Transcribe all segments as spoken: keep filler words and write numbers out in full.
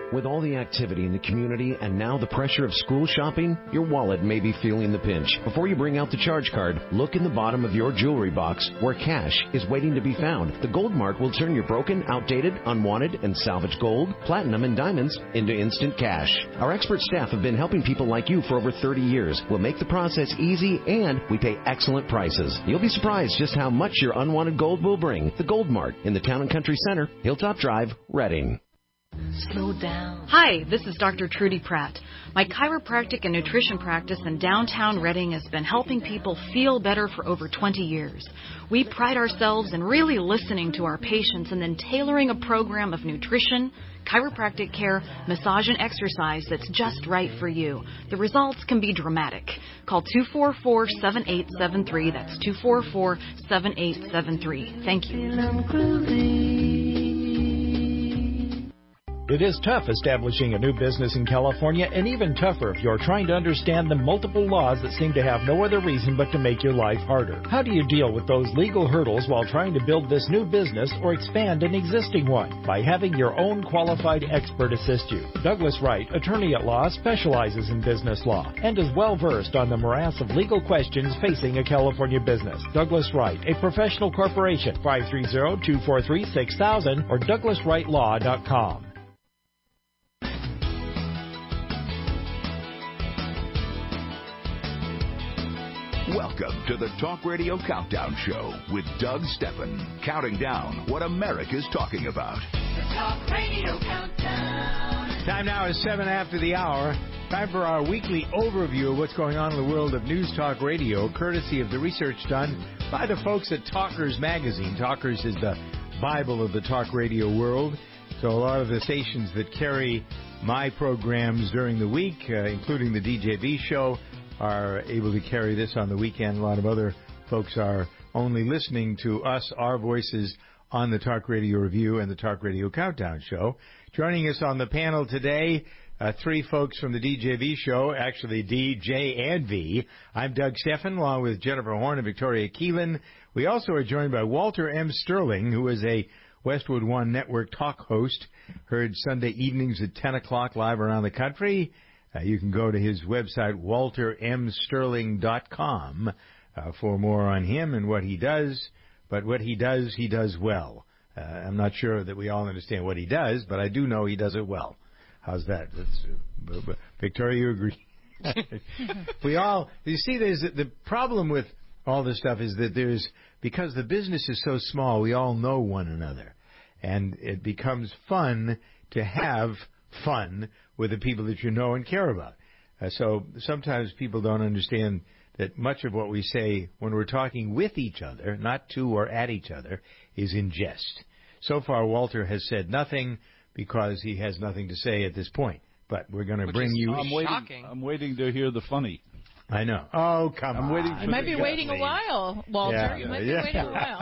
With all the activity in the community and now the pressure of school shopping, your wallet may be feeling the pinch. Before you bring out the charge card, look in the bottom of your jewelry box where cash is waiting to be found. The Gold Mart will turn your broken, outdated, unwanted, and salvaged gold, platinum, and diamonds into instant cash. Our expert staff have been helping people like you for over thirty years. We'll make the process easy, and we pay excellent prices. You'll be surprised just how much your unwanted gold will bring. The Gold Mart in the Town and Country Center, Hilltop Drive, Reading. Slow down. Hi, this is Doctor Trudy Pratt. My chiropractic and nutrition practice in downtown Reading has been helping people feel better for over twenty years. We pride ourselves in really listening to our patients and then tailoring a program of nutrition, chiropractic care, massage, and exercise that's just right for you. The results can be dramatic. Call two four four, seven eight seven three. That's two four four, seven eight seven three. Thank you. It is tough establishing a new business in California, and even tougher if you're trying to understand the multiple laws that seem to have no other reason but to make your life harder. How do you deal with those legal hurdles while trying to build this new business or expand an existing one? By having your own qualified expert assist you. Douglas Wright, attorney at law, specializes in business law and is well versed on the morass of legal questions facing a California business. Douglas Wright, a professional corporation, five three zero, two four three, six thousand or douglas wright law dot com. Welcome to the Talk Radio Countdown Show with Doug Steffen, counting down what America's talking about. The Talk Radio Countdown. Time now is seven after the hour. Time for our weekly overview of what's going on in the world of News Talk Radio, courtesy of the research done by the folks at Talkers Magazine. Talkers is the Bible of the talk radio world. So a lot of the stations that carry my programs during the week, uh, including the D J V show, are able to carry this on the weekend. A lot of other folks are only listening to us, our voices, on the Talk Radio Review and the Talk Radio Countdown Show. Joining us on the panel today, uh, three folks from the D J V show, actually D, J, and V. I'm Doug Steffen, along with Jennifer Horn and Victoria Keelan. We also are joined by Walter M. Sterling, who is a Westwood One Network talk host, heard Sunday evenings at ten o'clock live around the country. Uh, you can go to his website, walter m sterling dot com, uh, for more on him and what he does. But what he does, he does well. Uh, I'm not sure that we all understand what he does, but I do know he does it well. How's that? That's, uh, Victoria, you agree? We all, you see, there's the problem with all this stuff is that there's, because the business is so small, we all know one another. And it becomes fun to have fun with the people that you know and care about. Uh, so sometimes people don't understand that much of what we say when we're talking with each other, not to or at each other, is in jest. So far, Walter has said nothing because he has nothing to say at this point. But we're going to bring you... I'm waiting, I'm waiting to hear the funny. I know. Oh, come I'm on. Waiting for you might be guy. waiting a while, Walter. Yeah, you might yeah. be waiting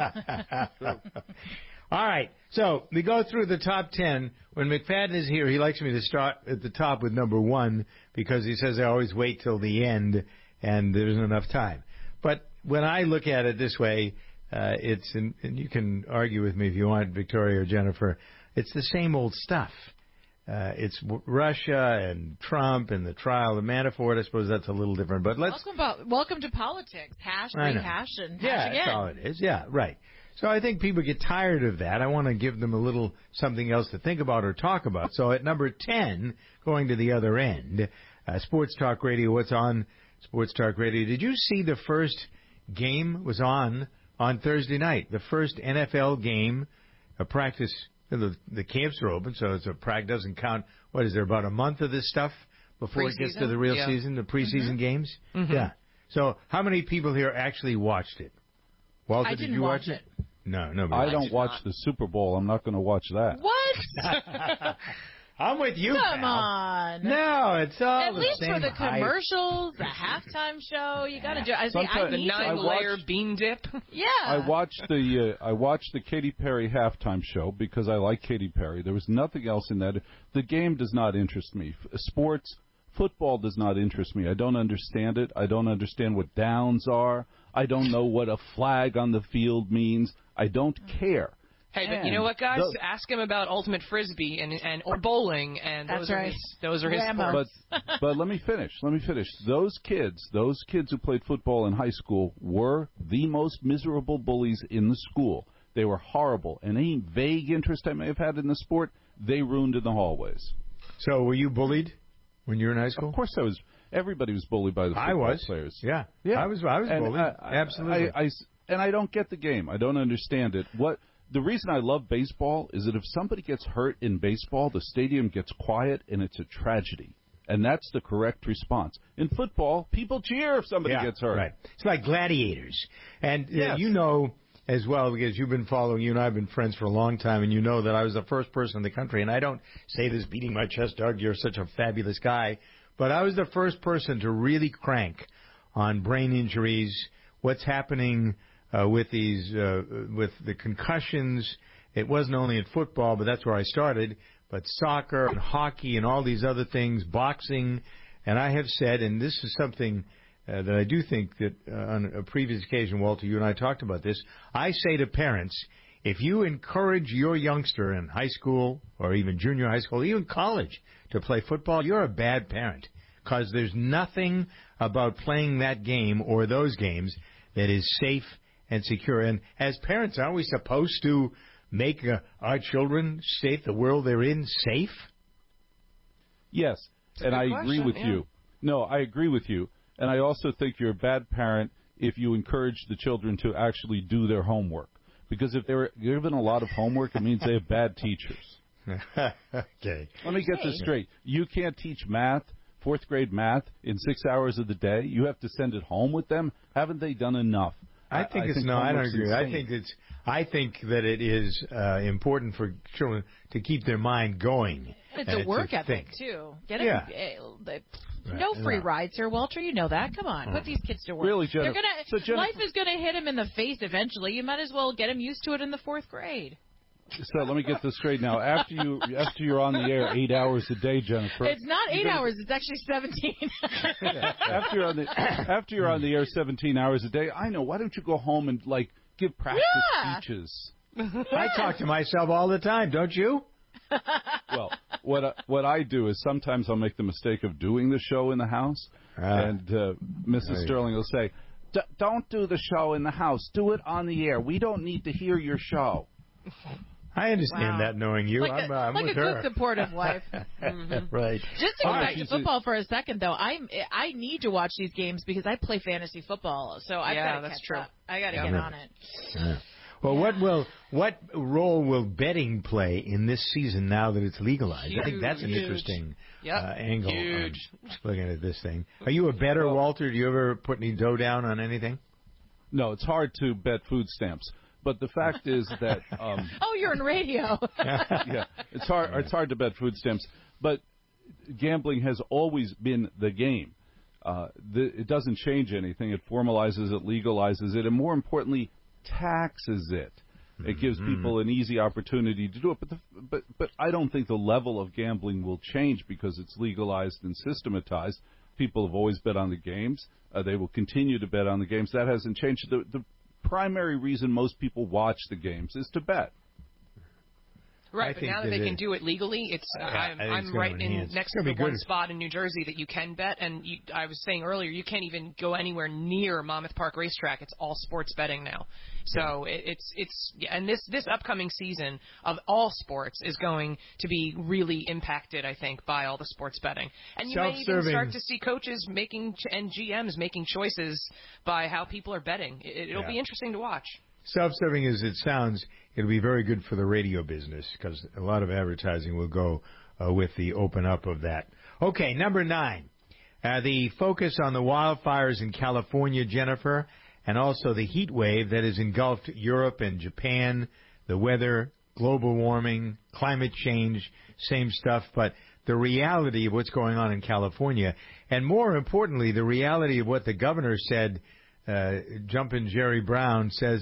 a while. All right. So we go through the top ten. When McFadden is here, he likes me to start at the top with number one because he says I always wait till the end and there isn't enough time. But when I look at it this way, uh, it's, and, and you can argue with me if you want, Victoria or Jennifer, it's the same old stuff. Uh, it's w- Russia and Trump and the trial of Manafort. I suppose that's a little different. But let's welcome, about, welcome to politics. Hash, rehash, and hash yeah, again. Yeah, that's all it is. Yeah, right. So I think people get tired of that. I want to give them a little something else to think about or talk about. So at number ten, going to the other end, uh, Sports Talk Radio. What's on Sports Talk Radio? Did you see the first game was on on Thursday night? The first N F L game, a practice. The, the camps are open, so it's a practice doesn't count. What is there, about a month of this stuff before Pre-season? It gets to the real yeah. season, the preseason mm-hmm. games? Mm-hmm. Yeah. So how many people here actually watched it? Walter, I did didn't you watch, watch it? it? No, no. I don't watch not. the Super Bowl. I'm not going to watch that. What? I'm with you, Come pal. on. No, it's all At the least same for the hype. commercials, the halftime show, you got to do. I, see, I Sometimes- need The to. nine-layer watched- bean dip. Yeah. I watched the uh, I watched the Katy Perry halftime show because I like Katy Perry. There was nothing else in that. The game does not interest me. F- Sports, football does not interest me. I don't understand it. I don't understand what downs are. I don't know what a flag on the field means. I don't care. Hey, but you know what, guys? Those, Ask him about ultimate frisbee and and or bowling, and those are right. his, those are his Rambo. sports. But but let me finish. Let me finish. Those kids, those kids who played football in high school, were the most miserable bullies in the school. They were horrible, and any vague interest I may have had in the sport, they ruined in the hallways. So, were you bullied when you were in high school? Of course, I was. Everybody was bullied by the football I was. players. Yeah, yeah. I was. I was and bullied. I, Absolutely. I, I, and I don't get the game. I don't understand it. What the reason I love baseball is that if somebody gets hurt in baseball, the stadium gets quiet, and it's a tragedy. And that's the correct response. In football, people cheer if somebody yeah, gets hurt. Right. It's like gladiators, and uh, yes. you know. As well, because you've been following, you and I have been friends for a long time, and you know that I was the first person in the country, and I don't say this beating my chest, Doug, you're such a fabulous guy, but I was the first person to really crank on brain injuries, what's happening uh, with these, uh, with the concussions. It wasn't only in football, but that's where I started, but soccer and hockey and all these other things, boxing, and I have said, and this is something Uh, that I do think that uh, on a previous occasion, Walter, you and I talked about this. I say to parents, if you encourage your youngster in high school or even junior high school, even college, to play football, you're a bad parent because there's nothing about playing that game or those games that is safe and secure. And as parents, aren't we supposed to make uh, our children safe, the world they're in, safe? Yes, and I question, agree with yeah. you. No, I agree with you. And I also think you're a bad parent if you encourage the children to actually do their homework. Because if they're given a lot of homework, it means they have bad teachers. Okay. Let me get this straight. You can't teach math, fourth grade math, in six hours of the day. You have to send it home with them. Haven't they done enough? I think I it's think no. I don't homework's agree. insane. I think it's. I think that it is uh, important for children to keep their mind going. It's uh, a work to ethic, think. too. Get Yeah. it, uh, they, Right. no free Yeah. rides here, Walter. You know that. Come on. Put these kids to work. Really, They're Jennifer- gonna, so Jennifer- life is going to hit them in the face eventually. You might as well get them used to it in the fourth grade. So let me get this straight now. After you after you're on the air eight hours a day, Jennifer. It's not eight gonna, hours. It's actually seventeen. yeah, after you're on the after you're on the air seventeen hours a day, I know. Why don't you go home and like give practice Yeah. speeches? I talk to myself all the time, don't you? Well, what I, what I do is sometimes I'll make the mistake of doing the show in the house, Ah. and uh, Missus Sterling will say, "D- "Don't do the show in the house. Do it on the air. We don't need to hear your show." I understand Wow. that, knowing you. like I'm, a, uh, I'm like with a her. good supportive wife. Mm-hmm. Right. Just to go All back right. to She's football for a second, though, I'm I need to watch these games because I play fantasy football, so I've Yeah, got to that's catch true. up. I got to Yeah. get on it. Yeah. Well, what will what role will betting play in this season now that it's legalized? I think that's an Huge. interesting Yep. uh, angle. Huge. On looking at this thing. Are you a better, Walter? Do you ever put any dough down on anything? No, it's hard to bet food stamps. But the fact is that um, Oh, you're in radio. yeah, it's hard. It's hard to bet food stamps. But gambling has always been the game. Uh, the, it doesn't change anything. It formalizes it, legalizes it, and more importantly, taxes it. It gives people an easy opportunity to do it. But the, but but I don't think the level of gambling will change because it's legalized and systematized. People have always bet on the games. Uh, they will continue to bet on the games. That hasn't changed. The, the primary reason most people watch the games is to bet. Right, I but think now that that they it- can do it legally, it's Yeah, I'm, I think it's I'm gonna right in enhance. next It's to gonna the be one good. spot in New Jersey that you can bet, and you, I was saying earlier, you can't even go anywhere near Monmouth Park Racetrack. It's all sports betting now. So it, it's it's yeah, and this this upcoming season of all sports is going to be really impacted, I think, by all the sports betting. And you may even Self-serving. start to see coaches making ch- and G Ms making choices by how people are betting. It, it'll Yeah. be interesting to watch. Self-serving as it sounds, it'll be very good for the radio business because a lot of advertising will go uh, with the open up of that. Okay, number nine. Uh, the focus on the wildfires in California, Jennifer, and also the heat wave that has engulfed Europe and Japan, the weather, global warming, climate change, same stuff, but the reality of what's going on in California, and more importantly, the reality of what the governor said, uh, Jumpin' Jerry Brown says,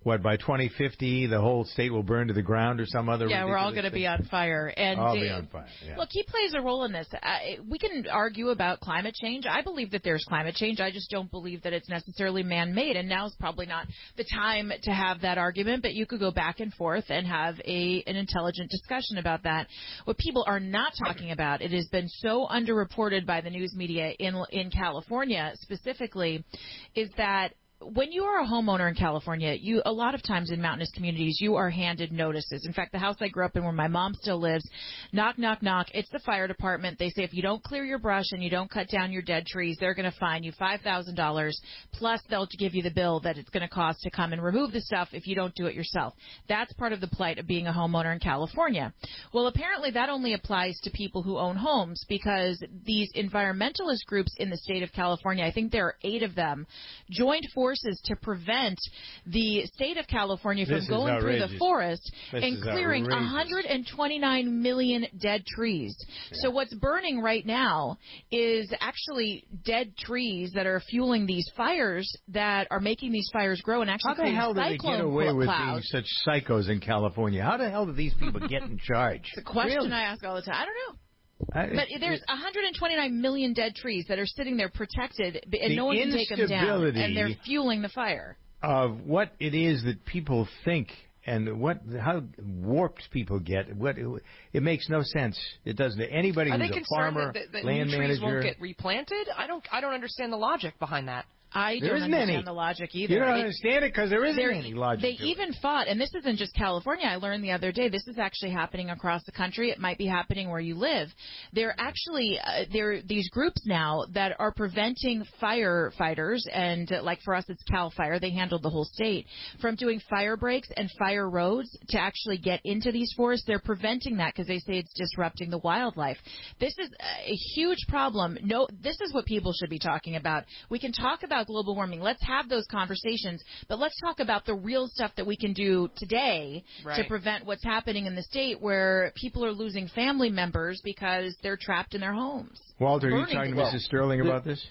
what, by twenty fifty, the whole state will burn to the ground or some other Yeah, we're all going to be on fire. And I'll uh, be on fire, yeah. Look, he plays a role in this. Uh, we can argue about climate change. I believe that there's climate change. I just don't believe that it's necessarily man-made, and now's probably not the time to have that argument, but you could go back and forth and have a an intelligent discussion about that. What people are not talking about, it has been so underreported by the news media in in California specifically, is that when you are a homeowner in California, you a lot of times in mountainous communities, you are handed notices. In fact, the house I grew up in where my mom still lives, knock, knock, knock, it's the fire department. They say if you don't clear your brush and you don't cut down your dead trees, they're going to fine you five thousand dollars, plus they'll give you the bill that it's going to cost to come and remove the stuff if you don't do it yourself. That's part of the plight of being a homeowner in California. Well, apparently that only applies to people who own homes, because these environmentalist groups in the state of California, I think there are eight of them, joined forces to prevent the state of California from This is going through the outrageous. forest This and is clearing outrageous. one hundred twenty-nine million dead trees. Yeah. So what's burning right now is actually dead trees that are fueling these fires that are making these fires grow and actually How the creating hell did they cyclone get away cl- with clouds. being such psychos in California? How the hell do these people get in charge? It's a question Really? I ask all the time. I don't know. I, But there's one hundred twenty-nine million dead trees that are sitting there protected, and The no one can take them down, instability and they're fueling the fire. of what it is that people think and what how warped people get. What it makes no sense. It doesn't. Anybody Are who's they a concerned farmer, that, that land new trees manager, won't get replanted? I don't. I don't understand the logic behind that. I There don't isn't understand any. the logic either. you don't It- understand it because there isn't There- any logic. They to even it. fought, and this isn't just California. I learned the other day. This is actually happening across the country. It might be happening where you live. There are actually uh, there are these groups now that are preventing firefighters, and uh, like for us, it's Cal Fire. They handled the whole state from doing fire breaks and fire roads to actually get into these forests. They're preventing that because they say it's disrupting the wildlife. This is a huge problem. No, this is what people should be talking about. We can talk about global warming. Let's have those conversations, but let's talk about the real stuff that we can do today Right. to prevent what's happening in the state where people are losing family members because they're trapped in their homes. Walter, are you Burning talking to well, Missus Sterling about this?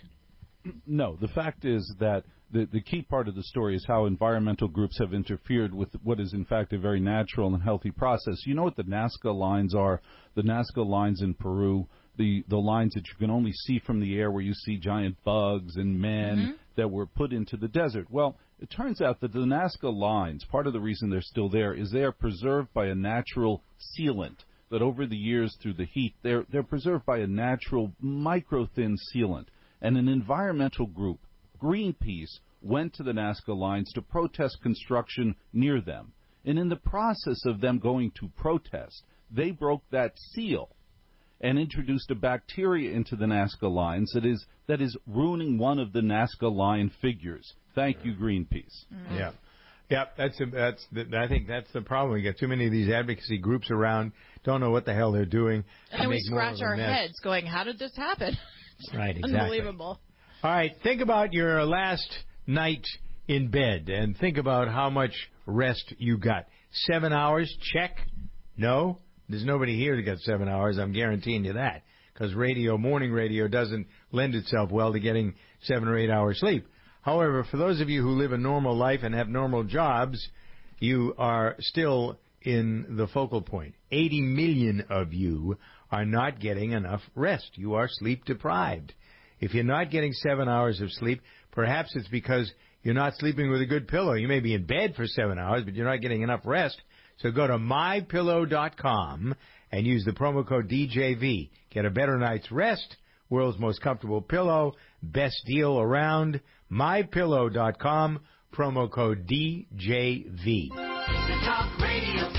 No, the fact is that the, the key part of the story is how environmental groups have interfered with what is, in fact, a very natural and healthy process. You know what the Nazca lines are? The Nazca lines in Peru, the, the lines that you can only see from the air where you see giant bugs and men Mm-hmm. that were put into the desert. Well, it turns out that the Nazca lines, part of the reason they're still there is they are preserved by a natural sealant that over the years through the heat, they're, they're preserved by a natural micro-thin sealant. And an environmental group, Greenpeace, went to the Nazca lines to protest construction near them. And in the process of them going to protest, they broke that seal and introduced a bacteria into the Nazca lines that is that is ruining one of the Nazca line figures. Thank you, Greenpeace. Mm-hmm. Yeah. Yeah, that's a, that's the, I think that's the problem. We got too many of these advocacy groups around, don't know what the hell they're doing. And then we make more of scratch a our mess. heads going, how did this happen? Right, exactly. Unbelievable. All right, think about your last night in bed and think about how much rest you got. Seven hours, check. No, there's nobody here that got seven hours. I'm guaranteeing you that, because radio, morning radio, doesn't lend itself well to getting seven or eight hours sleep. However, for those of you who live a normal life and have normal jobs, you are still in the focal point. eighty million of you are not getting enough rest. You are sleep deprived. If you're not getting seven hours of sleep, perhaps it's because you're not sleeping with a good pillow. You may be in bed for seven hours, but you're not getting enough rest. So go to my pillow dot com and use the promo code D J V. Get a better night's rest, world's most comfortable pillow, best deal around. my pillow dot com, promo code D J V. The Talk Radio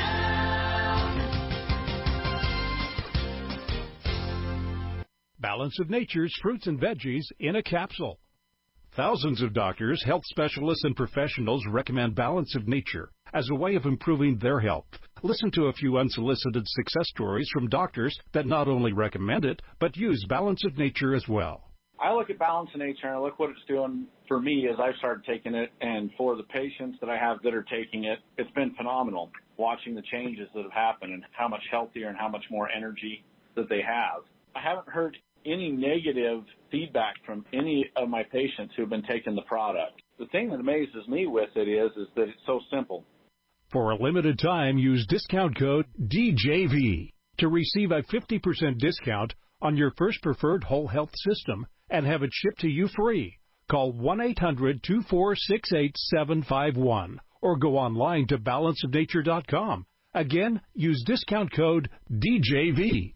Countdown. Balance of Nature's fruits and veggies in a capsule. Thousands of doctors, health specialists, and professionals recommend Balance of Nature as a way of improving their health. Listen to a few unsolicited success stories from doctors that not only recommend it, but use Balance of Nature as well. I look at Balance of Nature and I look what it's doing for me as I've started taking it, and for the patients that I have that are taking it, it's been phenomenal watching the changes that have happened and how much healthier and how much more energy that they have. I haven't heard any negative feedback from any of my patients who have been taking the product. The thing that amazes me with it is, is that it's so simple. For a limited time, use discount code D J V to receive a fifty percent discount on your first preferred whole health system and have it shipped to you free. Call one eight hundred two four six eight seven five one or go online to balance of nature dot com. Again, use discount code D J V.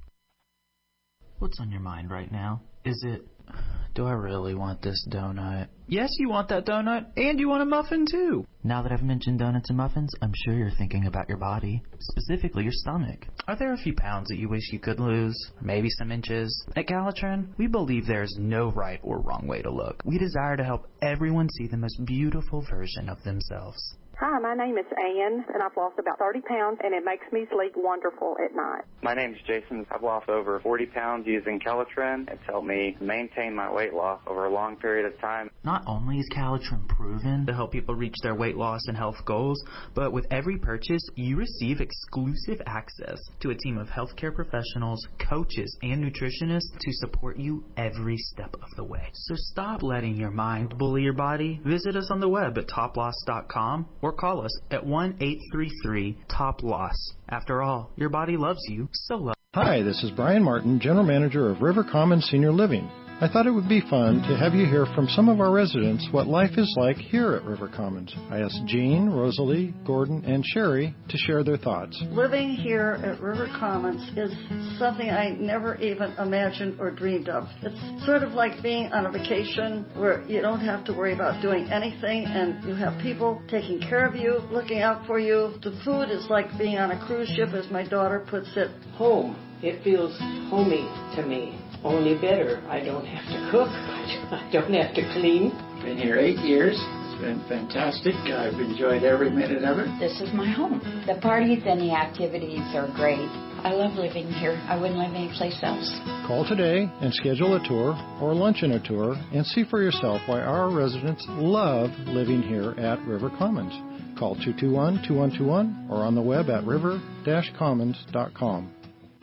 What's on your mind right now? Is it, do I really want this donut? Yes, you want that donut, and you want a muffin, too. Now that I've mentioned donuts and muffins, I'm sure you're thinking about your body, specifically your stomach. Are there a few pounds that you wish you could lose? Maybe some inches? At Calitrin, we believe there is no right or wrong way to look. We desire to help everyone see the most beautiful version of themselves. Hi, my name is Ann, and I've lost about thirty pounds, and it makes me sleep wonderful at night. My name is Jason. I've lost over forty pounds using Calitrin. It's helped me maintain my weight loss over a long period of time. Not only is Calitrin proven to help people reach their weight loss and health goals, but with every purchase, you receive exclusive access to a team of healthcare professionals, coaches, and nutritionists to support you every step of the way. So stop letting your mind bully your body. Visit us on the web at top loss dot com or call us at one eight three three top loss. After all, your body loves you, so love. Hi, this is Brian Martin, General Manager of River Commons Senior Living. I thought it would be fun to have you hear from some of our residents what life is like here at River Commons. I asked Jean, Rosalie, Gordon, and Sherry to share their thoughts. Living here at River Commons is something I never even imagined or dreamed of. It's sort of like being on a vacation where you don't have to worry about doing anything and you have people taking care of you, looking out for you. The food is like being on a cruise ship, as my daughter puts it. Home. It feels homey to me. Only better. I don't have to cook. I don't have to clean. Been here eight years. It's been fantastic. I've enjoyed every minute of it. This is my home. The parties and the activities are great. I love living here. I wouldn't live anyplace else. Call today and schedule a tour or luncheon a tour and see for yourself why our residents love living here at River Commons. Call two two one, two one two one or on the web at river dash commons dot com.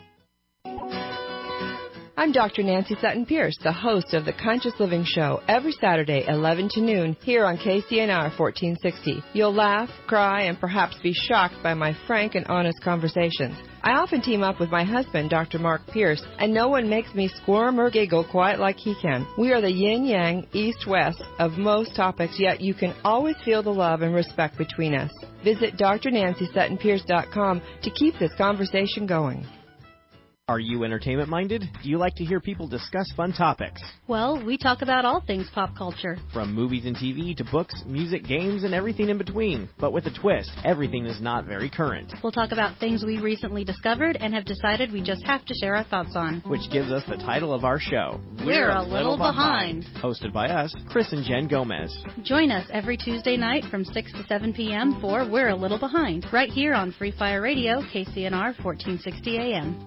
I'm Doctor Nancy Sutton Pierce, the host of the Conscious Living Show, every Saturday, eleven to noon, here on K C N R fourteen sixty. You'll laugh, cry, and perhaps be shocked by my frank and honest conversations. I often team up with my husband, Doctor Mark Pierce, and no one makes me squirm or giggle quite like he can. We are the yin-yang, east-west of most topics, yet you can always feel the love and respect between us. Visit D R Nancy Sutton Pierce dot com to keep this conversation going. Are you entertainment-minded? Do you like to hear people discuss fun topics? Well, we talk about all things pop culture. From movies and T V to books, music, games, and everything in between. But with a twist, everything is not very current. We'll talk about things we recently discovered and have decided we just have to share our thoughts on. Which gives us the title of our show, We're, We're a, a Little, little behind. behind. Hosted by us, Chris and Jen Gomez. Join us every Tuesday night from six to seven p.m. for We're a Little Behind, right here on Free Fire Radio, K C N R fourteen sixty A M.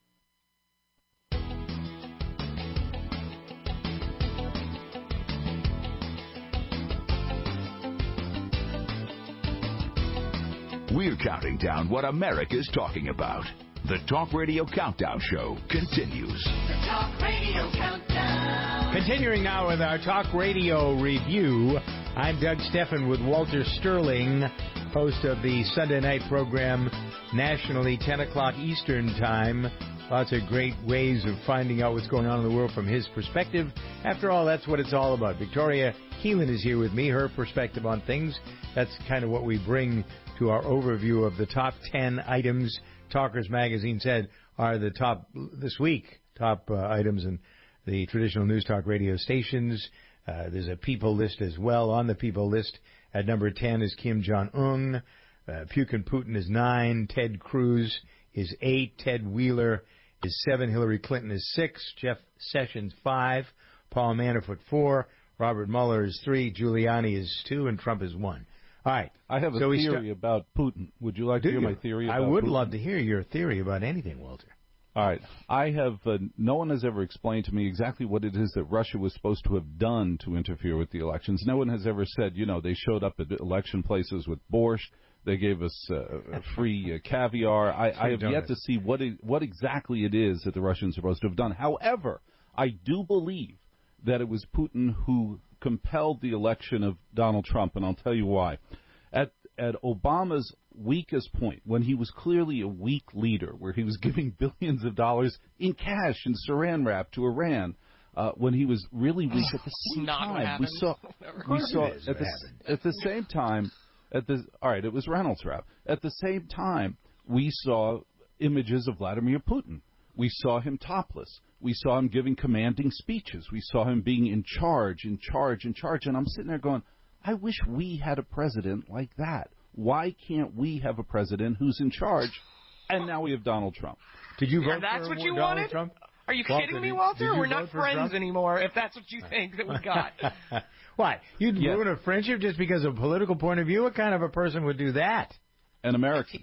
We're counting down what America's talking about. The Talk Radio Countdown Show continues. The Talk Radio Countdown. Continuing now with our Talk Radio review, I'm Doug Steffen with Walter Sterling, host of the Sunday night program, nationally ten o'clock Eastern Time. Lots of great ways of finding out what's going on in the world from his perspective. After all, that's what it's all about. Victoria Keelan is here with me, her perspective on things. That's kind of what we bring to our overview of the top ten items Talkers Magazine said are the top, this week, top uh, items in the traditional news talk radio stations. Uh, there's a people list as well. On the people list at number ten is Kim Jong-un. Uh, Putin Putin is nine. Ted Cruz is eight. Ted Wheeler is seven. Hillary Clinton is six. Jeff Sessions five. Paul Manafort four. Robert Mueller is three. Giuliani is two. And Trump is one. All right. I have a so theory st- about Putin. Would you like Do to hear you? my theory about I would Putin? love to hear your theory about anything, Walter. All right. I have, uh, no one has ever explained to me exactly what it is that Russia was supposed to have done to interfere with the elections. No one has ever said, you know, they showed up at election places with borscht. They gave us uh, free uh, caviar. I, I have yet to see what it, what exactly it is that the Russians are supposed to have done. However, I do believe that it was Putin who compelled the election of Donald Trump, and I'll tell you why. At at Obama's weakest point, when he was clearly a weak leader, where he was giving billions of dollars in cash and saran wrap to Iran, uh, when he was really weak, at the same Not what time, we happened. saw we saw it is at what the happened. at the same time, at the all right, it was Reynolds wrap. At the same time, we saw images of Vladimir Putin. We saw him topless. We saw him giving commanding speeches. We saw him being in charge, in charge, in charge. And I'm sitting there going, I wish we had a president like that. Why can't we have a president who's in charge? And now we have Donald Trump. Did you vote And that's for what you Donald wanted? Trump? Are you Walter, kidding me, did- Walter? did you We're vote not for friends Trump? anymore, if that's what you think that we got. Why? You'd Yeah. ruin a friendship just because of a political point of view? What kind of a person would do that? An American.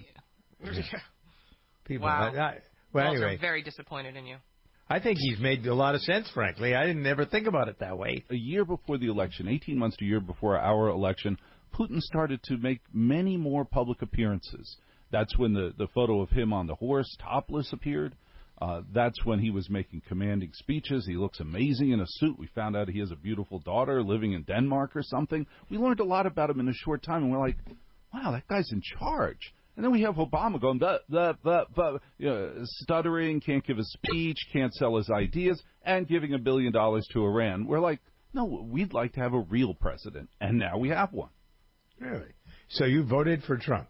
People. Wow. I, I, well, Walter, anyway, I'm very disappointed in you. I think he's made a lot of sense, frankly. I didn't ever think about it that way. A year before the election, eighteen months to a year before our election, Putin started to make many more public appearances. That's when the, the photo of him on the horse, topless, appeared. Uh, that's when he was making commanding speeches. He looks amazing in a suit. We found out he has a beautiful daughter living in Denmark or something. We learned a lot about him in a short time, and we're like, wow, that guy's in charge. And then we have Obama going, blah, blah, blah, blah, you know, stuttering, can't give a speech, can't sell his ideas, and giving a billion dollars to Iran. We're like, no, we'd like to have a real president, and now we have one. Really? So you voted for Trump?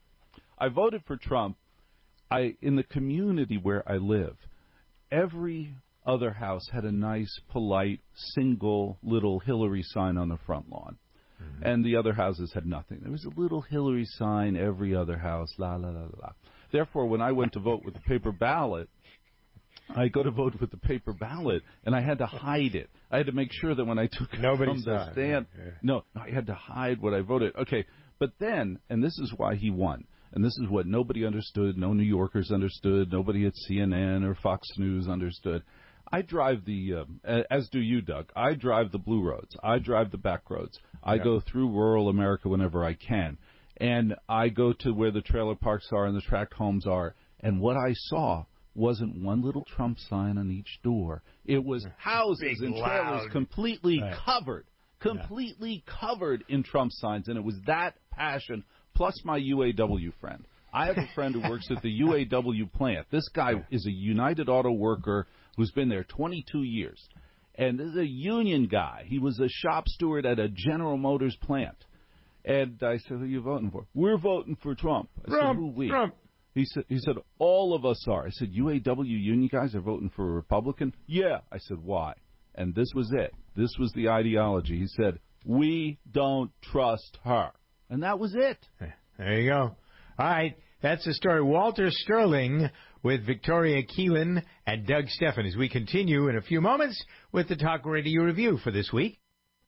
I voted for Trump. I in the community where I live, every other house had a nice, polite, single little Hillary sign on the front lawn. Mm-hmm. And the other houses had nothing. There was a little Hillary sign every other house, la, la, la, la. Therefore, when I went to vote with the paper ballot, I go to vote with the paper ballot, and I had to hide it. I had to make sure that when I took it Nobody from saw the it. stand, Yeah. no, I had to hide what I voted. Okay, but then, and this is why he won, and this is what nobody understood, no New Yorkers understood, nobody at C N N or Fox News understood. I drive the, uh, as do you, Doug, I drive the blue roads. I drive the back roads. I Yeah. go through rural America whenever I can. And I go to where the trailer parks are and the tract homes are. And what I saw wasn't one little Trump sign on each door. It was houses Big, and trailers loud. completely Right. covered, completely covered in Trump signs. And it was that passion, plus my U A W friend. I have a friend who works at the U A W plant. This guy is a United Auto worker who's been there twenty-two years. And is a union guy. He was a shop steward at a General Motors plant. And I said, who are you voting for? We're voting for Trump. I Trump, said, who we? Trump. He said, he said, all of us are. I said, U A W union guys are voting for a Republican? Yeah. I said, why? And this was it. This was the ideology. He said, we don't trust her. And that was it. There you go. All right. That's the story. Walter Sterling with Victoria Keelan and Doug Steffen as we continue in a few moments with the Talk Radio Review for this week.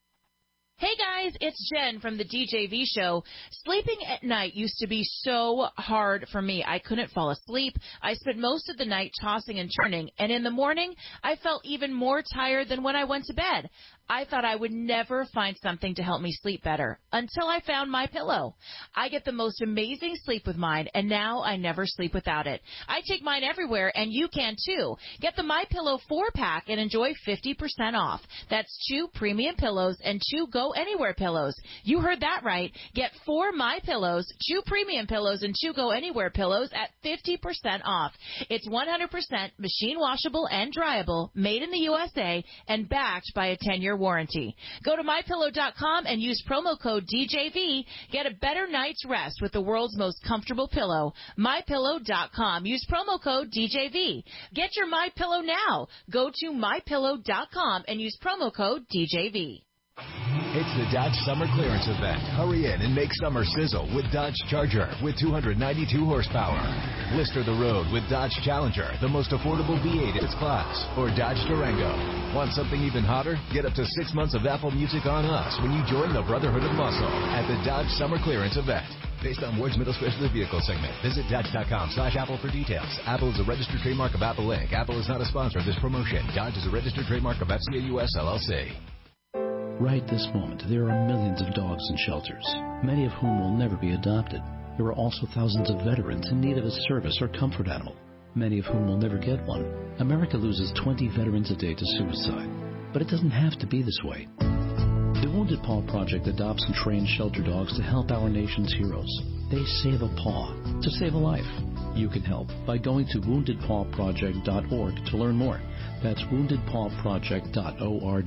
Hey guys, it's Jen from the D J V show. Sleeping at night used to be so hard for me. I couldn't fall asleep. I spent most of the night tossing and turning, and in the morning, I felt even more tired than when I went to bed. I thought I would never find something to help me sleep better until I found MyPillow. I get the most amazing sleep with mine, and now I never sleep without it. I take mine everywhere, and you can too. Get the MyPillow four-pack and enjoy fifty percent off. That's two premium pillows and two Go Anywhere pillows. You heard that right. Get four MyPillows, two premium pillows, and two Go Anywhere pillows at fifty percent off. It's one hundred percent machine washable and dryable, made in the U S A, and backed by a ten-year warranty. Go to my pillow dot com and use promo code D J V. Get a better night's rest with the world's most comfortable pillow. my pillow dot com. Use promo code D J V. Get your MyPillow now. Go to my pillow dot com and use promo code D J V. It's the Dodge Summer Clearance Event. Hurry in and make summer sizzle with Dodge Charger with two hundred ninety-two horsepower. Blister the road with Dodge Challenger, the most affordable V eight in its class. Or Dodge Durango. Want something even hotter? Get up to six months of Apple Music on us when you join the Brotherhood of Muscle at the Dodge Summer Clearance Event. Based on Ward's Middle Specialty Vehicle segment. Visit Dodge dot com slash Apple for details. Apple is a registered trademark of Apple Incorporated. Apple is not a sponsor of this promotion. Dodge is a registered trademark of F C A U S L L C. Right this moment, there are millions of dogs in shelters, many of whom will never be adopted. There are also thousands of veterans in need of a service or comfort animal, many of whom will never get one. America loses twenty veterans a day to suicide, but it doesn't have to be this way. The Wounded Paw Project adopts and trains shelter dogs to help our nation's heroes. They save a paw to save a life. You can help by going to wounded paw project dot org to learn more. That's wounded paw project dot org.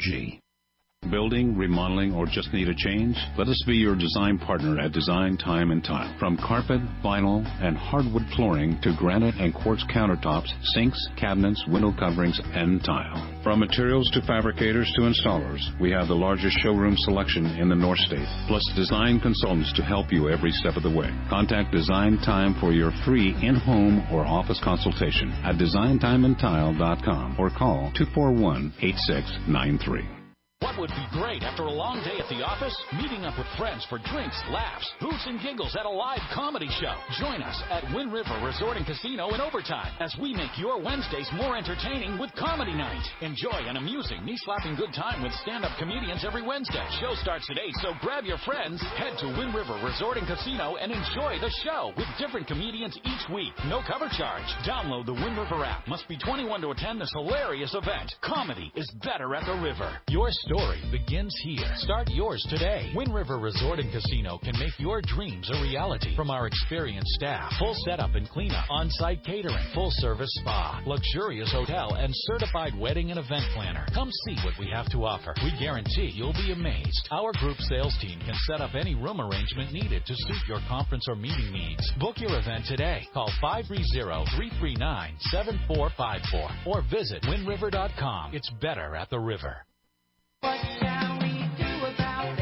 Building, remodeling, or just need a change? Let us be your design partner at Design Time and Tile. From carpet, vinyl, and hardwood flooring to granite and quartz countertops, sinks, cabinets, window coverings, and tile. From materials to fabricators to installers, we have the largest showroom selection in the North State, plus design consultants to help you every step of the way. Contact Design Time for your free in-home or office consultation at design time and tile dot com or call two four one, eight six nine three. What would be great after a long day at the office? Meeting up with friends for drinks, laughs, hoots, and giggles at a live comedy show. Join us at Wind River Resort and Casino in Overtime as we make your Wednesdays more entertaining with Comedy Night. Enjoy an amusing, knee-slapping good time with stand-up comedians every Wednesday. Show starts at eight, so grab your friends, head to Wind River Resort and Casino, and enjoy the show with different comedians each week. No cover charge. Download the Wind River app. Must be twenty-one to attend this hilarious event. Comedy is better at the river. Your story begins here. Start yours today. Wind River Resort and Casino can make your dreams a reality. From our experienced staff, full setup and cleanup, on-site catering, full-service spa, luxurious hotel, and certified wedding and event planner. Come see what we have to offer. We guarantee you'll be amazed. Our group sales team can set up any room arrangement needed to suit your conference or meeting needs. Book your event today. Call five three zero, three three nine, seven four five four or visit wind river dot com. It's better at the river. What shall we do about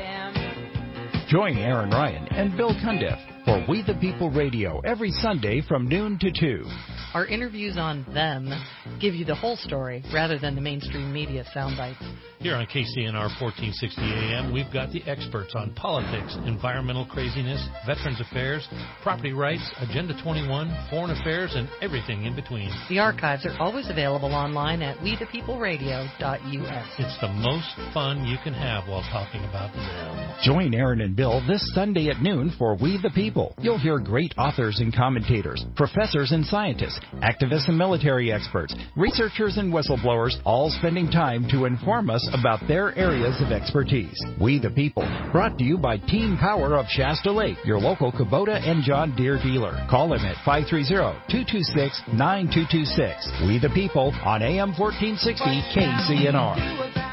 them? Join Aaron Ryan and Bill Cundiff for We the People Radio every Sunday from noon to two. Our interviews on them give you the whole story rather than the mainstream media sound bites. Here on K C N R fourteen sixty A M, we've got the experts on politics, environmental craziness, veterans affairs, property rights, Agenda twenty-one, foreign affairs, and everything in between. The archives are always available online at we the people radio dot U S. It's the most fun you can have while talking about them. Join Aaron and Bill this Sunday at noon for We the People. You'll hear great authors and commentators, professors and scientists, activists and military experts, researchers and whistleblowers, all spending time to inform us about their areas of expertise. We the People, brought to you by Team Power of Shasta Lake, your local Kubota and John Deere dealer. Call them at five three zero, two two six, nine two two six. We the People on A M fourteen sixty K C N R.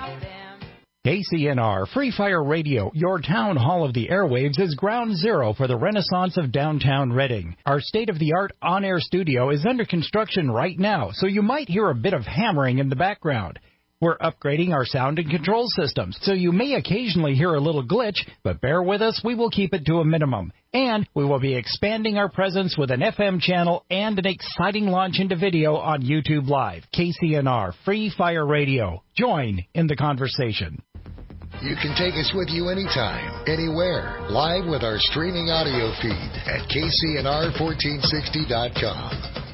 K C N R Free Fire Radio, your town hall of the airwaves, is ground zero for the renaissance of downtown Reading. Our state-of-the-art on-air studio is under construction right now, so you might hear a bit of hammering in the background. We're upgrading our sound and control systems, so you may occasionally hear a little glitch, but bear with us, we will keep it to a minimum. And we will be expanding our presence with an F M channel and an exciting launch into video on YouTube Live. K C N R Free Fire Radio. Join in the conversation. You can take us with you anytime, anywhere, live with our streaming audio feed at K C N R fourteen sixty dot com.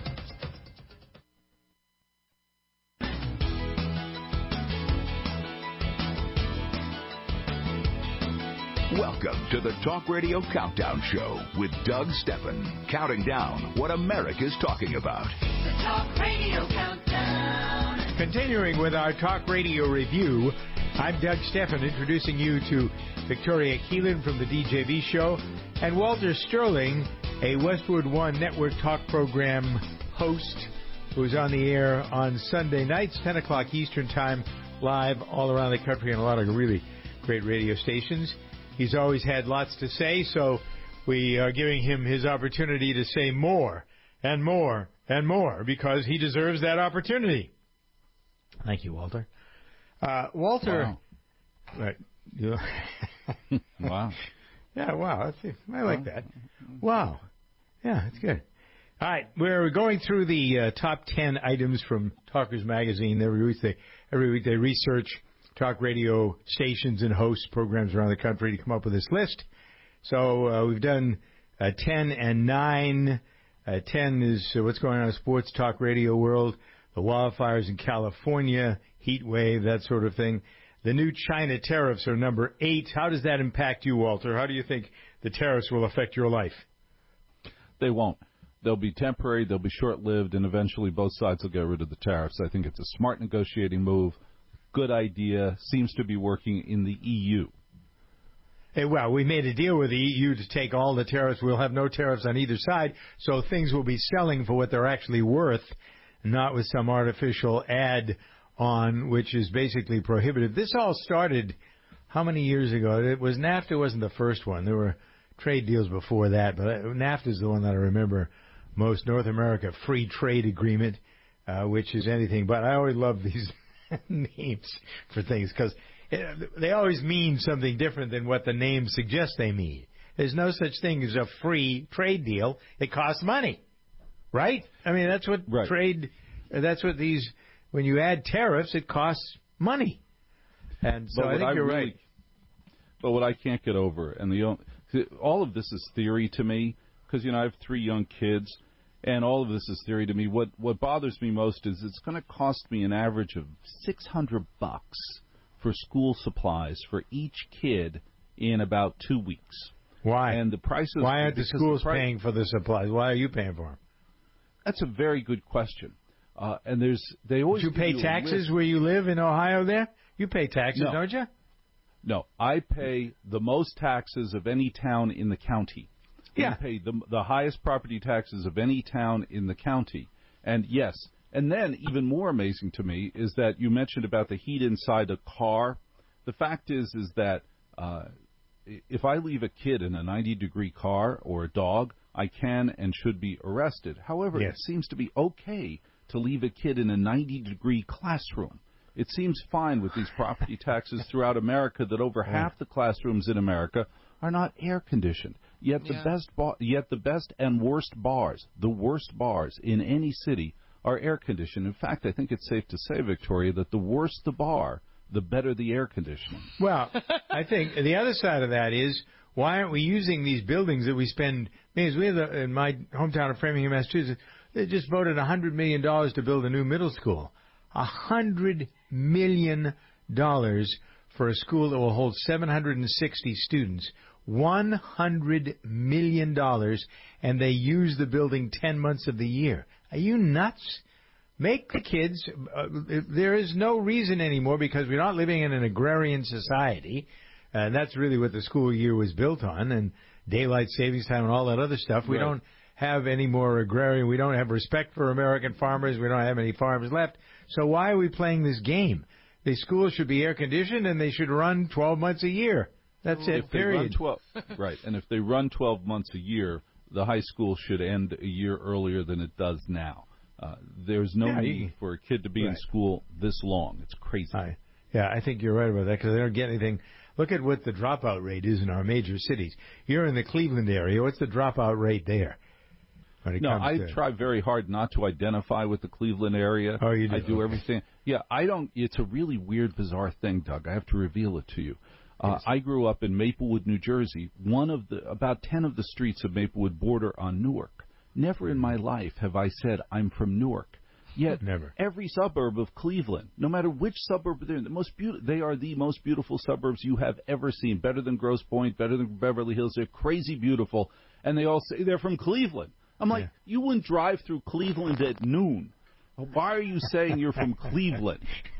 Welcome to the Talk Radio Countdown Show with Doug Steffen, counting down what America's talking about. The Talk Radio Countdown. Continuing with our Talk Radio review, I'm Doug Steffen, introducing you to Victoria Keelan from the D J V Show and Walter Sterling, a Westwood One Network talk program host who's on the air on Sunday nights, ten o'clock Eastern Time, live all around the country on a lot of really great radio stations. He's always had lots to say, so we are giving him his opportunity to say more and more and more because he deserves that opportunity. Thank you, Walter. Uh, Walter. Wow. Right. You, wow. Yeah, wow. That's, I like that. Wow. Yeah, that's good. All right, we're going through the uh, top ten items from Talkers Magazine. Every week they, every week they research talk radio stations and host programs around the country to come up with this list. So uh, we've done uh, ten and nine. Uh, ten is uh, what's going on in the sports talk radio world, the wildfires in California, heat wave, that sort of thing. The new China tariffs are number eight. How does that impact you, Walter? How do you think the tariffs will affect your life? They won't. They'll be temporary, they'll be short-lived, and eventually both sides will get rid of the tariffs. I think it's a smart negotiating move. Good idea, seems to be working in the E U. Eh, well, we made a deal with the E U to take all the tariffs. We'll have no tariffs on either side, so things will be selling for what they're actually worth, not with some artificial add on, which is basically prohibitive. This all started how many years ago? It was NAFTA wasn't the first one. There were trade deals before that, but NAFTA is the one that I remember most. North America Free Trade Agreement, uh, which is anything. But I always love these names for things because they always mean something different than what the name suggests they mean. There's no such thing as a free trade deal. It costs money, right? I mean, that's what right. trade, that's what these, when you add tariffs, it costs money. And so I think I you're really, right. But what I can't get over, and the all of this is theory to me, because, you know, I have three young kids, and all of this is theory to me. What what bothers me most is it's going to cost me an average of six hundred bucks for school supplies for each kid in about two weeks. Why? And the prices. Why aren't the schools the price, paying for the supplies? Why are you paying for them? That's a very good question. Uh, and there's they always. Do you pay you taxes where you live in Ohio? There, you pay taxes, no. don't you? No, I pay the most taxes of any town in the county. Yeah. I pay the, the highest property taxes of any town in the county. And yes, and then even more amazing to me is that you mentioned about the heat inside a car. The fact is, is that uh, if I leave a kid in a ninety degree car or a dog, I can and should be arrested. However, yes. it seems to be okay to leave a kid in a ninety degree classroom. It seems fine with these property taxes throughout America that over yeah. half the classrooms in America are not air conditioned. Yet the yeah. best, bar, yet the best and worst bars, the worst bars in any city are air conditioned. In fact, I think it's safe to say, Victoria, that the worse the bar, the better the air conditioning. Well, I think the other side of that is why aren't we using these buildings that we spend? Because we have a, in my hometown of Framingham, Massachusetts, they just voted a hundred million dollars to build a new middle school. A hundred million dollars for a school that will hold seven hundred sixty students. One hundred million dollars, and they use the building ten months of the year. Are you nuts? Make the kids. Uh, there is no reason anymore because we're not living in an agrarian society, and that's really what the school year was built on, and daylight savings time and all that other stuff. We right. don't have any more agrarian. We don't have respect for American farmers. We don't have any farmers left. So why are we playing this game? The schools should be air conditioned and they should run twelve months a year. That's it. If period. They run twelve, right, and if they run twelve months a year, the high school should end a year earlier than it does now. Uh, there's no yeah, need you, for a kid to be right. in school this long. It's crazy. I, yeah, I think you're right about that because they don't get anything. Look at what the dropout rate is in our major cities. You're in the Cleveland area. What's the dropout rate there? No, I to... try very hard not to identify with the Cleveland area. Oh, you do? I do okay. everything. Yeah, I don't. It's a really weird, bizarre thing, Doug. I have to reveal it to you. Uh, yes. I grew up in Maplewood, New Jersey. One of the about ten of the streets of Maplewood border on Newark. Never in my life have I said I'm from Newark. Yet Never. every suburb of Cleveland, no matter which suburb they're in, the most beautiful, they are the most beautiful suburbs you have ever seen. Better than Grosse Pointe, better than Beverly Hills. They're crazy beautiful, and they all say they're from Cleveland. I'm like, yeah. you wouldn't drive through Cleveland at noon. Why are you saying you're from Cleveland?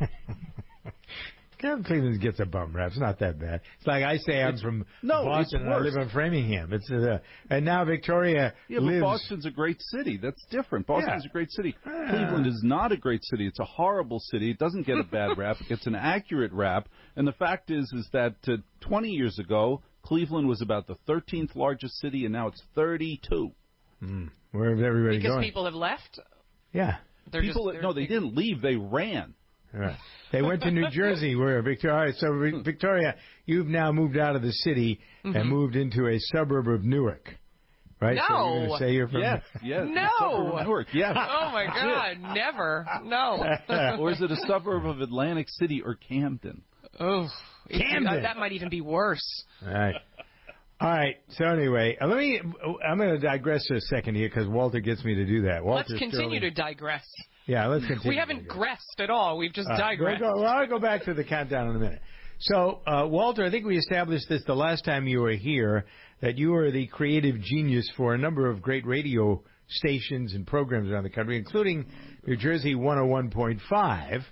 Cleveland gets a bum rap. It's not that bad. It's like I say I'm it's, from no, Boston and I live in Framingham. It's uh, and now Victoria yeah, lives. but Boston's a great city. That's different. Boston's yeah. a great city. Uh, Cleveland is not a great city. It's a horrible city. It doesn't get a bad rap. It gets an accurate rap. And the fact is, is that uh, twenty years ago, Cleveland was about the thirteenth largest city, and now it's thirty-two. Mm. Where is everybody because going? Because people have left? Yeah. They're people, just, no, they didn't leave. They ran. Right. They went to New Jersey, where Victoria. So Victoria, you've now moved out of the city mm-hmm. and moved into a suburb of Newark, right? No. So you're going to say you're from yes, yes. No. Newark, yes. Oh my God, never. No. Or is it a suburb of Atlantic City or Camden? Oh, Camden. That might even be worse. All right. All right. So anyway, let me. I'm going to digress for a second here because Walter gets me to do that. Walter let's continue Sterling. to digress. Yeah, let's continue. We haven't gressed at all. We've just uh, digressed. We'll, go, well, I'll go back to the countdown in a minute. So, uh, Walter, I think we established this the last time you were here, that you are the creative genius for a number of great radio stations and programs around the country, including New Jersey one oh one point five.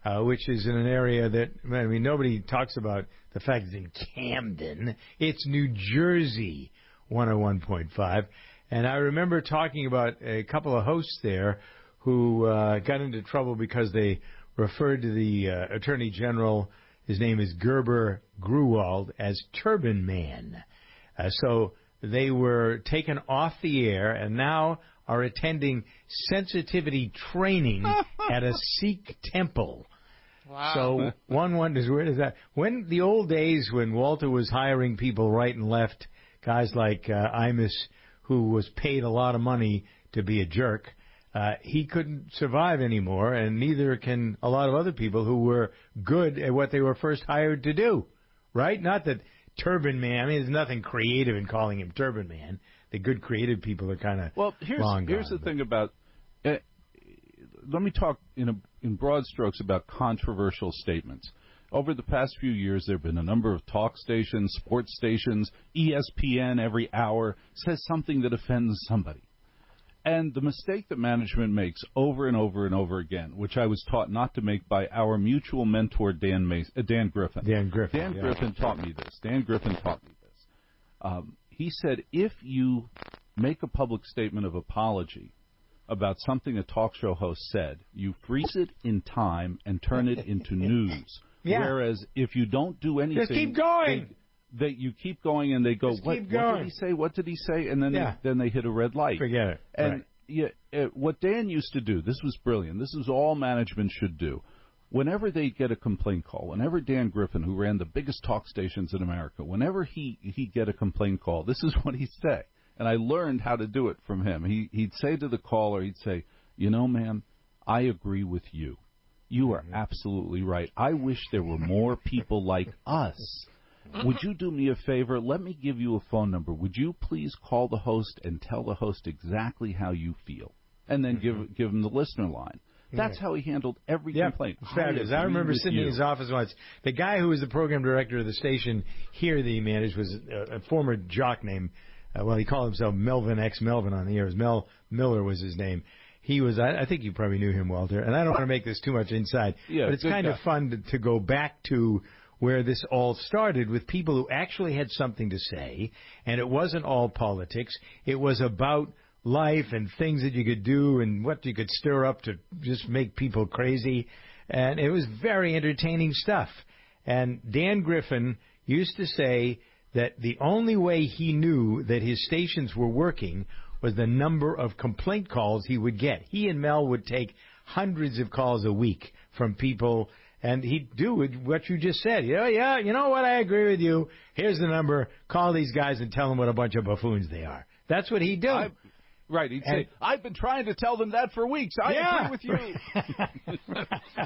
uh, which is in an area that, I mean, nobody talks about the fact it's in Camden. It's New Jersey, one oh one point five. And I remember talking about a couple of hosts there who uh, got into trouble because they referred to the uh, Attorney General, his name is Gerber Gruwald, as Turban Man. Uh, so they were taken off the air and now are attending sensitivity training at a Sikh temple. Wow. So one wonders, where does that... When the old days when Walter was hiring people right and left, guys like uh, Imus, who was paid a lot of money to be a jerk, uh, he couldn't survive anymore, and neither can a lot of other people who were good at what they were first hired to do, right? Not that Turban Man, I mean, there's nothing creative in calling him Turban Man. The good creative people are kind of well. Here's long here's gone, the thing about. Uh, let me talk in a, in broad strokes about controversial statements. Over the past few years, there have been a number of talk stations, sports stations, E S P N every hour says something that offends somebody. And the mistake that management makes over and over and over again, which I was taught not to make by our mutual mentor, Dan Mason, uh, Dan Griffin. Dan Griffin. Dan yeah. Griffin taught me this. Dan Griffin taught me this. Um, he said, if you make a public statement of apology about something a talk show host said, you freeze it in time and turn it into news. Yeah. Whereas if you don't do anything... Just keep going! They, they, you keep going and they go, Just what, keep what going. did he say? What did he say? And then, Yeah. they, then they hit a red light. Forget it. And right. yeah, uh, what Dan used to do, this was brilliant. This is all management should do. Whenever they get a complaint call, whenever Dan Griffin, who ran the biggest talk stations in America, whenever he, he'd get a complaint call, this is what he'd say. And I learned how to do it from him. He, he'd say to the caller, he'd say, you know, ma'am, I agree with you. You are absolutely right. I wish there were more people like us. Would you do me a favor? Let me give you a phone number. Would you please call the host and tell the host exactly how you feel? And then give give him the listener line. That's Yeah. how he handled every Yeah, complaint. it's fabulous. I, I remember with sitting you. in his office once. The guy who was the program director of the station here that he managed was a, a former jock named, uh, well, he called himself Melvin X Melvin on the air. It was Mel Miller was his name. He was, I, I think you probably knew him, Walter, and I don't want to make this too much inside, Yeah, but it's good kind guy. of fun to, to go back to where this all started with people who actually had something to say, and it wasn't all politics. It was about life and things that you could do and what you could stir up to just make people crazy, and it was very entertaining stuff. And Dan Griffin used to say that the only way he knew that his stations were working was the number of complaint calls he would get. He and Mel would take hundreds of calls a week from people, and he'd do what you just said. Yeah, yeah, you know what? I agree with you. Here's the number. Call these guys and tell them what a bunch of buffoons they are. That's what he'd do. I, right. He'd And- say, I've been trying to tell them that for weeks. I Yeah. agree with you.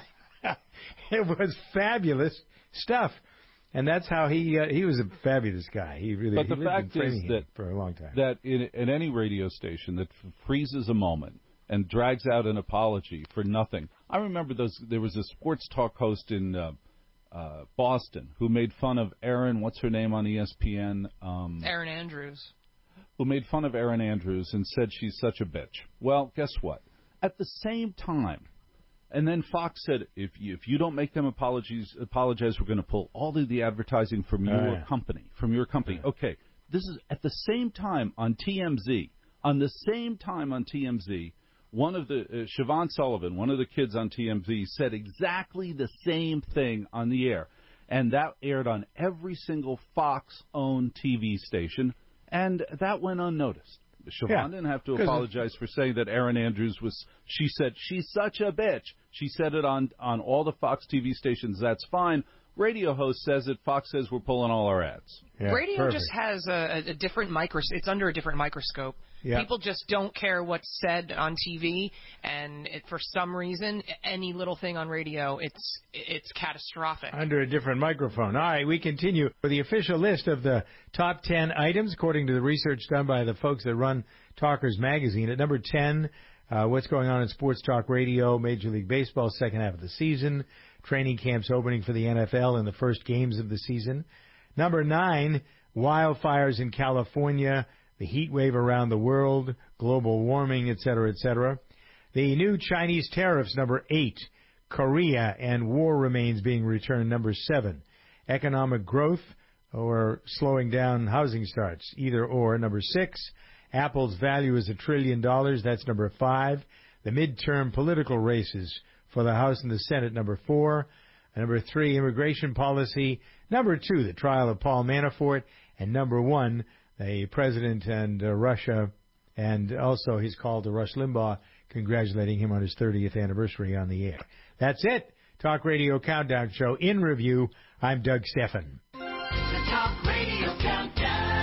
It was fabulous stuff. And that's how he uh, he was a fabulous guy. He really But he the lived in fact is Framingham that for a long time. that in, in any radio station that f- freezes a moment and drags out an apology for nothing. I remember those. There was a sports talk host in uh, uh, Boston who made fun of Erin. What's her name on E S P N? Um, Erin Andrews. Who made fun of Erin Andrews and said she's such a bitch. Well, guess what? At the same time. And then Fox said, if you, if you don't make them apologies, apologize, we're going to pull all of the advertising from Oh, your yeah. company, from your company. Okay, this is at the same time on T M Z. On the same time on T M Z, one of the, uh, Siobhan Sullivan, one of the kids on T M Z, said exactly the same thing on the air. And that aired on every single Fox-owned T V station, and that went unnoticed. Siobhan Yeah, didn't have to 'cause apologize for saying that Erin Andrews was, she said, she's such a bitch. She said it on, on all the Fox T V stations. That's fine. Radio host says it. Fox says we're pulling all our ads. Yeah, Radio perfect. just has a, a different micros. It's under a different microscope. Yeah. People just don't care what's said on T V, and it, for some reason, any little thing on radio, it's it's catastrophic. Under a different microphone. All right, we continue with the official list of the top ten items, according to the research done by the folks that run Talkers Magazine. At number ten, uh, what's going on in sports talk radio, Major League Baseball, second half of the season, training camps opening for the N F L in the first games of the season. Number nine, wildfires in California, the heat wave around the world, global warming, et cetera, et cetera. The new Chinese tariffs, number eight, Korea and war remains being returned, number seven. Economic growth or slowing down housing starts, either or, number six. Apple's value is a trillion dollars, that's number five. The midterm political races for the House and the Senate, number four. Number three, immigration policy. Number two, the trial of Paul Manafort. And number one, the president and uh, Russia, and also his call to Rush Limbaugh, congratulating him on his thirtieth anniversary on the air. That's it. Talk Radio Countdown Show in review. I'm Doug Stephan. The Talk Radio Countdown.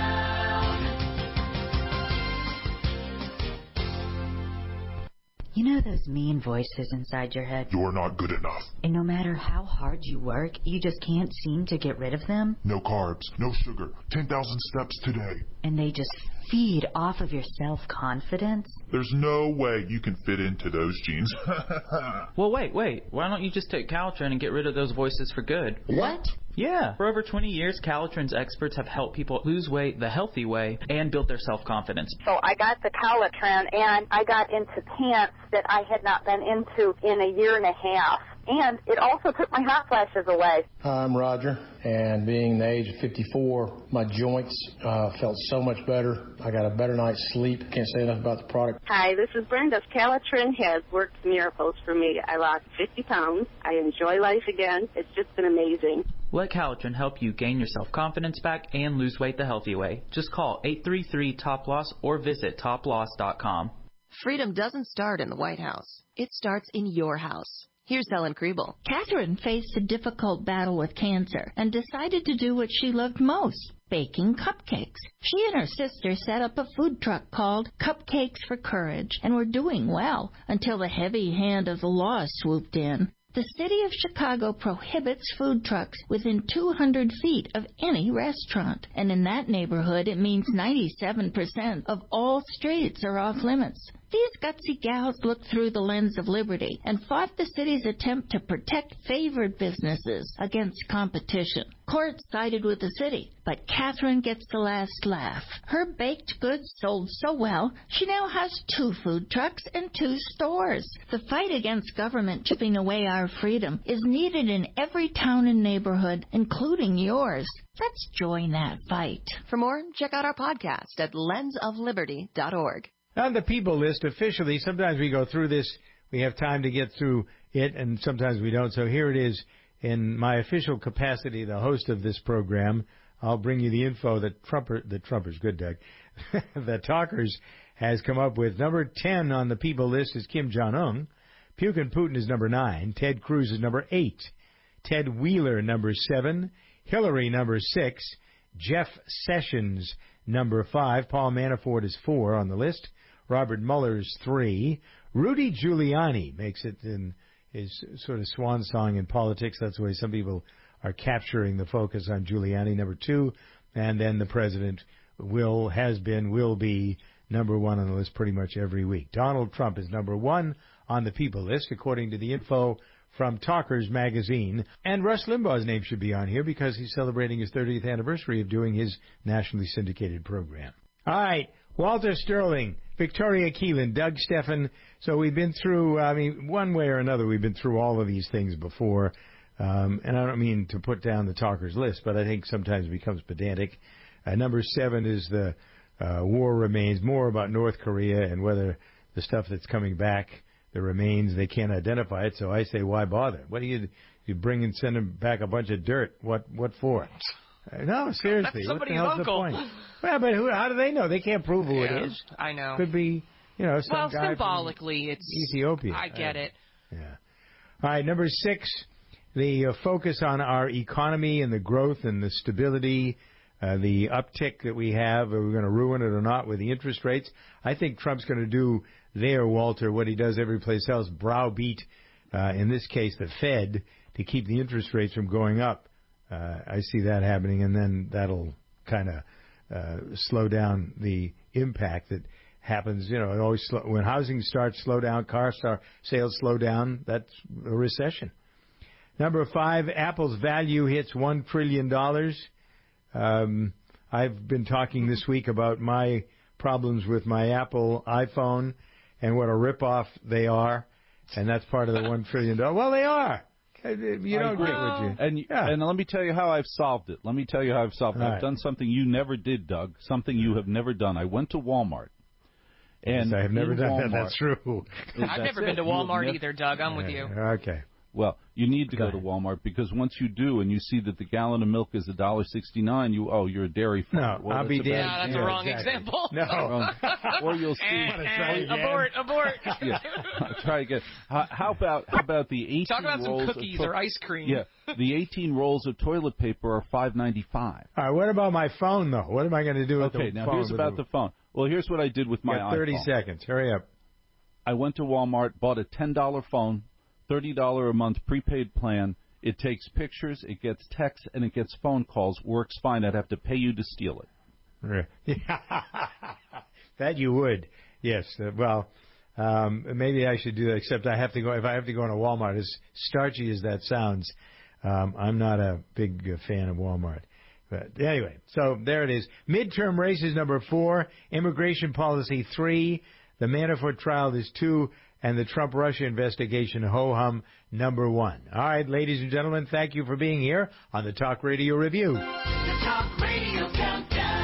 You know those mean voices inside your head? You're not good enough. And no matter how hard you work, you just can't seem to get rid of them? No carbs, no sugar, ten thousand steps today. And they just feed off of your self-confidence? There's no way you can fit into those jeans. Well, wait, wait. Why don't you just take Calitrin and get rid of those voices for good? What? Yeah. For over twenty years, Calitrin's experts have helped people lose weight the healthy way and build their self-confidence. So I got the Calitrin, and I got into pants that I had not been into in a year and a half. And it also took my hot flashes away. I'm Roger, and being the age of fifty-four, my joints uh, felt so much better. I got a better night's sleep. Can't say enough about the product. Hi, this is Brenda. Calitrin has worked miracles for me. I lost fifty pounds. I enjoy life again. It's just been amazing. Let Calitrin help you gain your self-confidence back and lose weight the healthy way. Just call eight three three, T O P L O S or visit top loss dot com. Freedom doesn't start in the White House. It starts in your house. Here's Helen Kriebel. Catherine faced a difficult battle with cancer and decided to do what she loved most, baking cupcakes. She and her sister set up a food truck called Cupcakes for Courage and were doing well until the heavy hand of the law swooped in. The city of Chicago prohibits food trucks within two hundred feet of any restaurant, and in that neighborhood it means ninety-seven percent of all streets are off limits. These gutsy gals looked through the lens of liberty and fought the city's attempt to protect favored businesses against competition. Court sided with the city, but Catherine gets the last laugh. Her baked goods sold so well, she now has two food trucks and two stores. The fight against government chipping away our freedom is needed in every town and neighborhood, including yours. Let's join that fight. For more, check out our podcast at lens of liberty dot org. On the people list, officially, sometimes we go through this, we have time to get through it, and sometimes we don't. So here it is in my official capacity, the host of this program. I'll bring you the info that Trumper, the Trumper's good, Doug, that Talkers has come up with. Number ten on the people list is Kim Jong-un. Putin Putin is number nine. Ted Cruz is number eight. Ted Wheeler, number seven. Hillary, number six. Jeff Sessions, number five. Paul Manafort is four on the list. Robert Mueller's three. Rudy Giuliani makes it in his sort of swan song in politics. That's the way some people are capturing the focus on Giuliani, number two. And then the president will, has been, will be number one on the list pretty much every week. Donald Trump is number one on the people list, according to the info from Talkers magazine. And Rush Limbaugh's name should be on here because he's celebrating his thirtieth anniversary of doing his nationally syndicated program. All right, Walter Sterling, Victoria Keelan, Doug Stephan. So we've been through, I mean, one way or another, we've been through all of these things before. Um, and I don't mean to put down the talkers list, but I think sometimes it becomes pedantic. Uh, number seven is the uh, war remains, more about North Korea and whether the stuff that's coming back, the remains, they can't identify it. So I say, why bother? What do you, you bring and send them back a bunch of dirt? What, what for? No, seriously. That's what the somebody's hell's uncle. the point? Well, but who, how do they know? They can't prove who yeah, it is. I know. Could be, you know, some well, guy symbolically, from it's Ethiopia. I get uh, it. Yeah. All right, number six, the uh, focus on our economy and the growth and the stability, uh, the uptick that we have. Are we going to ruin it or not with the interest rates? I think Trump's going to do there, Walter, what he does every place else, browbeat, uh, in this case, the Fed, to keep the interest rates from going up. Uh, I see that happening, and then that'll kind of uh, slow down the impact that happens. You know, it always slow, when housing starts slow down, car star, sales slow down, that's a recession. Number five, Apple's value hits one trillion dollars. Um, I've been talking this week about my problems with my Apple iPhone and what a ripoff they are. and that's part of the one trillion dollars. Well, they are. You don't get what you... And, yeah. and let me tell you how I've solved it. Let me tell you how I've solved it. All I've right. done something you never did, Doug, something you have never done. I went to Walmart. And yes, I have never in done Walmart, that. That's true. I've never been to Walmart never, either, Doug. I'm with you. Okay. Well, you need to go, go to Walmart because once you do and you see that the gallon of milk is a dollar sixty-nine, you oh you're a dairy farmer. No, well, I'll be damned. Yeah, that's yeah, a wrong exactly. example. No. Um, or you'll see. and, and, abort, abort. Yeah, try again. How, how about how about the eighteen Talk about rolls some cookies of to- or ice cream. Yeah, the eighteen rolls of toilet paper are five ninety-five. All right, what about my phone, though? What am I going to do with okay, the now phone? here's about the phone. Well, here's what I did with my you got thirty iPhone. seconds. Hurry up. I went to Walmart, bought a ten dollar phone, thirty dollars a month prepaid plan. It takes pictures, it gets texts, and it gets phone calls. Works fine. I'd have to pay you to steal it. That you would. Yes. Uh, well, um, maybe I should do that, except I have to go, if I have to go into Walmart, as starchy as that sounds, um, I'm not a big uh, fan of Walmart. But anyway, so there it is. Midterm races number four, immigration policy three, the Manafort trial is two, and the Trump-Russia investigation, ho-hum, number one. All right, ladies and gentlemen, thank you for being here on the Talk Radio Review. The Talk Radio Countdown.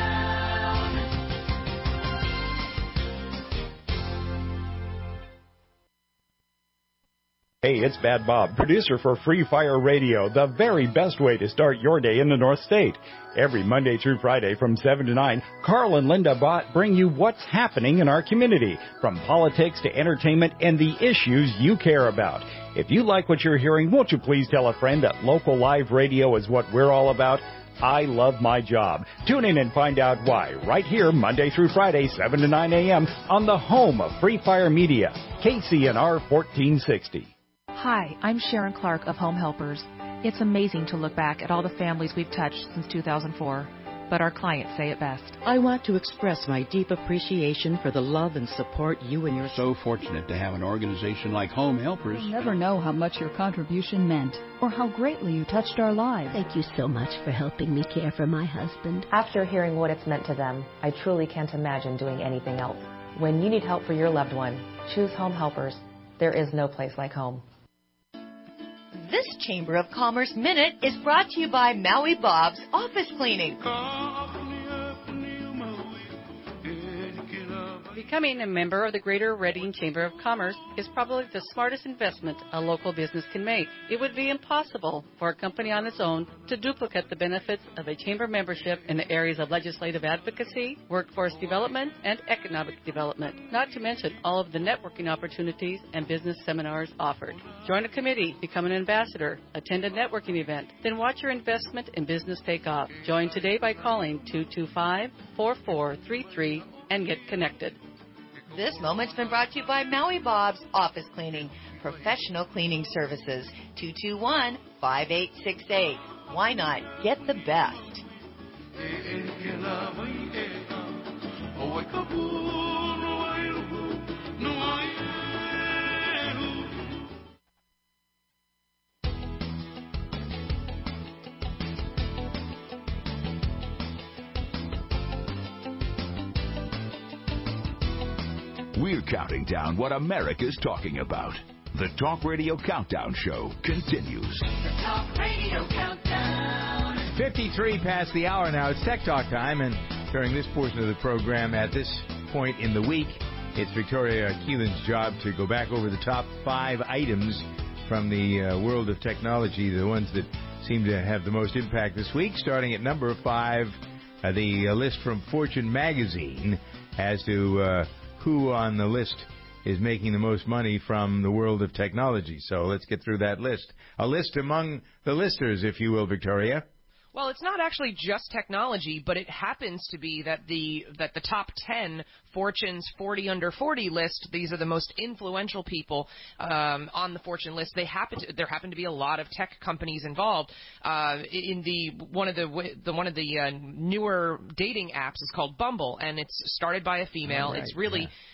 Hey, it's Bad Bob, producer for Free Fire Radio, the very best way to start your day in the North State. Every Monday through Friday from seven to nine, Carl and Linda Bott bring you what's happening in our community, from politics to entertainment and the issues you care about. If you like what you're hearing, won't you please tell a friend that local live radio is what we're all about? I love my job. Tune in and find out why right here Monday through Friday, seven to nine a.m. on the home of Free Fire Media, K C N R fourteen sixty. Hi, I'm Sharon Clark of Home Helpers. It's amazing to look back at all the families we've touched since two thousand four, but our clients say it best. I want to express my deep appreciation for the love and support you and your... So fortunate to have an organization like Home Helpers. You'll never know how much your contribution meant or how greatly you touched our lives. Thank you so much for helping me care for my husband. After hearing what it's meant to them, I truly can't imagine doing anything else. When you need help for your loved one, choose Home Helpers. There is no place like home. This Chamber of Commerce Minute is brought to you by Maui Bob's Office Cleaning. Becoming a member of the Greater Reading Chamber of Commerce is probably the smartest investment a local business can make. It would be impossible for a company on its own to duplicate the benefits of a chamber membership in the areas of legislative advocacy, workforce development, and economic development, not to mention all of the networking opportunities and business seminars offered. Join a committee, become an ambassador, attend a networking event, then watch your investment in business take off. Join today by calling two two five, four four three three and get connected. This moment's been brought to you by Maui Bob's Office Cleaning, professional cleaning services. two two one, five eight six eight. Why not get the best? We're counting down what America's talking about. The Talk Radio Countdown Show continues. The Talk Radio Countdown. fifty-three past the hour now. It's Tech Talk time, and during this portion of the program, at this point in the week, it's Victoria Keelan's job to go back over the top five items from the uh, world of technology, the ones that seem to have the most impact this week. Starting at number five, uh, the uh, list from Fortune magazine as to uh, who on the list is making the most money from the world of technology. So let's get through that list. A list among the listers, if you will, Victoria. Well, it's not actually just technology, but it happens to be that the that the top ten Fortune's forty under forty list, these are the most influential people um, on the Fortune list. They happen to, there happen to be a lot of tech companies involved. Uh, in the one of the the one of the uh, newer dating apps is called Bumble, and it's started by a female. Right, it's really yeah.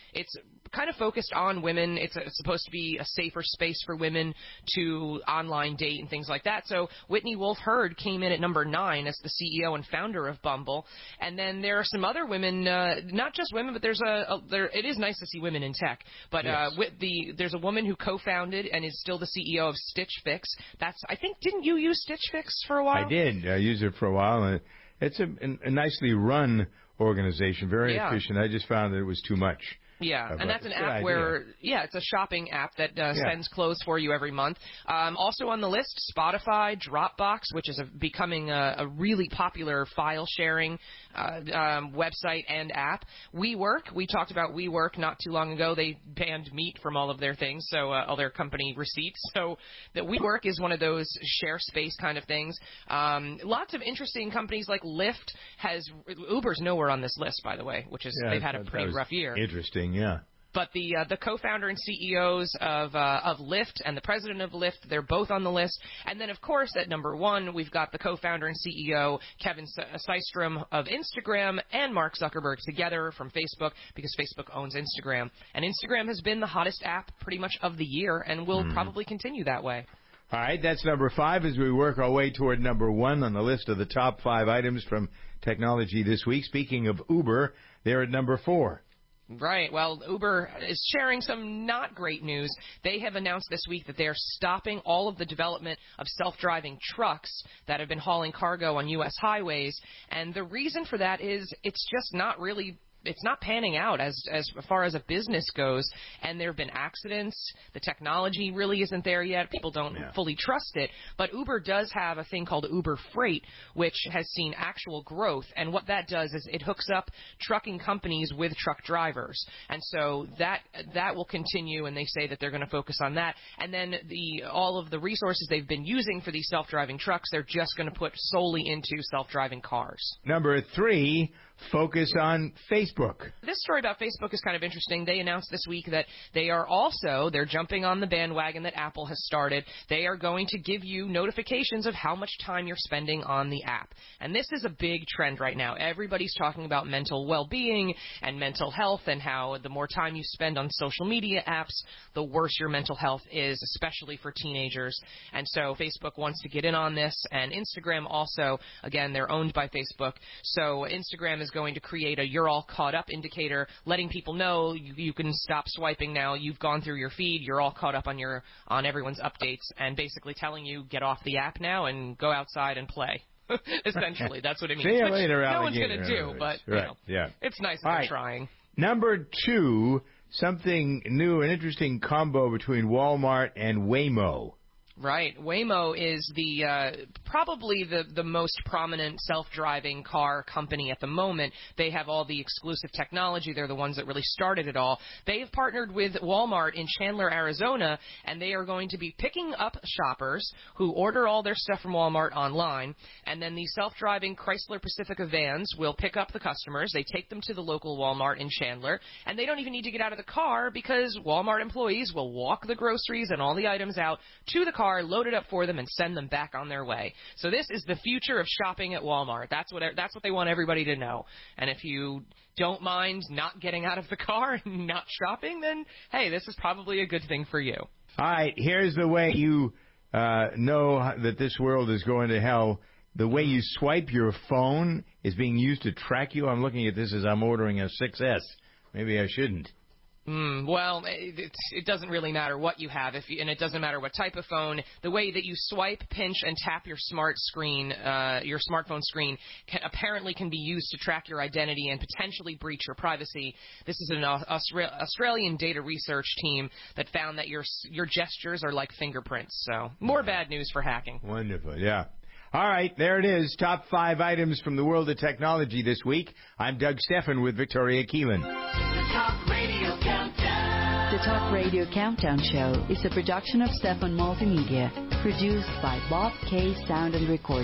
it's kind of focused on women. It's, a, it's supposed to be a safer space for women to online date and things like that. So Whitney Wolfe Herd came in at number nine as the C E O and founder of Bumble. And then there are some other women, uh, not just women, but there's a, a there. It is nice to see women in tech. But Yes. uh, with the there's a woman who co-founded and is still the C E O of Stitch Fix. That's I think didn't you use Stitch Fix for a while? I did. I used it for a while, and it's a, a nicely run organization, very Yeah. efficient. I just found that it was too much. Yeah, Uh, but and that's an it's a good app idea. where, yeah, it's a shopping app that uh, Yeah. sends clothes for you every month. Um, also on the list, Spotify, Dropbox, which is a, becoming a, a really popular file sharing uh, um, website and app. WeWork, we talked about WeWork not too long ago. They banned meat from all of their things, so uh, all their company receipts. So that WeWork is one of those share space kind of things. Um, lots of interesting companies like Lyft has Uber's nowhere on this list, by the way, which is Yeah, they've had a that- that pretty was rough year. Interesting, yeah. But the uh, the co-founder and C E Os of uh, of Lyft and the president of Lyft, they're both on the list. And then, of course, at number one, we've got the co-founder and C E O Kevin Systrom of Instagram and Mark Zuckerberg together from Facebook, because Facebook owns Instagram. And Instagram has been the hottest app pretty much of the year and will Mhm. probably continue that way. All right, that's number five as we work our way toward number one on the list of the top five items from technology this week. Speaking of Uber, they're at number four. Right. Well, Uber is sharing some not great news. They have announced this week that they are stopping all of the development of self-driving trucks that have been hauling cargo on U S highways. And the reason for that is it's just not really it's not panning out as as far as a business goes, and there have been accidents. The technology really isn't there yet. People don't Yeah. fully trust it. But Uber does have a thing called Uber Freight, which has seen actual growth. And what that does is it hooks up trucking companies with truck drivers. And so that that will continue, and they say that they're going to focus on that. And then the all of the resources they've been using for these self-driving trucks, they're just going to put solely into self-driving cars. Number three, focus on Facebook. This story about Facebook is kind of interesting. They announced this week that they are also, they're jumping on the bandwagon that Apple has started. They are going to give you notifications of how much time you're spending on the app. And this is a big trend right now. Everybody's talking about mental well-being and mental health, and how the more time you spend on social media apps, the worse your mental health is, especially for teenagers. And so Facebook wants to get in on this, and Instagram also. Again, they're owned by Facebook. So Instagram is going to create a you're all caught up indicator, letting people know you, you can stop swiping now. You've gone through your feed. You're all caught up on your on everyone's updates, and basically telling you get off the app now and go outside and play. Essentially, that's what it means. See you Which later, no one's going alligator. to do, but you Right, know, yeah. it's nice that All they're right. trying. Number two, something new, an interesting combo between Walmart and Waymo. Right. Waymo is the uh, probably the, the most prominent self-driving car company at the moment. They have all the exclusive technology. They're the ones that really started it all. They have partnered with Walmart in Chandler, Arizona, and they are going to be picking up shoppers who order all their stuff from Walmart online, and then these self-driving Chrysler Pacifica vans will pick up the customers. They take them to the local Walmart in Chandler, and they don't even need to get out of the car because Walmart employees will walk the groceries and all the items out to the car, load it up for them, and send them back on their way. So this is the future of shopping at Walmart. That's what that's what they want everybody to know. And if you don't mind not getting out of the car and not shopping, then hey, this is probably a good thing for you. All right, here's the way you uh, know that this world is going to hell. The way you swipe your phone is being used to track you. I'm looking at this as I'm ordering a six S. Maybe I shouldn't. Mm, well, it, it's, it doesn't really matter what you have, if you, and it doesn't matter what type of phone. The way that you swipe, pinch, and tap your smart screen, uh, your smartphone screen, can, apparently can be used to track your identity and potentially breach your privacy. This is an Austra- Australian data research team that found that your your gestures are like fingerprints. So more bad news for hacking. Wonderful, yeah. All right, there it is. Top five items from the world of technology this week. I'm Doug Steffen with Victoria Keelan. The Talk Radio Countdown. The Talk Radio Countdown Show is a production of Steffen Multimedia, produced by Bob K. Sound and Recording.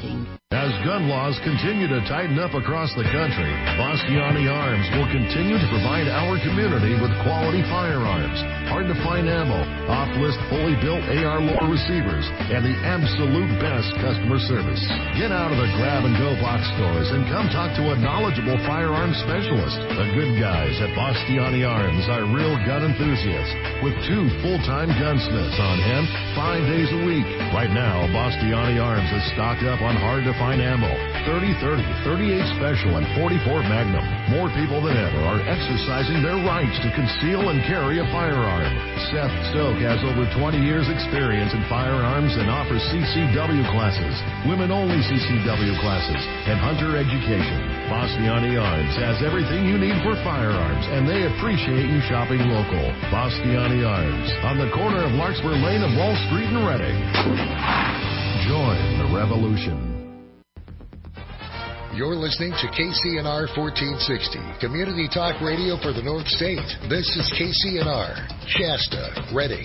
As gun laws continue to tighten up across the country, Bastiani Arms will continue to provide our community with quality firearms, hard-to-find ammo, off-list fully built A R loader receivers, and the absolute best customer service. Get out of the grab-and-go box stores and come talk to a knowledgeable firearms specialist. The good guys at Bastiani Arms are real gun enthusiasts with two full-time gunsmiths on hand five days a week. Right now, Bastiani Arms is stocked up on hard-to fine ammo, thirty thirty, thirty-eight Special, and forty-four Magnum. More people than ever are exercising their rights to conceal and carry a firearm. Seth Stoke has over twenty years experience in firearms and offers C C W classes, women-only C C W classes, and hunter education. Bastiani Arms has everything you need for firearms, and they appreciate you shopping local. Bastiani Arms, on the corner of Larkspur Lane and Wall Street in Reading. Join the revolution. You're listening to K C N R fourteen sixty, Community Talk Radio for the North State. This is K C N R, Shasta, Reading.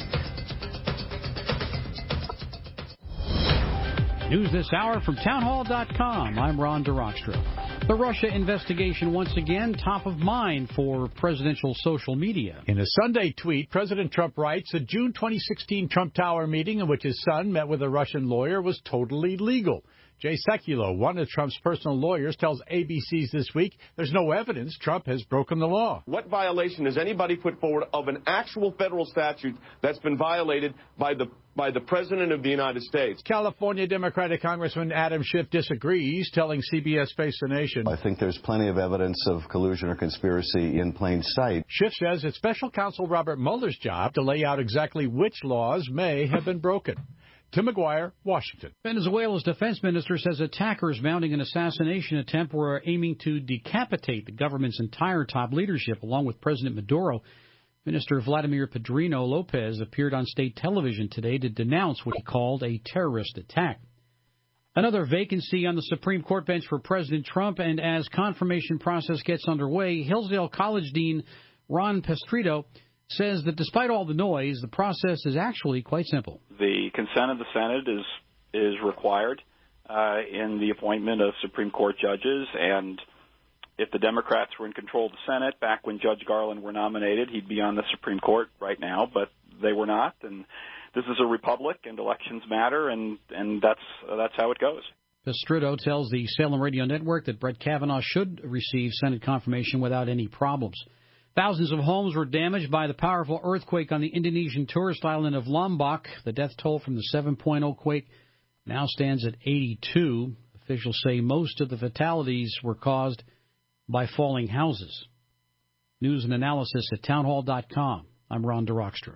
News this hour from townhall dot com. I'm Ron DeRockstra. The Russia investigation once again top of mind for presidential social media. In a Sunday tweet, President Trump writes, a June twenty sixteen Trump Tower meeting in which his son met with a Russian lawyer was totally legal. Jay Sekulow, one of Trump's personal lawyers, tells A B C's This Week there's no evidence Trump has broken the law. What violation has anybody put forward of an actual federal statute that's been violated by the by the President of the United States? California Democratic Congressman Adam Schiff disagrees, telling C B S Face the Nation. I think there's plenty of evidence of collusion or conspiracy in plain sight. Schiff says it's special counsel Robert Mueller's job to lay out exactly which laws may have been broken. Tim McGuire, Washington. Venezuela's defense minister says attackers mounting an assassination attempt were aiming to decapitate the government's entire top leadership, along with President Maduro. Minister Vladimir Pedrino Lopez appeared on state television today to denounce what he called a terrorist attack. Another vacancy on the Supreme Court bench for President Trump, and as confirmation process gets underway, Hillsdale College Dean Ron Pestrito says that despite all the noise, the process is actually quite simple. The consent of the Senate is is required uh, in the appointment of Supreme Court judges, and if the Democrats were in control of the Senate back when Judge Garland were nominated, he'd be on the Supreme Court right now, but they were not, and this is a republic, and elections matter, and, and that's uh, that's how it goes. Pestrito tells the Salem Radio Network that Brett Kavanaugh should receive Senate confirmation without any problems. Thousands of homes were damaged by the powerful earthquake on the Indonesian tourist island of Lombok. The death toll from the seven point oh quake now stands at eighty-two. Officials say most of the fatalities were caused by falling houses. News and analysis at townhall dot com. I'm Ron DeRockstra.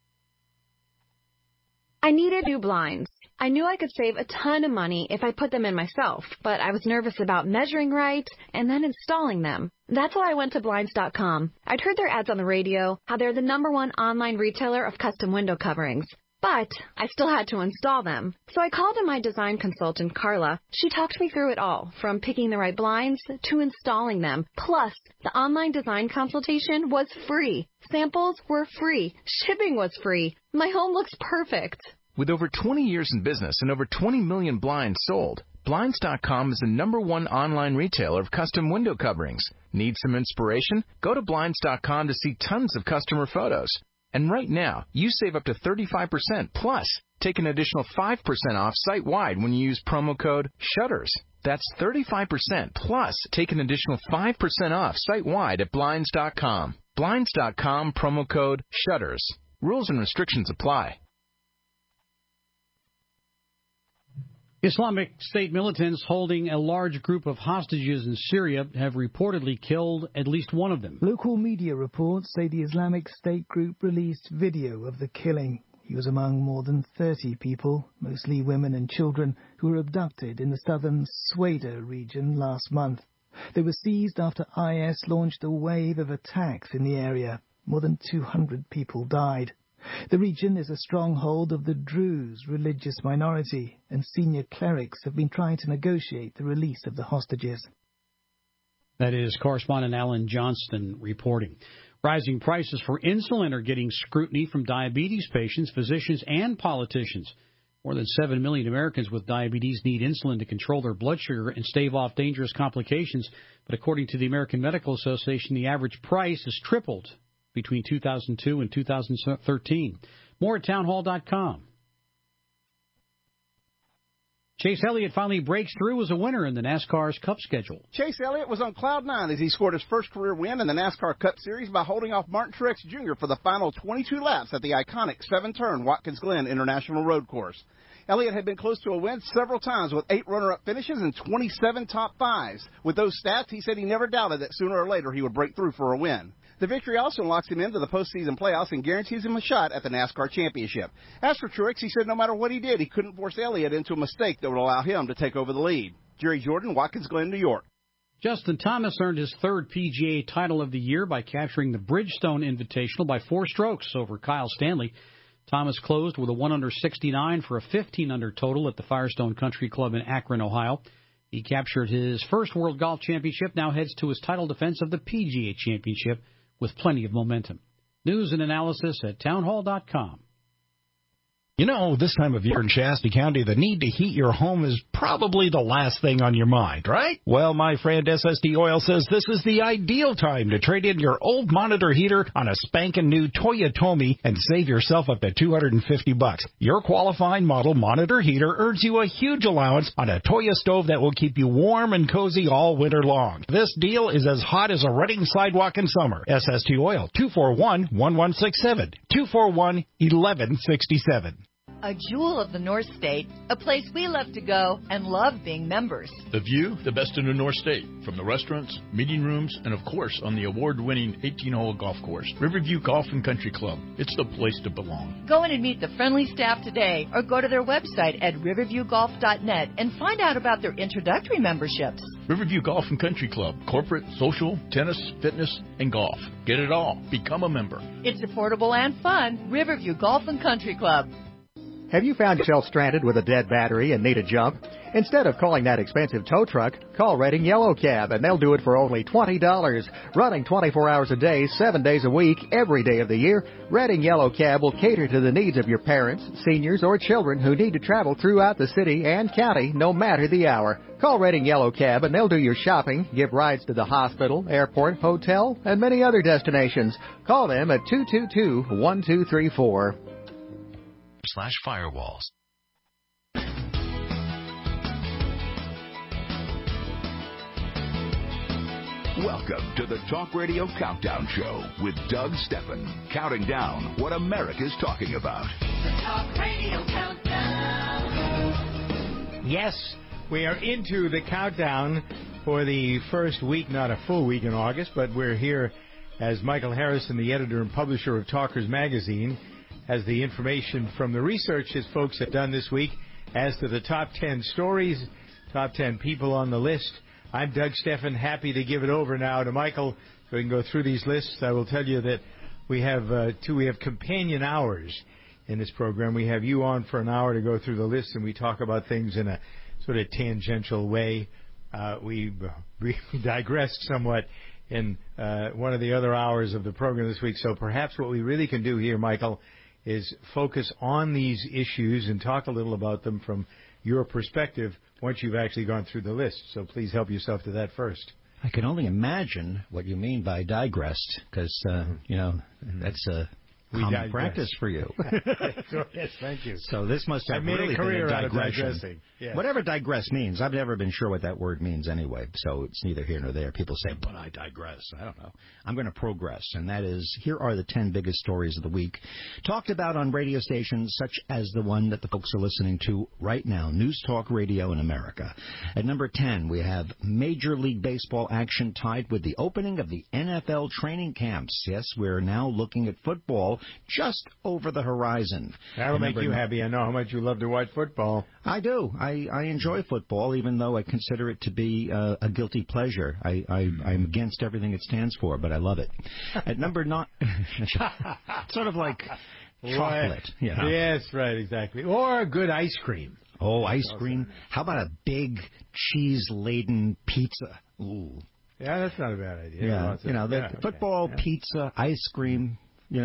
I needed new blinds. I knew I could save a ton of money if I put them in myself, but I was nervous about measuring right and then installing them. That's why I went to Blinds dot com. I'd heard their ads on the radio, how they're the number one online retailer of custom window coverings. But I still had to install them. So I called in my design consultant, Carla. She talked me through it all, from picking the right blinds to installing them. Plus, the online design consultation was free. Samples were free. Shipping was free. My home looks perfect. With over twenty years in business and over twenty million blinds sold, Blinds dot com is the number one online retailer of custom window coverings. Need some inspiration? Go to Blinds dot com to see tons of customer photos. And right now, you save up to thirty-five percent, plus take an additional five percent off site-wide when you use promo code SHUTTERS. That's thirty-five percent, plus take an additional five percent off site-wide at Blinds dot com. Blinds dot com, promo code SHUTTERS. Rules and restrictions apply. Islamic State militants holding a large group of hostages in Syria have reportedly killed at least one of them. Local media reports say the Islamic State group released video of the killing. He was among more than thirty people, mostly women and children, who were abducted in the southern Sweda region last month. They were seized after I S launched a wave of attacks in the area. More than two hundred people died. The region is a stronghold of the Druze religious minority, and senior clerics have been trying to negotiate the release of the hostages. That is correspondent Alan Johnston reporting. Rising prices for insulin are getting scrutiny from diabetes patients, physicians, and politicians. More than seven million Americans with diabetes need insulin to control their blood sugar and stave off dangerous complications. But according to the American Medical Association, the average price has tripled between two thousand two and two thousand thirteen. More at townhall dot com. Chase Elliott finally breaks through as a winner in the NASCAR's Cup schedule. Chase Elliott was on cloud nine as he scored his first career win in the NASCAR Cup Series by holding off Martin Truex Junior for the final twenty-two laps at the iconic seven-turn Watkins Glen International Road Course. Elliott had been close to a win several times with eight runner-up finishes and twenty-seven top fives. With those stats, he said he never doubted that sooner or later he would break through for a win. The victory also locks him into the postseason playoffs and guarantees him a shot at the NASCAR Championship. As for Truex, he said no matter what he did, he couldn't force Elliott into a mistake that would allow him to take over the lead. Jerry Jordan, Watkins Glen, New York. Justin Thomas earned his third P G A title of the year by capturing the Bridgestone Invitational by four strokes over Kyle Stanley. Thomas closed with a one under sixty-nine for a fifteen under total at the Firestone Country Club in Akron, Ohio. He captured his first World Golf Championship, now heads to his title defense of the P G A Championship with plenty of momentum. News and analysis at townhall dot com. You know, this time of year in Shasta County, the need to heat your home is probably the last thing on your mind, right? Well, my friend S S T Oil says this is the ideal time to trade in your old monitor heater on a spanking new Toyotomi and save yourself up to two hundred fifty bucks. Your qualifying model monitor heater earns you a huge allowance on a Toyo stove that will keep you warm and cozy all winter long. This deal is as hot as a Reading sidewalk in summer. S S T Oil, two four one, one one six seven, two four one, one one six seven. A jewel of the North State, a place we love to go and love being members. The view, the best in the North State, from the restaurants, meeting rooms, and of course on the award-winning eighteen-hole golf course. Riverview Golf and Country Club. It's the place to belong. Go in and meet the friendly staff today or go to their website at riverview golf dot net and find out about their introductory memberships. Riverview Golf and Country Club. Corporate, social, tennis, fitness, and golf. Get it all. Become a member. It's affordable and fun. Riverview Golf and Country Club. Have you found yourself stranded with a dead battery and need a jump? Instead of calling that expensive tow truck, call Redding Yellow Cab, and they'll do it for only twenty dollars. Running twenty-four hours a day, seven days a week, every day of the year, Redding Yellow Cab will cater to the needs of your parents, seniors, or children who need to travel throughout the city and county, no matter the hour. Call Redding Yellow Cab, and they'll do your shopping, give rides to the hospital, airport, hotel, and many other destinations. Call them at two two two, one two three four. Slash firewalls. Welcome to the Talk Radio Countdown Show with Doug Steffen, counting down what America's talking about. The Talk Radio Countdown. Yes, we are into the countdown for the first week, not a full week in August, but we're here as Michael Harrison, the editor and publisher of Talkers Magazine, has the information from the research his folks have done this week as to the top ten stories, top ten people on the list. I'm Doug Steffen, happy to give it over now to Michael so we can go through these lists. I will tell you that we have uh, two, we have companion hours in this program. We have you on for an hour to go through the list, and we talk about things in a sort of tangential way. Uh, we, we digressed somewhat in uh, one of the other hours of the program this week, so perhaps what we really can do here, Michael, is focus on these issues and talk a little about them from your perspective once you've actually gone through the list. So please help yourself to that first. I can only imagine what you mean by digressed, because, uh, you know, that's a common digress. practice for you. Yes, thank you. So this must have I made really a career been a out of digression. digressing. Yeah. Whatever digress means, I've never been sure what that word means anyway, so it's neither here nor there. People say, but I digress. I don't know. I'm going to progress, and that is, here are the ten biggest stories of the week, talked about on radio stations such as the one that the folks are listening to right now, News Talk Radio in America. At number ten, we have Major League Baseball action tied with the opening of the N F L training camps. Yes, we're now looking at football just over the horizon. That'll make you happy. I know how much you love to watch football. I do. I, I enjoy football, even though I consider it to be uh, a guilty pleasure. I, I, I'm against everything it stands for, but I love it. At number nine, sort of like chocolate. You know? Yes, right, exactly. Or a good ice cream. Oh, ice cream. How about a big cheese-laden pizza? Ooh. Yeah, that's not a bad idea. Yeah, you know, the yeah, football, okay. pizza, ice cream, you know.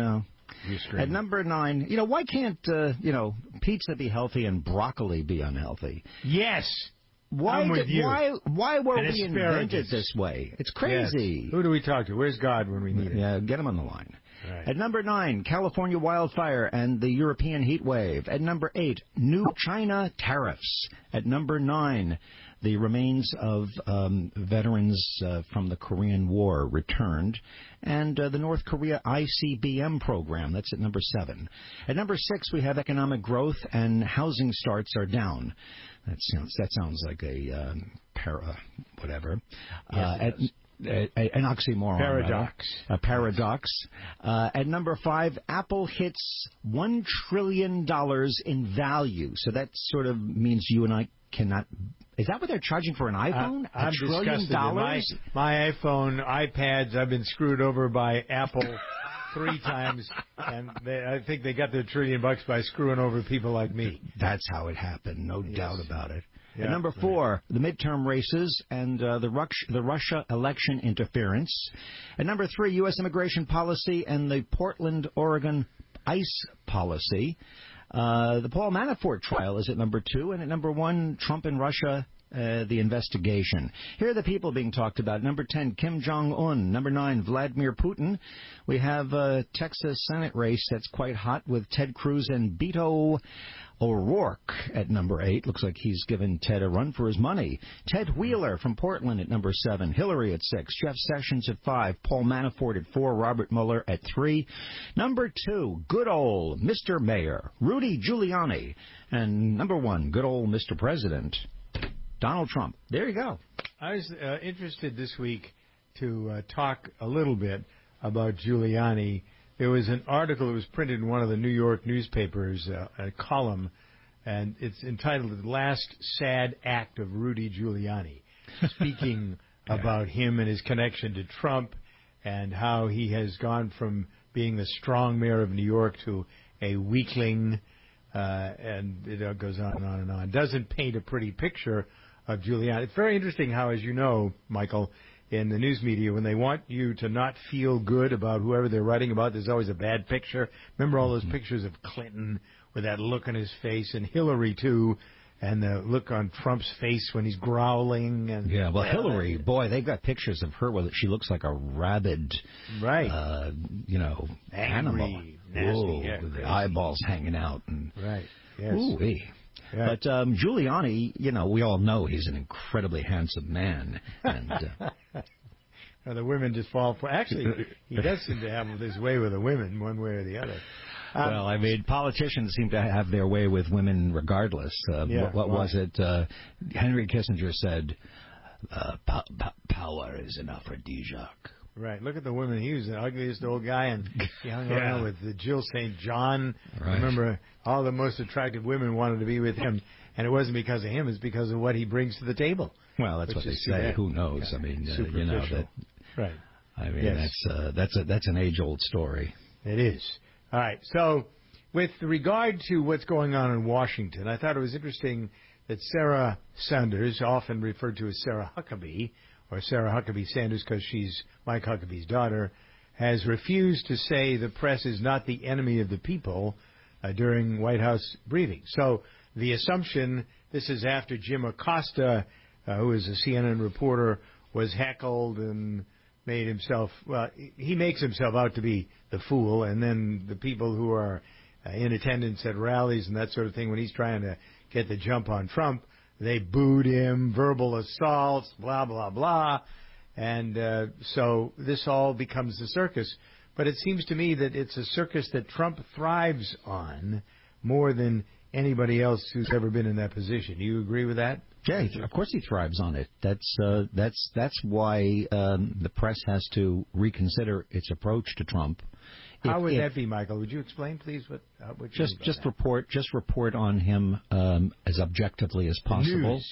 your screen. At number nine, you know, why can't, uh, you know, pizza be healthy and broccoli be unhealthy? Yes. Why, I'm with did, you. why, why were And we asparagus. invented this way? It's crazy. Yes. Who do we talk to? Where's God when we need him? Yeah, get him on the line. Right. At number nine, California wildfire and the European heat wave. At number eight, new China tariffs. At number nine, the remains of um, veterans uh, from the Korean War returned, and uh, the North Korea I C B M program. That's at number seven. At number six, we have economic growth and housing starts are down. That sounds that sounds like a um, para whatever. Yes, uh, it at, does. A, a, an oxymoron. Paradox. Rather. A paradox. Uh, at number five, Apple hits one trillion dollars in value. So that sort of means you and I cannot... Is that what they're charging for an iPhone? I, I'm a trillion disgusted. dollars? My, my iPhone, iPads, I've been screwed over by Apple three times, and they, I think they got their trillion bucks by screwing over people like me. That's how it happened, no yes. doubt about it. Yeah, At number four, right. the midterm races and uh, the, Rux- the Russia election interference. At number three, U S immigration policy and the Portland, Oregon ICE policy. Uh, the Paul Manafort trial is at number two. And at number one, Trump and Russia, uh, the investigation. Here are the people being talked about. Number ten, Kim Jong-un. Number nine, Vladimir Putin. We have a Texas Senate race that's quite hot with Ted Cruz and Beto O'Rourke at number eight. Looks like he's given Ted a run for his money. Ted Wheeler from Portland at number seven. Hillary at six. Jeff Sessions at five. Paul Manafort at four. Robert Mueller at three. Number two, good old Mister Mayor, Rudy Giuliani. And number one, good old Mister President, Donald Trump. There you go. I was uh, interested this week to uh, talk a little bit about Giuliani. There was an article that was printed in one of the New York newspapers, uh, a column, and it's entitled The Last Sad Act of Rudy Giuliani, speaking yeah. about him and his connection to Trump and how he has gone from being the strong mayor of New York to a weakling, uh, and it goes on and on and on. Doesn't paint a pretty picture of Giuliani. It's very interesting how, as you know, Michael, in the news media, when they want you to not feel good about whoever they're writing about, there's always a bad picture. Remember all those pictures of Clinton with that look on his face, and Hillary, too, and the look on Trump's face when he's growling. And Yeah, well, Hillary, boy, they've got pictures of her where she looks like a rabid, right. uh, you know, Angry, animal. nasty, Whoa, yeah, with the crazy. eyeballs hanging out. And, right, yes. Ooh-wee. Yeah. But um, Giuliani, you know, we all know he's an incredibly handsome man. And uh, well, the women just fall for. Actually, he does seem to have his way with the women, one way or the other. Um, well, I mean, politicians seem to have their way with women regardless. Uh, yeah, what what well, was it? Uh, Henry Kissinger said, uh, po- po- "Power is an aphrodisiac." Right. Look at the women. He was the ugliest old guy, and he hung yeah. around with the Jill Saint John. Right. Remember, all the most attractive women wanted to be with him, and it wasn't because of him; it's because of what he brings to the table. Well, that's what they say. Bad. Who knows? Yeah. I mean, uh, you know that. Right. I mean, yes. that's uh, that's a that's an age-old story. It is. All right. So, with regard to what's going on in Washington, I thought it was interesting that Sarah Sanders, often referred to as Sarah Huckabee, or Sarah Huckabee Sanders because she's Mike Huckabee's daughter, has refused to say the press is not the enemy of the people uh, during White House briefings. So the assumption, this is after Jim Acosta, uh, who is a C N N reporter, was heckled and made himself, well, he makes himself out to be the fool, and then the people who are uh, in attendance at rallies and that sort of thing, when he's trying to get the jump on Trump, they booed him, verbal assaults, blah, blah, blah. And uh, so this all becomes a circus. But it seems to me that it's a circus that Trump thrives on more than anybody else who's ever been in that position. Do you agree with that? Yeah, of course he thrives on it. That's uh, that's that's why um, the press has to reconsider its approach to Trump. How if, would if, that be, Michael? Would you explain, please, what, uh, what you just mean by just that? report just report on him um, as objectively as possible,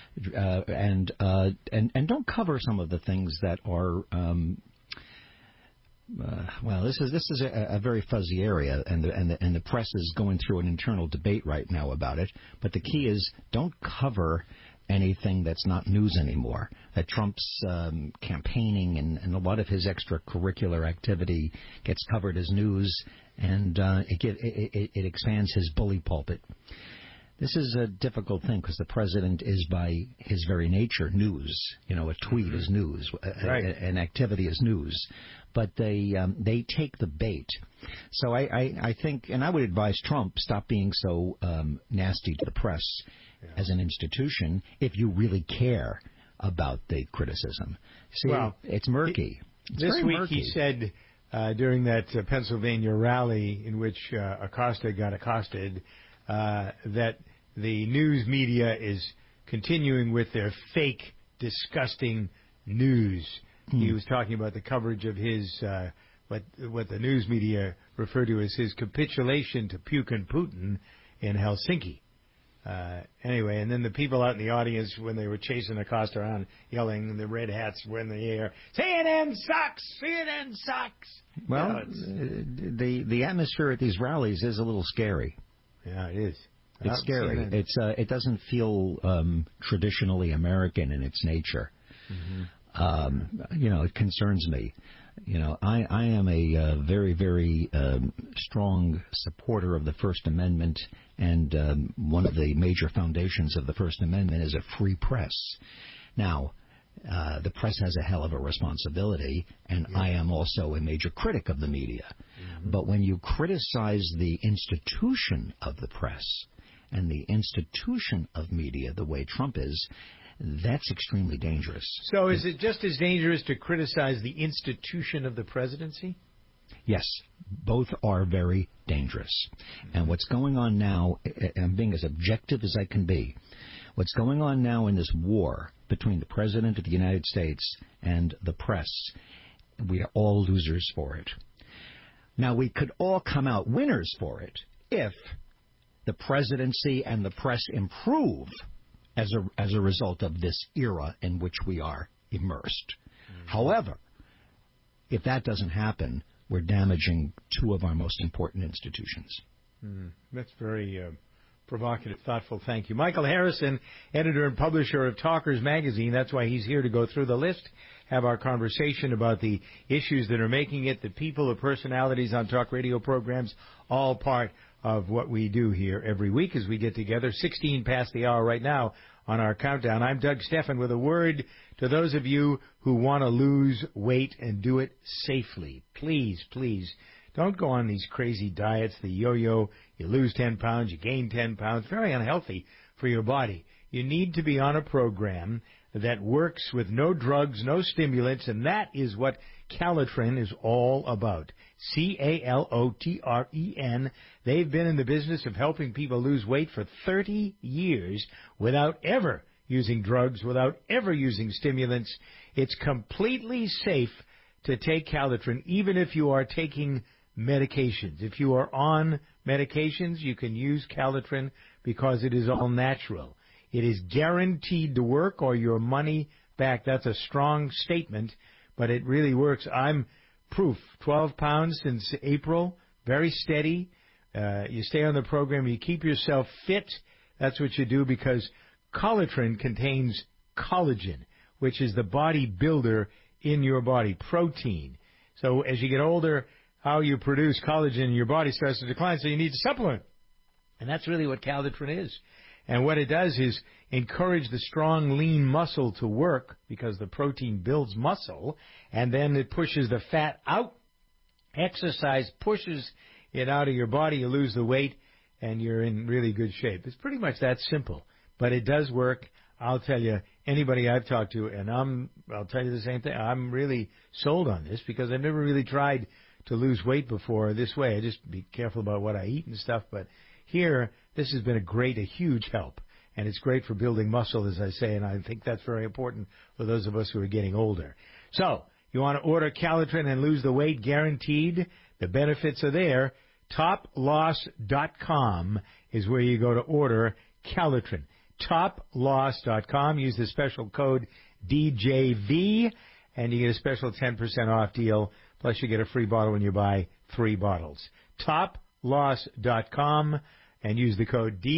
uh, and uh, and and don't cover some of the things that are. Um, Uh, well, this is this is a, a very fuzzy area, and the, and the and the press is going through an internal debate right now about it. But the key is don't cover anything that's not news anymore. That Trump's um, campaigning and, and a lot of his extracurricular activity gets covered as news, and uh, it, get, it, it, it expands his bully pulpit. This is a difficult thing because the president is by his very nature news. You know, a tweet is news, right. a, a, an activity is news. But they um, they take the bait. So I, I, I think, and I would advise Trump, stop being so um, nasty to the press yeah. as an institution if you really care about the criticism. See, well, it's murky. It's this very week murky. he said uh, during that uh, Pennsylvania rally in which uh, Acosta got accosted, Uh, that the news media is continuing with their fake, disgusting news. Mm. He was talking about the coverage of his, uh, what what the news media refer to as his capitulation to Putin Putin in Helsinki. Uh, anyway, and then the people out in the audience, when they were chasing Acosta around, yelling, the red hats were in the air, C N N sucks! C N N sucks! Well, you know, the, the atmosphere at these rallies is a little scary. Yeah, it is. It's scary. It's uh, it doesn't feel um, traditionally American in its nature. Mm-hmm. Um, you know, it concerns me. You know, I, I am a uh, very, very um, strong supporter of the First Amendment, and um, one of the major foundations of the First Amendment is a free press. Now, uh, the press has a hell of a responsibility, and yeah. I am also a major critic of the media. Mm-hmm. But when you criticize the institution of the press and the institution of media the way Trump is, that's extremely dangerous. So is it just as dangerous to criticize the institution of the presidency? Yes, both are very dangerous. Mm-hmm. And what's going on now, I'm being as objective as I can be, what's going on now in this war between the President of the United States and the press, we are all losers for it. Now, we could all come out winners for it if the presidency and the press improve as a, as a result of this era in which we are immersed. Mm-hmm. However, if that doesn't happen, we're damaging two of our most important institutions. Mm, that's very uh, provocative, thoughtful. Thank you. Michael Harrison, editor and publisher of Talkers Magazine. That's why he's here to go through the list, have our conversation about the issues that are making it, the people, the personalities on talk radio programs, all part of what we do here every week as we get together. sixteen past the hour right now on our countdown. I'm Doug Steffen with a word to those of you who want to lose weight and do it safely. Please, please, don't go on these crazy diets, the yo-yo. You lose ten pounds, you gain ten pounds. Very unhealthy for your body. You need to be on a program that works with no drugs, no stimulants, and that is what Calitrin is all about. C A L O T R E N. They've been in the business of helping people lose weight for thirty years without ever using drugs, without ever using stimulants. It's completely safe to take Calitrin, even if you are taking medications. If you are on medications, you can use Calitrin because it is all natural. It is guaranteed to work or your money back. That's a strong statement, but it really works. I'm proof. twelve pounds since April, very steady. Uh, you stay on the program, you keep yourself fit. That's what you do because Calitrin contains collagen, which is the body builder in your body, protein. So as you get older, how you produce collagen in your body starts to decline, so you need to supplement. And that's really what Calitrin is. And what it does is encourage the strong, lean muscle to work because the protein builds muscle, and then it pushes the fat out. Exercise pushes it out of your body. You lose the weight, and you're in really good shape. It's pretty much that simple, but it does work. I'll tell you, anybody I've talked to, and I'm, I'll tell you the same thing. I'm really sold on this because I've never really tried to lose weight before this way. I just be careful about what I eat and stuff, but here, this has been a great, a huge help, and it's great for building muscle, as I say, and I think that's very important for those of us who are getting older. So, you want to order Calitrin and lose the weight guaranteed. The benefits are there. Top Loss dot com is where you go to order Calitrin. Top Loss dot com. Use the special code D J V, and you get a special ten percent off deal, plus you get a free bottle when you buy three bottles. Top Loss dot com, and use the code D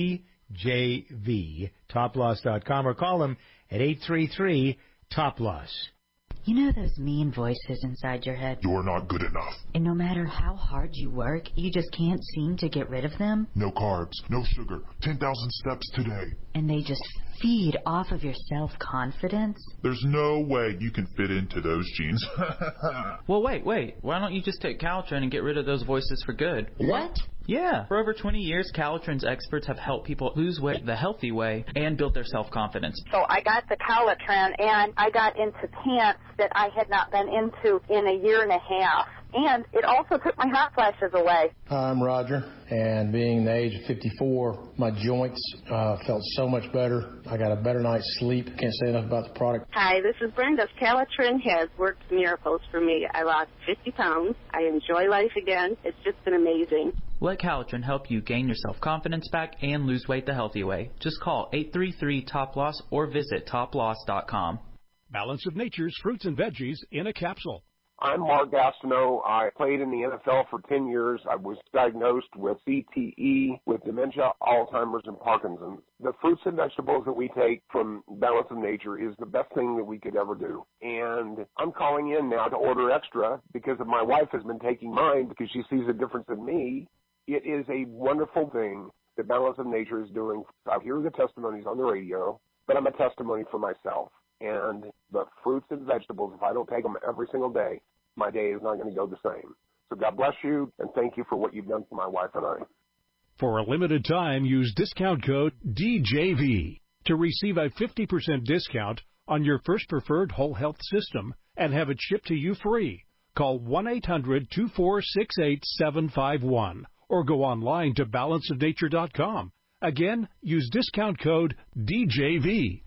J V, top loss dot com, or call them at eight three three, top loss. You know those mean voices inside your head? You're not good enough. And no matter how hard you work, you just can't seem to get rid of them? No carbs, no sugar, ten thousand steps today. And they just feed off of your self-confidence? There's no way you can fit into those jeans. Well, wait, wait. Why don't you just take Calitrin and get rid of those voices for good? What? Yeah. For over twenty years, Calitrin's experts have helped people lose weight the healthy way and build their self-confidence. So I got the Calitrin, and I got into pants that I had not been into in a year and a half. And it also took my hot flashes away. Hi, I'm Roger, and being the age of fifty-four, my joints uh, felt so much better. I got a better night's sleep. Can't say enough about the product. Hi, this is Brenda. Calitrin has worked miracles for me. I lost fifty pounds. I enjoy life again. It's just been amazing. Let Calitrin help you gain your self-confidence back and lose weight the healthy way. Just call eight three three, top loss or visit top loss dot com. Balance of Nature's fruits and veggies in a capsule. I'm Mark Gastineau. I played in the N F L for ten years. I was diagnosed with C T E, with dementia, Alzheimer's, and Parkinson's. The fruits and vegetables that we take from Balance of Nature is the best thing that we could ever do. And I'm calling in now to order extra because my wife has been taking mine because she sees a difference in me. It is a wonderful thing that Balance of Nature is doing. I hear the testimonies on the radio, but I'm a testimony for myself. And the fruits and vegetables, if I don't take them every single day, my day is not going to go the same. So God bless you, and thank you for what you've done for my wife and I. For a limited time, use discount code D J V to receive a fifty percent discount on your first preferred whole health system and have it shipped to you free. Call one eight hundred, two four six eight, seven five one or go online to balance of nature dot com. Again, use discount code D J V.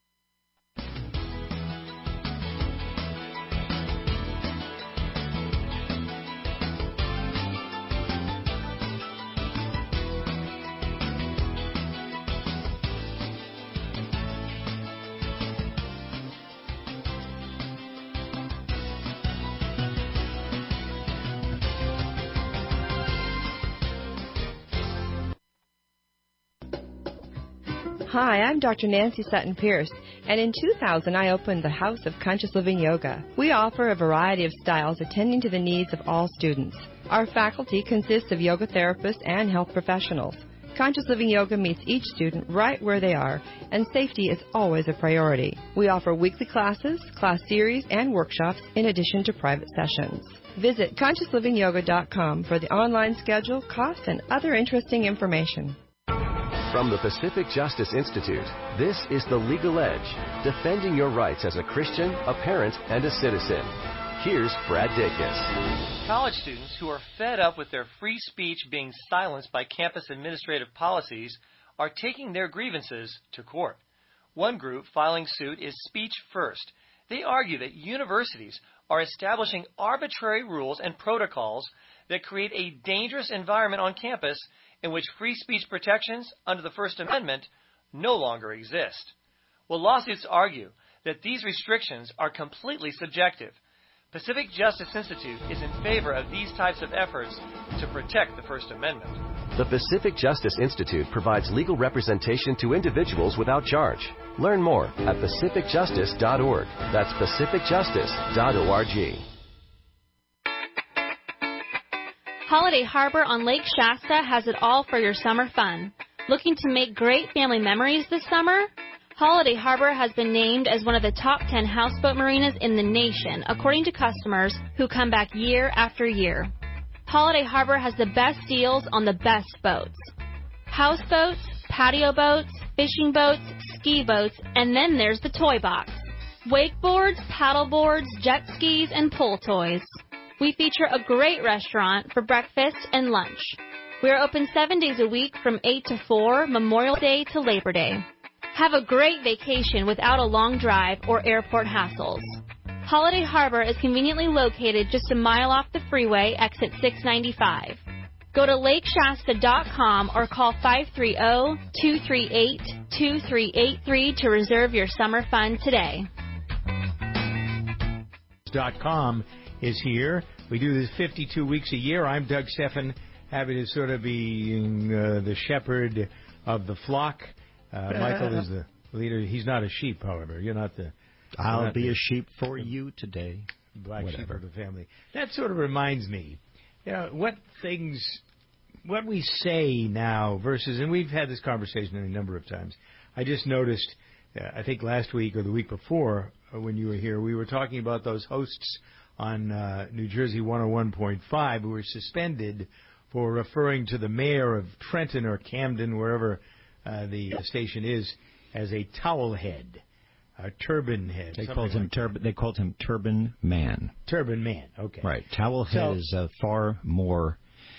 Hi, I'm Doctor Nancy Sutton Pierce, and in two thousand I opened the House of Conscious Living Yoga. We offer a variety of styles attending to the needs of all students. Our faculty consists of yoga therapists and health professionals. Conscious Living Yoga meets each student right where they are, and safety is always a priority. We offer weekly classes, class series, and workshops in addition to private sessions. Visit conscious living yoga dot com for the online schedule, costs, and other interesting information. From the Pacific Justice Institute, this is The Legal Edge, defending your rights as a Christian, a parent, and a citizen. Here's Brad Dacus. College students who are fed up with their free speech being silenced by campus administrative policies are taking their grievances to court. One group filing suit is Speech First. They argue that universities are establishing arbitrary rules and protocols that create a dangerous environment on campus in which free speech protections under the First Amendment no longer exist. Well, lawsuits argue that these restrictions are completely subjective. Pacific Justice Institute is in favor of these types of efforts to protect the First Amendment. The Pacific Justice Institute provides legal representation to individuals without charge. Learn more at pacific justice dot org. That's pacific justice dot org. Holiday Harbor on Lake Shasta has it all for your summer fun. Looking to make great family memories this summer? Holiday Harbor has been named as one of the top ten houseboat marinas in the nation, according to customers who come back year after year. Holiday Harbor has the best deals on the best boats. Houseboats, patio boats, fishing boats, ski boats, and then there's the toy box. Wakeboards, paddleboards, jet skis, and pull toys. We feature a great restaurant for breakfast and lunch. We are open seven days a week from eight to four, Memorial Day to Labor Day. Have a great vacation without a long drive or airport hassles. Holiday Harbor is conveniently located just a mile off the freeway, exit six ninety-five. Go to lake shasta dot com or call five three zero, two three eight, two three eight three to reserve your summer fun today. .com is here. We do this fifty-two weeks a year. I'm Doug Stephan, happy to sort of be uh, the shepherd of the flock. Uh, Michael is the leader. He's not a sheep, however. You're not the... I'll not be the, a sheep for you today. Black Whatever. sheep of the family. That sort of reminds me, you know, what things, what we say now versus, and we've had this conversation a number of times. I just noticed, uh, I think last week or the week before uh, when you were here, we were talking about those hosts on uh, New Jersey one oh one point five who were suspended for referring to the mayor of Trenton or Camden, wherever uh, the station is, as a towel head. A turban head. They called him like turban. They called him Turban Man. Turban Man. Okay. Right. Towel head so, is a far more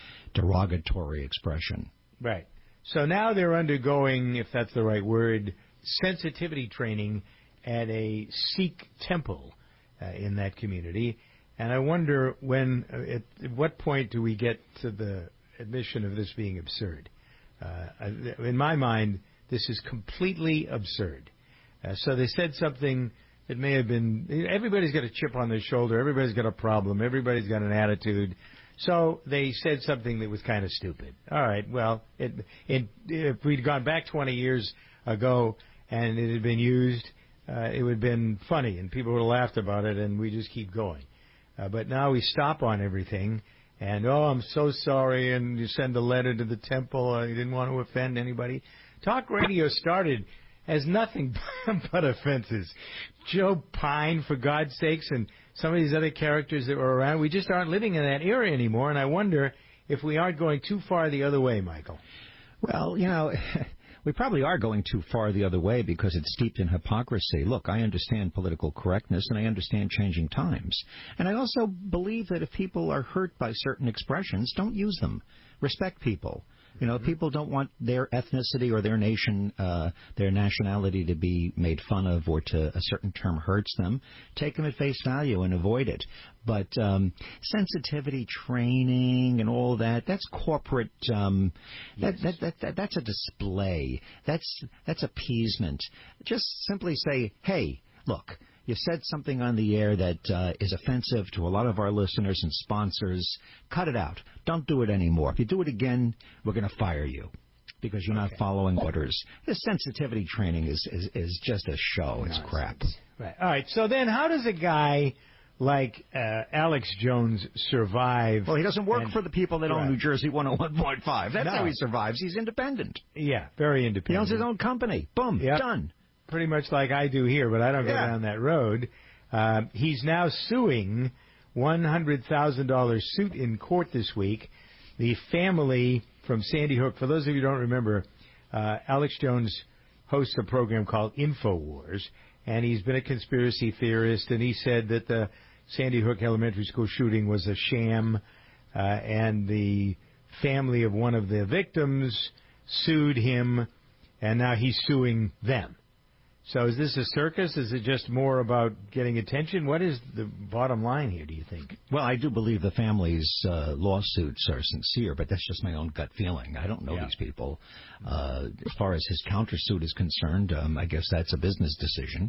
derogatory expression. Right. So now they're undergoing, if that's the right word, sensitivity training at a Sikh temple uh, in that community. And I wonder when, uh, at, at what point do we get to the admission of this being absurd? Uh, in my mind, this is completely absurd. Uh, so they said something that may have been, everybody's got a chip on their shoulder, everybody's got a problem, everybody's got an attitude. So they said something that was kind of stupid. All right, well, it, it, if we'd gone back twenty years ago and it had been used, uh, it would have been funny and people would have laughed about it and we just keep going. Uh, but now we stop on everything and, oh, I'm so sorry, and you send a letter to the temple, uh, you didn't want to offend anybody. Talk radio started as nothing but offenses. Joe Pine, for God's sakes, and some of these other characters that were around, we just aren't living in that era anymore, and I wonder if we aren't going too far the other way, Michael. Well, you know, we probably are going too far the other way because it's steeped in hypocrisy. Look, I understand political correctness, and I understand changing times. And I also believe that if people are hurt by certain expressions, don't use them. Respect people. You know, people don't want their ethnicity or their nation, uh, their nationality to be made fun of or to a certain term hurts them. Take them at face value and avoid it. But um, sensitivity training and all that, that's corporate, um, yes. that, that, that, that, that's a display. That's, that's appeasement. Just simply say, hey, look, you said something on the air that uh, is offensive to a lot of our listeners and sponsors. Cut it out. Don't do it anymore. If you do it again, we're going to fire you because you're not okay. following orders. This sensitivity training is, is, is just a show. It's Nonsense. crap. Right. All right. So then how does a guy like uh, Alex Jones survive? Well, he doesn't work and, for the people that right. own New Jersey one oh one point five. That's no. how he survives. He's independent. Yeah, very independent. He owns his own company. Boom. Yep. Done. Pretty much like I do here, but I don't go yeah. down that road. Uh, he's now suing one hundred thousand dollars suit in court this week. The family from Sandy Hook, for those of you who don't remember, uh, Alex Jones hosts a program called InfoWars, and he's been a conspiracy theorist, and he said that the Sandy Hook Elementary School shooting was a sham, uh, and the family of one of the victims sued him, and now he's suing them. So is this a circus? Is it just more about getting attention? What is the bottom line here, do you think? Well, I do believe the family's uh, lawsuits are sincere, but that's just my own gut feeling. I don't know yeah. these people. Uh, as far as his countersuit is concerned, um, I guess that's a business decision.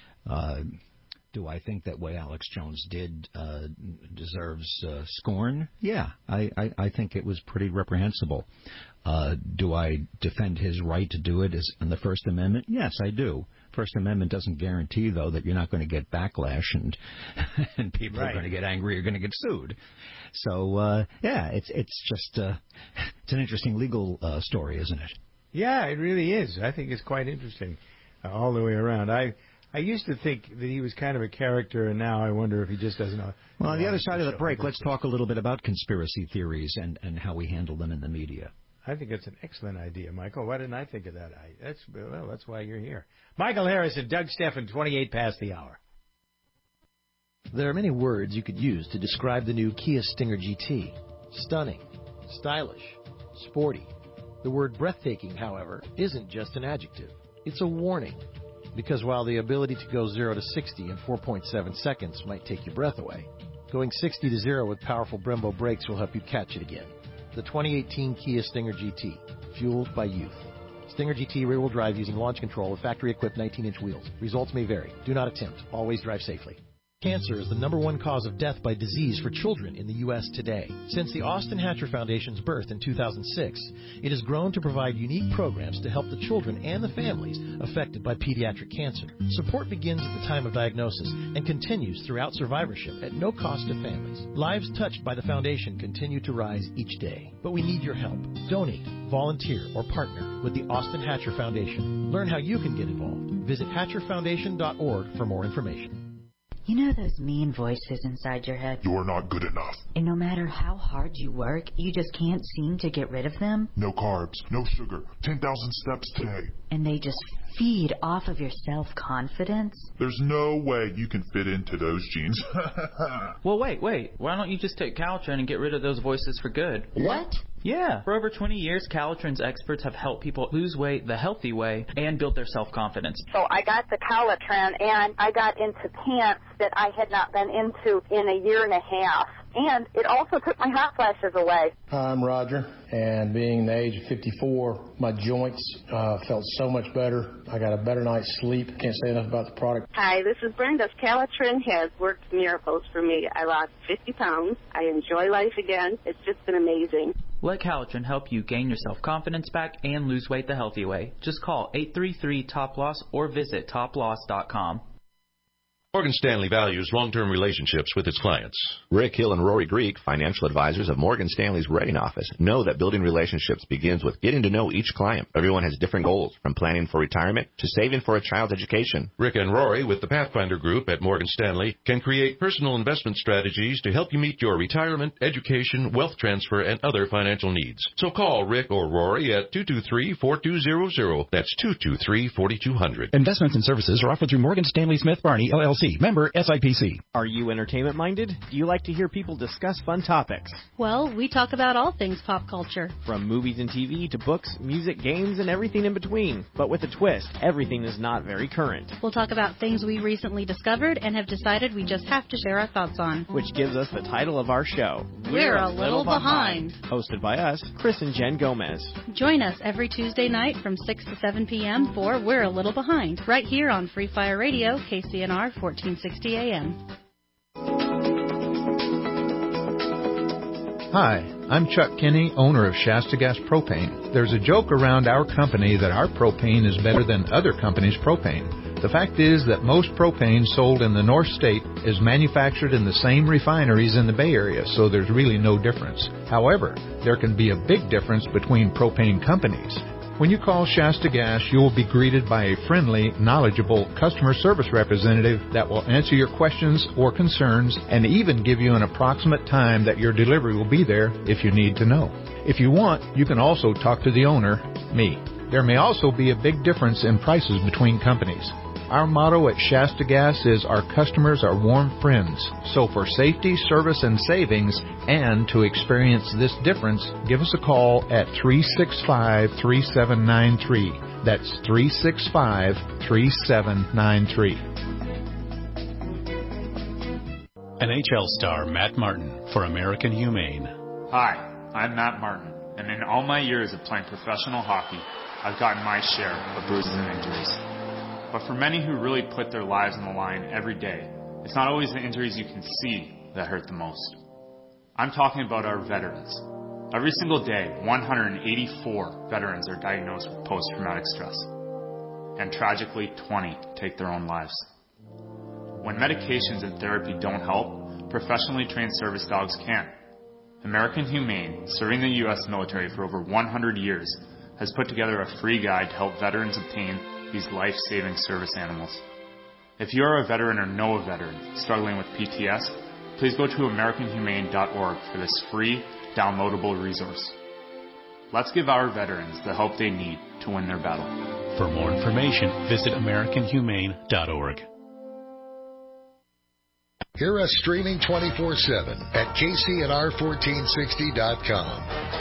Uh, do I think that what Alex Jones did uh, deserves uh, scorn? Yeah, I, I, I think it was pretty reprehensible. Uh, do I defend his right to do it as in the First Amendment? Yes, I do. First Amendment doesn't guarantee, though, that you're not going to get backlash and and people right. are going to get angry or going to get sued. So, uh, yeah, it's it's just uh, it's an interesting legal uh, story, isn't it? Yeah, it really is. I think it's quite interesting uh, all the way around. I I used to think that he was kind of a character, and now I wonder if he just doesn't know. Well, on the other side of the break, let's talk a little bit about conspiracy theories and, and how we handle them in the media. I think it's an excellent idea, Michael. Why didn't I think of that? I, that's well, that's why you're here. Michael Harris and Doug Steffen, twenty-eight past the hour. There are many words you could use to describe the new Kia Stinger G T. Stunning, stylish, sporty. The word breathtaking, however, isn't just an adjective. It's a warning. Because while the ability to go zero to sixty in four point seven seconds might take your breath away, going sixty to zero with powerful Brembo brakes will help you catch it again. The twenty eighteen Kia Stinger G T, fueled by youth. Stinger G T rear-wheel drive using launch control with factory-equipped nineteen inch wheels. Results may vary. Do not attempt. Always drive safely. Cancer is the number one cause of death by disease for children in the U S today. Since the Austin Hatcher Foundation's birth in two thousand six, it has grown to provide unique programs to help the children and the families affected by pediatric cancer. Support begins at the time of diagnosis and continues throughout survivorship at no cost to families. Lives touched by the foundation continue to rise each day. But we need your help. Donate, volunteer, or partner with the Austin Hatcher Foundation. Learn how you can get involved. Visit hatcher foundation dot org for more information. You know those mean voices inside your head? You're not good enough. And no matter how hard you work, you just can't seem to get rid of them? No carbs, no sugar, ten thousand steps today. And they just feed off of your self-confidence? There's no way you can fit into those jeans. Well, wait, wait. Why don't you just take Calitrin and get rid of those voices for good? What? Yeah. For over twenty years, Calitrin's experts have helped people lose weight the healthy way and build their self-confidence. So I got the Calitrin, and I got into pants that I had not been into in a year and a half. And it also took my hot flashes away. Hi, I'm Roger, and being the age of fifty-four, my joints uh, felt so much better. I got a better night's sleep. Can't say enough about the product. Hi, this is Brenda. Calitrin has worked miracles for me. I lost fifty pounds. I enjoy life again. It's just been amazing. Let Calitrin help you gain your self-confidence back and lose weight the healthy way. Just call eight three three, T O P L O S or visit top loss dot com. Morgan Stanley values long-term relationships with its clients. Rick Hill and Rory Greek, financial advisors of Morgan Stanley's Reading office, know that building relationships begins with getting to know each client. Everyone has different goals, from planning for retirement to saving for a child's education. Rick and Rory, with the Pathfinder Group at Morgan Stanley, can create personal investment strategies to help you meet your retirement, education, wealth transfer, and other financial needs. So call Rick or Rory at two two three, four two zero zero. That's two two three, four two zero zero. Investments and services are offered through Morgan Stanley Smith Barney, L L C. Member S I P C. Are you entertainment-minded? Do you like to hear people discuss fun topics? Well, we talk about all things pop culture. From movies and T V to books, music, games, and everything in between. But with a twist, everything is not very current. We'll talk about things we recently discovered and have decided we just have to share our thoughts on. Which gives us the title of our show, We're, We're a, a Little, little behind. behind. Hosted by us, Chris and Jen Gomez. Join us every Tuesday night from six to seven p.m. for We're a Little Behind, right here on Free Fire Radio, K C N R fourteen sixty A M. Hi, I'm Chuck Kinney, owner of Shasta Gas Propane. There's a joke around our company that our propane is better than other companies' propane. The fact is that most propane sold in the North State is manufactured in the same refineries in the Bay Area, so there's really no difference. However, there can be a big difference between propane companies. When you call Shasta Gas, you will be greeted by a friendly, knowledgeable customer service representative that will answer your questions or concerns and even give you an approximate time that your delivery will be there if you need to know. If you want, you can also talk to the owner, me. There may also be a big difference in prices between companies. Our motto at Shasta Gas is our customers are warm friends. So for safety, service, and savings, and to experience this difference, give us a call at three six five, three seven nine three. That's three six five, three seven nine three. N H L star Matt Martin for American Humane. Hi, I'm Matt Martin, and in all my years of playing professional hockey, I've gotten my share of bruises and injuries. But for many who really put their lives on the line every day, it's not always the injuries you can see that hurt the most. I'm talking about our veterans. Every single day, one hundred eighty-four veterans are diagnosed with post-traumatic stress. And tragically, twenty take their own lives. When medications and therapy don't help, professionally trained service dogs can. American Humane, serving the U S military for over one hundred years, has put together a free guide to help veterans obtain these life-saving service animals. If you are a veteran or know a veteran struggling with P T S, please go to american humane dot org for this free, downloadable resource. Let's give our veterans the help they need to win their battle. For more information, visit american humane dot org. Hear us streaming twenty-four seven at K C N R fourteen sixty dot com.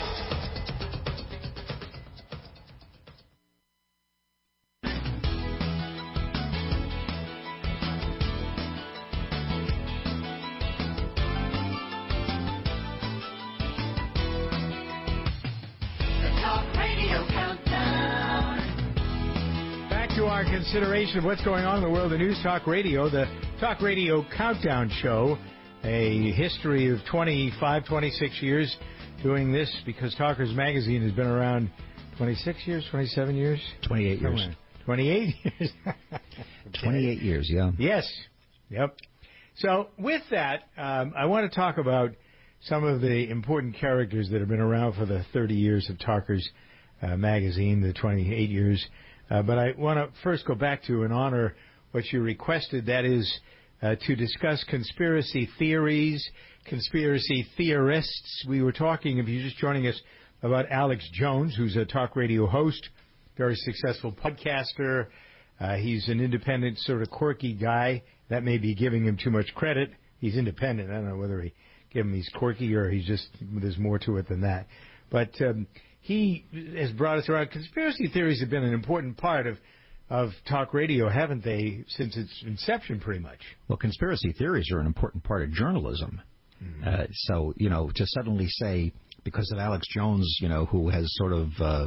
Consideration of what's going on in the world of News Talk Radio. The Talk Radio Countdown Show, a history of twenty-five, twenty-six years doing this because Talkers Magazine has been around twenty-six years, twenty-seven years? twenty-eight years. twenty-eight years. twenty-eight years, yeah. Yes. Yep. So with that, um, I want to talk about some of the important characters that have been around for the thirty years of Talkers uh, Magazine, the twenty-eight years. Uh, but I want to first go back to and honor what you requested, that is uh, to discuss conspiracy theories, conspiracy theorists. We were talking, if you're just joining us, about Alex Jones, who's a talk radio host, very successful podcaster. Uh, he's an independent, sort of quirky guy. That may be giving him too much credit. He's independent. I don't know whether he give him he's quirky or he's just, there's more to it than that. But um, he has brought us around. Conspiracy theories have been an important part of of talk radio, haven't they, since its inception, pretty much? Well, conspiracy theories are an important part of journalism. Mm-hmm. Uh, so, you know, to suddenly say, because of Alex Jones, you know, who has sort of uh,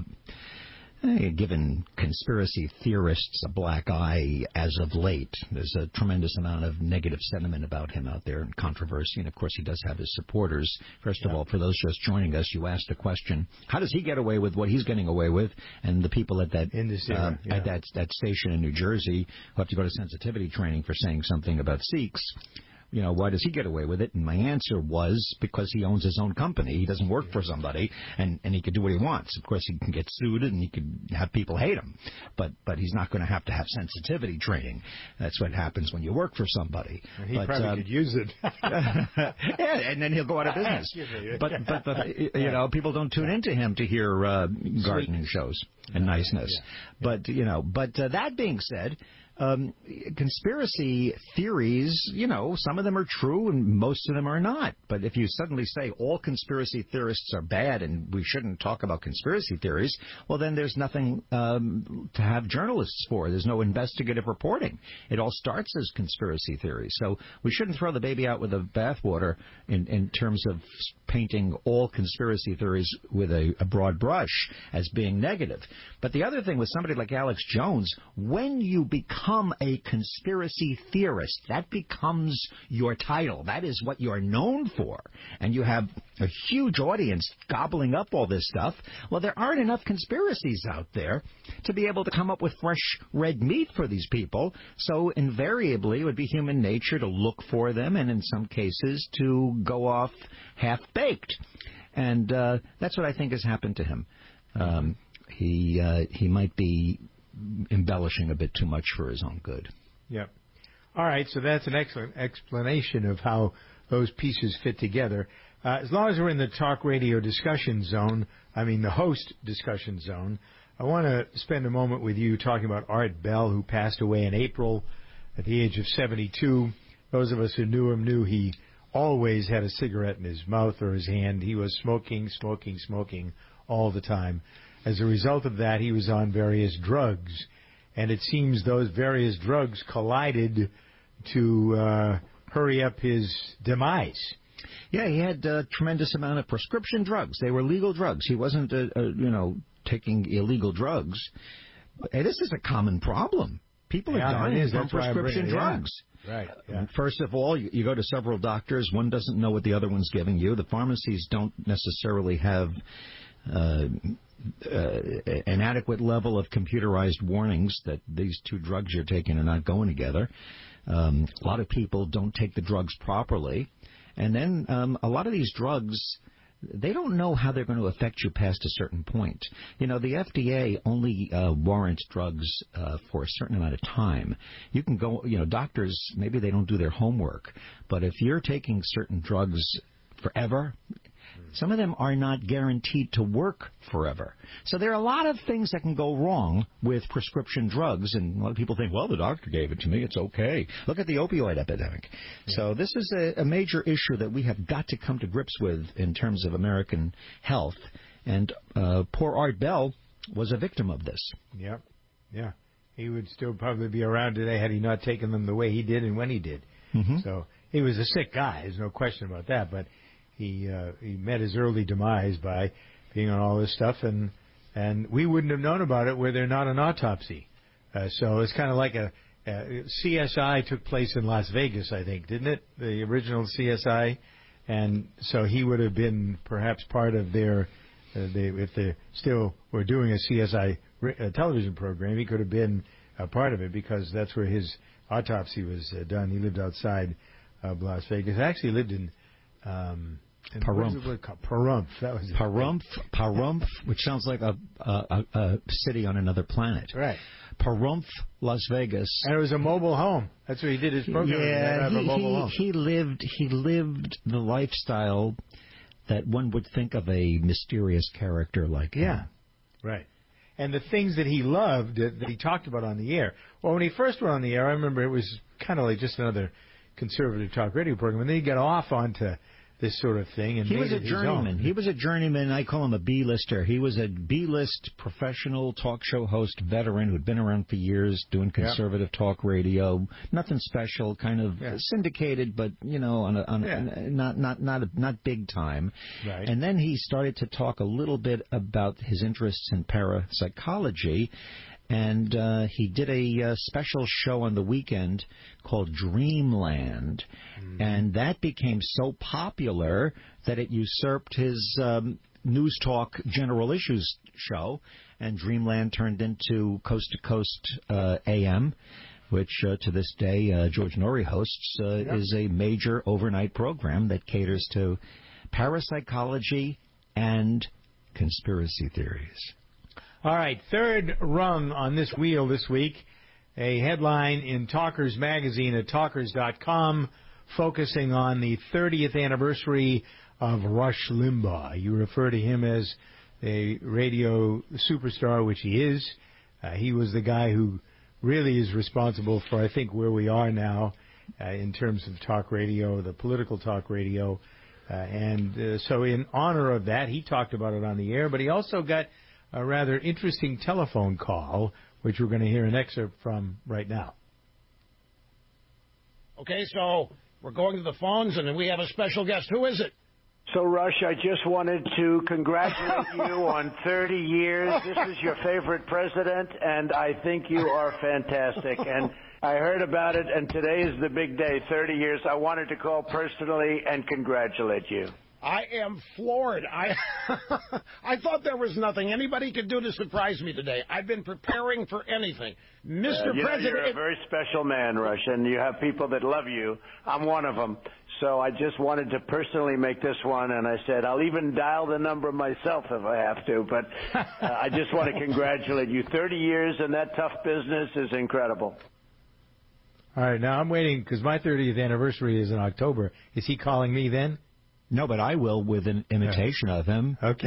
given conspiracy theorists a black eye as of late, there's a tremendous amount of negative sentiment about him out there and controversy. And, of course, he does have his supporters. First yeah. of all, for those just joining us, you asked the question, how does he get away with what he's getting away with? And the people at that In the uh, yeah. at that, that station in New Jersey who have to go to sensitivity training for saying something about Sikhs, you know, why does he get away with it? And my answer was because he owns his own company. He doesn't work for somebody, and, and he can do what he wants. Of course, he can get sued, and he can have people hate him. But but he's not going to have to have sensitivity training. That's what happens when you work for somebody. And he but, probably um, could use it. yeah, and then he'll go out of business. but, but, but, you know, people don't tune into him to hear uh, gardening shows and niceness. Yeah. But, you know, but uh, that being said, Um, conspiracy theories, you know, some of them are true and most of them are not. But if you suddenly say all conspiracy theorists are bad and we shouldn't talk about conspiracy theories, well, then there's nothing um, to have journalists for. There's no investigative reporting. It all starts as conspiracy theories. So we shouldn't throw the baby out with the bathwater in, in terms of painting all conspiracy theories with a, a broad brush as being negative. But the other thing with somebody like Alex Jones, when you become Become a conspiracy theorist. That becomes your title. That is what you're known for. And you have a huge audience gobbling up all this stuff. Well, there aren't enough conspiracies out there to be able to come up with fresh red meat for these people. So invariably, it would be human nature to look for them and in some cases to go off half-baked. And uh, that's what I think has happened to him. Um, he uh, he might be embellishing a bit too much for his own good. Yep. All right, so that's an excellent explanation of how those pieces fit together. Uh, as long as we're in the talk radio discussion zone, I mean the host discussion zone, I want to spend a moment with you talking about Art Bell, who passed away in April at the age of seventy-two. Those of us who knew him knew he always had a cigarette in his mouth or his hand. He was smoking, smoking, smoking all the time. As a result of that, he was on various drugs, and it seems those various drugs collided to uh, hurry up his demise. Yeah, he had a tremendous amount of prescription drugs. They were legal drugs. He wasn't, uh, uh, you know, taking illegal drugs. Hey, this is a common problem. People yeah, are dying from That's prescription drugs. Yeah. Right. Yeah. First of all, you, you go to several doctors. One doesn't know what the other one's giving you. The pharmacies don't necessarily have Uh, uh, an adequate level of computerized warnings that these two drugs you're taking are not going together. Um, a lot of people don't take the drugs properly. And then um, a lot of these drugs, they don't know how they're going to affect you past a certain point. You know, the F D A only uh, warrants drugs uh, for a certain amount of time. You can go, you know, doctors, maybe they don't do their homework. But if you're taking certain drugs forever, some of them are not guaranteed to work forever. So there are a lot of things that can go wrong with prescription drugs, and a lot of people think, well, the doctor gave it to me, it's okay. Look at the opioid epidemic. Yeah. So this is a, a major issue that we have got to come to grips with in terms of American health, and uh, poor Art Bell was a victim of this. Yep, yeah. He would still probably be around today had he not taken them the way he did and when he did. Mm-hmm. So he was a sick guy, there's no question about that, but He uh, he met his early demise by being on all this stuff, and and we wouldn't have known about it were there not an autopsy. Uh, so it's kind of like a uh, C S I took place in Las Vegas, I think, didn't it? The original C S I, and so he would have been perhaps part of their. Uh, they, if they still were doing a C S I re- uh, television program, he could have been a part of it because that's where his autopsy was uh, done. He lived outside of Las Vegas. Actually, lived in. Um, Pahrump. Pahrump. That was Pahrump. Pahrump, which sounds like a, a, a city on another planet. Right. Pahrump, Las Vegas. And it was a mobile home. That's where he did his program. Yeah, he, he, he, he lived. He lived the lifestyle that one would think of a mysterious character like yeah. him. Right. And the things that he loved that, that he talked about on the air. Well, when he first went on the air, I remember it was kind of like just another conservative talk radio program, and then he got off onto this sort of thing. And he made was a it his journeyman. own. He was a journeyman. I call him a B-lister. He was a B-list professional talk show host veteran who'd been around for years doing conservative yep. talk radio. Nothing special, kind of yeah. syndicated, but you know, on a, on yeah. a, not not not a, not big time. Right. And then he started to talk a little bit about his interests in parapsychology. And uh, he did a uh, special show on the weekend called Dreamland. Mm-hmm. And that became so popular that it usurped his um, News Talk General Issues show. And Dreamland turned into Coast to Coast uh, A M, which uh, to this day uh, George Norrie hosts, uh, yep. is a major overnight program that caters to parapsychology and conspiracy theories. All right, third rung on this wheel this week, a headline in Talkers Magazine at talkers dot com focusing on the thirtieth anniversary of Rush Limbaugh. You refer to him as a radio superstar, which he is. Uh, he was the guy who really is responsible for, I think, where we are now uh, in terms of talk radio, the political talk radio. Uh, and uh, so in honor of that, he talked about it on the air, but he also got a rather interesting telephone call, which we're going to hear an excerpt from right now. Okay, so we're going to the phones, and we have a special guest. Who is it? So, Rush, I just wanted to congratulate you on thirty years. This is your favorite president, and I think you are fantastic. And I heard about it, and today is the big day, thirty years. I wanted to call personally and congratulate you. I am floored. I I thought there was nothing anybody could do to surprise me today. I've been preparing for anything. Mister Uh, you know, President... you're a very special man, Rush, and you have people that love you. I'm one of them. So I just wanted to personally make this one, and I said I'll even dial the number myself if I have to. But uh, I just want to congratulate you. thirty years in that tough business is incredible. All right, now I'm waiting because my thirtieth anniversary is in October. Is he calling me then? No, but I will with an imitation of him. Okay.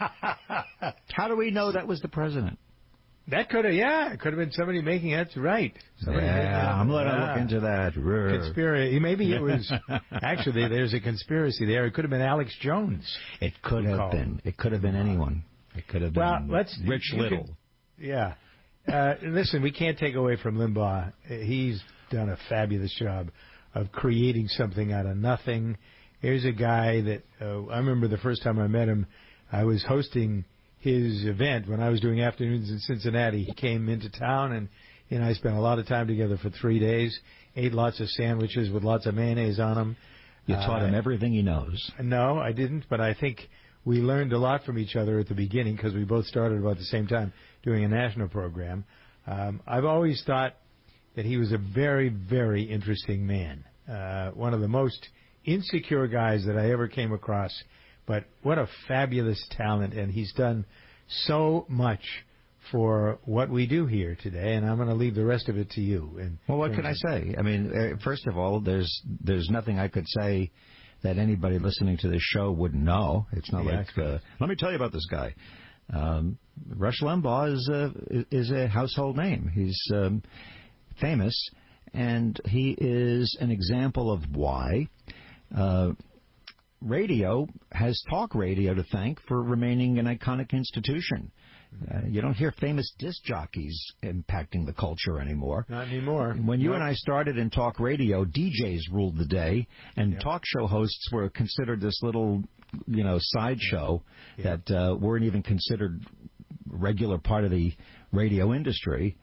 How do we know that was the president? That could have, yeah, it could have been somebody making it. That's right. Somebody yeah, I'm going to yeah. look into that. Conspiracy. Maybe it was, actually, there's a conspiracy there. It could have been Alex Jones. It could have been. It could have been anyone. It could have been well, let's, Rich Little. Could, yeah. Uh, listen, we can't take away from Limbaugh. He's done a fabulous job of creating something out of nothing. Here's a guy that uh, I remember the first time I met him, I was hosting his event when I was doing afternoons in Cincinnati. He came into town, and he and I spent a lot of time together for three days, ate lots of sandwiches with lots of mayonnaise on them. You taught uh, him everything he knows. No, I didn't, but I think we learned a lot from each other at the beginning because we both started about the same time doing a national program. Um, I've always thought that he was a very, very interesting man, uh, one of the most insecure guys that I ever came across, but what a fabulous talent, and he's done so much for what we do here today, and I'm going to leave the rest of it to you. And well, what can I say? I mean, uh, first of all, there's there's nothing I could say that anybody listening to this show wouldn't know. It's not yeah, like, uh, let me tell you about this guy. Um, Rush Limbaugh is a, is a household name. He's um, famous, and he is an example of why Uh, radio has talk radio to thank for remaining an iconic institution. Uh, you don't hear famous disc jockeys impacting the culture anymore. Not anymore. When you no. and I started in talk radio, D Js ruled the day, and yeah. talk show hosts were considered this little, you know, sideshow yeah. that uh, weren't even considered a regular part of the radio industry.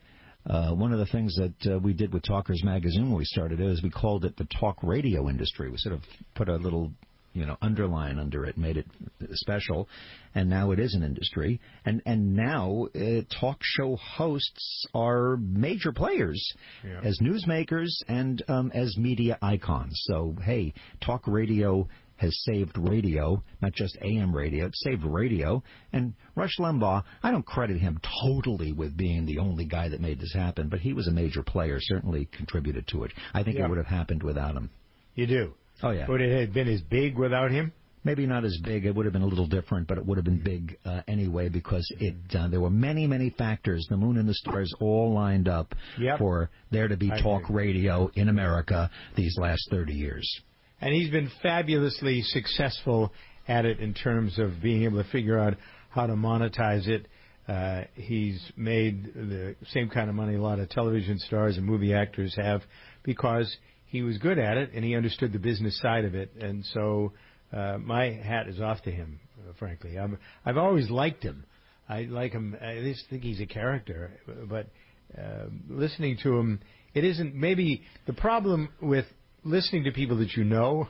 Uh, one of the things that uh, we did with Talkers Magazine when we started it is we called it the talk radio industry. We sort of put a little, you know, underline under it, made it special, and now it is an industry. And and now uh, talk show hosts are major players yeah. as newsmakers and um, as media icons. So, hey, talk radio has saved radio, not just A M radio. It saved radio. And Rush Limbaugh, I don't credit him totally with being the only guy that made this happen, but he was a major player, certainly contributed to it. I think yeah. it would have happened without him. You do? Oh, yeah. Would it have been as big without him? Maybe not as big. It would have been a little different, but it would have been big uh, anyway because it uh, there were many, many factors. The moon and the stars all lined up yep. for there to be I talk agree. radio in America these last thirty years. And he's been fabulously successful at it in terms of being able to figure out how to monetize it. Uh, he's made the same kind of money a lot of television stars and movie actors have because he was good at it and he understood the business side of it. And so uh, my hat is off to him, uh, frankly. I'm, I've always liked him. I like him. I just think he's a character. But uh, listening to him, it isn't maybe the problem with listening to people that you know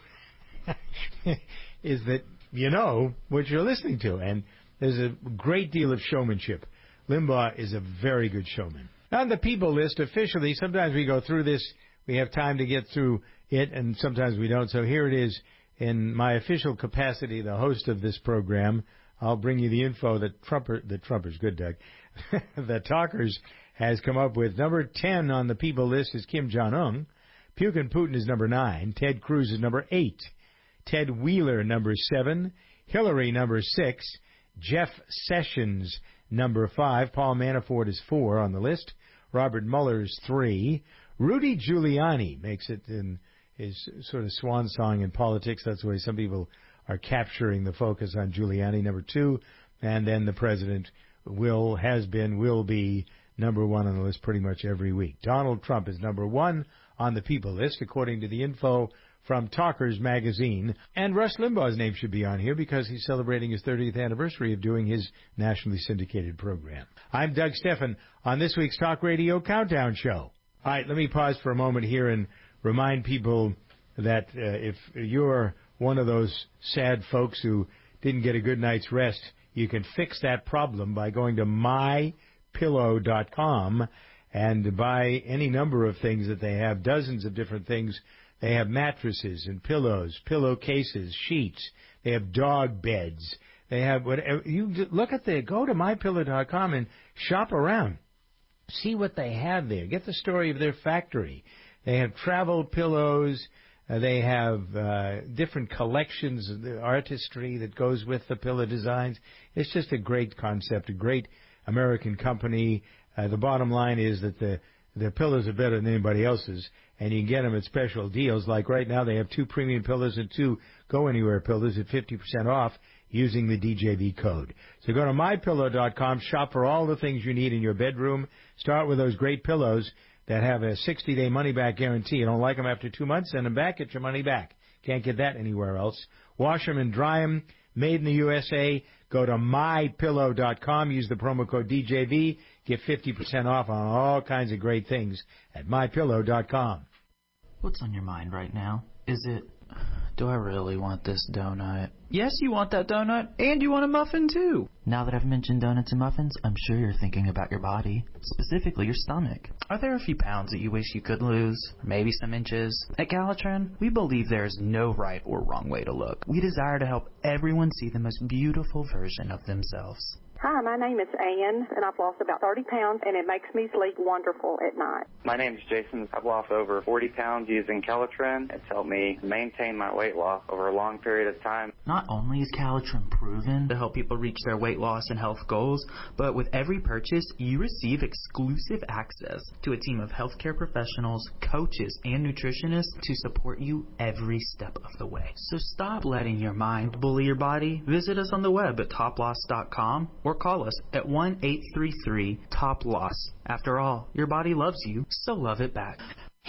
is that you know what you're listening to. And there's a great deal of showmanship. Limbaugh is a very good showman. On the people list, officially, sometimes we go through this. We have time to get through it, and sometimes we don't. So here it is in my official capacity, the host of this program. I'll bring you the info that Trumper, that Trumper's good, Doug, that Talkers has come up with. Number ten on the people list is Kim Jong-un. Putin Putin is number nine. Ted Cruz is number eight. Ted Wheeler, number seven. Hillary, number six. Jeff Sessions, number five. Paul Manafort is four on the list. Robert Mueller is three. Rudy Giuliani makes it in his sort of swan song in politics. That's the way some people are capturing the focus on Giuliani, number two. And then the president will, has been, will be number one on the list pretty much every week. Donald Trump is number one on the people list, according to the info from Talkers Magazine. And Rush Limbaugh's name should be on here because he's celebrating his thirtieth anniversary of doing his nationally syndicated program. I'm Doug Steffen on this week's Talk Radio Countdown Show. All right, let me pause for a moment here and remind people that uh, if you're one of those sad folks who didn't get a good night's rest, you can fix that problem by going to my pillow dot com and buy any number of things that they have, dozens of different things. They have mattresses and pillows, pillowcases, sheets. They have dog beds. They have whatever. You look at the, go to my pillow dot com and shop around. See what they have there. Get the story of their factory. They have travel pillows. Uh, they have uh, different collections of the artistry that goes with the pillow designs. It's just a great concept, a great American company. Uh, the bottom line is that the the pillows are better than anybody else's, and you can get them at special deals. Like right now, they have two premium pillows and two go-anywhere pillows at fifty percent off using the D J V code. So go to my pillow dot com, shop for all the things you need in your bedroom. Start with those great pillows that have a sixty-day money-back guarantee. You don't like them after two months, send them back, get your money back. Can't get that anywhere else. Wash them and dry them. Made in the U S A. Go to my pillow dot com. Use the promo code D J V. Get fifty percent off on all kinds of great things at my pillow dot com. What's on your mind right now? Is it, do I really want this donut? Yes, you want that donut, and you want a muffin, too. Now that I've mentioned donuts and muffins, I'm sure you're thinking about your body, specifically your stomach. Are there a few pounds that you wish you could lose? Maybe some inches? At Calitrin, we believe there is no right or wrong way to look. We desire to help everyone see the most beautiful version of themselves. Hi, my name is Ann, and I've lost about thirty pounds, and it makes me sleep wonderful at night. My name is Jason. I've lost over forty pounds using Calitrin. It's helped me maintain my weight loss over a long period of time. Not only is Calitrin proven to help people reach their weight loss and health goals, but with every purchase, you receive exclusive access to a team of healthcare professionals, coaches, and nutritionists to support you every step of the way. So stop letting your mind bully your body. Visit us on the web at top loss dot com or call us at one eight three three top loss. After all, your body loves you, so love it back. Hey guys,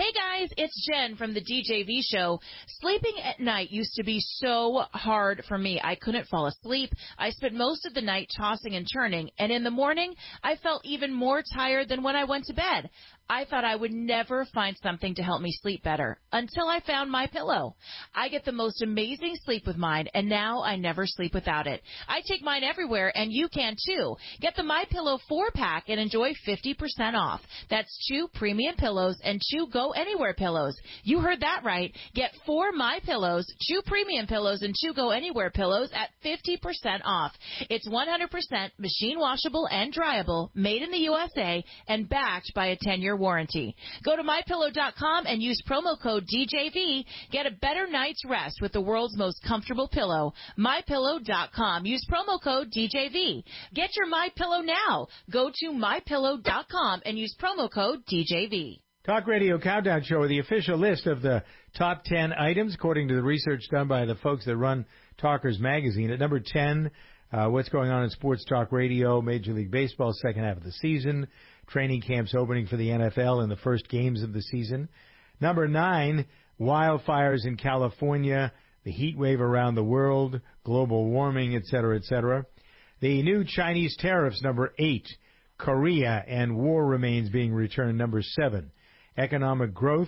guys, it's Jen from the D J V show. Sleeping at night used to be so hard for me. I couldn't fall asleep. I spent most of the night tossing and turning, and in the morning, I felt even more tired than when I went to bed. I thought I would never find something to help me sleep better until I found MyPillow. I get the most amazing sleep with mine, and now I never sleep without it. I take mine everywhere, and you can too. Get the MyPillow four-pack and enjoy fifty percent off. That's two premium pillows and two Go Anywhere pillows. You heard that right. Get four MyPillows, two premium pillows, and two Go Anywhere pillows at fifty percent off. It's one hundred percent machine washable and dryable, made in the U S A, and backed by a ten-year warranty. Go to my pillow dot com and use promo code D J V. Get a better night's rest with the world's most comfortable pillow. my pillow dot com. Use promo code D J V. Get your MyPillow now. Go to my pillow dot com and use promo code D J V. Talk Radio Countdown Show, the official list of the top ten items, according to the research done by the folks that run Talkers Magazine. At number ten, uh, what's going on in sports talk radio, Major League Baseball, second half of the season. Training camps opening for the N F L in the first games of the season. Number nine, wildfires in California, the heat wave around the world, global warming, et cetera, et cetera. The new Chinese tariffs, number eight. Korea and war remains being returned, number seven. Economic growth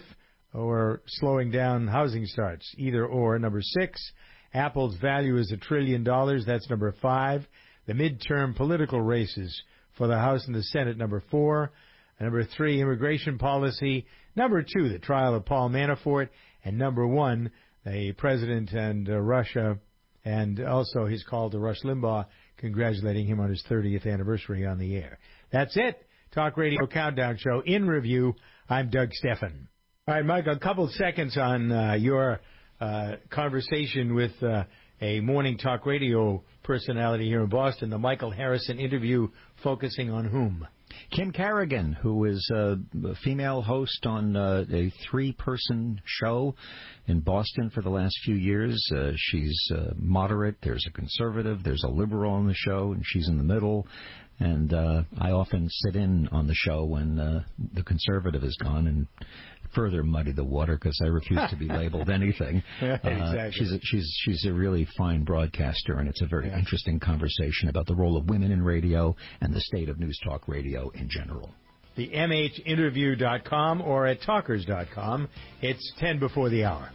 or slowing down housing starts, either or, number six. Apple's value is a trillion dollars, that's number five. The midterm political races for the House and the Senate, number four. Number three, immigration policy. Number two, the trial of Paul Manafort. And number one, the president and uh, Russia, and also his call to Rush Limbaugh, congratulating him on his thirtieth anniversary on the air. That's it. Talk Radio Countdown Show in review. I'm Doug Steffen. All right, Mike, a couple seconds on uh, your uh, conversation with uh, a morning talk radio personality here in Boston, the Michael Harrison interview focusing on whom? Kim Carrigan, who is a female host on uh, a three-person show in Boston for the last few years. Uh, she's uh, moderate. There's a conservative. There's a liberal on the show, and she's in the middle. And uh, I often sit in on the show when uh, the conservative is gone and further muddy the water because I refuse to be labeled anything. Yeah, exactly. Uh, she's a, she's she's a really fine broadcaster, and it's a very yeah. interesting conversation about the role of women in radio and the state of news talk radio in general. The M H interview dot com or at talkers dot com. It's ten before the hour.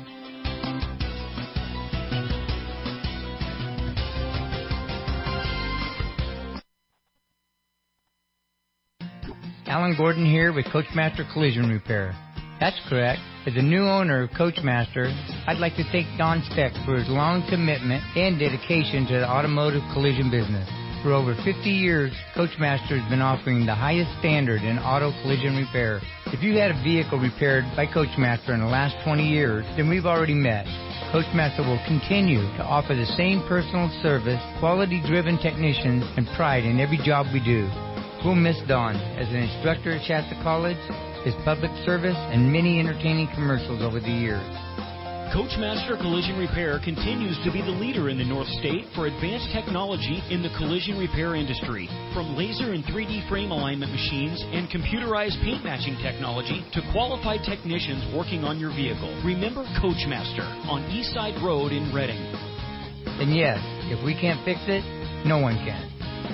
Alan Gordon here with Coachmaster Collision Repair. That's correct. As a new owner of Coachmaster, I'd like to thank Don Speck for his long commitment and dedication to the automotive collision business. For over fifty years, Coachmaster has been offering the highest standard in auto collision repair. If you had a vehicle repaired by Coachmaster in the last twenty years, then we've already met. Coachmaster will continue to offer the same personal service, quality-driven technicians, and pride in every job we do. We'll miss Don as an instructor at Shasta College, his public service, and many entertaining commercials over the years. Coachmaster Collision Repair continues to be the leader in the North State for advanced technology in the collision repair industry. From laser and three D frame alignment machines and computerized paint matching technology to qualified technicians working on your vehicle. Remember Coachmaster on Eastside Road in Reading. And yes, if we can't fix it, no one can.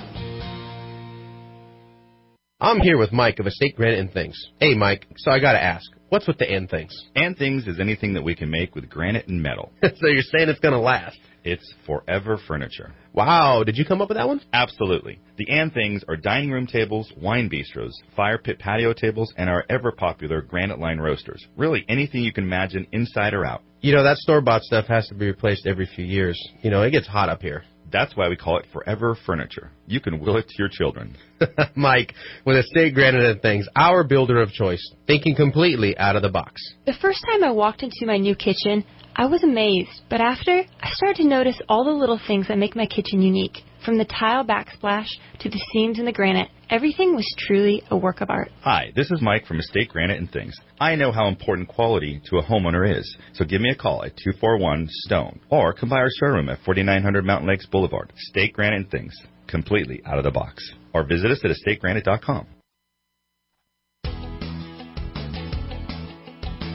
I'm here with Mike of Estate Granite and Things. Hey, Mike, so I gotta ask, what's with the and things? And things is anything that we can make with granite and metal. So you're saying it's gonna last? It's forever furniture. Wow, did you come up with that one? Absolutely. The and things are dining room tables, wine bistros, fire pit patio tables, and our ever-popular granite line roasters. Really anything you can imagine inside or out. You know, that store-bought stuff has to be replaced every few years. You know, it gets hot up here. That's why we call it forever furniture. You can will it to your children. Mike, with Estate Granite and Things, our builder of choice, thinking completely out of the box. The first time I walked into my new kitchen, I was amazed, but after, I started to notice all the little things that make my kitchen unique. From the tile backsplash to the seams in the granite, everything was truly a work of art. Hi, this is Mike from Estate Granite and Things. I know how important quality to a homeowner is, so give me a call at two four one STONE or come by our showroom at forty-nine hundred Mountain Lakes Boulevard. Estate Granite and Things, completely out of the box. Or visit us at estate granite dot com.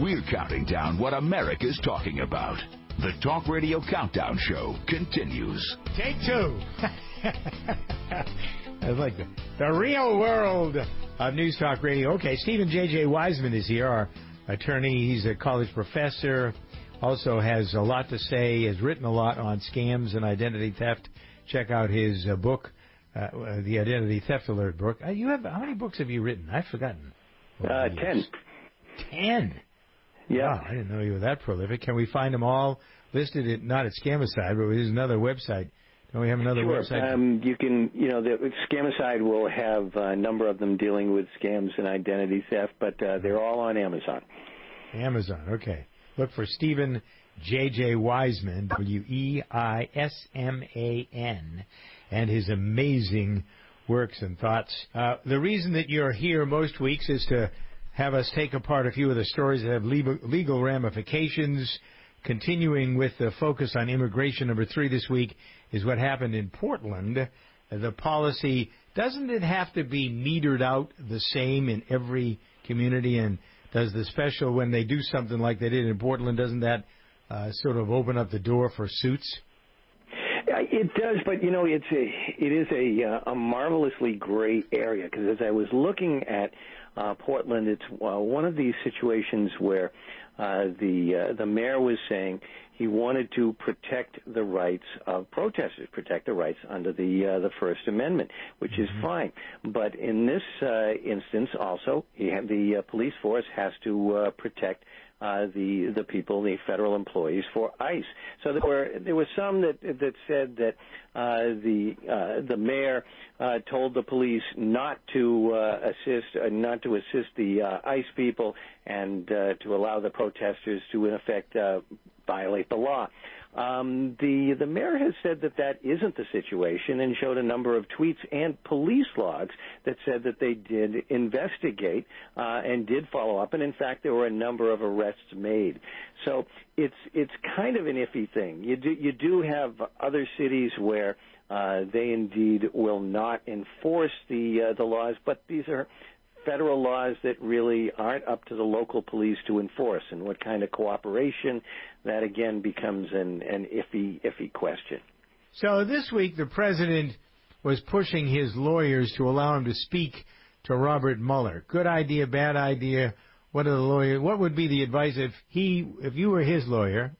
We're counting down what America's talking about. The Talk Radio Countdown Show continues. Take two. I like the, the real world of News Talk Radio. Okay, Stephen J J. Wiseman is here, our attorney. He's a college professor, also has a lot to say, has written a lot on scams and identity theft. Check out his uh, book, uh, the Identity Theft Alert book. Uh, you have how many books have you written? I've forgotten. Uh, ten. Ten? Yeah. Wow, I didn't know you were that prolific. Can we find them all listed at, not at Scamicide, but there's another website. Don't we have another sure. website? Um, you can, you know, the Scamicide will have a number of them dealing with scams and identity theft, but uh, they're all on Amazon. Amazon, okay. Look for Stephen J J. Wiseman, W E I S M A N, and his amazing works and thoughts. Uh, the reason that you're here most weeks is to have us take apart a few of the stories that have legal, legal ramifications. Continuing with the focus on immigration, number three this week is what happened in Portland. The policy, doesn't it have to be metered out the same in every community? And does the special, when they do something like they did in Portland, doesn't that uh, sort of open up the door for suits? It does, but, you know, it's a, it is a, uh, a marvelously gray area, because as I was looking at uh, Portland, it's uh, one of these situations where Uh, the uh, the mayor was saying he wanted to protect the rights of protesters, protect the rights under the uh, the First Amendment, which is fine. But in this uh, instance, also, he had, the uh, police force has to uh, protect uh, the the people, the federal employees for ICE. So there were there were some that that said that uh, the uh, the mayor uh, told the police not to uh, assist, uh, not to assist the uh, ICE people, and uh, to allow the protesters to, in effect, uh, violate the law. Um, the the mayor has said that that isn't the situation, and showed a number of tweets and police logs that said that they did investigate uh, and did follow up, and in fact there were a number of arrests made. So it's it's kind of an iffy thing. You do you do have other cities where uh, they indeed will not enforce the uh, the laws, but these are federal laws that really aren't up to the local police to enforce, and what kind of cooperation, that again becomes an, an iffy, iffy question. So this week the president was pushing his lawyers to allow him to speak to Robert Mueller. Good idea, bad idea? What are the lawyers? What would be the advice if he, if you were his lawyer?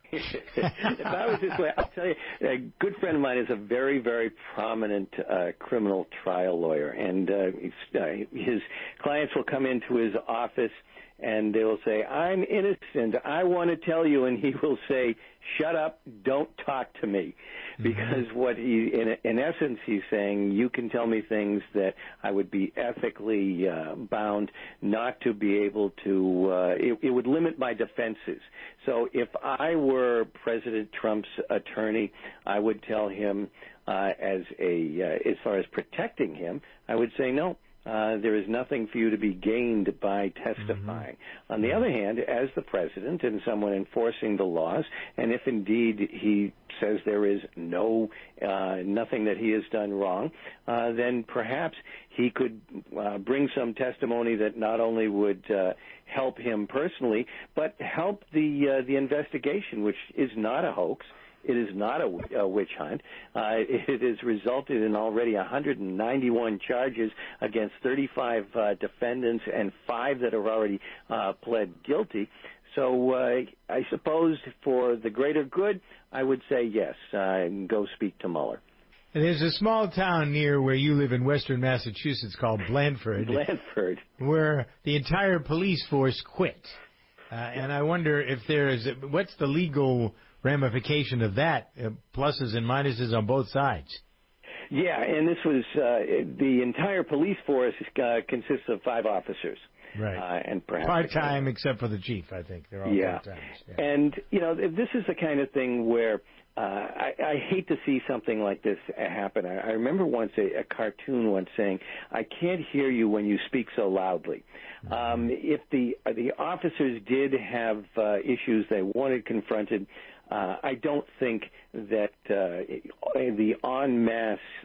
If I was his lawyer, I'll tell you, a good friend of mine is a very, very prominent uh, criminal trial lawyer, and uh, uh, his clients will come into his office and they will say, "I'm innocent. I want to tell you," and he will say, "Shut up. Don't talk to me." Because what he, in, in essence, he's saying, you can tell me things that I would be ethically uh, bound not to be able to, uh, it, it would limit my defenses. So if I were President Trump's attorney, I would tell him, uh, as a, uh, as far as protecting him, I would say, no. Uh, there is nothing for you to be gained by testifying. Mm-hmm. On the other hand, as the president and someone enforcing the laws, and if indeed he says there is no, uh, nothing that he has done wrong, uh, then perhaps he could uh, bring some testimony that not only would uh, help him personally, but help the uh, the investigation, which is not a hoax. It is not a, a witch hunt. Uh, it has resulted in already one hundred ninety-one charges against thirty-five uh, defendants and five that have already uh, pled guilty. So uh, I suppose for the greater good, I would say yes, uh, go speak to Mueller. And there's a small town near where you live in western Massachusetts called Blandford. Blandford. Where the entire police force quit. Uh, and I wonder if there is, what's the legal ramification of that, uh, pluses and minuses on both sides? Yeah, and this was, uh, the entire police force uh, consists of five officers. Right. Uh, and perhaps part-time except for the chief, I think. They're all yeah. part-timers. Yeah. And, you know, this is the kind of thing where uh, I, I hate to see something like this happen. I, I remember once a, a cartoon once saying, "I can't hear you when you speak so loudly." Mm-hmm. Um, if the, the officers did have uh, issues they wanted confronted, Uh, I don't think that uh, the en masse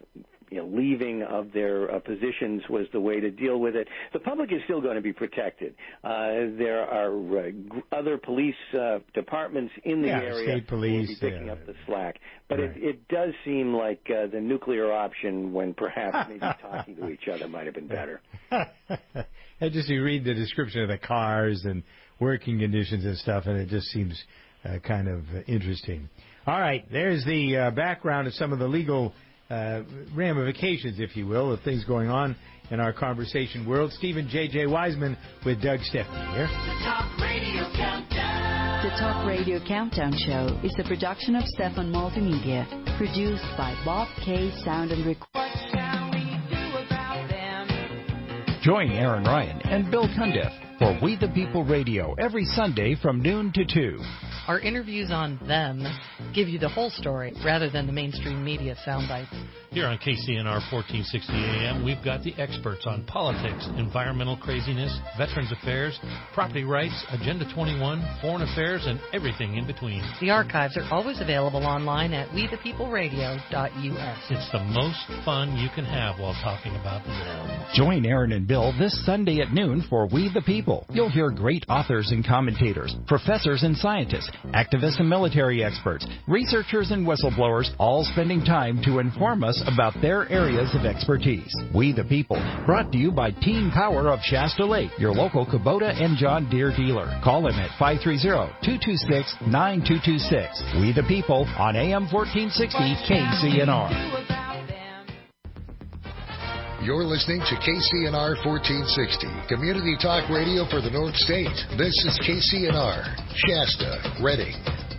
you know, leaving of their uh, positions was the way to deal with it. The public is still going to be protected. Uh, there are uh, g- other police uh, departments in the yeah, area state police, who will be picking yeah. up the slack. But Right. it, it does seem like uh, the nuclear option, when perhaps maybe talking to each other might have been better. I just you read the description of the cars and working conditions and stuff, and it just seems uh, kind of uh, interesting. All right, there's the uh, background of some of the legal uh, ramifications, if you will, of things going on in our conversation world. Stephen J J. Wiseman with Doug Stepney here. The Talk Radio Countdown. The Talk Radio Countdown Show is a production of Stefan Multimedia, produced by Bob K. Sound and Record. Join Aaron Ryan and Bill Cundiff for We the People Radio every Sunday from noon to two. Our interviews on them give you the whole story rather than the mainstream media sound bites. Here on K C N R fourteen sixty A M, we've got the experts on politics, environmental craziness, veterans affairs, property rights, Agenda twenty-one, foreign affairs, and everything in between. The archives are always available online at we the people radio dot U S. It's the most fun you can have while talking about them. Join Aaron and Bill this Sunday at noon for We the People. You'll hear great authors and commentators, professors and scientists, activists and military experts, researchers and whistleblowers, all spending time to inform us about their areas of expertise. We the People, brought to you by Team Power of Shasta Lake, your local Kubota and John Deere dealer. Call them at five three zero, two two six, nine two two six. We the People on A M fourteen sixty K C N R. You're listening to K C N R fourteen sixty, Community Talk Radio for the North State. This is K C N R, Shasta, Redding.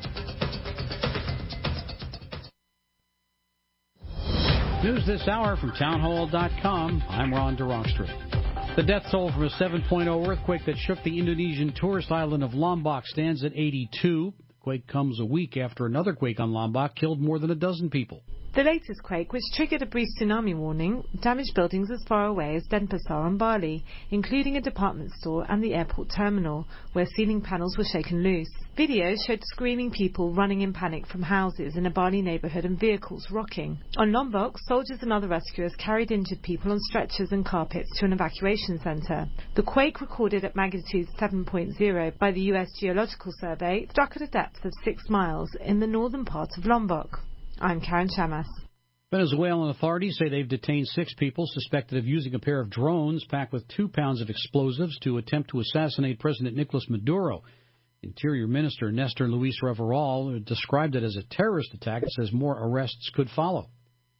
News this hour from townhall dot com. I'm Ron DeRockstra. The death toll from a seven point oh earthquake that shook the Indonesian tourist island of Lombok stands at eighty-two. The quake comes a week after another quake on Lombok killed more than a dozen people. The latest quake, which triggered a brief tsunami warning, damaged buildings as far away as Denpasar on Bali, including a department store and the airport terminal, where ceiling panels were shaken loose. Videos showed screaming people running in panic from houses in a Bali neighbourhood and vehicles rocking. On Lombok, soldiers and other rescuers carried injured people on stretchers and carpets to an evacuation centre. The quake, recorded at magnitude seven point oh by the U S Geological Survey, struck at a depth of six miles in the northern part of Lombok. I'm Karen Chamas. Venezuelan authorities say they've detained six people suspected of using a pair of drones packed with two pounds of explosives to attempt to assassinate President Nicolas Maduro. Interior Minister Nestor Luis Reveral described it as a terrorist attack and says more arrests could follow.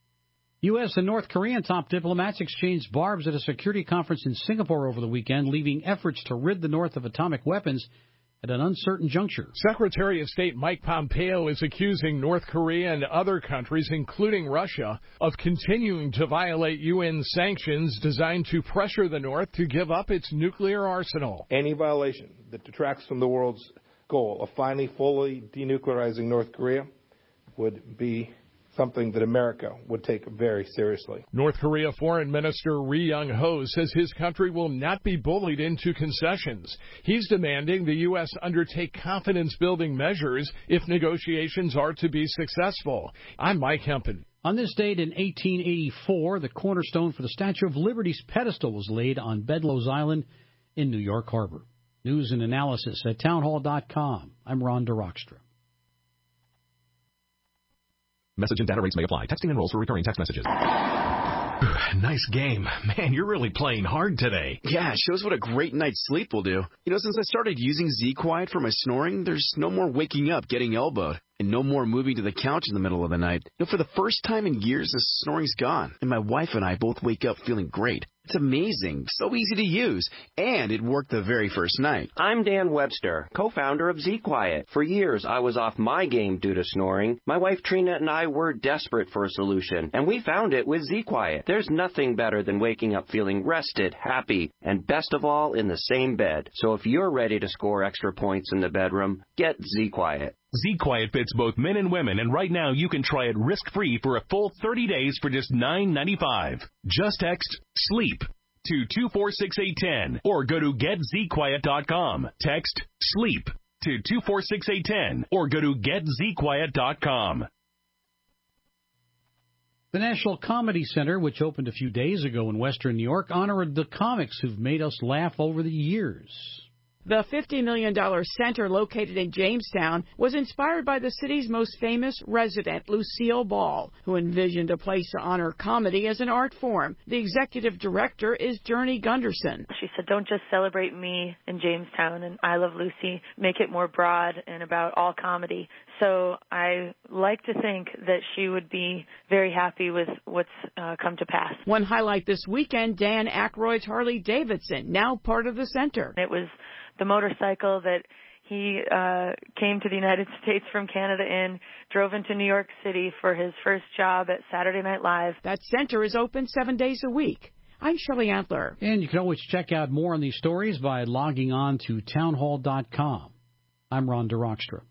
U S and North Korean top diplomats exchanged barbs at a security conference in Singapore over the weekend, leaving efforts to rid the North of atomic weapons at an uncertain juncture. Secretary of State Mike Pompeo is accusing North Korea and other countries, including Russia, of continuing to violate U N sanctions designed to pressure the North to give up its nuclear arsenal. Any violation that detracts from the world's goal of finally fully denuclearizing North Korea would be something that America would take very seriously. North Korea Foreign Minister Ri Yong-ho says his country will not be bullied into concessions. He's demanding the U S undertake confidence-building measures if negotiations are to be successful. I'm Mike Hempen. On this date in eighteen eighty-four, the cornerstone for the Statue of Liberty's pedestal was laid on Bedloes Island in New York Harbor. News and analysis at townhall dot com. I'm Ron DeRockstra. Message and data rates may apply. Texting enrolls for recurring text messages. Nice game. Man, you're really playing hard today. Yeah, shows what a great night's sleep will do. You know, since I started using Z Quiet for my snoring, there's no more waking up getting elbowed. And no more moving to the couch in the middle of the night. You know, for the first time in years, the snoring's gone. And my wife and I both wake up feeling great. It's amazing, so easy to use, and it worked the very first night. I'm Dan Webster, co-founder of Z Quiet. For years, I was off my game due to snoring. My wife Trina and I were desperate for a solution, and we found it with Z Quiet. There's nothing better than waking up feeling rested, happy, and best of all, in the same bed. So if you're ready to score extra points in the bedroom, get Z Quiet. Z Quiet fits both men and women, and right now you can try it risk-free for a full thirty days for just nine ninety-five. Just text SLEEP to two four six eight one zero or go to get z quiet dot com. Text SLEEP to two four six eight one zero or go to get z quiet dot com. The National Comedy Center, which opened a few days ago in Western New York, honored the comics who've made us laugh over the years. The fifty million dollars center located in Jamestown was inspired by the city's most famous resident, Lucille Ball, who envisioned a place to honor comedy as an art form. The executive director is Journey Gunderson. She said, don't just celebrate me in Jamestown and I Love Lucy, make it more broad and about all comedy. So I like to think that she would be very happy with what's uh, come to pass. One highlight this weekend, Dan Aykroyd's Harley Davidson, now part of the center. It was the motorcycle that he uh, came to the United States from Canada in, drove into New York City for his first job at Saturday Night Live. That center is open seven days a week. I'm Shirley Antler. And you can always check out more on these stories by logging on to townhall dot com. I'm Ron DeRockstra.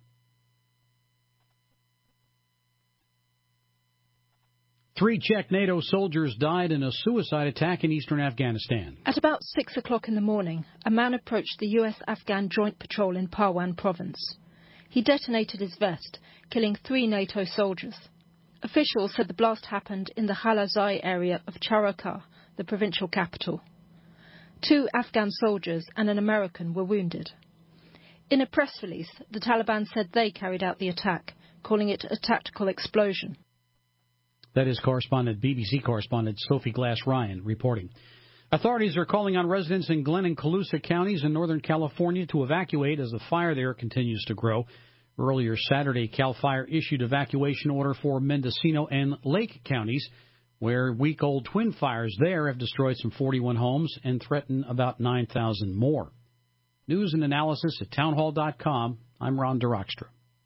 Three Czech NATO soldiers died in a suicide attack in eastern Afghanistan. At about six o'clock in the morning, a man approached the U S Afghan Joint Patrol in Parwan province. He detonated his vest, killing three NATO soldiers. Officials said the blast happened in the Halazai area of Charokar, the provincial capital. Two Afghan soldiers and an American were wounded. In a press release, the Taliban said they carried out the attack, calling it a tactical explosion. That is correspondent, B B C correspondent Sophie Glass-Ryan reporting. Authorities are calling on residents in Glenn and Colusa counties in Northern California to evacuate as the fire there continues to grow. Earlier Saturday, CAL FIRE issued evacuation order for Mendocino and Lake counties, where week-old twin fires there have destroyed some forty-one homes and threaten about nine thousand more. News and analysis at townhall dot com. I'm Ron DeRockstra.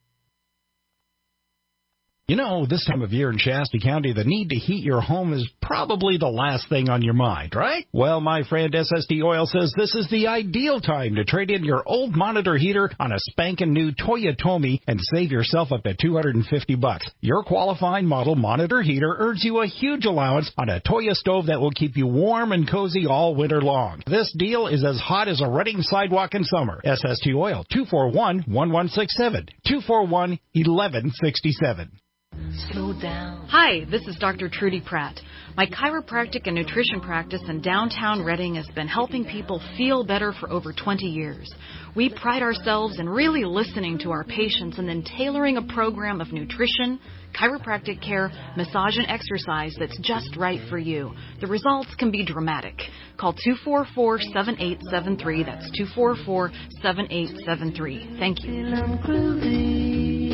You know, this time of year in Shasta County, the need to heat your home is probably the last thing on your mind, right? Well, my friend S S D Oil says this is the ideal time to trade in your old monitor heater on a spanking new Toyotomi and save yourself up to two hundred fifty bucks. Your qualifying model monitor heater earns you a huge allowance on a Toyo stove that will keep you warm and cozy all winter long. This deal is as hot as a Reading sidewalk in summer. S S D Oil, two four one, one one six seven, two four one, one one six seven. Slow down. Hi, this is Doctor Trudy Pratt. My chiropractic and nutrition practice in downtown Reading has been helping people feel better for over twenty years. We pride ourselves in really listening to our patients and then tailoring a program of nutrition, chiropractic care, massage, and exercise that's just right for you. The results can be dramatic. Call two four four, seven eight seven three. That's two four four, seven eight seven three. Thank you.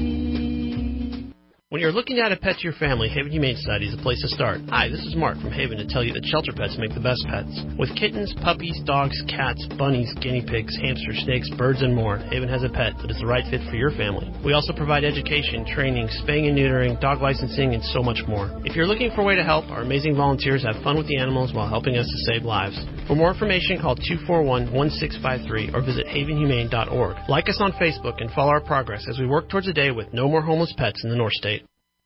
When you're looking at a pet to your family, Haven Humane Society is a place to start. Hi, this is Mark from Haven to tell you that shelter pets make the best pets. With kittens, puppies, dogs, cats, bunnies, guinea pigs, hamsters, snakes, birds, and more, Haven has a pet that is the right fit for your family. We also provide education, training, spaying and neutering, dog licensing, and so much more. If you're looking for a way to help, our amazing volunteers have fun with the animals while helping us to save lives. For more information, call two four one, one six five three or visit haven humane dot org. Like us on Facebook and follow our progress as we work towards a day with no more homeless pets in the North State.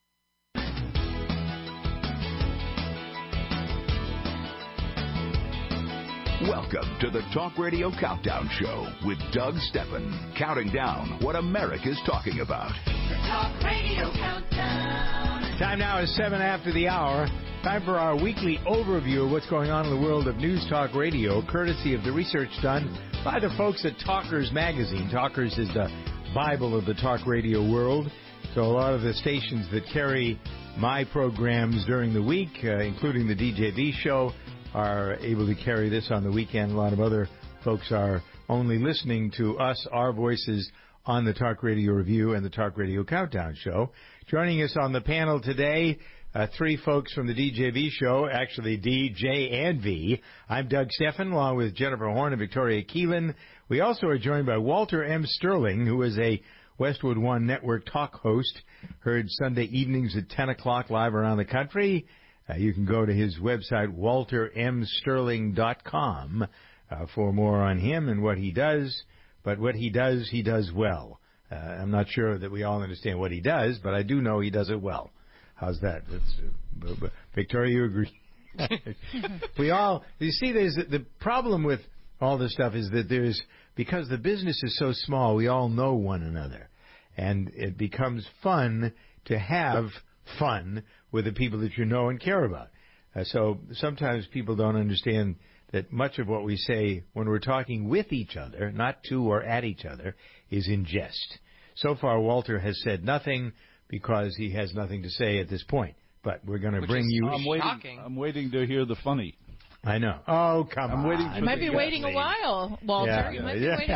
Welcome to the Talk Radio Countdown Show with Doug Steffen, counting down what America's talking about. The Talk Radio Countdown. Time now is seven after the hour. Time for our weekly overview of what's going on in the world of News Talk Radio, courtesy of the research done by the folks at Talkers Magazine. Talkers is the Bible of the talk radio world. So a lot of the stations that carry my programs during the week, uh, including the D J V show, are able to carry this on the weekend. A lot of other folks are only listening to us, our voices, on the Talk Radio Review and the Talk Radio Countdown Show. Joining us on the panel today, uh, three folks from the D J V show, actually D, J, and V. I'm Doug Steffen, along with Jennifer Horn and Victoria Keelan. We also are joined by Walter M. Sterling, who is a Westwood One Network talk host, heard Sunday evenings at ten o'clock live around the country. Uh, you can go to his website, walter m sterling dot com, uh, for more on him and what he does. But what he does, he does well. Uh, I'm not sure that we all understand what he does, but I do know he does it well. How's that? That's, uh, Victoria, you agree? We all, you see, there's the problem with all this stuff is that there's, because the business is so small, we all know one another. And it becomes fun to have fun with the people that you know and care about. Uh, so sometimes people don't understand that much of what we say when we're talking with each other, not to or at each other, is in jest. So far, Walter has said nothing because he has nothing to say at this point. But we're going to bring you... I'm waiting, I'm waiting to hear the funny. I know. Oh, come I'm on. Waiting for You might the be waiting a while, Walter. Yeah, you might yeah. be waiting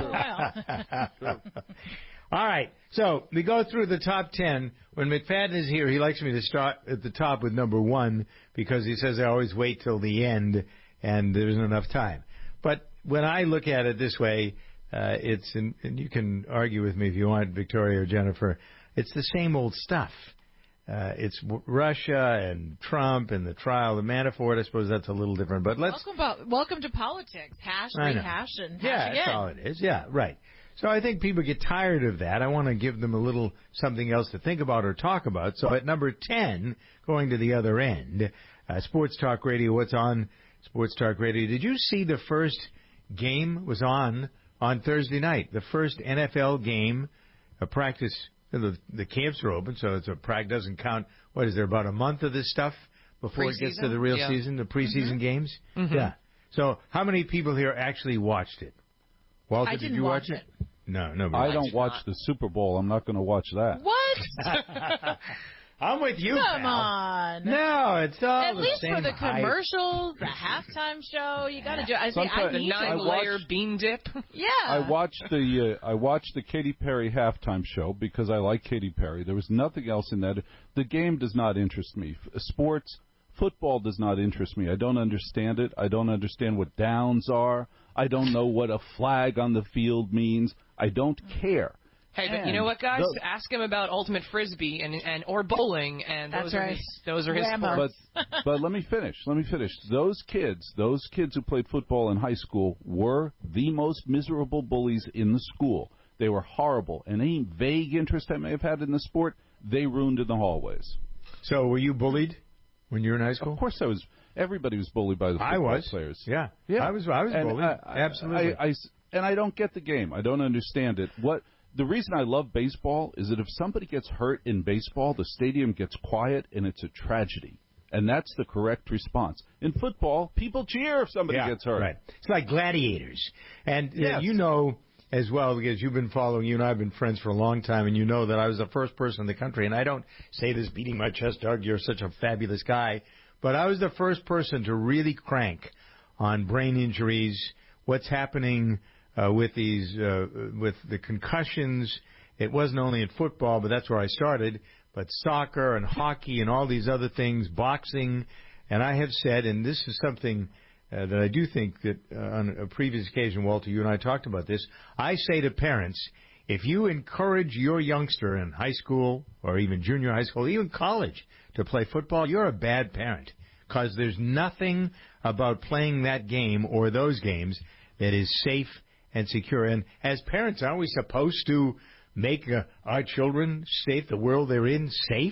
a while. All right. So we go through the top ten. When McFadden is here, he likes me to start at the top with number one because he says I always wait till the end and there isn't enough time. But when I look at it this way, uh, it's in, and you can argue with me if you want, Victoria or Jennifer, it's the same old stuff. Uh, it's w- Russia and Trump and the trial of Manafort. I suppose that's a little different. But let's Welcome, about, welcome to politics. Hash, I know. rehash, and hash yeah, again. that's all it is. Yeah, right. So I think people get tired of that. I want to give them a little something else to think about or talk about. So at number ten, going to the other end, uh, Sports Talk Radio. What's on Sports Talk Radio? Did you see the first game was on on Thursday night? The first N F L game, a practice. The, the camps are open, so it's a practice doesn't count. What is there, about a month of this stuff before it gets to the real yeah. season, the preseason Mm-hmm. games? Mm-hmm. Yeah. So how many people here actually watched it? Walter, I did didn't you watch, watch it? No, nobody. I watched don't it. watch the Super Bowl. I'm not going to watch that. What? I'm with you, Come pal. on. No, it's all At the least same for the hype. commercials, the halftime show, you got to do. I think I Sometimes- need I to. watch- Layer bean dip. Yeah. I watched the uh, I watched the Katy Perry halftime show because I like Katy Perry. There was nothing else in that. The game does not interest me. F- Sports, football does not interest me. I don't understand it. I don't understand what downs are. I don't know what a flag on the field means. I don't care. Hey, but And you know what, guys? those- Ask him about ultimate frisbee and and or bowling, and That's those are right. his, those are his Ramos. sports. But but let me finish. Let me finish. Those kids, those kids who played football in high school were the most miserable bullies in the school. They were horrible, and any vague interest I may have had in the sport, they ruined in the hallways. So were you bullied when you were in high school? Of course, I was. Everybody was bullied by the football I was. players. Yeah. Yeah, I was. I was And bullied. I- I- Absolutely. I, I, and I don't get the game. I don't understand it. What the reason I love baseball is that if somebody gets hurt in baseball, the stadium gets quiet and it's a tragedy. And that's the correct response. In football, people cheer if somebody yeah, gets hurt. Right. It's like gladiators. And uh, Yes. you know as well, because you've been following, you and I have been friends for a long time, and you know that I was the first person in the country, and I don't say this beating my chest, Doug, you're such a fabulous guy, but I was the first person to really crank on brain injuries, what's happening uh, with these, uh, with the concussions. It wasn't only in football, but that's where I started, but soccer and hockey and all these other things, boxing. And I have said, and this is something uh, that I do think that uh, on a previous occasion, Walter, you and I talked about this. I say to parents, if you encourage your youngster in high school or even junior high school, even college, to play football, you're a bad parent, because there's nothing about playing that game or those games that is safe and secure. And as parents, aren't we supposed to make uh, our children safe, the world they're in, safe?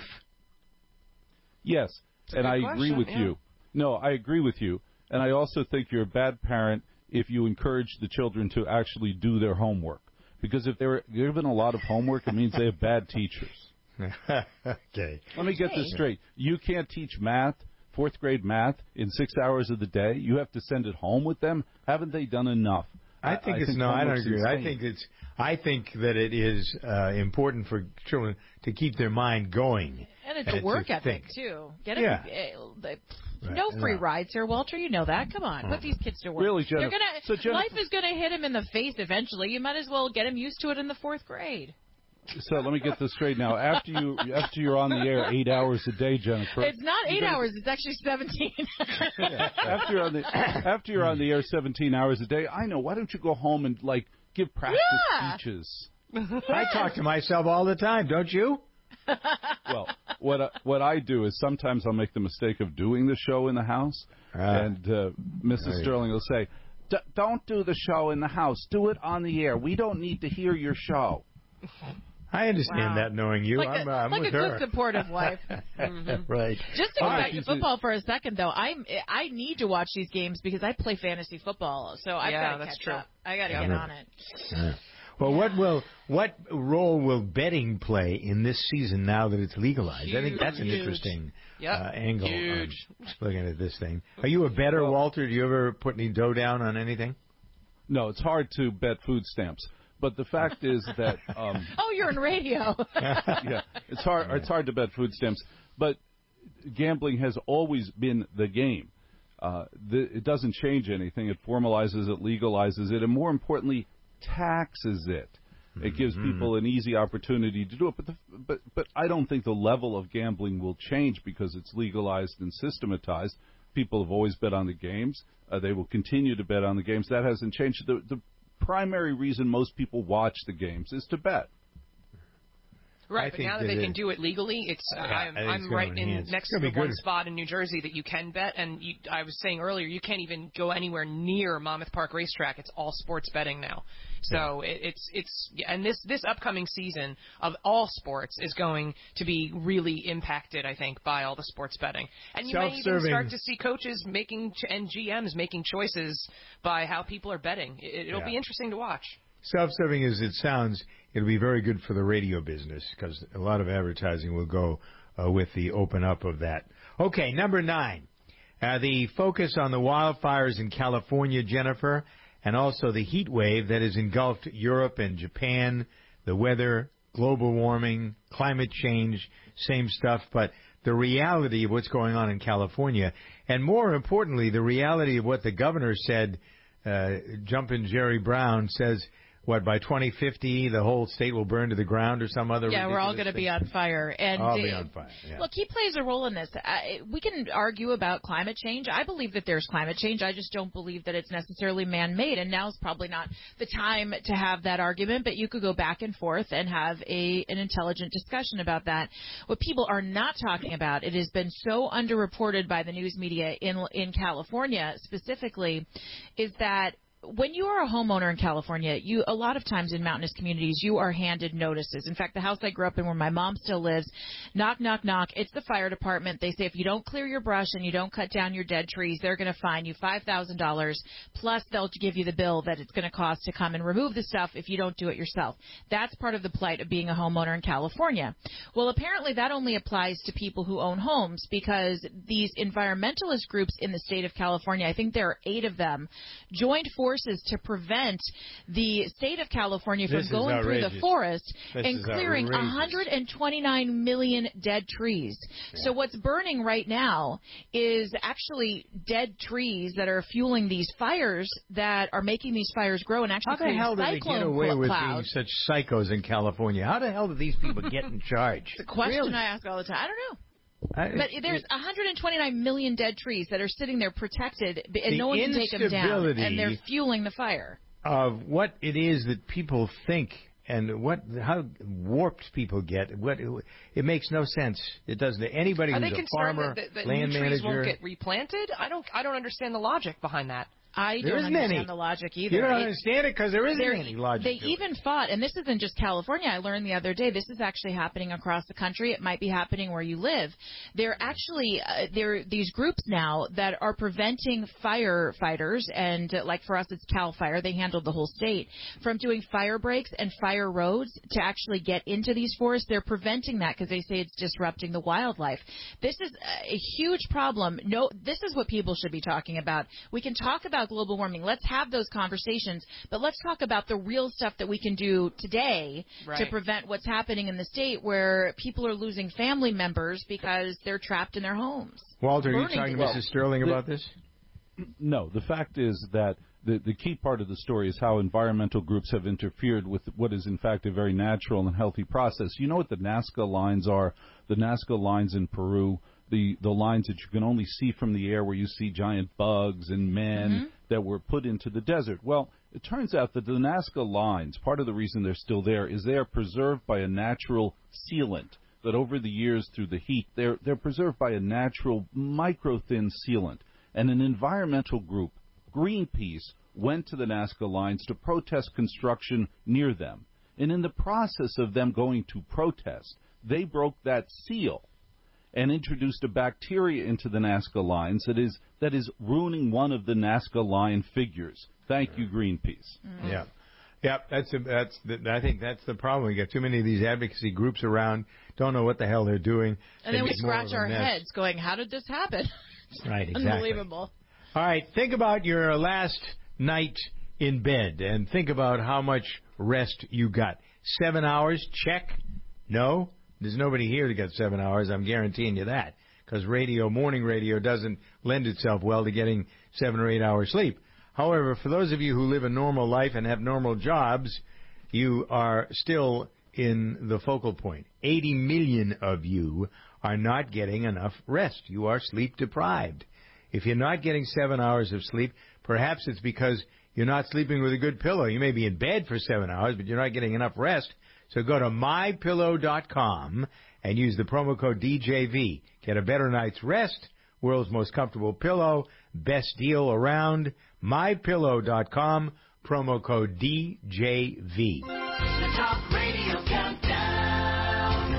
Yes, a and good I question, agree with yeah. you. No, I agree with you. And I also think you're a bad parent if you encourage the children to actually do their homework. Because if they're given a lot of homework, it means they have bad teachers. Okay. Let me get this straight. You can't teach math, fourth grade math, in six hours of the day. You have to send it home with them. Haven't they done enough? I think it's no. I don't homework's agree. I insane. think it's. I think that it is uh, important for children to keep their mind going. And it's a and work to ethic, think. too. Get Yeah. it, uh, the- Right. No free Yeah. rides here, Walter. You know that. Come on. Put these kids to work. Really, They're Jennifer- gonna, so Jennifer- life is going to hit them in the face eventually. You might as well get them used to it in the fourth grade. So let me get this straight now. After you after you're on the air eight hours a day, Jennifer. It's not eight you're gonna- hours. It's actually seventeen. after you're on the after you're on the air seventeen hours a day, I know. Why don't you go home and like give practice Yeah. speeches? I talk to myself all the time, don't you? Well, what I, what I do is sometimes I'll make the mistake of doing the show in the house, Ah. and uh, Missus Right. Sterling will say, "D- "Don't do the show in the house. Do it on the air. We don't need to hear your show." I understand Wow. that, knowing you. like I'm, a, uh, I'm like with a her. good supportive wife. Mhm. Right. Just to go All back right. to football for a second, though, I'm I need to watch these games because I play fantasy football, so I've Yeah, got to that's catch true. up. I got to Yeah. get Yeah. on it. Yeah. Well, yeah. what will what role will betting play in this season now that it's legalized? Huge, I think that's an huge. interesting yep. uh, angle huge. on looking at this thing. Are you a better, Walter? Do you ever put any dough down on anything? No, it's hard to bet food stamps. But the fact is that um, oh, you're in radio. yeah, it's hard. It's hard to bet food stamps, but gambling has always been the game. Uh, the, it doesn't change anything. It formalizes it, legalizes it, and more importantly, taxes it. Mm-hmm. It gives people an easy opportunity to do it. But the, but but I don't think the level of gambling will change because it's legalized and systematized. People have always bet on the games. Uh, they will continue to bet on the games. That hasn't changed. The, the primary reason most people watch the games is to bet. Right, I but now that they can do it legally, it's uh, yeah, I'm, I'm right in next to the one good. spot in New Jersey that you can bet, and you, I was saying earlier, you can't even go anywhere near Monmouth Park Racetrack. It's all sports betting now. So yeah. it, it's it's and this this upcoming season of all sports is going to be really impacted, I think, by all the sports betting. And you may even start to see coaches making and G Ms making choices by how people are betting. It, it'll yeah. be interesting to watch. Self-serving as it sounds, it'll be very good for the radio business because a lot of advertising will go uh, with the open up of that. Okay, number nine, uh, the focus on the wildfires in California, Jennifer, and also the heat wave that has engulfed Europe and Japan, the weather, global warming, climate change, same stuff, but the reality of what's going on in California, and more importantly, the reality of what the governor said, uh, Jumpin' Jerry Brown says, what, by twenty fifty, the whole state will burn to the ground or some other Yeah, we're all going to be on fire. And I'll be on fire, yeah. Look, he plays a role in this. Uh, we can argue about climate change. I believe that there's climate change. I just don't believe that it's necessarily man-made, and now's probably not the time to have that argument, but you could go back and forth and have a an intelligent discussion about that. What people are not talking about, it has been so underreported by the news media in in California specifically, is that when you are a homeowner in California, you a lot of times in mountainous communities, you are handed notices. In fact, the house I grew up in where my mom still lives, knock, knock, knock, it's the fire department. They say if you don't clear your brush and you don't cut down your dead trees, they're going to fine you five thousand dollars, plus they'll give you the bill that it's going to cost to come and remove the stuff if you don't do it yourself. That's part of the plight of being a homeowner in California. Well, apparently that only applies to people who own homes because these environmentalist groups in the state of California, I think there are eight of them, joined forces to prevent the state of California from going through the forest this and clearing one hundred twenty-nine million dead trees. Yeah. So what's burning right now is actually dead trees that are fueling these fires that are making these fires grow and actually creating cyclone clouds. How the hell did they get away with clouds. being such psychos in California? How the hell did these people get in charge? It's a question really? I ask all the time. I don't know. I, but there's one hundred twenty-nine million dead trees that are sitting there protected, and the no one can take them down, and they're fueling the fire. Of what it is that people think and what how warped people get, what it makes no sense. It doesn't. Anybody Are who's they a farmer, that, that land new manager, trees won't get replanted? I don't. I don't understand the logic behind that. I there don't isn't understand any. the logic either. You don't it, understand it because there isn't any logic. They to even it. fought, and this isn't just California. I learned the other day this is actually happening across the country. It might be happening where you live. They're actually uh, there are these groups now that are preventing firefighters, and uh, like for us, it's Cal Fire. They handled the whole state from doing fire breaks and fire roads to actually get into these forests. They're preventing that because they say it's disrupting the wildlife. This is a huge problem. No, this is what people should be talking about. We can talk about global warming. Let's have those conversations, but let's talk about the real stuff that we can do today right. to prevent what's happening in the state where people are losing family members because they're trapped in their homes. Walter, are you talking to Missus Sterling about this? No. The fact is that the, the key part of the story is how environmental groups have interfered with what is, in fact, a very natural and healthy process. You know what the Nazca lines are? The Nazca lines in Peru, the, the lines that you can only see from the air where you see giant bugs and men mm-hmm. that were put into the desert. Well, it turns out that the Nazca lines, part of the reason they're still there is they are preserved by a natural sealant that over the years through the heat, they're, they're preserved by a natural micro-thin sealant. And an environmental group, Greenpeace, went to the Nazca lines to protest construction near them. And in the process of them going to protest, they broke that seal and introduced a bacteria into the Nazca lines that is that is ruining one of the Nazca line figures. Thank you, Greenpeace. Mm-hmm. Yeah. Yep, that's a, that's the, I think that's the problem. We got too many of these advocacy groups around, don't know what the hell they're doing. And they then we scratch our mess. heads going, how did this happen? Right, exactly. Unbelievable. All right, think about your last night in bed and think about how much rest you got. Seven hours, check. No, there's nobody here that got seven hours. I'm guaranteeing you that, because radio, morning radio, doesn't lend itself well to getting seven or eight hours sleep. However, for those of you who live a normal life and have normal jobs, you are still in the focal point. eighty million of you are not getting enough rest. You are sleep deprived. If you're not getting seven hours of sleep, perhaps it's because you're not sleeping with a good pillow. You may be in bed for seven hours, but you're not getting enough rest. So go to my pillow dot com and use the promo code D J V. Get a better night's rest, world's most comfortable pillow, best deal around. my pillow dot com, promo code D J V. The Talk Radio Countdown.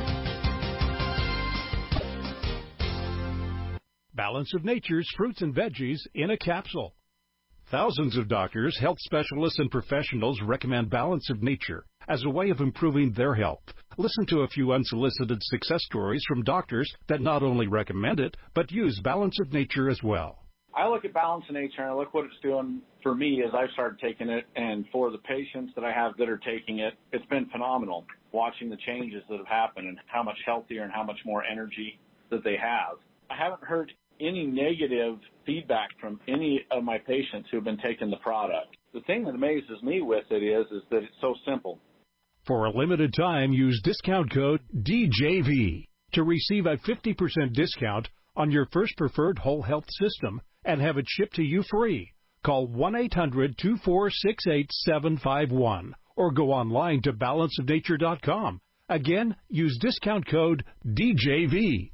Balance of Nature's fruits and veggies in a capsule. Thousands of doctors, health specialists, and professionals recommend Balance of Nature as a way of improving their health. Listen to a few unsolicited success stories from doctors that not only recommend it, but use Balance of Nature as well. I look at Balance of Nature and I look what it's doing for me as I've started taking it, and for the patients that I have that are taking it, it's been phenomenal watching the changes that have happened and how much healthier and how much more energy that they have. I haven't heard any negative feedback from any of my patients who have been taking the product. The thing that amazes me with it is, is that it's so simple. For a limited time, use discount code D J V to receive a fifty percent discount on your first preferred whole health system and have it shipped to you free. Call one eight hundred two four six eight seven five one or go online to balance of nature dot com. Again, use discount code D J V.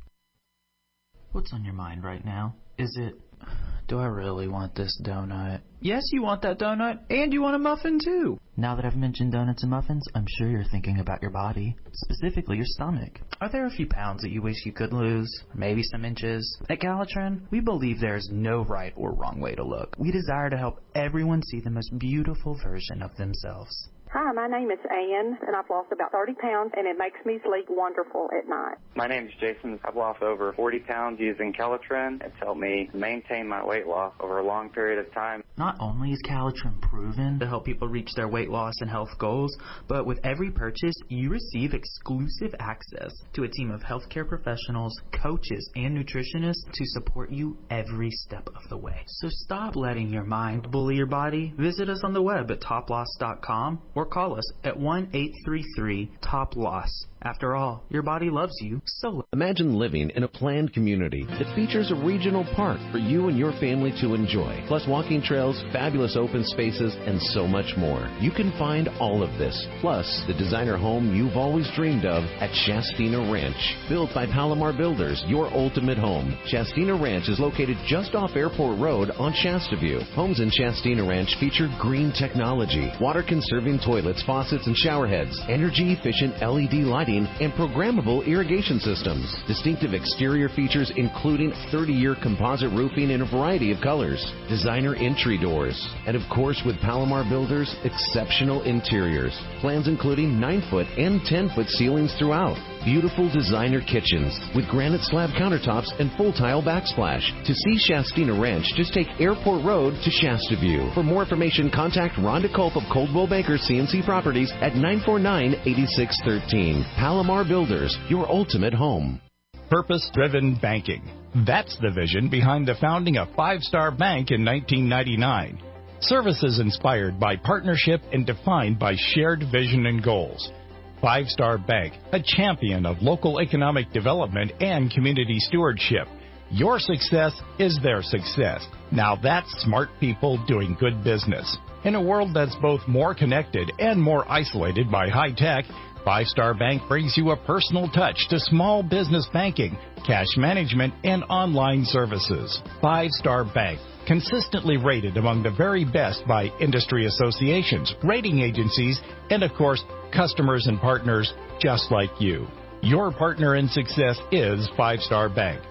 What's on your mind right now? Is it, do I really want this donut? Yes, you want that donut, and you want a muffin too. Now that I've mentioned donuts and muffins, I'm sure you're thinking about your body, specifically your stomach. Are there a few pounds that you wish you could lose? Maybe some inches? At Calitrin, we believe there is no right or wrong way to look. We desire to help everyone see the most beautiful version of themselves. Hi, my name is Ann, and I've lost about thirty pounds, and it makes me sleep wonderful at night. My name is Jason. I've lost over forty pounds using Calitrin. It's helped me maintain my weight loss over a long period of time. Not only is Calitrin proven to help people reach their weight loss and health goals, but with every purchase, you receive exclusive access to a team of healthcare professionals, coaches, and nutritionists to support you every step of the way. So stop letting your mind bully your body. Visit us on the web at top loss dot com or call us at one eight three three top loss. After all, your body loves you, so imagine living in a planned community that features a regional park for you and your family to enjoy, plus walking trails, fabulous open spaces, and so much more. You can find all of this, plus the designer home you've always dreamed of at Shastina Ranch. Built by Palomar Builders, your ultimate home. Shastina Ranch is located just off Airport Road on Shasta View. Homes in Shastina Ranch feature green technology, water-conserving toilets, faucets, and shower heads, energy-efficient L E D lighting, and programmable irrigation systems. Distinctive exterior features including thirty-year composite roofing in a variety of colors, designer entry doors, and of course with Palomar Builders, exceptional interiors. Plans including nine foot and ten foot ceilings throughout. Beautiful designer kitchens with granite slab countertops and full tile backsplash. To see Shastina Ranch, just take Airport Road to Shasta View. For more information, contact Rhonda Culp of Coldwell Banker C N C Properties at nine four nine, eight six one three. Palomar Builders, your ultimate home. Purpose-driven banking. That's the vision behind the founding of Five Star Bank in nineteen ninety-nine. Services inspired by partnership and defined by shared vision and goals. Five Star Bank, a champion of local economic development and community stewardship. Your success is their success. Now that's smart people doing good business. In a world that's both more connected and more isolated by high tech, Five Star Bank brings you a personal touch to small business banking, cash management, and online services. Five Star Bank, consistently rated among the very best by industry associations, rating agencies, and of course, customers and partners just like you. Your partner in success is Five Star Bank.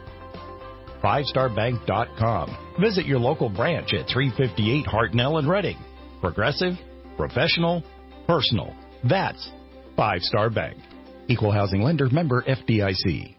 five star bank dot com. Visit your local branch at three fifty-eight Hartnell and Reading. Progressive, professional, personal. That's Five Star Bank. Equal housing lender, member F D I C.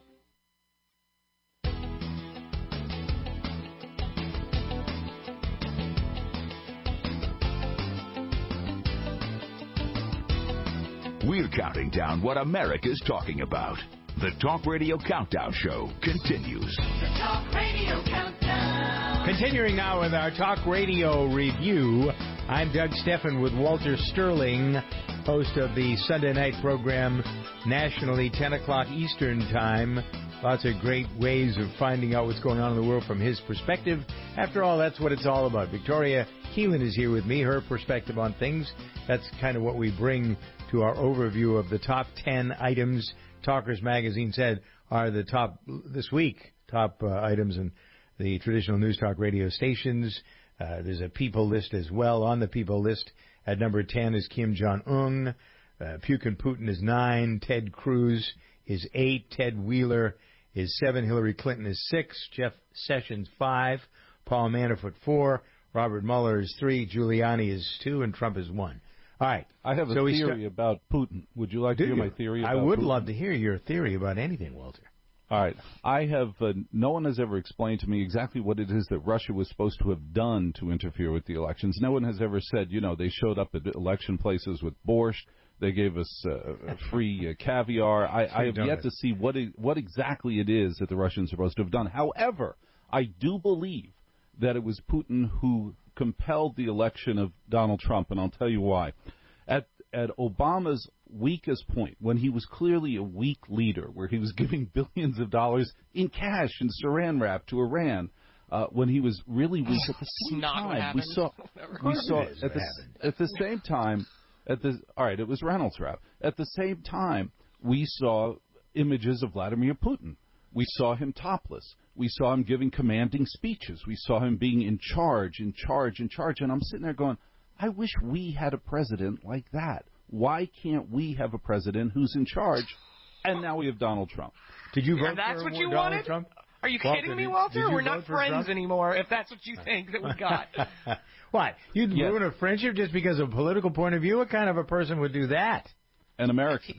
We're counting down what America's talking about. The Talk Radio Countdown Show continues. The Talk Radio Countdown. Continuing now with our Talk Radio review, I'm Doug Steffen with Walter Sterling, host of the Sunday night program nationally, ten o'clock Eastern Time. Lots of great ways of finding out what's going on in the world from his perspective. After all, that's what it's all about. Victoria Keelan is here with me, her perspective on things. That's kind of what we bring to our overview of the top ten items Talkers Magazine said are the top, this week, top uh, items in the traditional news talk radio stations. Uh, there's a people list as well. On the people list at number ten is Kim Jong-un. Uh, Putin Putin is nine. Ted Cruz is eight. Ted Wheeler is seven. Hillary Clinton is six. Jeff Sessions five. Paul Manafort four. Robert Mueller is three. Giuliani is two. And Trump is one. All right. I have a so theory st- about Putin. Would you like Do to hear you? my theory about I would Putin? love to hear your theory about anything, Walter. All right. I have, uh, no one has ever explained to me exactly what it is that Russia was supposed to have done to interfere with the elections. No one has ever said, you know, they showed up at election places with borscht. They gave us uh, free uh, caviar. I, I have yet to see what it, what exactly it is that the Russians are supposed to have done. However, I do believe that it was Putin who compelled the election of Donald Trump, and I'll tell you why. At at Obama's weakest point, when he was clearly a weak leader, where he was giving billions of dollars in cash and saran wrap to Iran, uh, when he was really weak, at the same Not time, we saw we saw at the at the same time, at the all right, it was Reynolds Wrap. At the same time, we saw images of Vladimir Putin. We saw him topless. We saw him giving commanding speeches. We saw him being in charge, in charge, in charge. And I'm sitting there going, I wish we had a president like that. Why can't we have a president who's in charge? And now we have Donald Trump. Did you vote and that's for what you Donald wanted? Trump? Are you Walter, kidding me, did- Walter? did you We're vote not for friends Trump? anymore, if that's what you think that we got. What? You'd Yes. ruin a friendship just because of a political point of view? What kind of a person would do that? An American.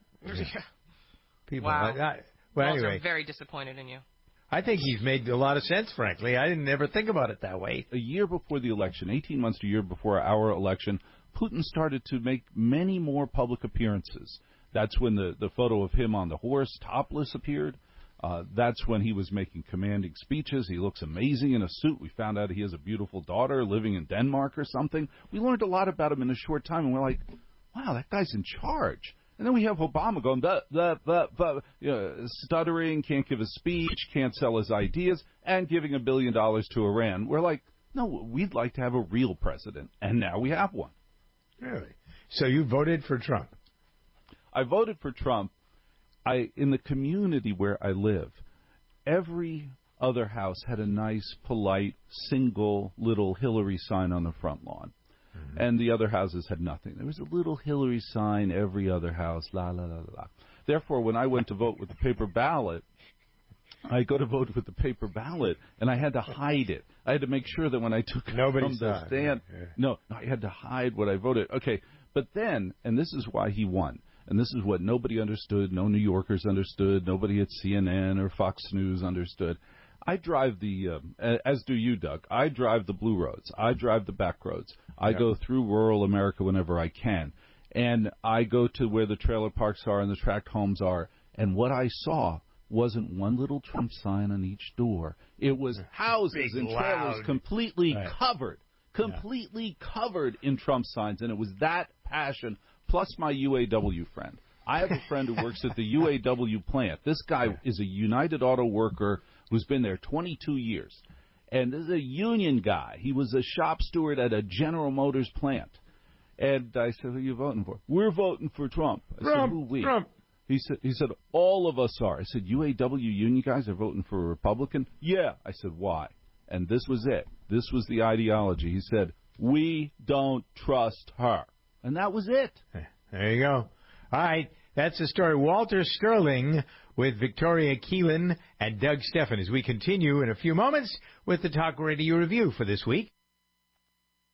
People. Wow. I, I, well, Walter, anyway, I'm very disappointed in you. I think he's made a lot of sense, frankly. I didn't ever think about it that way. A year before the election, eighteen months to a year before our election, Putin started to make many more public appearances. That's when the, the photo of him on the horse, topless, appeared. Uh, that's when he was making commanding speeches. He looks amazing in a suit. We found out he has a beautiful daughter living in Denmark or something. We learned a lot about him in a short time, and we're like, wow, that guy's in charge. And then we have Obama going, blah, blah, blah, blah, you know, stuttering, can't give a speech, can't sell his ideas, and giving a billion dollars to Iran. We're like, no, we'd like to have a real president, and now we have one. Really? So you voted for Trump? I voted for Trump. I in the community where I live, every other house had a nice, polite, single little Hillary sign on the front lawn. Mm-hmm. And the other houses had nothing. There was a little Hillary sign every other house, la, la, la, la. Therefore, when I went to vote with the paper ballot, I go to vote with the paper ballot, and I had to hide it. I had to make sure that when I took it Nobody from saw the it. stand, Yeah. no, no, I had to hide what I voted. Okay, but then, and this is why he won, and this is what nobody understood, no New Yorkers understood, nobody at C N N or Fox News understood. I drive the, uh, as do you, Doug, I drive the blue roads. I drive the back roads. I Yeah. go through rural America whenever I can. And I go to where the trailer parks are and the tract homes are. And what I saw wasn't one little Trump sign on each door. It was houses Big, and trailers loud. completely Right. covered, completely covered in Trump signs. And it was that passion, plus my U A W friend. I have a friend who works at the U A W plant. This guy is a United Auto worker who's been there twenty-two years. And this is a union guy. He was a shop steward at a General Motors plant. And I said, who are you voting for? We're voting for Trump. I Trump, said, who we? Trump. He said, he said, all of us are. I said, U A W union guys are voting for a Republican? Yeah. I said, why? And this was it. This was the ideology. He said, we don't trust her. And that was it. There you go. All right. That's the story. Walter Sterling with Victoria Keelan and Doug Steffen as we continue in a few moments with the Talk Radio Review for this week. Hey guys,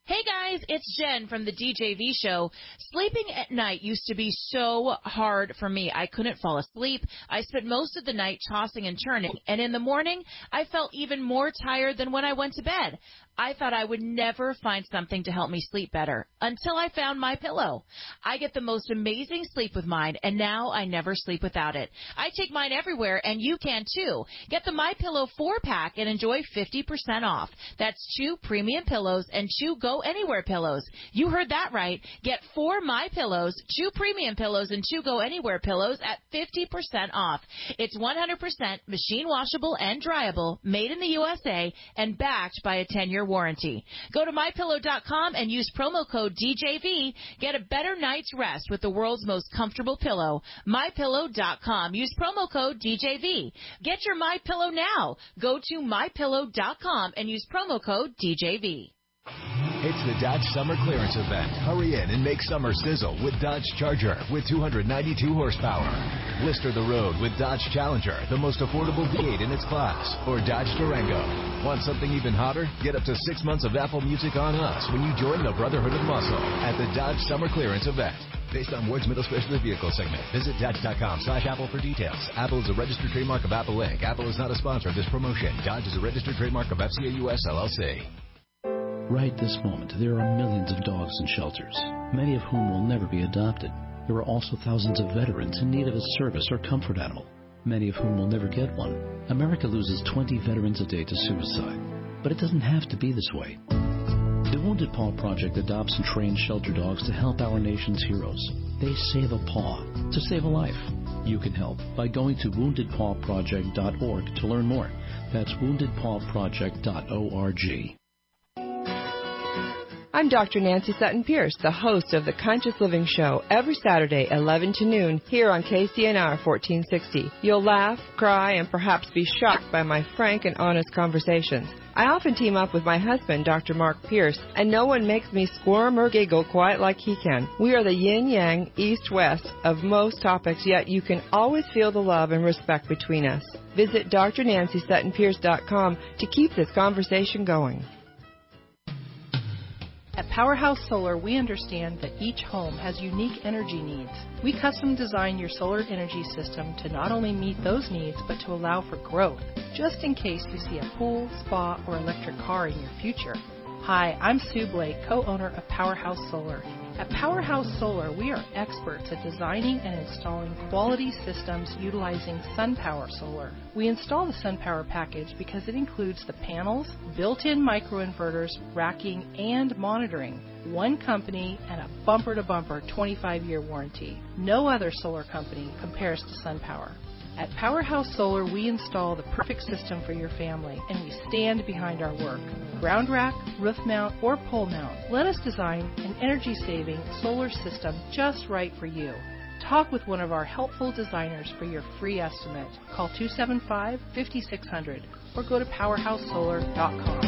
guys, it's Jen from the D J V show. Sleeping at night used to be so hard for me. I couldn't fall asleep. I spent most of the night tossing and turning, and in the morning, I felt even more tired than when I went to bed. I thought I would never find something to help me sleep better until I found MyPillow. I get the most amazing sleep with mine, and now I never sleep without it. I take mine everywhere, and you can too. Get the MyPillow four-pack and enjoy fifty percent off. That's two premium pillows and two Go Anywhere pillows. You heard that right. Get four MyPillows, two premium pillows, and two Go Anywhere pillows at fifty percent off. It's one hundred percent machine washable and dryable, made in the U S A, and backed by a ten-year warranty. Go to my pillow dot com and use promo code D J V. Get a better night's rest with the world's most comfortable pillow. my pillow dot com. Use promo code D J V. Get your MyPillow now. Go to my pillow dot com and use promo code D J V. It's the Dodge Summer Clearance Event. Hurry in and make summer sizzle with Dodge Charger with two hundred ninety-two horsepower. Blister the road with Dodge Challenger, the most affordable V eight in its class. Or Dodge Durango. Want something even hotter? Get up to six months of Apple Music on us when you join the Brotherhood of Muscle at the Dodge Summer Clearance Event. Based on Ward's Middle Specialty Vehicle segment. Visit Dodge dot com slash Apple for details. Apple is a registered trademark of Apple Incorporated. Apple is not a sponsor of this promotion. Dodge is a registered trademark of F C A U S L L C. Right this moment, there are millions of dogs in shelters, many of whom will never be adopted. There are also thousands of veterans in need of a service or comfort animal, many of whom will never get one. America loses twenty veterans a day to suicide, but it doesn't have to be this way. The Wounded Paw Project adopts and trains shelter dogs to help our nation's heroes. They save a paw to save a life. You can help by going to wounded paw project dot org to learn more. That's wounded paw project dot org. I'm Doctor Nancy Sutton Pierce, the host of the Conscious Living Show, every Saturday, eleven to noon, here on K C N R fourteen sixty. You'll laugh, cry, and perhaps be shocked by my frank and honest conversations. I often team up with my husband, Doctor Mark Pierce, and no one makes me squirm or giggle quite like he can. We are the yin-yang, east-west of most topics, yet you can always feel the love and respect between us. Visit D R Nancy Sutton Pierce dot com to keep this conversation going. At Powerhouse Solar, we understand that each home has unique energy needs. We custom design your solar energy system to not only meet those needs, but to allow for growth, just in case you see a pool, spa, or electric car in your future. Hi, I'm Sue Blake, co-owner of Powerhouse Solar. At Powerhouse Solar, we are experts at designing and installing quality systems utilizing SunPower Solar. We install the SunPower package because it includes the panels, built-in microinverters, racking, and monitoring. One company and a bumper-to-bumper twenty-five year warranty. No other solar company compares to SunPower. At Powerhouse Solar, we install the perfect system for your family, and we stand behind our work. Ground rack, roof mount, or pole mount, let us design an energy-saving solar system just right for you. Talk with one of our helpful designers for your free estimate. Call two seven five, five six zero zero or go to powerhouse solar dot com.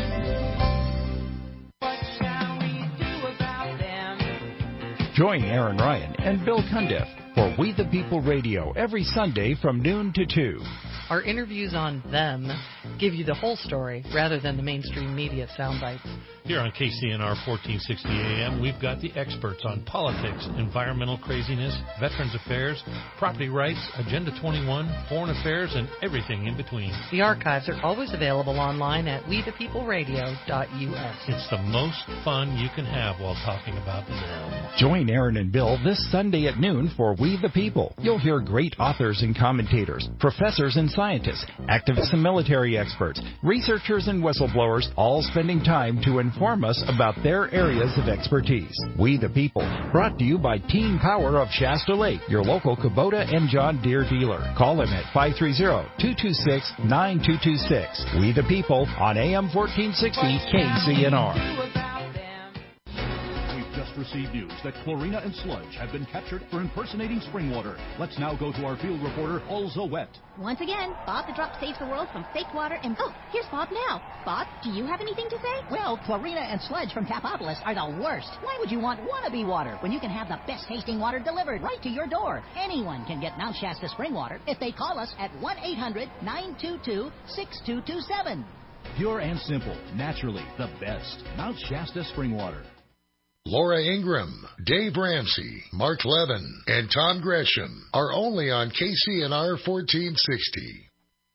Join Aaron Ryan and Bill Cundiff for We the People Radio every Sunday from noon to two. Our interviews on them give you the whole story rather than the mainstream media sound bites. Here on K C N R fourteen sixty A M, we've got the experts on politics, environmental craziness, veterans affairs, property rights, Agenda twenty-one, foreign affairs, and everything in between. The archives are always available online at we the people radio dot U S. It's the most fun you can have while talking about them. Join Aaron and Bill this Sunday at noon for We the People. You'll hear great authors and commentators, professors and scientists, activists and military experts, researchers and whistleblowers, all spending time to inform us about their areas of expertise. We the People, brought to you by Team Power of Shasta Lake, your local Kubota and John Deere dealer. Call them at five three zero, two two six, nine two two six. We the People on A M fourteen sixty K C N R. Received news that Chlorina and Sludge have been captured for impersonating spring water. Let's now go to our field reporter, Alza Wet. Once again, Bob the Drop saves the world from fake water and... Oh, here's Bob now. Bob, do you have anything to say? Well, Chlorina and Sludge from Capopolis are the worst. Why would you want wannabe water when you can have the best tasting water delivered right to your door? Anyone can get Mount Shasta spring water if they call us at one eight hundred, nine two two, six two two seven. Pure and simple, naturally the best. Mount Shasta spring water. Laura Ingram, Dave Ramsey, Mark Levin, and Tom Gresham are only on K C N R fourteen sixty.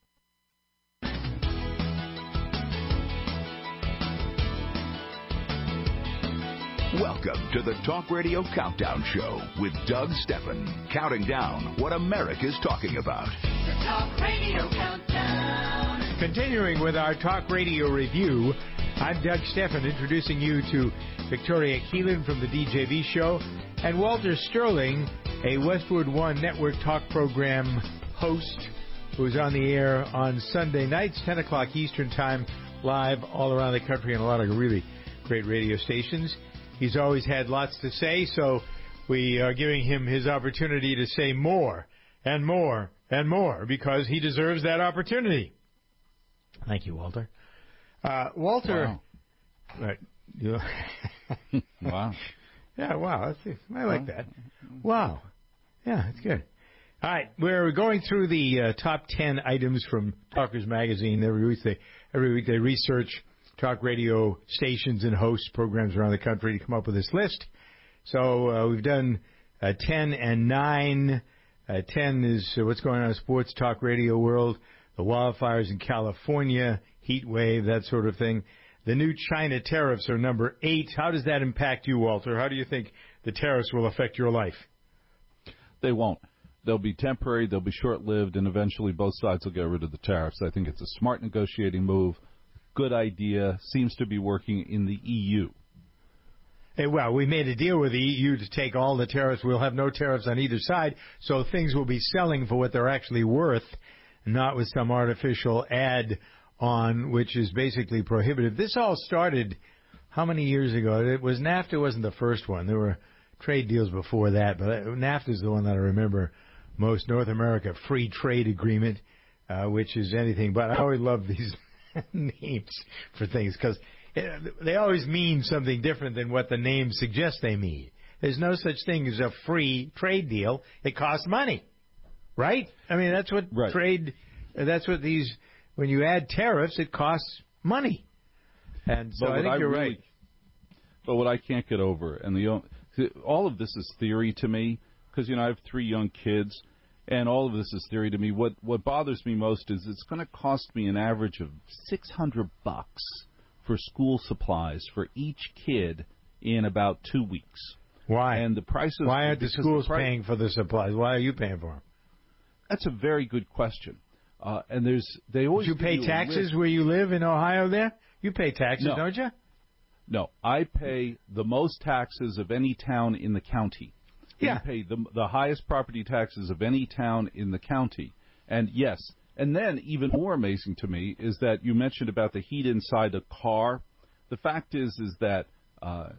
Welcome to the Talk Radio Countdown Show with Doug Steffen, counting down what America's talking about. The Talk Radio Countdown. Continuing with our Talk Radio review, I'm Doug Steffen, introducing you to Victoria Keelan from the D J V Show and Walter Sterling, a Westwood One Network talk program host who's on the air on Sunday nights, ten o'clock Eastern Time, live all around the country on a lot of really great radio stations. He's always had lots to say, so we are giving him his opportunity to say more and more and more because he deserves that opportunity. Thank you, Walter. Uh, Walter. Wow. Right, you, wow. Yeah, wow. That's, I like that. Wow. Yeah, that's good. All right, we're going through the uh, top ten items from Talkers Magazine. Every week they, every week they research talk radio stations and host programs around the country to come up with this list. So uh, we've done uh, ten and nine. Uh, ten is uh, what's going on in sports talk radio world, the wildfires in California, heat wave, that sort of thing. The new China tariffs are number eight. How does that impact you, Walter? How do you think the tariffs will affect your life? They won't. They'll be temporary, they'll be short-lived, and eventually both sides will get rid of the tariffs. I think it's a smart negotiating move. Good idea, seems to be working in the E U. Hey, well, we made a deal with the E U to take all the tariffs. We'll have no tariffs on either side, so things will be selling for what they're actually worth, not with some artificial ad on, which is basically prohibitive. This all started how many years ago? It was NAFTA wasn't the first one. There were trade deals before that, but NAFTA is the one that I remember most. North America Free Trade Agreement, uh, which is anything but. I always love these names for things because they always mean something different than what the name suggests they mean. There's no such thing as a free trade deal. It costs money, right? I mean, that's what right. trade, that's what these, when you add tariffs, it costs money. And so I think I you're really, right. But what I can't get over, and the all of this is theory to me, because, you know, I have three young kids, and all of this is theory to me. What what bothers me most is it's going to cost me an average of six hundred bucks for school supplies for each kid in about two weeks. Why? And the prices. Why aren't the schools the price, paying for the supplies? Why are you paying for them? That's a very good question. Uh, and there's they always. Do you pay you taxes where you live in Ohio? There, you pay taxes, no. don't you? No, I pay the most taxes of any town in the county. Yeah. We pay the, the highest property taxes of any town in the county. And yes, and then even more amazing to me is that you mentioned about the heat inside a car. The fact is, is that uh,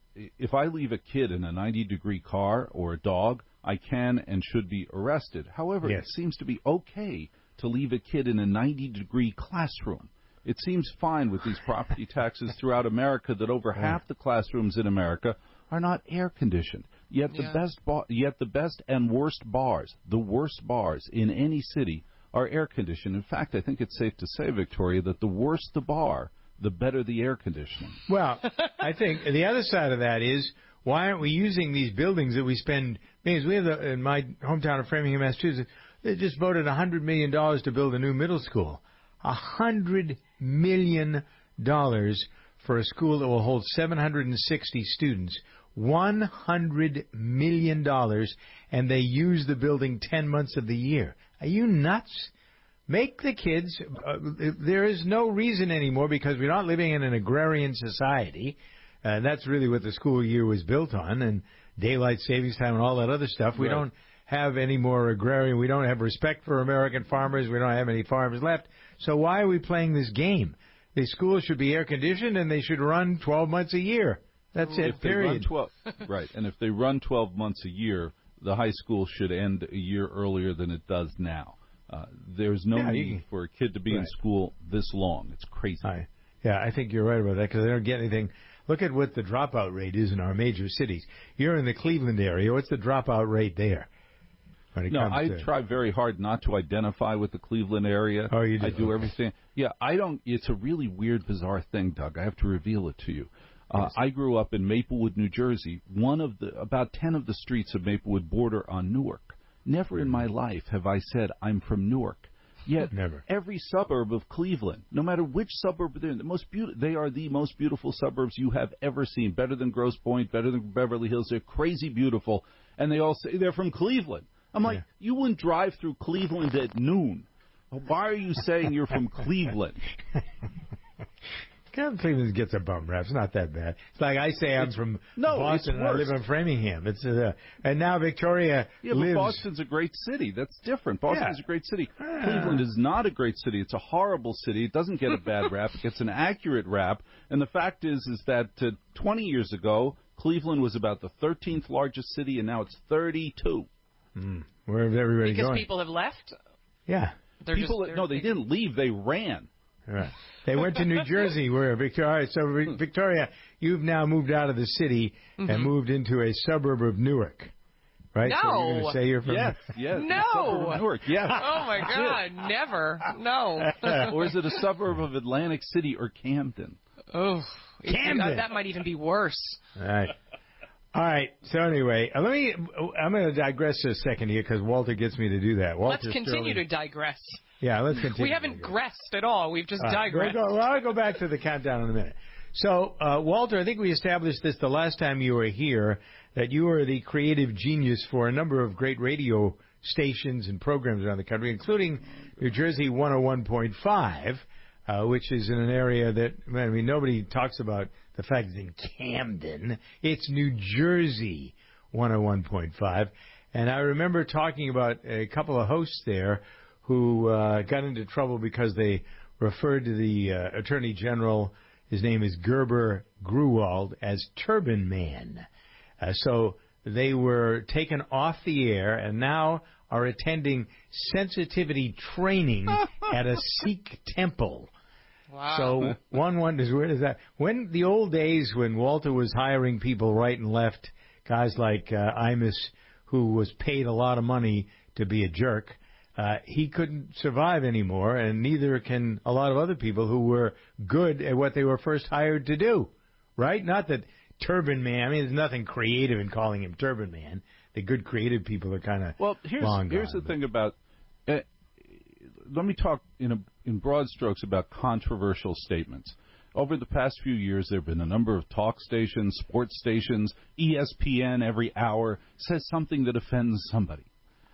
if I leave a kid in a ninety-degree car or a dog, I can and should be arrested. However, yes. it seems to be okay to leave a kid in a ninety-degree classroom. It seems fine with these property taxes throughout America that over yeah. half the classrooms in America are not air conditioned. Yet the yeah. best, bar, yet the best and worst bars, the worst bars in any city are air conditioned. In fact, I think it's safe to say, Victoria, that the worse the bar, the better the air conditioning. Well, I think the other side of that is why aren't we using these buildings that we spend? Because we have the, in my hometown of Framingham, Massachusetts, they just voted a hundred million dollars to build a new middle school. A hundred million dollars for a school that will hold seven hundred sixty students. One hundred million dollars, and they use the building ten months of the year. Are you nuts? Make the kids. Uh, there is no reason anymore because we're not living in an agrarian society. Uh, that's really what the school year was built on, and daylight savings time and all that other stuff. We right. don't have any more agrarian. We don't have respect for American farmers. We don't have any farmers left. So why are we playing this game? The schools should be air conditioned and they should run twelve months a year. That's it. If period. They run twelve, right, and if they run twelve months a year, the high school should end a year earlier than it does now. Uh, there's no yeah, need you, for a kid to be right. in school this long. It's crazy. I, yeah, I think you're right about that because they don't get anything. Look at what the dropout rate is in our major cities. You're in the Cleveland area. What's the dropout rate there? No, I to... try very hard not to identify with the Cleveland area. Oh, you do? I do everything. Yeah, I don't. It's a really weird, bizarre thing, Doug. I have to reveal it to you. Uh, I grew up in Maplewood, New Jersey. One of the about ten of the streets of Maplewood border on Newark. Never in my life have I said I'm from Newark. Yet Never. every suburb of Cleveland, no matter which suburb they're in, the most beautiful, they are the most beautiful suburbs you have ever seen. Better than Grosse Pointe, better than Beverly Hills. They're crazy beautiful, and they all say they're from Cleveland. I'm like, yeah. You wouldn't drive through Cleveland at noon. Why are you saying you're from Cleveland? Cleveland gets a bum rap. It's not that bad. It's like I say I'm it's, from no, Boston and I live in Framingham. It's uh, and now Victoria yeah, lives... but Boston's a great city. That's different. Boston's yeah. a great city. Cleveland is not a great city. It's a horrible city. It doesn't get a bad rap. It gets an accurate rap. And the fact is, is that uh, twenty years ago, Cleveland was about the thirteenth largest city, and now it's thirty-two. Mm. Where is everybody because going? Because people have left? Yeah. They're people, just, no, they didn't leave. They ran. Right. They went to New Jersey, where Victoria. So Victoria, you've now moved out of the city mm-hmm. and moved into a suburb of Newark, right? No. So you're going to say you're from yes, yes. No. Of Newark. Yes. Oh my God, never. No. Or is it a suburb of Atlantic City or Camden? Oh, Camden. It, that might even be worse. All right. All right. So anyway, uh, let me. I'm going to digress a second here because Walter gets me to do that. Walter let's continue Sterling. to digress. Yeah, let's continue. We haven't gressed at all. We've just uh, digressed. We'll go, well, I'll go back to the countdown in a minute. So, uh, Walter, I think we established this the last time you were here, that you are the creative genius for a number of great radio stations and programs around the country, including New Jersey one oh one point five, uh, which is in an area that, I mean, nobody talks about the fact it's in Camden. It's New Jersey one oh one point five. And I remember talking about a couple of hosts there who uh, got into trouble because they referred to the uh, Attorney General, his name is Gerber Gruwald, as Turban Man. Uh, so they were taken off the air and now are attending sensitivity training at a Sikh temple. Wow. So one wonders, where does that... When the old days when Walter was hiring people right and left, guys like uh, Imus, who was paid a lot of money to be a jerk, Uh, he couldn't survive anymore, and neither can a lot of other people who were good at what they were first hired to do, right? Not that Turban Man, I mean, there's nothing creative in calling him Turban Man. The good creative people are kind of well, here's, long here's gone, the thing about, uh, let me talk in, a, in broad strokes about controversial statements. Over the past few years, there have been a number of talk stations, sports stations, E S P N every hour says something that offends somebody.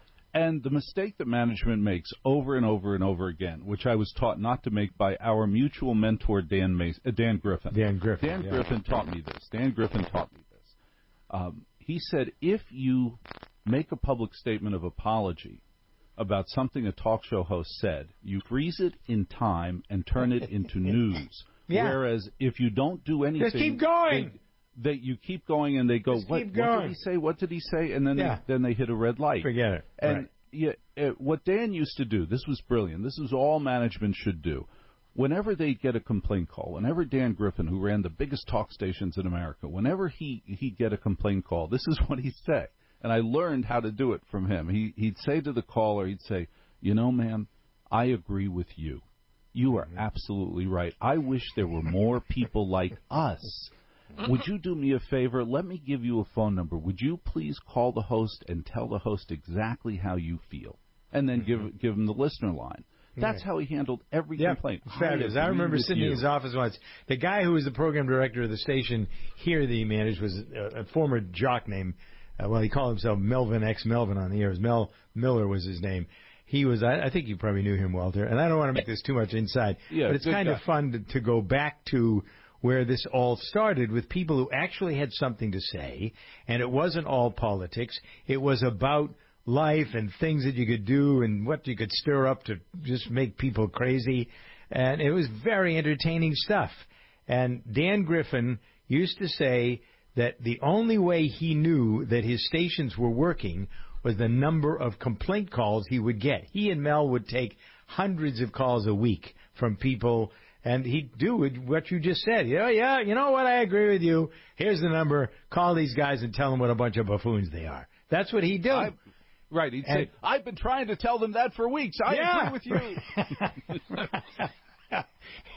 And the mistake that management makes over and over and over again, which I was taught not to make by our mutual mentor, Dan Mason, uh, Dan Griffin. Dan Griffin. Dan yeah. Griffin taught me this. Dan Griffin taught me this. Um, he said, if you make a public statement of apology about something a talk show host said, you freeze it in time and turn it into news. Yeah. Whereas if you don't do anything... Just keep going! They, That you keep going and they go, what, what did he say? What did he say? And then yeah. they, then they hit a red light. Forget it. And right. yeah, it, what Dan used to do, this was brilliant. This is all management should do. Whenever they get a complaint call, whenever Dan Griffin, who ran the biggest talk stations in America, whenever he he'd get a complaint call, this is what he'd say. And I learned how to do it from him. He he'd say to the caller, he'd say, "You know, man, I agree with you. You are absolutely right. I wish there were more people like us. Would you do me a favor? Let me give you a phone number. Would you please call the host and tell the host exactly how you feel? And then mm-hmm. give give him the listener line." That's how he handled every yeah, complaint. Fabulous. I, I remember sitting you. in his office once. The guy who was the program director of the station here that he managed was a, a former jock named, uh, well, he called himself Melvin X Melvin on the air. It was Mel Miller was his name. He was, I, I think you probably knew him, Walter. And I don't want to make this too much inside, yeah, but it's kind guy. of fun to, to go back to where this all started with people who actually had something to say, and it wasn't all politics. It was about life and things that you could do and what you could stir up to just make people crazy. And it was very entertaining stuff. And Dan Griffin used to say that the only way he knew that his stations were working was the number of complaint calls he would get. He and Mel would take hundreds of calls a week from people, and he'd do what you just said. Yeah, yeah, you know what? I agree with you. Here's the number. Call these guys and tell them what a bunch of buffoons they are. That's what he'd do. I, right. He'd and, say, I've been trying to tell them that for weeks. I yeah, agree with you.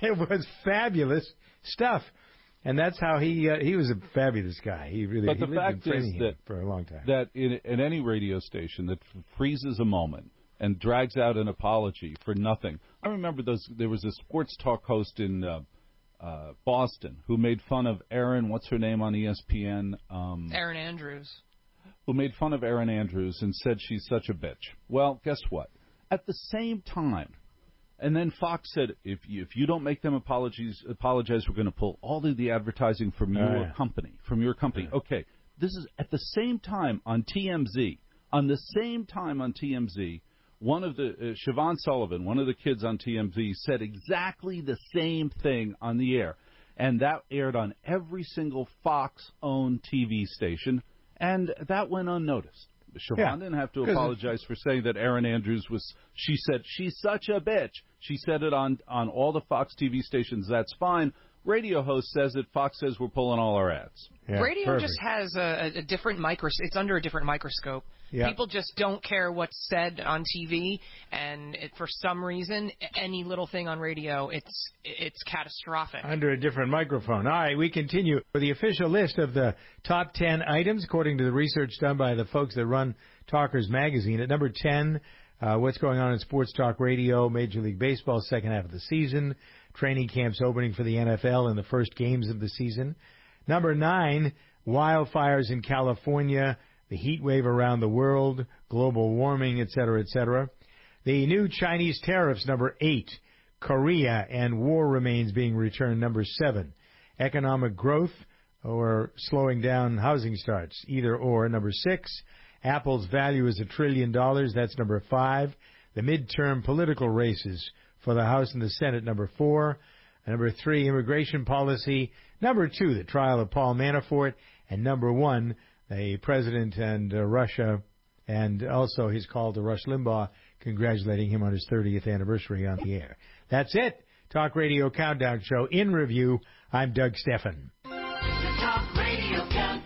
It was fabulous stuff. And that's how he uh, he was a fabulous guy. He really. But he the fact is that for a long time. that in, in any radio station that freezes a moment and drags out an apology for nothing. I remember those. There was a sports talk host in uh, uh, Boston who made fun of Erin. What's her name on E S P N? Um, Erin Andrews. Who made fun of Erin Andrews and said she's such a bitch. Well, guess what? At the same time. And then Fox said, if you, if you don't make them apologies, apologize, we're going to pull all of the advertising from your oh, yeah. company, from your company. Yeah. Okay, this is at the same time on T M Z. On the same time on T M Z, one of the, uh, Siobhan Sullivan, one of the kids on T M Z, said exactly the same thing on the air. And that aired on every single Fox-owned T V station, and that went unnoticed. Siobhan yeah, didn't have to apologize for saying that Erin Andrews was, she said, she's such a bitch. She said it on, on all the Fox T V stations. That's fine. Radio host says it. Fox says we're pulling all our ads. Yeah, Radio perfect. just has a, a different micros. It's under a different microscope. Yeah. People just don't care what's said on T V, and it, for some reason, any little thing on radio, it's it's catastrophic. Under a different microphone. All right, we continue with the official list of the top ten items, according to the research done by the folks that run Talkers Magazine. At number ten, uh, what's going on in sports talk radio, Major League Baseball, second half of the season, training camps opening for the N F L in the first games of the season. Number nine, wildfires in California, the heat wave around the world, global warming, et cetera, et cetera. The new Chinese tariffs, number eight. Korea and war remains being returned, number seven. Economic growth or slowing down housing starts, either or, number six. Apple's value is a trillion dollars, that's number five. The midterm political races for the House and the Senate, number four. Number three, immigration policy. Number two, the trial of Paul Manafort. And number one, the president and uh, Russia, and also his call to Rush Limbaugh, congratulating him on his thirtieth anniversary on the air. That's it. Talk Radio Countdown Show in review. I'm Doug Stephan. The Talk Radio Countdown.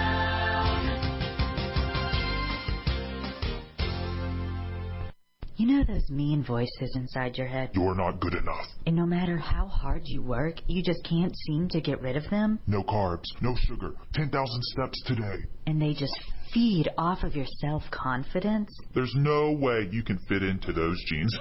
You know those mean voices inside your head? You're not good enough. And no matter how hard you work, you just can't seem to get rid of them? No carbs, no sugar, ten thousand steps today. And they just feed off of your self-confidence? There's no way you can fit into those jeans.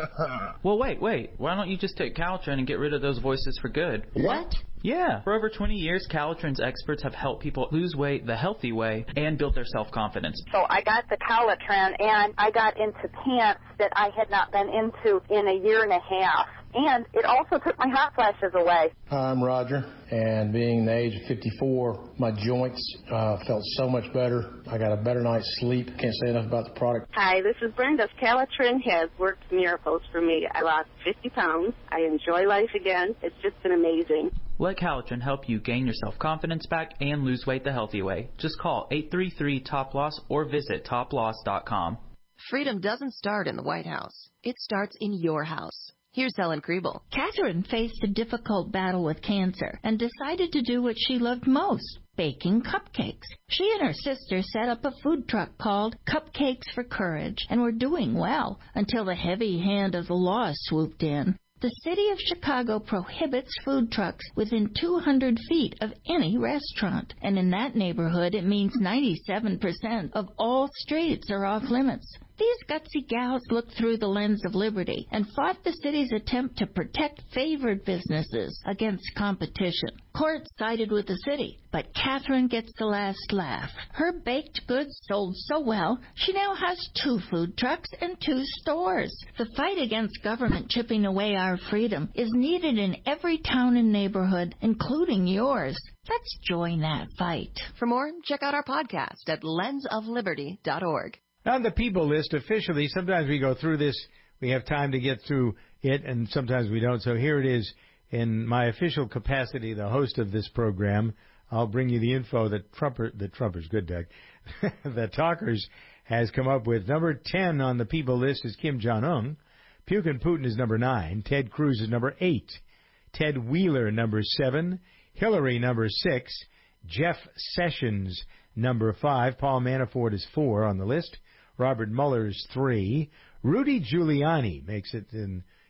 Well, wait, wait. Why don't you just take Calitrin and get rid of those voices for good? What? Yeah. For over twenty years, Calitrin's experts have helped people lose weight the healthy way and build their self-confidence. So I got the Calitrin, and I got into pants that I had not been into in a year and a half. And it also took my hot flashes away. I'm Roger, and being the age of fifty-four, my joints uh, felt so much better. I got a better night's sleep. Can't say enough about the product. Hi, this is Brenda. Calitrin has worked miracles for me. I lost fifty pounds. I enjoy life again. It's just been amazing. Let Calitrin help you gain your self-confidence back and lose weight the healthy way. Just call eight three three, T O P L O S or visit top loss dot com. Freedom doesn't start in the White House. It starts in your house. Here's Helen Kriebel. Catherine faced a difficult battle with cancer and decided to do what she loved most, baking cupcakes. She and her sister set up a food truck called Cupcakes for Courage and were doing well until the heavy hand of the law swooped in. The city of Chicago prohibits food trucks within two hundred feet of any restaurant, and in that neighborhood it means ninety-seven percent of all streets are off limits. These gutsy gals looked through the lens of liberty and fought the city's attempt to protect favored businesses against competition. Court sided with the city, but Catherine gets the last laugh. Her baked goods sold so well, she now has two food trucks and two stores. The fight against government chipping away our freedom is needed in every town and neighborhood, including yours. Let's join that fight. For more, check out our podcast at lens of liberty dot org. On the people list, officially, sometimes we go through this, we have time to get through it, and sometimes we don't. So here it is. In my official capacity, the host of this program, I'll bring you the info that Trumper, the Trumper's good, Doug, that Talkers has come up with. Number ten on the people list is Kim Jong-un. Putin Putin is number nine. Ted Cruz is number eight. Ted Wheeler, number seven. Hillary, number six. Jeff Sessions, number five. Paul Manafort is four on the list. Robert Mueller is three. Rudy Giuliani makes it in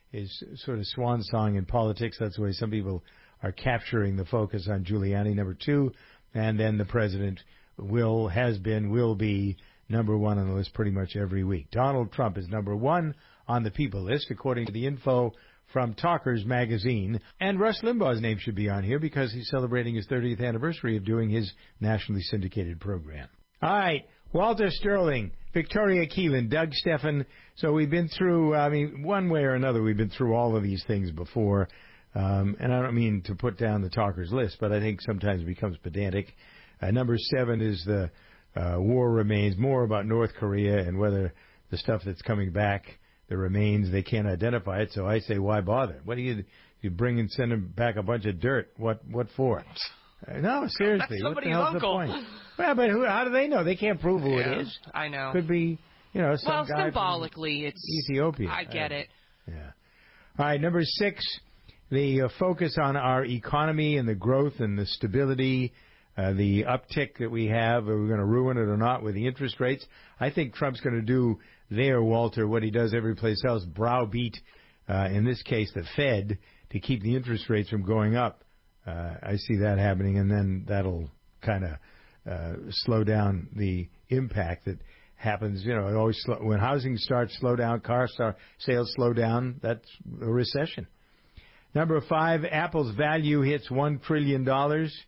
his sort of swan song in politics. That's the way some people are capturing the focus on Giuliani. Number two, and then the president will, has been, will be number one on the list pretty much every week. Donald Trump is number one on the people list, according to the info from Talkers Magazine. And Rush Limbaugh's name should be on here because he's celebrating his thirtieth anniversary of doing his nationally syndicated program. All right, Walter Sterling, Victoria Keelan, Doug Steffen. So we've been through, I mean, one way or another, we've been through all of these things before. Um, and I don't mean to put down the talkers list, but I think sometimes it becomes pedantic. Uh, number seven is the uh, war remains, more about North Korea and whether the stuff that's coming back, the remains, they can't identify it. So I say, why bother? What do you you bring and send them back a bunch of dirt? What what for? Uh, no, seriously. That's what the somebody's hell's uncle. the point? Well, but who, how do they know? They can't prove who yeah, it is. I know. Could be, you know, some well, guy symbolically, from it's Ethiopia. I get it. Yeah. All right, number six, the uh, focus on our economy and the growth and the stability, uh, the uptick that we have. Are we going to ruin it or not with the interest rates? I think Trump's going to do there, Walter, what he does every place else, browbeat, uh, in this case, the Fed, to keep the interest rates from going up. Uh, I see that happening, and then that'll kind of uh, slow down the impact that happens. You know, it always slow, when housing starts slow down, car start, sales slow down, that's a recession. Number five, Apple's value hits one trillion dollars.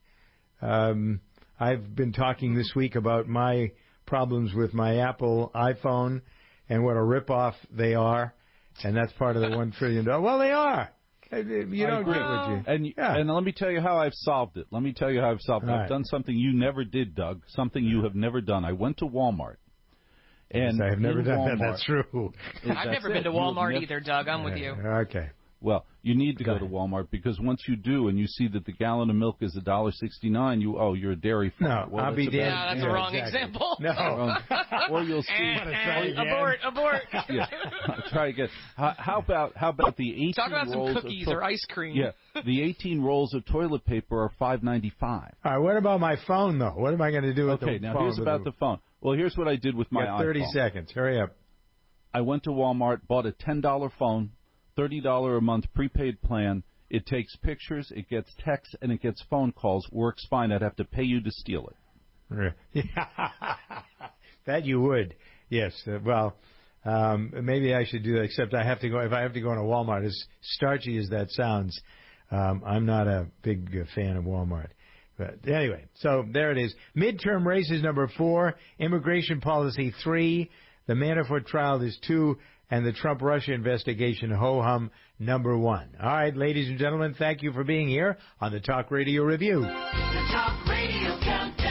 Um, I've been talking this week about my problems with my Apple iPhone and what a ripoff they are, and that's part of the one trillion dollars. Well, they are. You don't get what you... And, yeah. and let me tell you how I've solved it. Let me tell you how I've solved it. All I've right. done something you never did, Doug, something you have never done. I went to Walmart. And yes, I have never done Walmart, that. That's true. I've never it. been to Walmart never, either, Doug. I'm with you. Okay. Well, you need to go, go to Walmart because once you do and you see that the gallon of milk is a dollar sixty-nine, you oh you're a dairy farmer. No, well, I'll be damned. Yeah, that's yeah, a wrong exactly. example. No. Or you'll see. And, and abort, abort. Yeah, try again. How, how about how about the eighteen Talk about rolls some cookies of or ice cream. Yeah, the eighteen rolls of toilet paper are five ninety-five. All right, what about my phone though? What am I going to do with okay, the now phone? here's about the phone. Well, here's what I did with my iPhone. thirty iPhone. seconds. Hurry up. I went to Walmart, bought a ten dollar phone, thirty dollars a month prepaid plan. It takes pictures, it gets texts, and it gets phone calls. Works fine. I'd have to pay you to steal it. That you would. Yes. Uh, well, um, maybe I should do that, except I have to go, if I have to go into Walmart, as starchy as that sounds, um, I'm not a big uh, fan of Walmart. But anyway, so there it is. Midterm races number four, immigration policy three, the Manafort trial is two, and the Trump-Russia investigation, ho-hum, number one. All right, ladies and gentlemen, thank you for being here on the Talk Radio Review. The Talk Radio Countdown.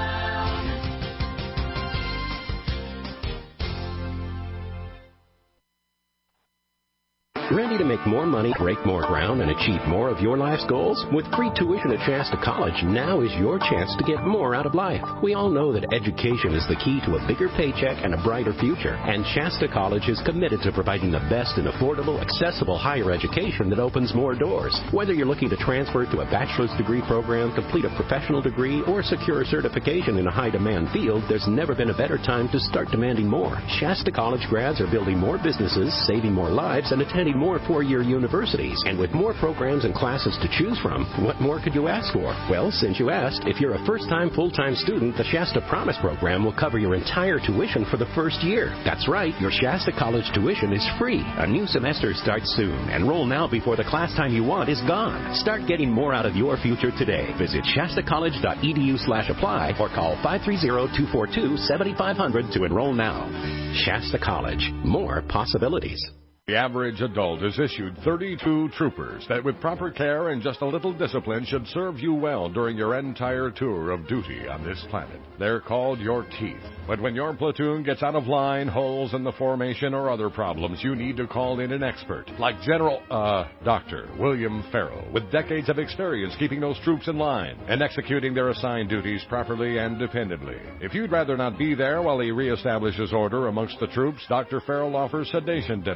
Ready to make more money, break more ground, and achieve more of your life's goals? With free tuition at Shasta College, now is your chance to get more out of life. We all know that education is the key to a bigger paycheck and a brighter future, and Shasta College is committed to providing the best in affordable, accessible higher education that opens more doors. Whether you're looking to transfer to a bachelor's degree program, complete a professional degree, or secure a certification in a high-demand field, there's never been a better time to start demanding more. Shasta College grads are building more businesses, saving more lives, and attending more four-year universities. And with more programs and classes to choose from, what more could you ask for? Well, since you asked, if you're a first-time full-time student, the Shasta Promise program will cover your entire tuition for the first year. That's right, your Shasta College tuition is free. A new semester starts soon. Enroll now before the class time you want is gone. Start getting more out of your future today. Visit shastacollege.edu slash apply or call five three zero, two four two, seven five zero zero to enroll now. Shasta College. More possibilities. The average adult is issued thirty-two troopers that with proper care and just a little discipline should serve you well during your entire tour of duty on this planet. They're called your teeth. But when your platoon gets out of line, holes in the formation, or other problems, you need to call in an expert like General, uh, Doctor William Farrell, with decades of experience keeping those troops in line and executing their assigned duties properly and dependably. If you'd rather not be there while he reestablishes order amongst the troops, Doctor Farrell offers sedation dentistry.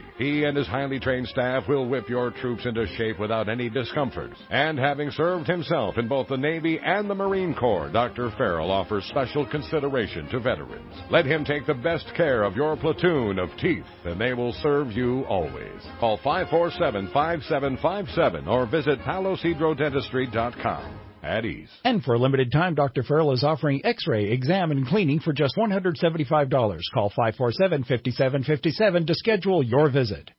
He and his highly trained staff will whip your troops into shape without any discomfort. And having served himself in both the Navy and the Marine Corps, Doctor Farrell offers special consideration to veterans. Let him take the best care of your platoon of teeth, and they will serve you always. Call five four seven, five seven five seven or visit palos hydro dentistry dot com. At ease. And for a limited time, Doctor Farrell is offering X-ray, exam, and cleaning for just one hundred seventy-five dollars. Call five four seven, five seven five seven to schedule your visit.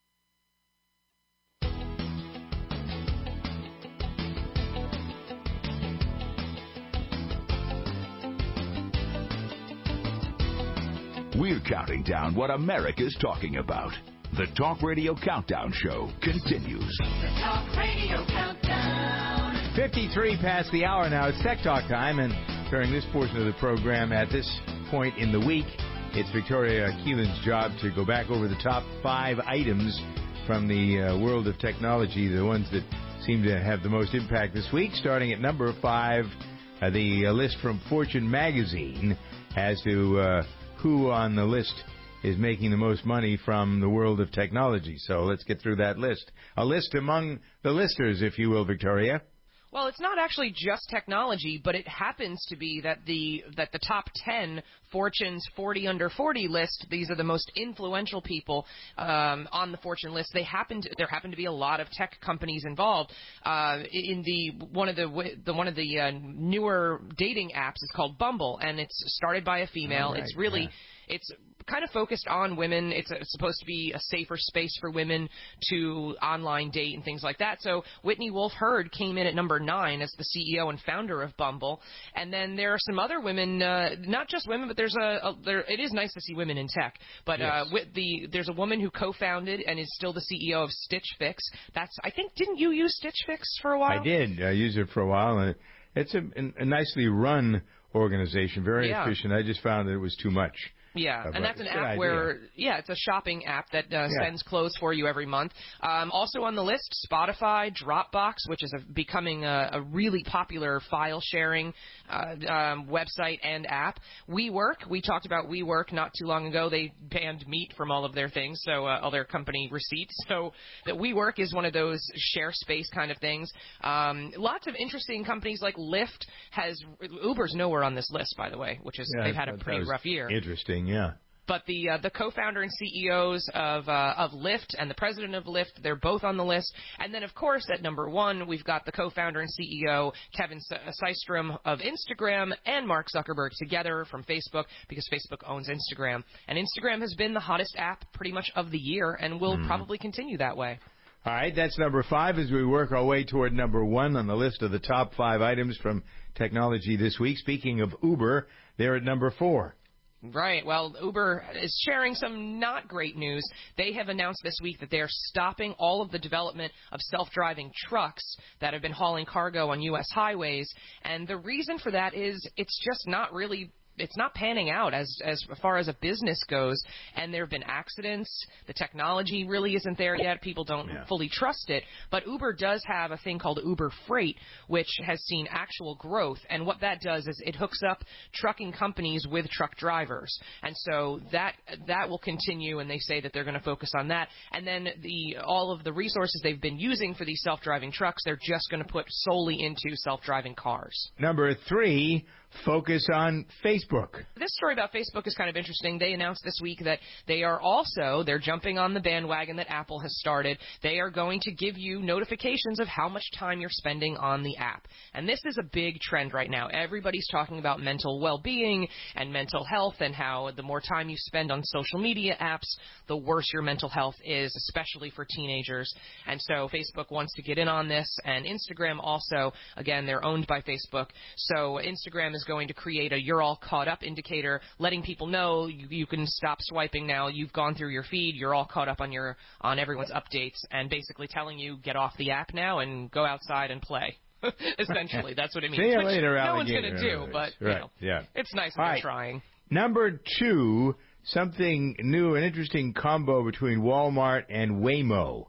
We're counting down what America's talking about. The Talk Radio Countdown Show continues. The Talk Radio Countdown. fifty-three past the hour now. It's Tech Talk time, and during this portion of the program, at this point in the week, it's Victoria Keelan's job to go back over the top five items from the uh, world of technology, the ones that seem to have the most impact this week. Starting at number five, uh, the uh, list from Fortune magazine as to uh, who on the list is making the most money from the world of technology. So let's get through that list. A list among the listers, if you will, Victoria. Well, it's not actually just technology, but it happens to be that the that the top ten Fortune's forty under forty list, these are the most influential people um, on the Fortune list. They happen to, there happen to be a lot of tech companies involved. Uh, in the one of the the one of the uh, newer dating apps is called Bumble, and it's started by a female. Right, it's really yeah. it's kind of focused on women. It's, a, it's supposed to be a safer space for women to online date and things like that. So Whitney Wolfe Herd came in at number nine as the C E O and founder of Bumble. And then there are some other women, uh, not just women, but there's a, a there. It is nice to see women in tech. But yes. uh, with the there's a woman who co-founded and is still the C E O of Stitch Fix. That's I think didn't you use Stitch Fix for a while? I did. I used it for a while, and it's a, a nicely run organization, very yeah. efficient. I just found that it was too much. Yeah, and that's an app where, yeah, it's a shopping app that uh, yeah. sends clothes for you every month. Um, also on the list, Spotify, Dropbox, which is a, becoming a, a really popular file sharing uh, um, website and app. WeWork, we talked about WeWork not too long ago. They banned meat from all of their things, so uh, all their company receipts. So that WeWork is one of those share space kind of things. Um, lots of interesting companies like Lyft has, Uber's nowhere on this list, by the way, which is, yeah, they've had a pretty rough year. Interesting. Yeah. But the uh, the co-founder and C E Os of uh, of Lyft and the president of Lyft, they're both on the list. And then, of course, at number one, we've got the co-founder and C E O, Kevin Systrom of Instagram, and Mark Zuckerberg together from Facebook, because Facebook owns Instagram. And Instagram has been the hottest app pretty much of the year and will mm. probably continue that way. All right, that's number five as we work our way toward number one on the list of the top five items from technology this week. Speaking of Uber, they're at number four. Right. Well, Uber is sharing some not great news. They have announced this week that they are stopping all of the development of self-driving trucks that have been hauling cargo on U S highways. And the reason for that is it's just not really it's not panning out as as far as a business goes, and there have been accidents. The technology really isn't there yet. People don't yeah. fully trust it. But Uber does have a thing called Uber Freight, which has seen actual growth. And what that does is it hooks up trucking companies with truck drivers. And so that that will continue, and they say that they're going to focus on that. And then the all of the resources they've been using for these self-driving trucks, they're just going to put solely into self-driving cars. Number three, focus on Facebook. This story about Facebook is kind of interesting. They announced this week that they are also, they're jumping on the bandwagon that Apple has started. They are going to give you notifications of how much time you're spending on the app. And this is a big trend right now. Everybody's talking about mental well-being and mental health, and how the more time you spend on social media apps, the worse your mental health is, especially for teenagers. And so Facebook wants to get in on this, and Instagram also. Again, they're owned by Facebook. So Instagram is going to create a you're all caught up indicator, letting people know you, you can stop swiping now. You've gone through your feed. You're all caught up on your on everyone's updates, and basically telling you get off the app now and go outside and play. Essentially, that's what it means. See you Which later, no one's going to do, but right. you know, yeah. it's nice that they're right. trying. Number two, something new, an interesting combo between Walmart and Waymo.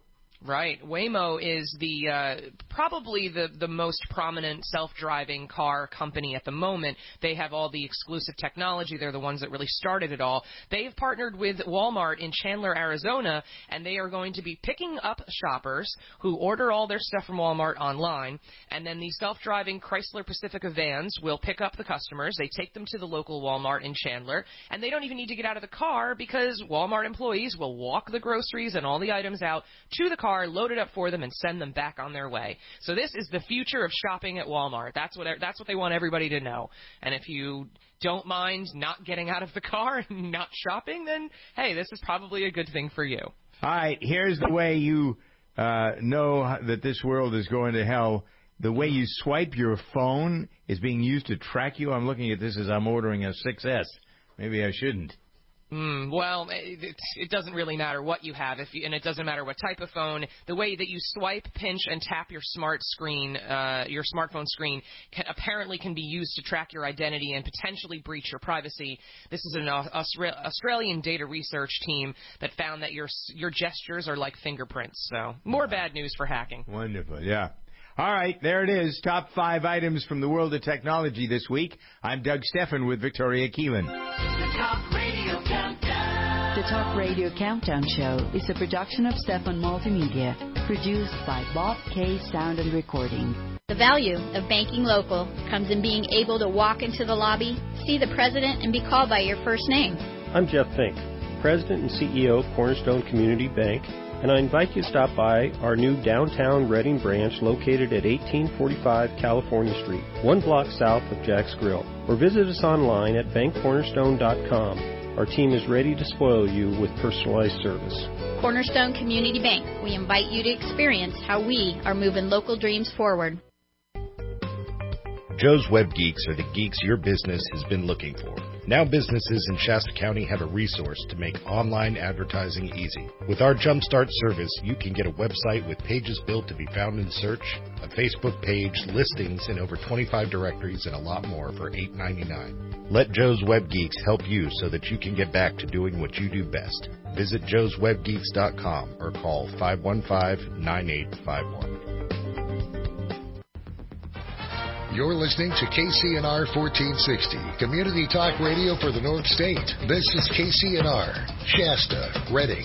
Right. Waymo is the uh, probably the, the most prominent self-driving car company at the moment. They have all the exclusive technology. They're the ones that really started it all. They've partnered with Walmart in Chandler, Arizona, and they are going to be picking up shoppers who order all their stuff from Walmart online, and then the self-driving Chrysler Pacifica vans will pick up the customers. They take them to the local Walmart in Chandler, and they don't even need to get out of the car because Walmart employees will walk the groceries and all the items out to the car, load it up for them, and send them back on their way. So this is the future of shopping at Walmart. That's what that's what they want everybody to know. And if you don't mind not getting out of the car and not shopping, then, hey, this is probably a good thing for you. All right, here's the way you uh, know that this world is going to hell. The way you swipe your phone is being used to track you. I'm looking at this as I'm ordering a six S. Maybe I shouldn't. Mm, well, it, it doesn't really matter what you have, if you, and it doesn't matter what type of phone. The way that you swipe, pinch, and tap your smart screen, uh, your smartphone screen, can, apparently can be used to track your identity and potentially breach your privacy. This is an Austra- Australian data research team that found that your your gestures are like fingerprints. So more bad news for hacking. Wonderful, yeah. All right, there it is. Top five items from the world of technology this week. I'm Doug Steffen with Victoria Keelan. The Talk Radio Countdown. The Talk Radio Countdown Show is a production of Steffen Multimedia, produced by Bob K. Sound and Recording. The value of banking local comes in being able to walk into the lobby, see the president, and be called by your first name. I'm Jeff Fink, President and C E O of Cornerstone Community Bank, and I invite you to stop by our new downtown Reading branch located at eighteen forty-five California Street, one block south of Jack's Grill, or visit us online at bank cornerstone dot com. Our team is ready to spoil you with personalized service. Cornerstone Community Bank, we invite you to experience how we are moving local dreams forward. Joe's Web Geeks are the geeks your business has been looking for. Now businesses in Shasta County have a resource to make online advertising easy. With our Jumpstart service, you can get a website with pages built to be found in search, a Facebook page, listings in over twenty-five directories, and a lot more for eight ninety-nine. Let Joe's Web Geeks help you so that you can get back to doing what you do best. Visit joes web geeks dot com or call five one five, nine eight five one. You're listening to K C N R fourteen sixty, Community Talk Radio for the North State. This is K C N R, Shasta, Reading.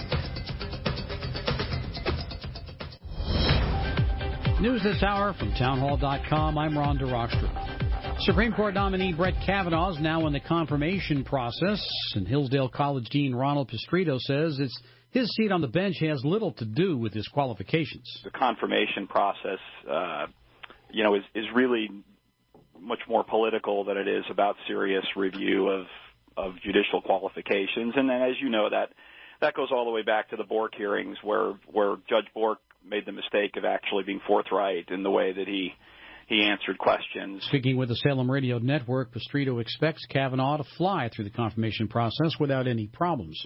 News this hour from townhall dot com. I'm Ron DeRockstra. Supreme Court nominee Brett Kavanaugh is now in the confirmation process, and Hillsdale College Dean Ronald Pistrito says it's his seat on the bench has little to do with his qualifications. The confirmation process, uh, you know, is, is really much more political than it is about serious review of, of judicial qualifications. And then, as you know, that that goes all the way back to the Bork hearings where, where Judge Bork made the mistake of actually being forthright in the way that he he answered questions. Speaking with the Salem Radio Network, Pistrito expects Kavanaugh to fly through the confirmation process without any problems.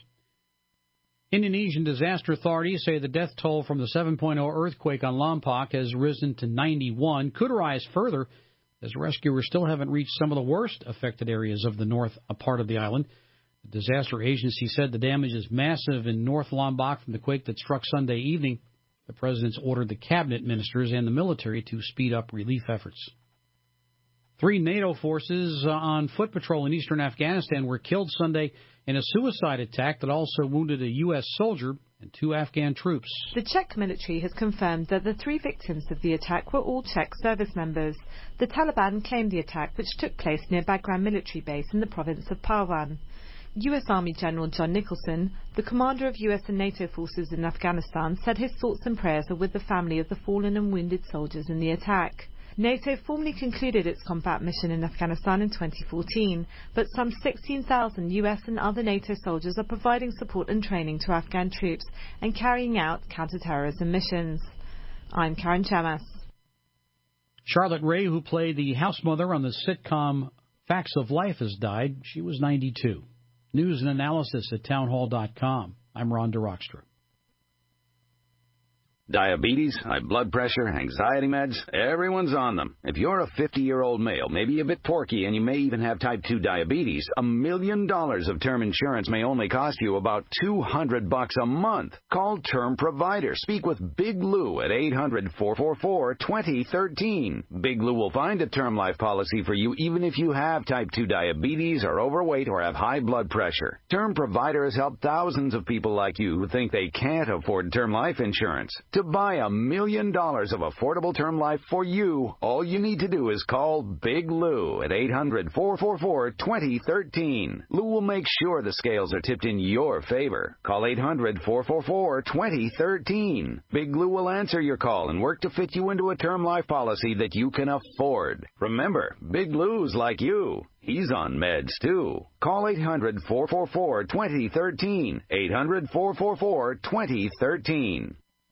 Indonesian disaster authorities say the death toll from the seven point oh earthquake on Lombok has risen to ninety-one, could rise further as rescuers still haven't reached some of the worst affected areas of the north part of the island. The disaster agency said the damage is massive in North Lombok from the quake that struck Sunday evening. The president's ordered the cabinet ministers and the military to speed up relief efforts. Three NATO forces on foot patrol in eastern Afghanistan were killed Sunday in a suicide attack that also wounded a U S soldier and two Afghan troops. The Czech military has confirmed that the three victims of the attack were all Czech service members. The Taliban claimed the attack, which took place near Bagram military base in the province of Parwan. U S Army General John Nicholson, the commander of U S and NATO forces in Afghanistan, said his thoughts and prayers are with the family of the fallen and wounded soldiers in the attack. NATO formally concluded its combat mission in Afghanistan in twenty fourteen, but some sixteen thousand U S and other NATO soldiers are providing support and training to Afghan troops and carrying out counter-terrorism missions. I'm Karen Chamas. Charlotte Ray, who played the house mother on the sitcom Facts of Life, has died. She was ninety-two. News and analysis at townhall dot com. I'm Ron DeRockstra. Diabetes, high blood pressure, anxiety meds, everyone's on them. If you're a fifty-year-old male, maybe a bit porky, and you may even have type two diabetes, a million dollars of term insurance may only cost you about two hundred bucks a month. Call Term Provider. Speak with Big Lou at eight hundred, four four four, two zero one three. Big Lou will find a term life policy for you even if you have type two diabetes, are overweight, or have high blood pressure. Term Provider has helped thousands of people like you who think they can't afford term life insurance. To buy a million dollars of affordable term life for you, all you need to do is call Big Lou at eight hundred, four four four, two zero one three. Lou will make sure the scales are tipped in your favor. Call eight hundred, four four four, two zero one three. Big Lou will answer your call and work to fit you into a term life policy that you can afford. Remember, Big Lou's like you. He's on meds, too. Call eight hundred, four four four, two zero one three. eight hundred, four four four, two zero one three.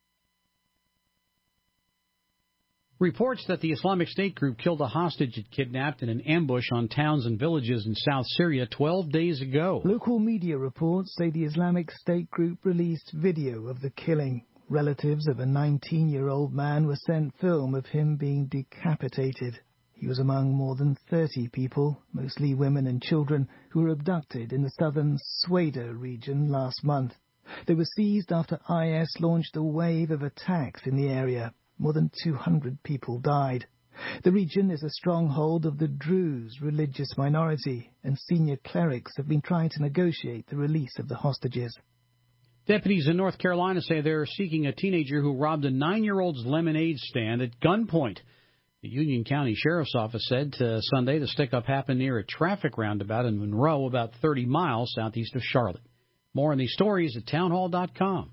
Reports that the Islamic State group killed a hostage it kidnapped in an ambush on towns and villages in South Syria twelve days ago. Local media reports say the Islamic State group released video of the killing. Relatives of a nineteen-year-old man were sent film of him being decapitated. He was among more than thirty people, mostly women and children, who were abducted in the southern Sweda region last month. They were seized after I S launched a wave of attacks in the area. More than two hundred people died. The region is a stronghold of the Druze religious minority, and senior clerics have been trying to negotiate the release of the hostages. Deputies in North Carolina say they're seeking a teenager who robbed a nine-year-old's lemonade stand at gunpoint. The Union County Sheriff's Office said to Sunday the stick-up happened near a traffic roundabout in Monroe, about thirty miles southeast of Charlotte. More on these stories at townhall dot com.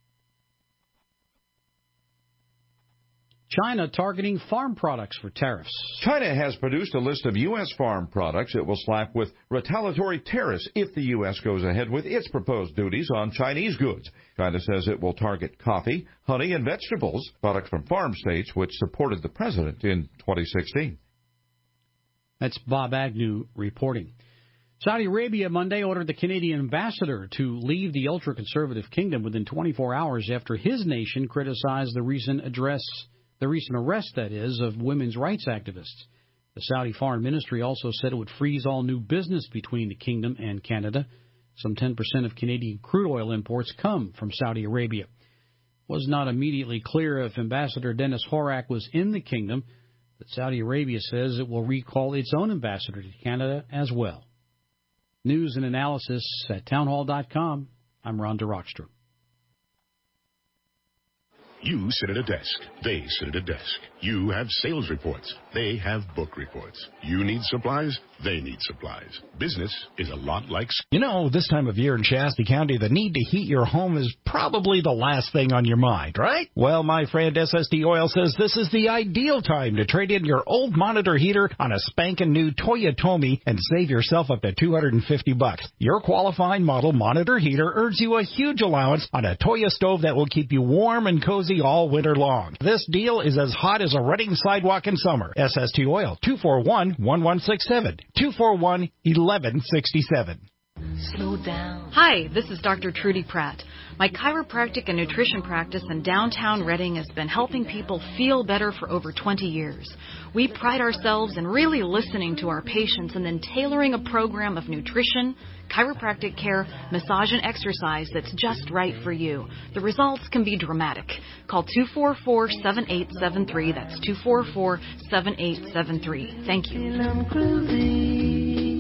China targeting farm products for tariffs. China has produced a list of U S farm products it will slap with retaliatory tariffs if the U S goes ahead with its proposed duties on Chinese goods. China says it will target coffee, honey, and vegetables, products from farm states which supported the president in twenty sixteen. That's Bob Agnew reporting. Saudi Arabia Monday ordered the Canadian ambassador to leave the ultra-conservative kingdom within twenty-four hours after his nation criticized the recent address The recent arrest, that is, of women's rights activists. The Saudi Foreign Ministry also said it would freeze all new business between the kingdom and Canada. Some ten percent of Canadian crude oil imports come from Saudi Arabia. It was not immediately clear if Ambassador Dennis Horak was in the kingdom, but Saudi Arabia says it will recall its own ambassador to Canada as well. News and analysis at townhall dot com. I'm Ron DeRockstra. You sit at a desk. They sit at a desk. You have sales reports. They have book reports. You need supplies. They need supplies. Business is a lot like... You know, this time of year in Shasta County, the need to heat your home is probably the last thing on your mind, right? Well, my friend S S T Oil says this is the ideal time to trade in your old monitor heater on a spankin' new Toyotomi and save yourself up to two hundred fifty bucks. Your qualifying model monitor heater earns you a huge allowance on a Toyo stove that will keep you warm and cozy all winter long. This deal is as hot as a running sidewalk in summer. S S T Oil, two four one, one one six seven, two four one, one one six seven. Slow down. Hi, this is Doctor Trudy Pratt. My chiropractic and nutrition practice in downtown Reading has been helping people feel better for over twenty years. We pride ourselves in really listening to our patients and then tailoring a program of nutrition, chiropractic care, massage, and exercise that's just right for you. The results can be dramatic. Call two four four, seven eight seven three. That's two four four, seven eight seven three. Thank you.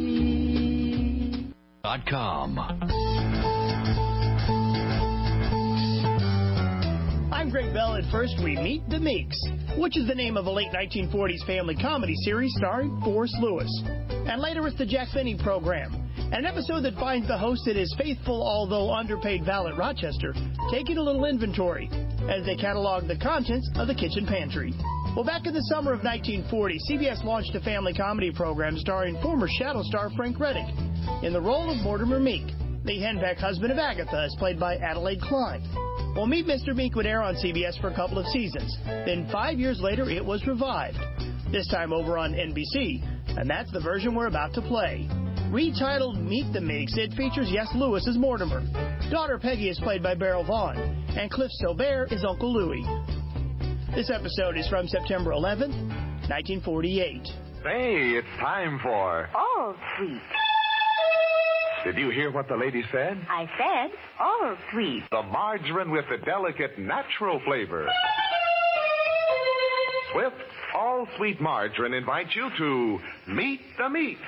.com. I'm Greg Bell, and first we meet the Meeks, which is the name of a late nineteen forties family comedy series starring Forrest Lewis. And later it's the Jack Benny program, an episode that finds the host and his faithful, although underpaid valet Rochester taking a little inventory as they catalog the contents of the kitchen pantry. Well, back in the summer of nineteen forty, C B S launched a family comedy program starring former Shadow star Frank Reddick in the role of Mortimer Meek. The henpecked husband of Agatha is played by Adelaide Klein. Well, Meet Mister Meek would air on C B S for a couple of seasons. Then five years later, it was revived, this time over on N B C, and that's the version we're about to play. Retitled Meet the Meeks, it features, yes, Lewis as Mortimer. Daughter Peggy is played by Beryl Vaughn, and Cliff Silbert is Uncle Louie. This episode is from September eleventh, nineteen forty-eight. Hey, it's time for... All Sweet. Did you hear what the lady said? I said All Sweet. The margarine with the delicate natural flavor. Swift's All Sweet Margarine invites you to Meet the Meat.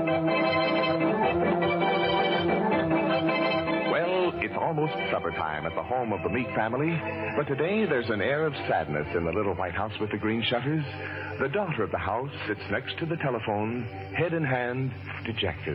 Well, it's almost supper time at the home of the Meat family, but today there's an air of sadness in the little white house with the green shutters. The daughter of the house sits next to the telephone, head in hand, dejected.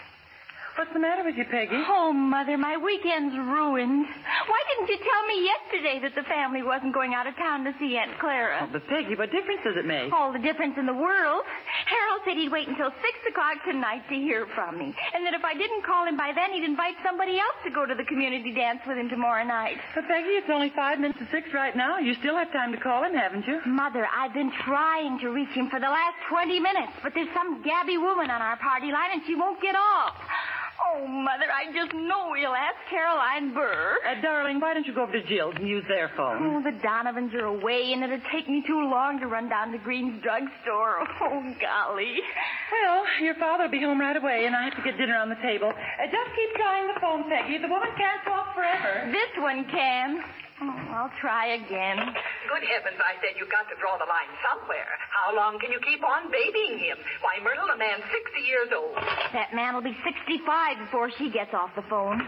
What's the matter with you, Peggy? Oh, Mother, my weekend's ruined. Why didn't you tell me yesterday that the family wasn't going out of town to see Aunt Clara? Oh, but Peggy, what difference does it make? All the difference in the world. Harold said he'd wait until six o'clock tonight to hear from me, and that if I didn't call him by then, he'd invite somebody else to go to the community dance with him tomorrow night. But, Peggy, it's only five minutes to six right now. You still have time to call him, haven't you? Mother, I've been trying to reach him for the last twenty minutes, but there's some gabby woman on our party line, and she won't get off. Oh, Mother, I just know he'll ask Caroline Burr. Uh, darling, why don't you go over to Jill's and use their phone? Oh, the Donovans are away, and it'll take me too long to run down to Green's drugstore. Oh, golly. Well, your father will be home right away, and I have to get dinner on the table. Uh, just keep trying the phone, Peggy. The woman can't talk forever. This one can. Oh, I'll try again. Good heavens, I said you've got to draw the line somewhere. How long can you keep on babying him? Why, Myrtle, a man's sixty years old. That man will be sixty-five before she gets off the phone.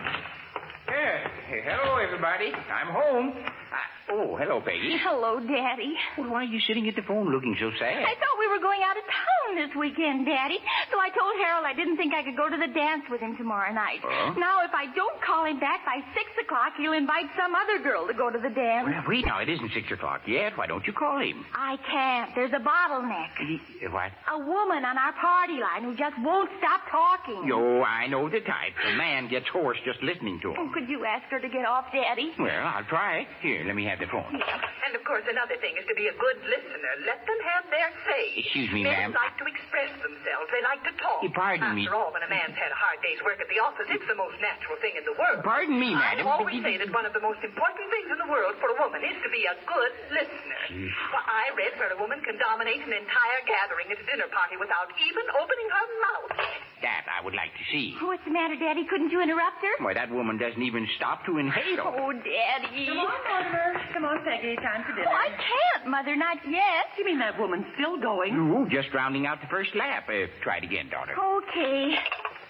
Yeah. Hey, hello, everybody. I'm home. Uh, oh, hello, Peggy. Hello, Daddy. Well, why are you sitting at the phone looking so sad? I thought we were going out of town this weekend, Daddy. So I told Harold I didn't think I could go to the dance with him tomorrow night. Huh? Now, if I don't call him back by six o'clock, he'll invite some other girl to go to the dance. Well, wait now. It isn't six o'clock yet. Why don't you call him? I can't. There's a bottleneck. Uh, what? A woman on our party line who just won't stop talking. Yo, I know the type. The man gets hoarse just listening to him. Oh, could you ask her to get off, Daddy? Well, I'll try. Here, let me have the phone. Yeah. And, of course, another thing is to be a good listener. Let them have their say. Excuse me, Men ma'am. like to express themselves. They like to talk. Hey, pardon After me. After all, when a man's had a hard day's work at the office, it's the most natural thing in the world. Pardon me, madam. I always say that one of the most important things in the world for a woman is to be a good listener. Mm. Well, I read where a woman can dominate an entire gathering at a dinner party without even opening her mouth. That I would like to see. What's the matter, Daddy? Couldn't you interrupt her? Why, that woman doesn't even stop to inhale. Oh, Daddy. Come on, Mortimer. Come on, Peggy. Time for dinner. Oh, I can't, Mother. Not yet. You mean that woman's still going? No, just rounding out the first lap. Uh, try it again, daughter. Okay.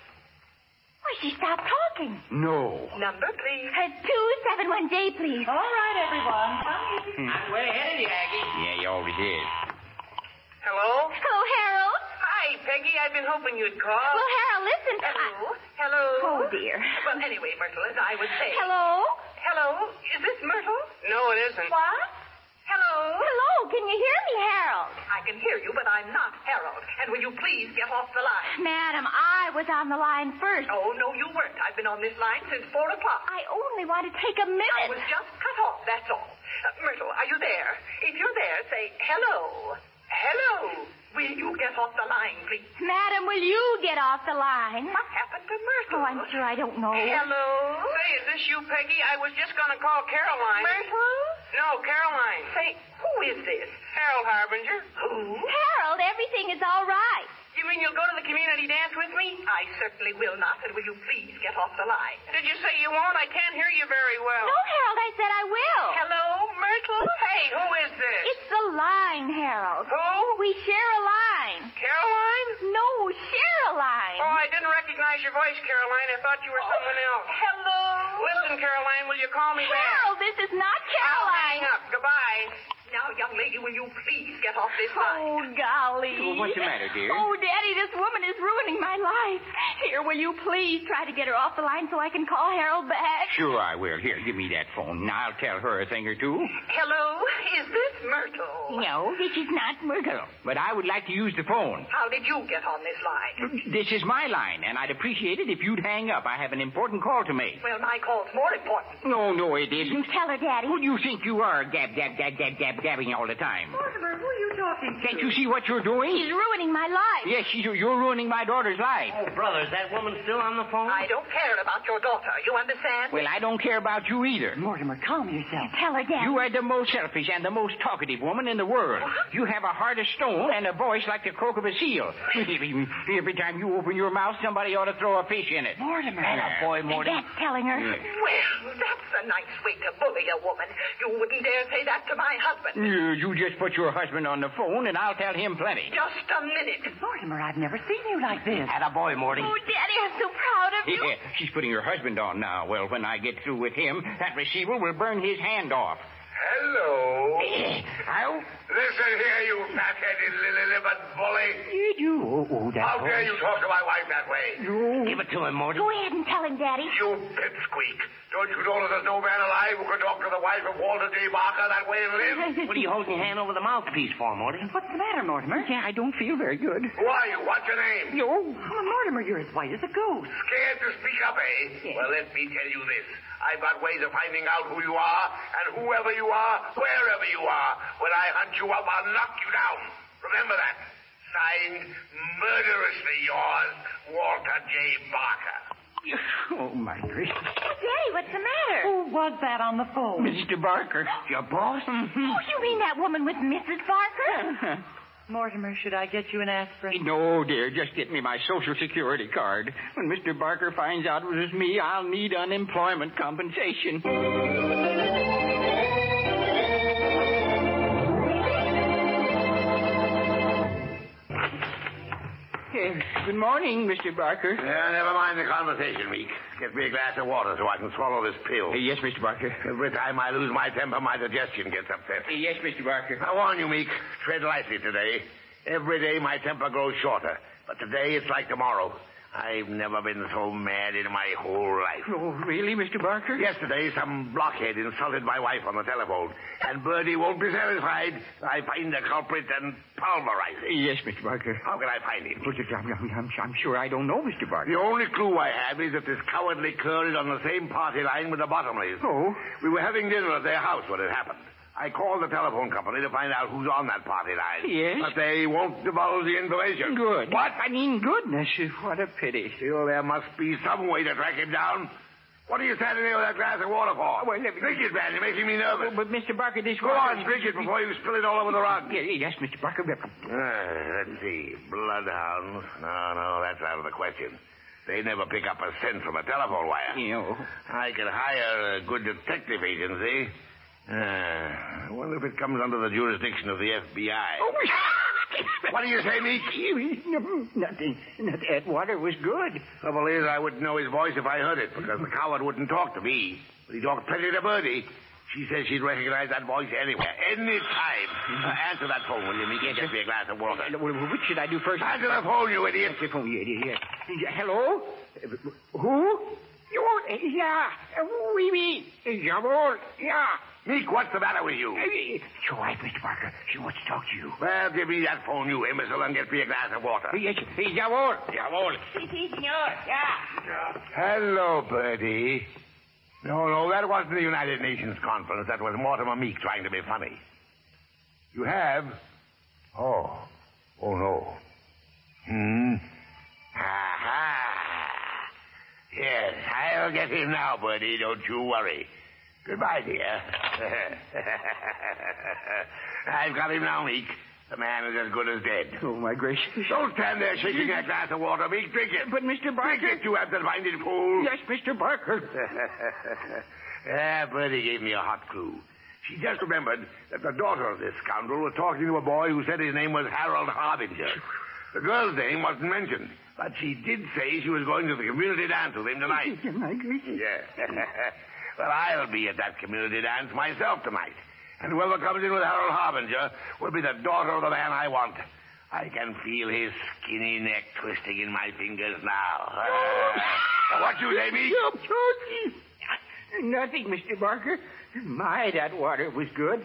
Why, she stopped talking. No. Number, please. Uh, two seven one J, please. All right, everyone. Hmm. I'm way ahead of you, Aggie. Yeah, you always is. Hello? Hello, Harold. Hi, Peggy. I've been hoping you'd call. Well, Harold, listen. Hello? I... Hello? Oh, dear. Well, anyway, Myrtle, as I was saying. Hello? Hello? Is this Myrtle? No, it isn't. What? Hello? Hello, can you hear me, Harold? I can hear you, but I'm not Harold. And will you please get off the line? Madam, I was on the line first. Oh, no, you weren't. I've been on this line since four o'clock. I only want to take a minute. I was just cut off, that's all. Uh, Myrtle, are you there? If you're there, say hello. Hello. Will you get off the line, please? Madam, will you get off the line? What happened to Myrtle? Oh, I'm sure I don't know. Hello? Say, is this you, Peggy? I was just going to call Caroline. Myrtle? No, Caroline. Say, who is this? Harold Harbinger. Who? Harold, everything is all right. You mean you'll go to the community dance with me? I certainly will not, and will you please get off the line? Did you say you won't? I can't hear you very well. No, Harold, I said I will. Hello, Myrtle? Hey, who is this? It's the line, Harold. Who? We share a line. Caroline? No, share a line. Oh, I didn't recognize your voice, Caroline. I thought you were someone else. Hello? Listen, Caroline, will you call me back? Harold, this is not I'll Caroline. hang up. Goodbye. Now, young lady, will you please get off this line? Oh, golly. Well, what's the matter, dear? Oh, Daddy, this woman is ruining my life. Here, will you please try to get her off the line so I can call Harold back? Sure I will. Here, give me that phone. Now I'll tell her a thing or two. Hello? Is this Myrtle. No, this is not Myrtle. But I would like to use the phone. How did you get on this line? This is my line, and I'd appreciate it if you'd hang up. I have an important call to make. Well, my call's more important. No, no, it isn't. Tell her, Daddy. Who do you think you are, gab, gab, gab, gab, gab, gabbing all the time? Mortimer, who are you talking to? Can't you see what you're doing? She's ruining my life. Yes, she's, you're ruining my daughter's life. Oh, brother, is that woman still on the phone? I don't care about your daughter. You understand? Well, I don't care about you either. Mortimer, calm yourself. Tell her, Daddy. You are the most selfish and the most talkative woman in the world. You have a heart of stone and a voice like the croak of a seal. Every time you open your mouth, somebody ought to throw a fish in it. Mortimer. Yeah. Boy, Morty. Dad's telling her. Yeah. Well, that's a nice way to bully a woman. You wouldn't dare say that to my husband. You, you just put your husband on the phone, and I'll tell him plenty. Just a minute. Mortimer, I've never seen you like this. Atta boy, Morty. Oh, Daddy, I'm so proud of you. Yeah, she's putting her husband on now. Well, when I get through with him, that receiver will burn his hand off. Hello. How? Listen here, you fat-headed, lily-livered bully. You, oh, oh, that's How dare you talk to my wife that way? You. Give it to him, Morty. Go ahead and tell him, Daddy. You pipsqueak. Don't you know that there's no man alive who can talk to the wife of Walter J. Barker that way and live? What are you holding your hand over the mouthpiece for, Morty? What's the matter, Mortimer? Yeah, I don't feel very good. Who are you? What's your name? You. Oh, Mortimer, you're as white as a ghost. Scared to speak up, eh? Yes. Well, let me tell you this. I've got ways of finding out who you are, and whoever you are, wherever you are. When I hunt you up, I'll knock you down. Remember that. Signed, murderously yours, Walter J. Barker. Oh, my gracious. Oh, Daddy, what's the matter? Who was that on the phone? Mister Barker. Your boss? Mm-hmm. Oh, you mean that woman with Missus Barker? Mortimer, should I get you an aspirin? No, dear. Just get me my Social Security card. When Mister Barker finds out it was me, I'll need unemployment compensation. Uh, good morning, Mister Barker. Yeah, never mind the conversation, Meek. Get me a glass of water so I can swallow this pill. Uh, yes, Mister Barker. Every time I lose my temper, my digestion gets upset. Uh, yes, Mister Barker. I warn you, Meek. Tread lightly today. Every day my temper grows shorter. But today it's like tomorrow. I've never been so mad in my whole life. Oh, really, Mister Barker? Yesterday, some blockhead insulted my wife on the telephone. And Birdie won't be satisfied. I find the culprit and pulverize it. Yes, Mister Barker. How can I find him? I'm, I'm, I'm sure I don't know, Mister Barker. The only clue I have is that this cowardly cur is on the same party line with the Bottomleys. Oh? We were having dinner at their house when it happened. I called the telephone company to find out who's on that party line. Yes? But they won't divulge the information. Good. What? I mean, goodness, what a pity. Still, there must be some way to track him down. What are you standing there with that glass of water for? Well, let me... Drink it, man. You're making me nervous. But, but Mister Barker, this... Go on, drink it before you spill it all over the rug. Yeah, yes, Mister Barker. Uh, let's see. Bloodhounds. No, no, that's out of the question. They never pick up a scent from a telephone wire. You know. I could hire a good detective agency. Uh, I wonder if it comes under the jurisdiction of the F B I. Oh, what do you say, Meek? Nothing. That water was good. Trouble is, I wouldn't know his voice if I heard it, because the coward wouldn't talk to me. But he talked plenty to Birdie. She says she'd recognize that voice anywhere, any time. Uh, answer that phone, will you, Meek? Get me a glass of water. Which should I do first? Answer the phone, you idiot. Answer the phone, you idiot. Hello? Who? Oh, yeah. Oui, oui. Jawohl. Yeah. Meek, what's the matter with you? It's all right, Mister Barker. She wants to talk to you. Well, give me that phone, you imbecile, and get me a glass of water. Yes, jawohl. Jawohl. Si, si, senor. Yeah. Hello, Birdie. No, no, that wasn't the United Nations conference. That was Mortimer Meek trying to be funny. You have? Oh. Oh, no. Hmm? Aha. Yes, I'll get him now, Birdie. Don't you worry. Goodbye, dear. I've got him now, Meek. The man is as good as dead. Oh, my gracious. Don't stand there shaking that glass of water, Meek. Drink it. But, Mister Barker... Drink it, you absent-minded fool. Yes, Mister Barker. Ah, Birdie gave me a hot clue. She just remembered that the daughter of this scoundrel was talking to a boy who said his name was Harold Harbinger. The girl's name wasn't mentioned, but she did say she was going to the community dance with him tonight. My gracious. Yeah. Well, I'll be at that community dance myself tonight. And whoever comes in with Harold Harbinger will be the daughter of the man I want. I can feel his skinny neck twisting in my fingers now. Uh, what you say, Meek? Nothing, Mister Barker. My, that water was good.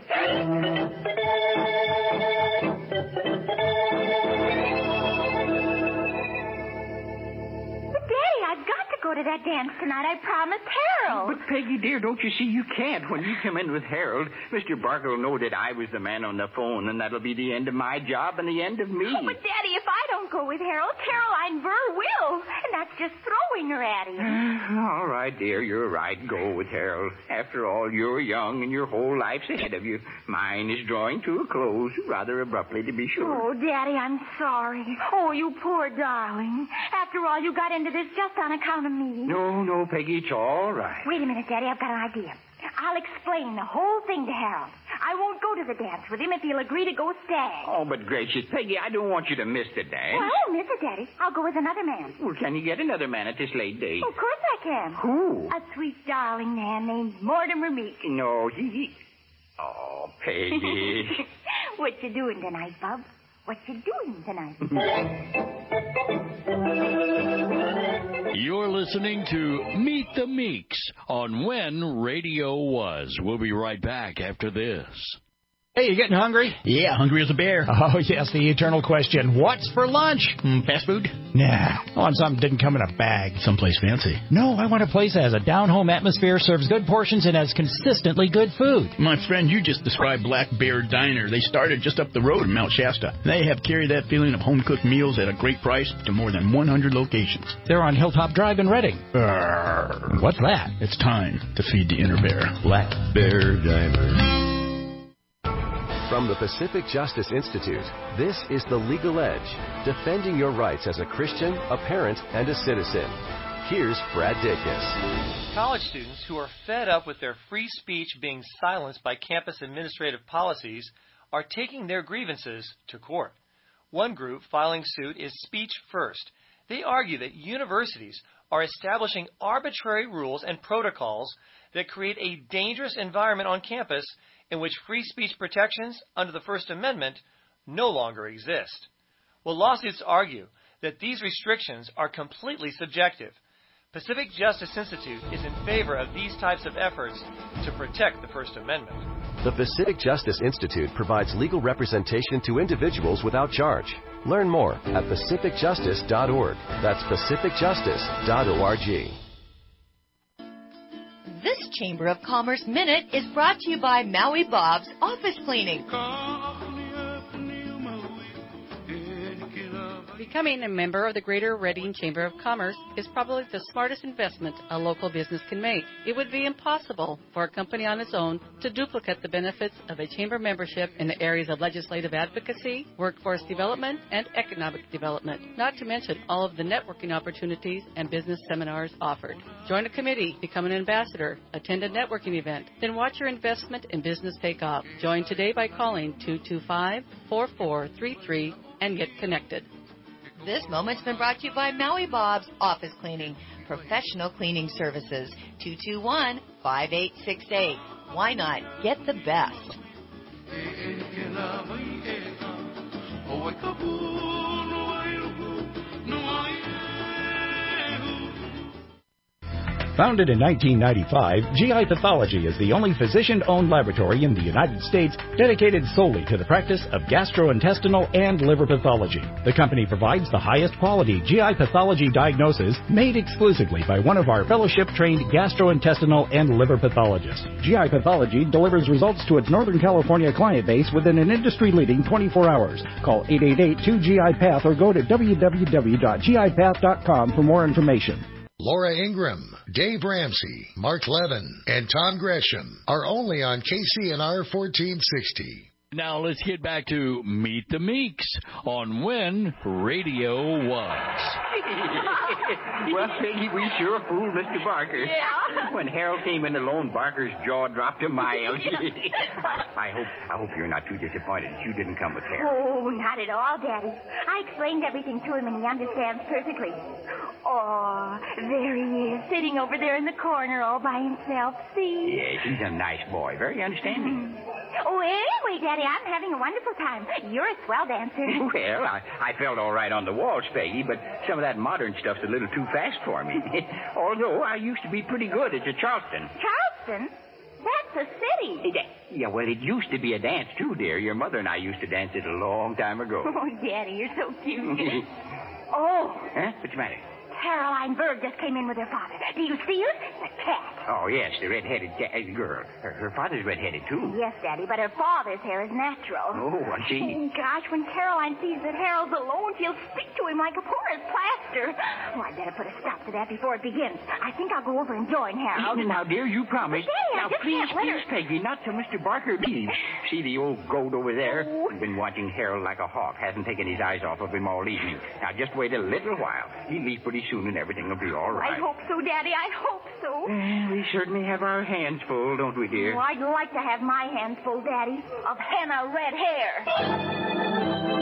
I've got to go to that dance tonight. I promised Harold. But, Peggy, dear, don't you see you can't. When you come in with Harold, Mister Barker will know that I was the man on the phone, and that'll be the end of my job and the end of me. Oh, but, Daddy, if I don't go with Harold, Caroline Burr will. And that's just throwing her at him. All right, dear, you're right. Go with Harold. After all, you're young, and your whole life's ahead of you. Mine is drawing to a close, rather abruptly, to be sure. Oh, Daddy, I'm sorry. Oh, you poor darling. After all, you got into this just on account of me. No, no, Peggy, it's all right. Wait a minute, Daddy. I've got an idea. I'll explain the whole thing to Harold. I won't go to the dance with him if he'll agree to go stag. Oh, but gracious, Peggy, I don't want you to miss the dance. Well, I won't miss it, Daddy. I'll go with another man. Well, can you get another man at this late date? Of course I can. Who? A sweet, darling man named Mortimer Meek. No, he... he... Oh, Peggy. What you doing tonight, Bub? What you doing tonight? You're listening to Meet the Meeks on When Radio Was. We'll be right back after this. Hey, you getting hungry? Yeah, hungry as a bear. Oh, yes, the eternal question. What's for lunch? Mm, fast food? Nah, I want something that didn't come in a bag. Someplace fancy. No, I want a place that has a down-home atmosphere, serves good portions, and has consistently good food. My friend, you just described Black Bear Diner. They started just up the road in Mount Shasta. They have carried that feeling of home-cooked meals at a great price to more than one hundred locations. They're on Hilltop Drive in Reading. Arrgh. What's that? It's time to feed the inner bear. Black Bear Diner. From the Pacific Justice Institute, this is The Legal Edge, defending your rights as a Christian, a parent, and a citizen. Here's Brad Dacus. College students who are fed up with their free speech being silenced by campus administrative policies are taking their grievances to court. One group filing suit is Speech First. They argue that universities are establishing arbitrary rules and protocols that create a dangerous environment on campus in which free speech protections under the First Amendment no longer exist. Well, lawsuits argue that these restrictions are completely subjective. Pacific Justice Institute is in favor of these types of efforts to protect the First Amendment. The Pacific Justice Institute provides legal representation to individuals without charge. Learn more at pacific justice dot org. That's pacific justice dot org. This Chamber of Commerce Minute is brought to you by Maui Bob's Office Cleaning. Becoming a member of the Greater Reading Chamber of Commerce is probably the smartest investment a local business can make. It would be impossible for a company on its own to duplicate the benefits of a chamber membership in the areas of legislative advocacy, workforce development, and economic development, not to mention all of the networking opportunities and business seminars offered. Join a committee, become an ambassador, attend a networking event, then watch your investment in business take off. Join today by calling two two five, four four three three and get connected. This moment's been brought to you by Maui Bob's Office Cleaning, professional cleaning services. two two one, five eight six eight. Why not get the best? Founded in nineteen ninety-five, G I Pathology is the only physician-owned laboratory in the United States dedicated solely to the practice of gastrointestinal and liver pathology. The company provides the highest quality G I pathology diagnosis made exclusively by one of our fellowship-trained gastrointestinal and liver pathologists. G I Pathology delivers results to its Northern California client base within an industry-leading twenty-four hours. Call eight eight eight, two G I Path or go to w w w dot g i path dot com for more information. Laura Ingram, Dave Ramsey, Mark Levin, and Tom Gresham are only on K C N R fourteen sixty. Now let's get back to Meet the Meeks on When Radio Was. Well, Peggy, we sure fooled Mister Barker. Yeah. When Harold came in alone, Barker's jaw dropped a mile. I hope I hope you're not too disappointed that you didn't come with Harold. Oh, not at all, Daddy. I explained everything to him, and he understands perfectly. Oh, there he is, sitting over there in the corner all by himself. See? Yes, he's a nice boy. Very understanding. Oh, anyway, Daddy, I'm having a wonderful time. You're a swell dancer. Well, I, I felt all right on the waltz, Peggy, but some of that modern stuff's a little too fast for me. Although I used to be pretty good at the Charleston. Charleston? Boston. That's a city. Yeah, well, it used to be a dance, too, dear. Your mother and I used to dance it a long time ago. Oh, Daddy, you're so cute. Oh. Huh? What's the matter? Caroline Berg just came in with her father. Do you see her? The cat. Oh, yes, the red-headed cat, uh, girl. Her, her father's red-headed, too. Yes, Daddy, but her father's hair is natural. Oh, I see. Oh, gosh, when Caroline sees that Harold's alone, she'll stick to him like a porous plaster. Oh, I'd better put a stop to that before it begins. I think I'll go over and join Harold. Now, dear, you promised. But, Daddy, I now, just please, can't let please, her... Peggy, not till Mister Barker leaves. See the old goat over there? Oh. He's been watching Harold like a hawk. Hasn't taken his eyes off of him all evening. Now, just wait a little while. He'll leave pretty soon and everything will be all right. I hope so, Daddy. I hope so. Well, we certainly have our hands full, don't we, dear? Oh, I'd like to have my hands full, Daddy, of henna red hair.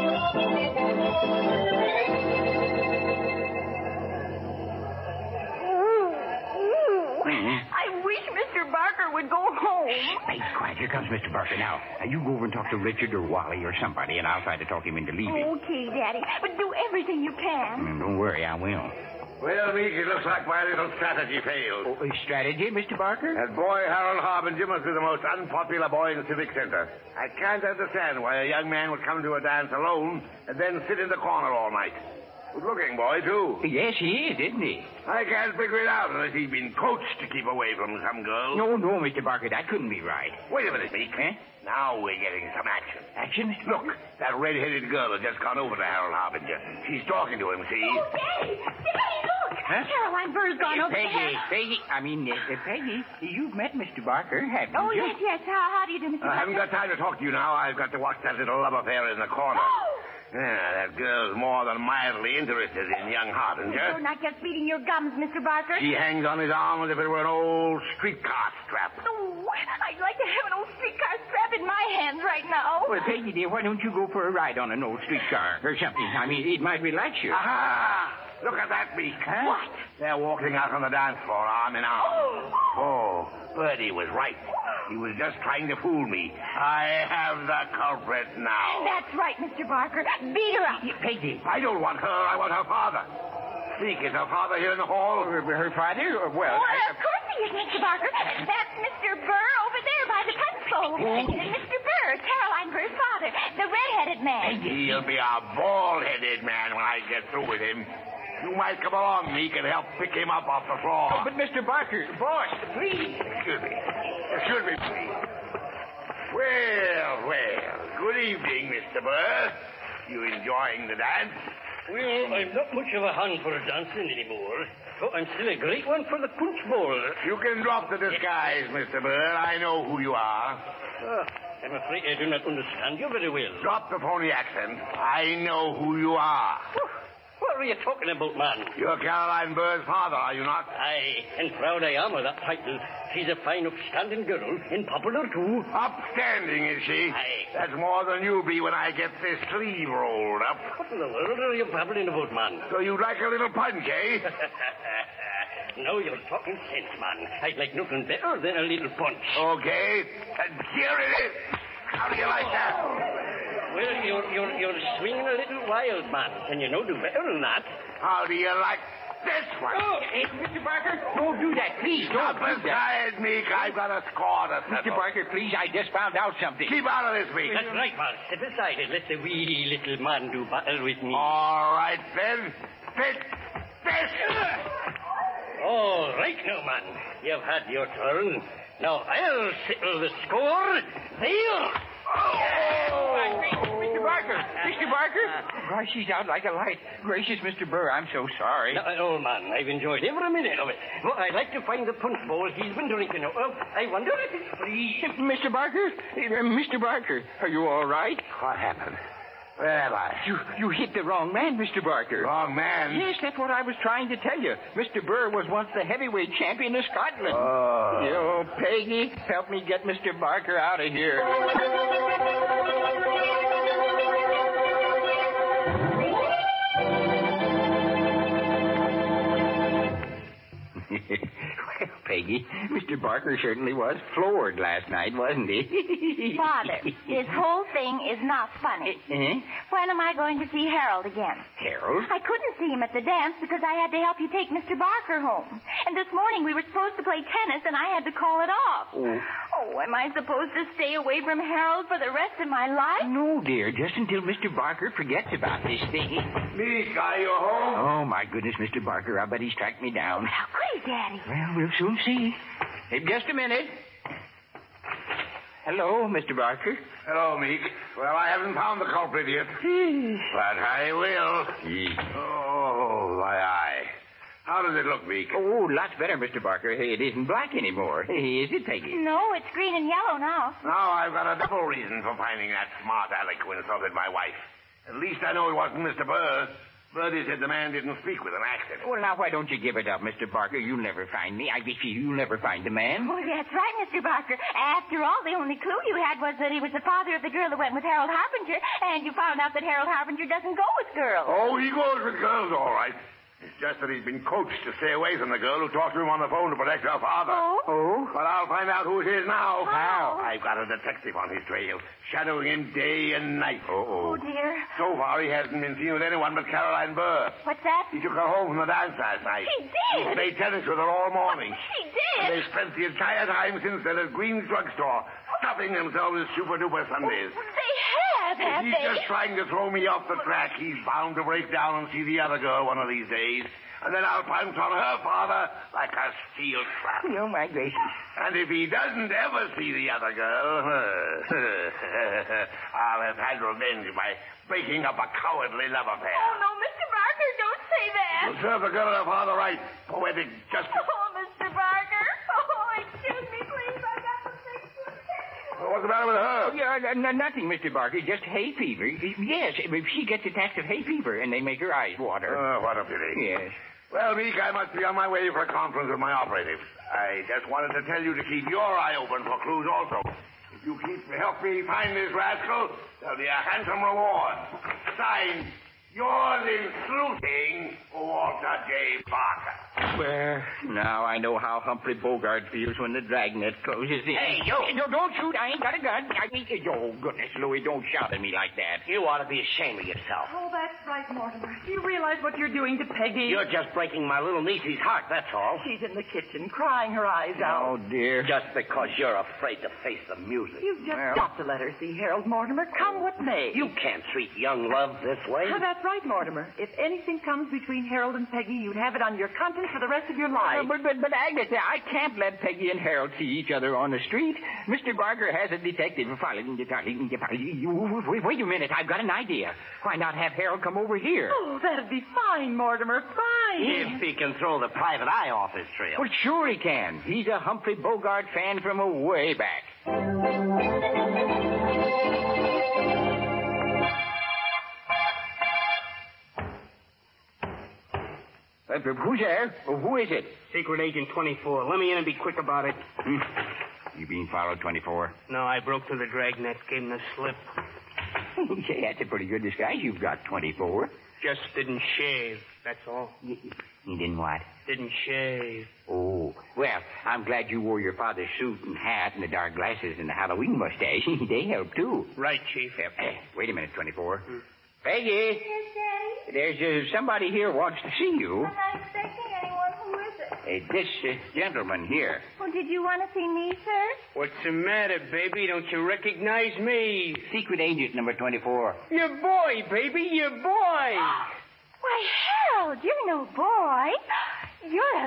I wish Mister Barker would go home. Hey, quiet. Here comes Mister Barker now. Now, you go over and talk to Richard or Wally or somebody, and I'll try to talk him into leaving. Okay, Daddy. But do everything you can. Mm, don't worry, I will. Well, Meek, it looks like my little strategy failed. Oh, strategy, Mister Barker? That boy, Harold Harbinger, must be the most unpopular boy in the Civic Center. I can't understand why a young man would come to a dance alone and then sit in the corner all night. Good-looking boy, too. Yes, he is, isn't he? I can't figure it out unless he's been coached to keep away from some girl. No, no, Mister Barker, that couldn't be right. Wait a minute, Meek. Eh? Now we're getting some action. Action? Look, that red-headed girl has just gone over to Harold Harbinger. She's talking to him, see? Oh, Daddy! Daddy, look! Huh? Caroline Bird's gone Uh, over Peggy, there. Peggy, I mean, uh, uh, Peggy, you've met Mister Barker, haven't Oh, you? yes, yes. How, how do you do, Mister I haven't Barker? got time to talk to you now. I've got to watch that little love affair in the corner. Yeah, that girl's more than mildly interested in young Harbinger. You're not just beating your gums, Mister Barker. She hangs on his arm as if it were an old streetcar strap. Oh, I'd like to have an old streetcar strap in my hands right now. Well, Peggy, dear, why don't you go for a ride on an old streetcar or something? I mean, it might relax you. Aha! Look at that, Meek. Huh? What? They're walking out on the dance floor, arm in arm. Oh, Birdie was right. He was just trying to fool me. I have the culprit now. That's right, Mister Barker. Beat her up. Peggy, I don't want her. I want her father. Speak, is her father here in the hall? Her, her father? Well, Oh, I, of course he is, Mister Barker. That's Mister Burr over there by the pencil. And Mister Burr, Caroline Burr's father, the red-headed man. He'll be a bald-headed man when I get through with him. You might come along, Meek, and help pick him up off the floor. Oh, but Mister Barker, boss, please. Excuse me. Excuse me, please. Well, well. Good evening, Mister Burr. You enjoying the dance? Well, I'm not much of a hand for dancing anymore, but I'm still a great one for the punch bowl. You can drop the disguise, Mister Burr. I know who you are. Uh, I'm afraid I do not understand you very well. Drop the phony accent. I know who you are. What are you talking about, man? You're Caroline Burr's father, are you not? Aye, and proud I am of that title. She's a fine, upstanding girl, and popular, too. Upstanding, is she? Aye. That's more than you'll be when I get this sleeve rolled up. What in the world are you babbling about, man? So you'd like a little punch, eh? Now you're talking sense, man. I'd like nothing better than a little punch. Okay, and here it is. How do you like that? Well, you're, you're, you're swinging a little wild, man. Can you no do better than that? How do you like this one? Oh, hey, Mister Barker, don't do that, please. Stop Don't do that. aside, Meek. I've got a score to settle. Mister Barker, please, I just found out something. Keep out of this, Meek. That's right, man. Step aside and let the wee little man do battle with me. All right, then. Fit this. All right now, man. You've had your turn. Now I'll settle the score. There. Oh, Mister Barker! Mister Barker! Gosh, she's out like a light. Gracious, Mister Burr, I'm so sorry. Not at all, man. I've enjoyed every minute of it. But I'd like to find the punch bowl he's been drinking out of. I wonder if it's free. Mister Barker? Uh, Mister Barker, are you all right? What happened? Where am I? You you hit the wrong man, Mister Barker. Wrong man? Yes, that's what I was trying to tell you. Mister Burr was once the heavyweight champion of Scotland. Oh. Yo, Peggy, help me get Mister Barker out of here. Well, Peggy. Mister Barker certainly was floored last night, wasn't he? Father, this whole thing is not funny. Eh? When am I going to see Harold again? Harold? I couldn't see him at the dance because I had to help you take Mister Barker home. And this morning we were supposed to play tennis, and I had to call it off. Oh. Oh, am I supposed to stay away from Harold for the rest of my life? No, dear, just until Mister Barker forgets about this thing. Meek, are you home? Oh, my goodness, Mister Barker, I bet he's tracked me down. How could he, Daddy? Well, we'll soon see. Hey, just a minute. Hello, Mister Barker. Hello, Meek. Well, I haven't found the culprit yet. But I will. Oh, my eye. How does it look, Meek? Oh, lots better, Mister Barker. It isn't black anymore. Is it, Peggy? No, it's green and yellow now. Now I've got a double reason for finding that smart aleck who insulted my wife. At least I know it wasn't Mister Burr. Birdie said the man didn't speak with an accent. Well, now, why don't you give it up, Mister Barker? You'll never find me. I bet you you'll never find the man. Oh, that's right, Mister Barker. After all, the only clue you had was that he was the father of the girl that went with Harold Harbinger, and you found out that Harold Harbinger doesn't go with girls. Oh, he goes with girls, all right. It's just that he's been coached to stay away from the girl who talked to him on the phone to protect her father. Oh? Oh? But I'll find out who it is now. How? I've got a detective on his trail, shadowing him day and night. Oh, dear. So far, he hasn't been seen with anyone but Caroline Burr. What's that? He took her home from the dance last night. He did? He played tennis with her all morning. He did? And they spent the entire time since then at Green's drugstore, stuffing themselves with super-duper sundaes. They have, have He's they? just trying to throw me off the track. He's bound to break down and see the other girl one of these days. And then I'll pounce on her father like a steel trap. Oh, my gracious. And if he doesn't ever see the other girl, I'll have had revenge by breaking up a cowardly love affair. Oh, no, Mister Barker, don't say that. You'll serve the girl and her father right. Poetic justice. Oh, Mister Barker. Oh, excuse me, please. I got to fix this. Well, what's the matter with her? Oh, yeah, n- n- nothing, Mister Barker. Just hay fever. Yes, if she gets attacks of hay fever, and they make her eyes water. Oh, what a pity. Yes. Well, Meek, I must be on my way for a conference with my operative. I just wanted to tell you to keep your eye open for clues also. If you keep help me find this rascal, there'll be a handsome reward. Signed, yours in sleuthing, Walter J. Barker. Well, now I know how Humphrey Bogart feels when the dragnet closes in. Hey, you! No, don't shoot. I ain't got a gun. I mean, oh, goodness, Louis, don't shout at me like that. You ought to be ashamed of yourself. Oh, that's right, Mortimer. Do you realize what you're doing to Peggy? You're just breaking my little niece's heart, that's all. She's in the kitchen crying her eyes out. Oh, dear. Just because you're afraid to face the music. You've just Well- got to let her see Harold, Mortimer. Come what may. You can't treat young love this way. Oh, that's right, Mortimer. If anything comes between Harold and Peggy, you'd have it on your conscience for the rest of your life. Uh, but, but, but, Agnes, I can't let Peggy and Harold see each other on the street. Mister Barker has a detective following you. Wait, wait a minute. I've got an idea. Why not have Harold come over here? Oh, that'd be fine, Mortimer. Fine. If he can throw the private eye off his trail. Well, sure he can. He's a Humphrey Bogart fan from a way back. Uh, who's there? Oh, who is it? Secret Agent twenty-four. Let me in and be quick about it. Hmm. You being followed, twenty-four? No, I broke through the dragnet, gave him the slip. Say, that's a pretty good disguise you've got, twenty-four. Just didn't shave, that's all. You, you didn't what? Didn't shave. Oh, well, I'm glad you wore your father's suit and hat and the dark glasses and the Halloween mustache. They help, too. Right, Chief. Uh, wait a minute, twenty-four. Hmm. Peggy, Yes, Daddy? there's uh, somebody here wants to see you. I'm not expecting anyone. Who is it? Uh, this uh, gentleman here. Oh, did you want to see me, sir? What's the matter, baby? Don't you recognize me? Secret agent number twenty-four. Your boy, baby, your boy. Why, Harold, you're no boy. You're a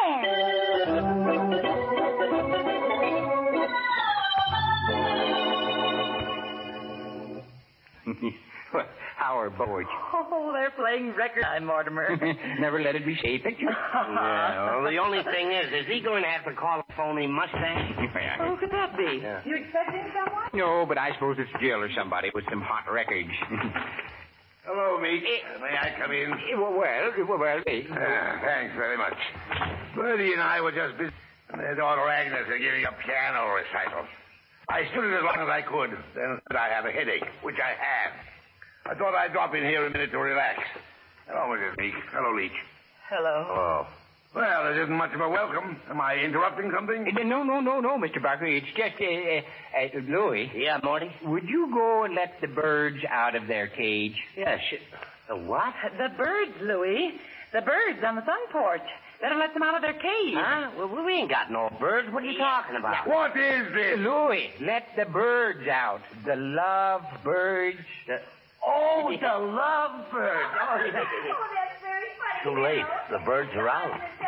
man. How are boys? Oh, they're playing record time, Mortimer. Never let it be say picture. Yeah, well, the only thing is, is he going to have to call a phony mustache? Who could that be? Yeah. You expecting someone? No, but I suppose it's Jill or somebody with some hot records. Hello, Meek. May I come in? well, well, well hey. Uh, thanks very much. Bertie and I were just busy, and their daughter Agnes are giving a piano recital. I stood it as long as I could, then said I have a headache, which I have. I thought I'd drop in here a minute to relax. Hello, Missus Meek. Hello, Leach. Hello. Oh. Well, it isn't much of a welcome. Am I interrupting something? Uh, no, no, no, no, Mister Barker. It's just, uh, uh, uh, Louis. Yeah, Morty? Would you go and let the birds out of their cage? Yeah, sh- The what? The birds, Louis. The birds on the sun porch. Better let them out of their cage. Huh? Well, we ain't got no birds. What are you talking about? What is this? Louis, let the birds out. The love birds. The... Oh, the lovebird. Oh, that's very funny. Too late. The birds are out.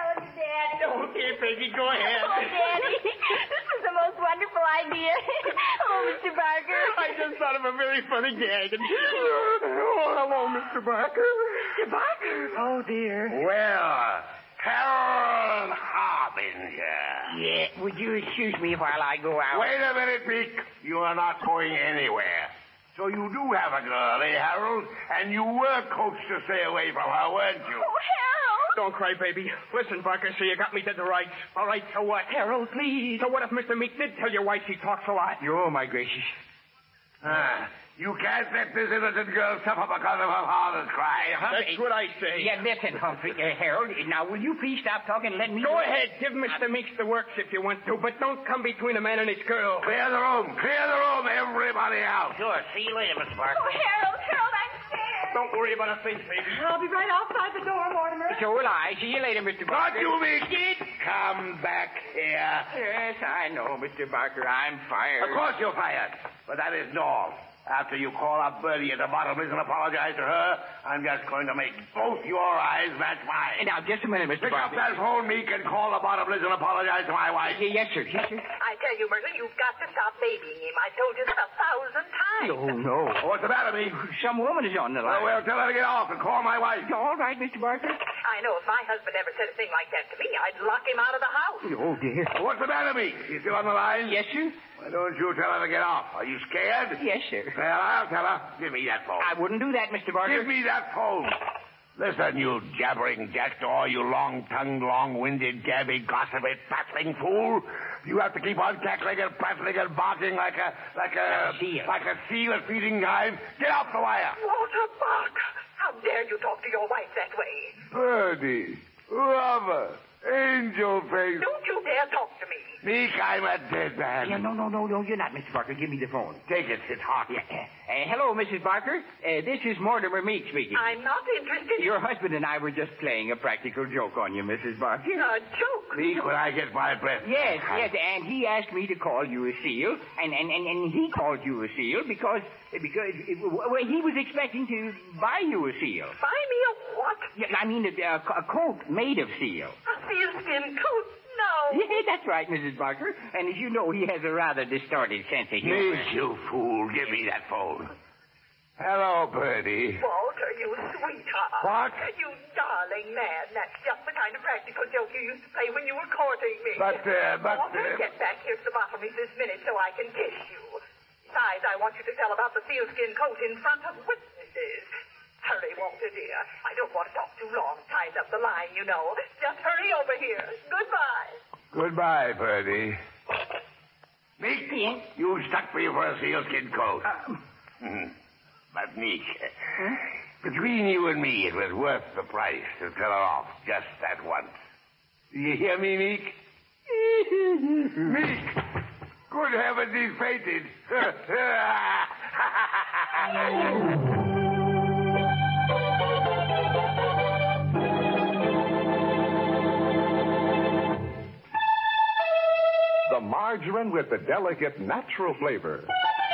Oh, dear Peggy, go ahead. Oh, Daddy, this is the most wonderful idea. Oh, Mister Barker. I just thought of a very funny gag. Oh, hello, Mister Barker. Mister Barker? Oh, dear. Well, Harold Harbinger. Yeah, would you excuse me while I go out? Wait a minute, Meek. You are not going anywhere. So you do have a girl, eh, Harold? And you were coached to stay away from her, weren't you? Oh, Harold! Don't cry, baby. Listen, Barker, so you got me dead to rights. All right, so what? Harold, please. So what if Mister Meek did tell your wife she talks a lot? Oh, my gracious. Ah, you can't let this innocent girl suffer because of her father's cry. That's what I say. Yeah, listen, Humphrey, uh, Harold. Now, will you please stop talking and let me... Go ahead. Give Mister Meeks the works if you want to, but don't come between a man and his girl. Clear the room. Clear the room. Everybody out. Sure. See you later, Mister Barker. Oh, Harold, Harold, I'm scared. Don't worry about a thing, baby. I'll be right outside the door, Mortimer. So will I. See you later, Mister Barker. Not you, Meek. Come back here. Yes, I know, Mister Barker. I'm fired. Of course you're fired. But that isn't all. After you call up Bertie at the Bottomleys and apologize to her, I'm just going to make both your eyes match mine. Now, just a minute, Mister Pick Barker. up that phone, Meek, and call the Bottomleys and apologize to my wife. Yes, sir. Yes, sir. I tell you, Myrtle, you've got to stop babying him. I've told you this a thousand times. Oh, no. Oh, what's the matter, Meek? Some woman is on the line. Oh, well, tell her to get off and call my wife. All right, Mister Barker. I know if my husband ever said a thing like that to me, I'd lock him out of the house. Oh, dear. Oh, what's the matter, Meek? You still on the line? Yes, sir. Why don't you tell her to get off? Are you scared? Yes, sir. Well, I'll tell her. Give me that phone. I wouldn't do that, Mister Barker. Give me that phone. Listen, you jabbering jackdaw, you long-tongued, long-winded, gabby, gossipy, prattling fool. You have to keep on cackling and prattling and barking like a like a seal. like a seal at feeding time. Get off the wire. Walter Barker, how dare you talk to your wife that way? Birdie, lover, angel face. Don't you dare talk to me. Meek, I'm a dead man. Yeah, no, no, no, no, you're not, Mister Barker. Give me the phone. Take it. It's hot. Yeah. Uh, hello, Missus Barker. Uh, this is Mortimer Meek speaking. I'm not interested in... Your husband and I were just playing a practical joke on you, Missus Barker. A joke? Meek, when I get my breath. Yes, yes, and he asked me to call you a seal, and, and, and, and he called you a seal because, because well, he was expecting to buy you a seal. Buy me a what? Yeah, I mean, a, a, a coat made of seal. A sealskin coat? No. Yeah, that's right, Missus Barker. And as you know, he has a rather distorted sense of humor. Meek, you fool. Give me that phone. Hello, Birdie. Walter, you sweetheart. What? You darling man. That's just the kind of practical joke you used to play when you were courting me. But, uh, but... Walter, Uh, get back here to the Bottomleys this minute so I can kiss you. Besides, I want you to tell about the sealskin coat in front of witnesses. Hurry, Walter, dear. I don't want to talk too long. Ties up the line, you know. Just hurry over here. Goodbye. Goodbye, Birdie. Meek, you stuck me for a sealskin coat. Hmm. But, Meek, huh? between you and me, it was worth the price to tell her off just that once. Do you hear me, Meek? Meek! Good heavens, he's fainted. The margarine with the delicate natural flavor.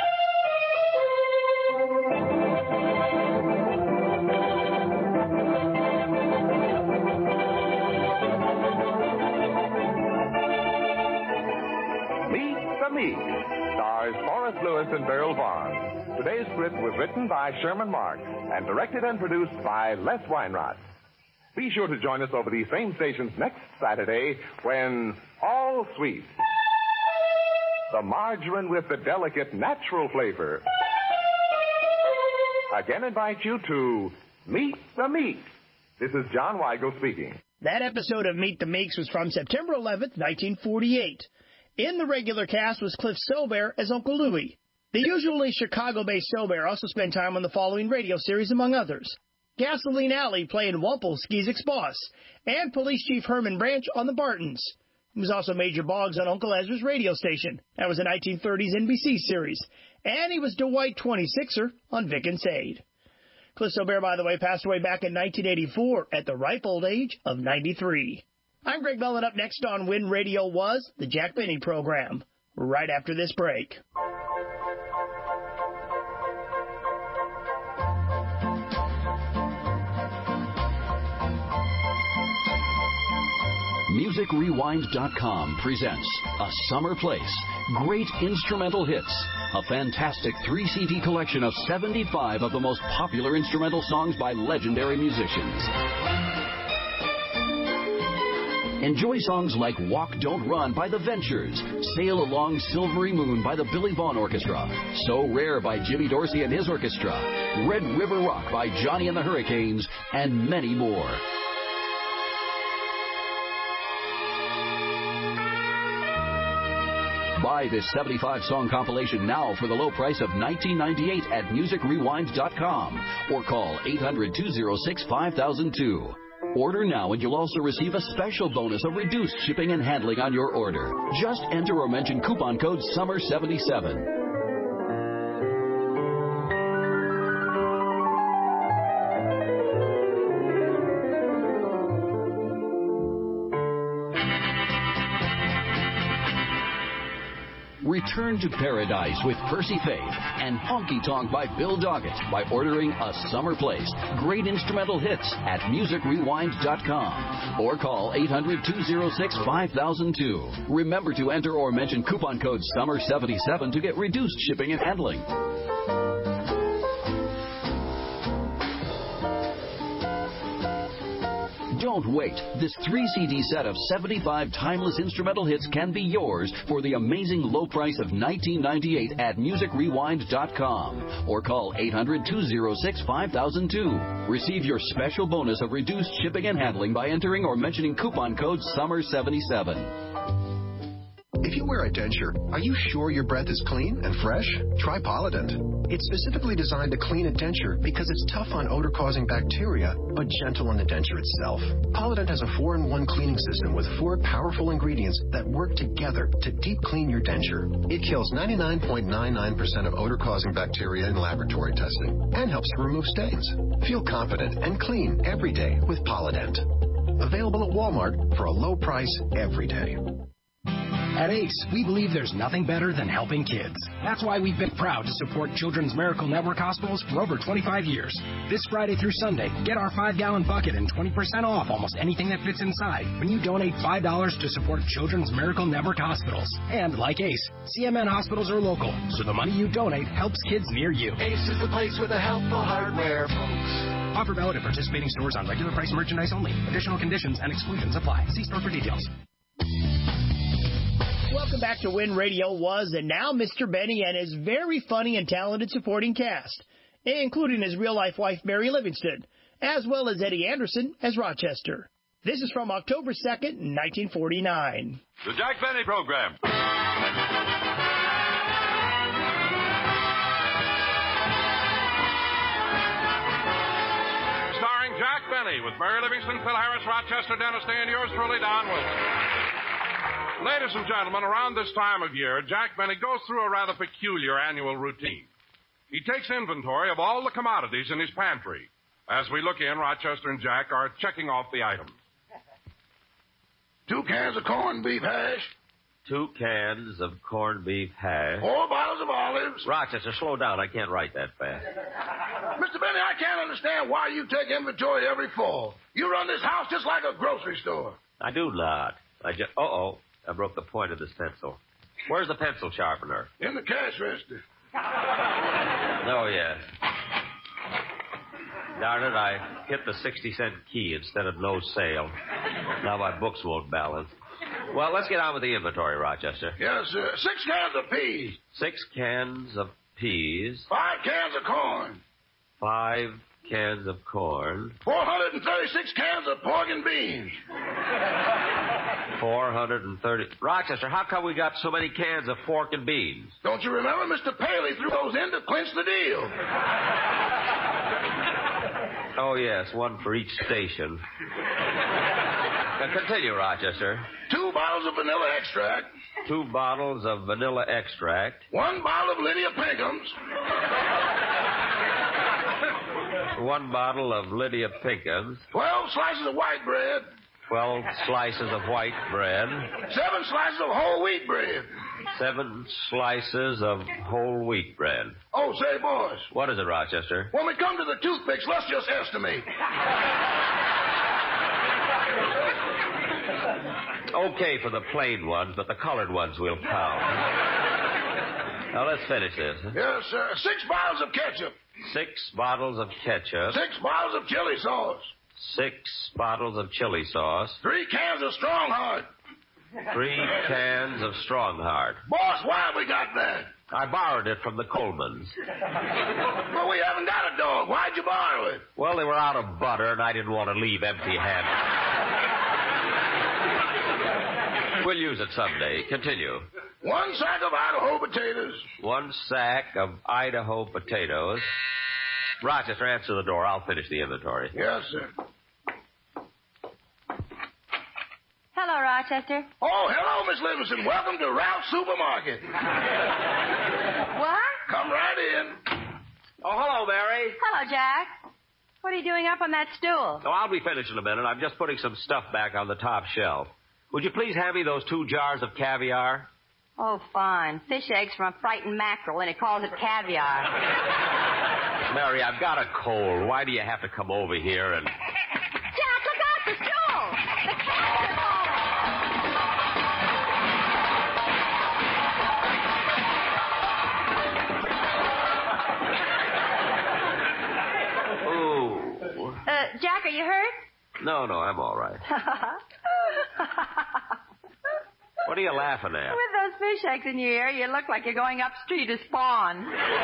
Meet the Meek stars Forrest Lewis and Beryl Vaughn. Today's script was written by Sherman Marks and directed and produced by Les Weinrot. Be sure to join us over these same stations next Saturday when All Sweet, the margarine with the delicate natural flavor, again invite you to Meet the Meek. This is John Weigel speaking. That episode of Meet the Meeks was from September eleventh, nineteen forty-eight. In the regular cast was Cliff Sobear as Uncle Louie. The usually Chicago-based Sobear also spent time on the following radio series, among others: Gasoline Alley playing Wumpelski's Boss, and Police Chief Herman Branch on the Bartons. He was also Major Boggs on Uncle Ezra's radio station. That was a nineteen thirties N B C series. And he was Dwight twenty-sixer on Vic and Sade. Cliff Sobert, by the way, passed away back in nineteen eighty-four at the ripe old age of ninety-three. I'm Greg Bell, and up next on When Radio Was, the Jack Benny Program, right after this break. Music Rewind dot com presents A Summer Place, Great Instrumental Hits, a fantastic three C D collection of seventy-five of the most popular instrumental songs by legendary musicians. Enjoy songs like Walk, Don't Run by The Ventures, Sail Along Silvery Moon by the Billy Vaughn Orchestra, So Rare by Jimmy Dorsey and his orchestra, Red River Rock by Johnny and the Hurricanes, and many more. Buy this seventy-five song compilation now for the low price of nineteen ninety-eight at Music Rewind dot com or call eight hundred, two oh six, five thousand two. Order now and you'll also receive a special bonus of reduced shipping and handling on your order. Just enter or mention coupon code summer seventy-seven. Return to paradise with Percy Faith and Honky Tonk by Bill Doggett by ordering A Summer Place, Great Instrumental Hits at Music Rewind dot com or call eight hundred, two oh six, five thousand two. Remember to enter or mention coupon code summer seventy-seven to get reduced shipping and handling. Don't wait. This three C D set of seventy-five timeless instrumental hits can be yours for the amazing low price of nineteen ninety-eight at Music Rewind dot com or call eight hundred, two oh six, five thousand two. Receive your special bonus of reduced shipping and handling by entering or mentioning coupon code summer seventy-seven. If you wear a denture, are you sure your breath is clean and fresh? Try Polident. It's specifically designed to clean a denture because it's tough on odor-causing bacteria, but gentle on the denture itself. Polident has a four in one cleaning system with four powerful ingredients that work together to deep clean your denture. It kills ninety-nine point nine nine percent of odor-causing bacteria in laboratory testing and helps to remove stains. Feel confident and clean every day with Polident. Available at Walmart for a low price every day. At ACE, we believe there's nothing better than helping kids. That's why we've been proud to support Children's Miracle Network hospitals for over twenty-five years. This Friday through Sunday, get our five gallon bucket and twenty percent off almost anything that fits inside when you donate five dollars to support Children's Miracle Network hospitals. And like ACE, C M N hospitals are local, so the money you donate helps kids near you. ACE is the place with the helpful hardware, folks. Offer valid at participating stores on regular price merchandise only. Additional conditions and exclusions apply. See store for details. Welcome back to When Radio Was, and now Mister Benny and his very funny and talented supporting cast, including his real-life wife, Mary Livingston, as well as Eddie Anderson as Rochester. This is from October second, nineteen forty-nine. The Jack Benny Program. Starring Jack Benny with Mary Livingston, Phil Harris, Rochester, Dennis Day, and yours truly, Don Wilson. Ladies and gentlemen, around this time of year, Jack Benny goes through a rather peculiar annual routine. He takes inventory of all the commodities in his pantry. As we look in, Rochester and Jack are checking off the items. Two cans of corned beef hash. Two cans of corned beef hash. Four bottles of olives. Rochester, slow down. I can't write that fast. Mister Benny, I can't understand why you take inventory every fall. You run this house just like a grocery store. I do not. I just... Uh-oh. I broke the point of this pencil. Where's the pencil sharpener? In the cash register. Oh, yes. Darn it, I hit the sixty cent key instead of no sale. Now my books won't balance. Well, let's get on with the inventory, Rochester. Yes, sir. Six cans of peas. Six cans of peas. Five cans of corn. Five cans of corn. four hundred thirty-six cans of pork and beans. four hundred thirty. Rochester, how come we got so many cans of pork and beans? Don't you remember Mister Paley threw those in to clinch the deal? Oh, yes, one for each station. Now, continue, Rochester. Two bottles of vanilla extract. Two bottles of vanilla extract. One bottle of Lydia Pinkham's. One bottle of Lydia Pinkham's. Twelve slices of white bread. Twelve slices of white bread. Seven slices of whole wheat bread. Seven slices of whole wheat bread. Oh, say, boys. What is it, Rochester? When we come to the toothpicks, let's just estimate. Okay for the plain ones, but the colored ones we'll count. Now, let's finish this. Yes, sir. Six bottles of ketchup. Six bottles of ketchup. Six bottles of chili sauce. Six bottles of chili sauce. Three cans of Strongheart. Three cans of Strongheart. Boss, why have we got that? I borrowed it from the Colemans. Well, we haven't got a dog. Why'd you borrow it? Well, they were out of butter, and I didn't want to leave empty-handed. We'll use it someday. Continue. One sack of Idaho potatoes. One sack of Idaho potatoes. Rochester, answer the door. I'll finish the inventory. Yes, sir. Hello, Rochester. Oh, hello, Miss Livingston. Welcome to Ralph's Supermarket. What? Come right in. Oh, hello, Mary. Hello, Jack. What are you doing up on that stool? Oh, I'll be finished in a minute. I'm just putting some stuff back on the top shelf. Would you please hand me those two jars of caviar? Oh, fine. Fish eggs from a frightened mackerel, and it calls it caviar. Mary, I've got a cold. Why do you have to come over here and... Jack, look out, the stool! The cats are Ooh. Uh, Jack, are you hurt? No, no, I'm all right. What are you laughing at? With those fish eggs in your ear, you look like you're going up street to spawn.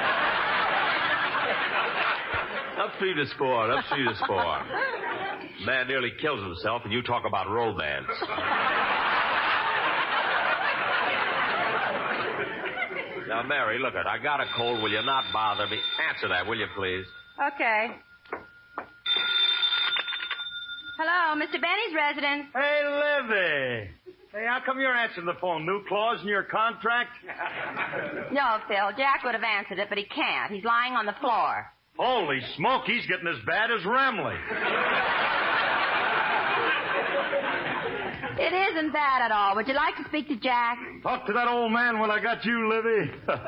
Up street to spawn, up street to spawn. Man nearly kills himself, and you talk about romance. Now, Mary, look it. I got a cold. Will you not bother me? Answer that, will you, please? Okay. Hello, Mister Benny's residence. Hey, Livy. Hey, how come you're answering the phone? New clause in your contract? No, Phil. Jack would have answered it, but he can't. He's lying on the floor. Holy smoke, he's getting as bad as Remley. It isn't bad at all. Would you like to speak to Jack? Talk to that old man when I got you, Livy. uh,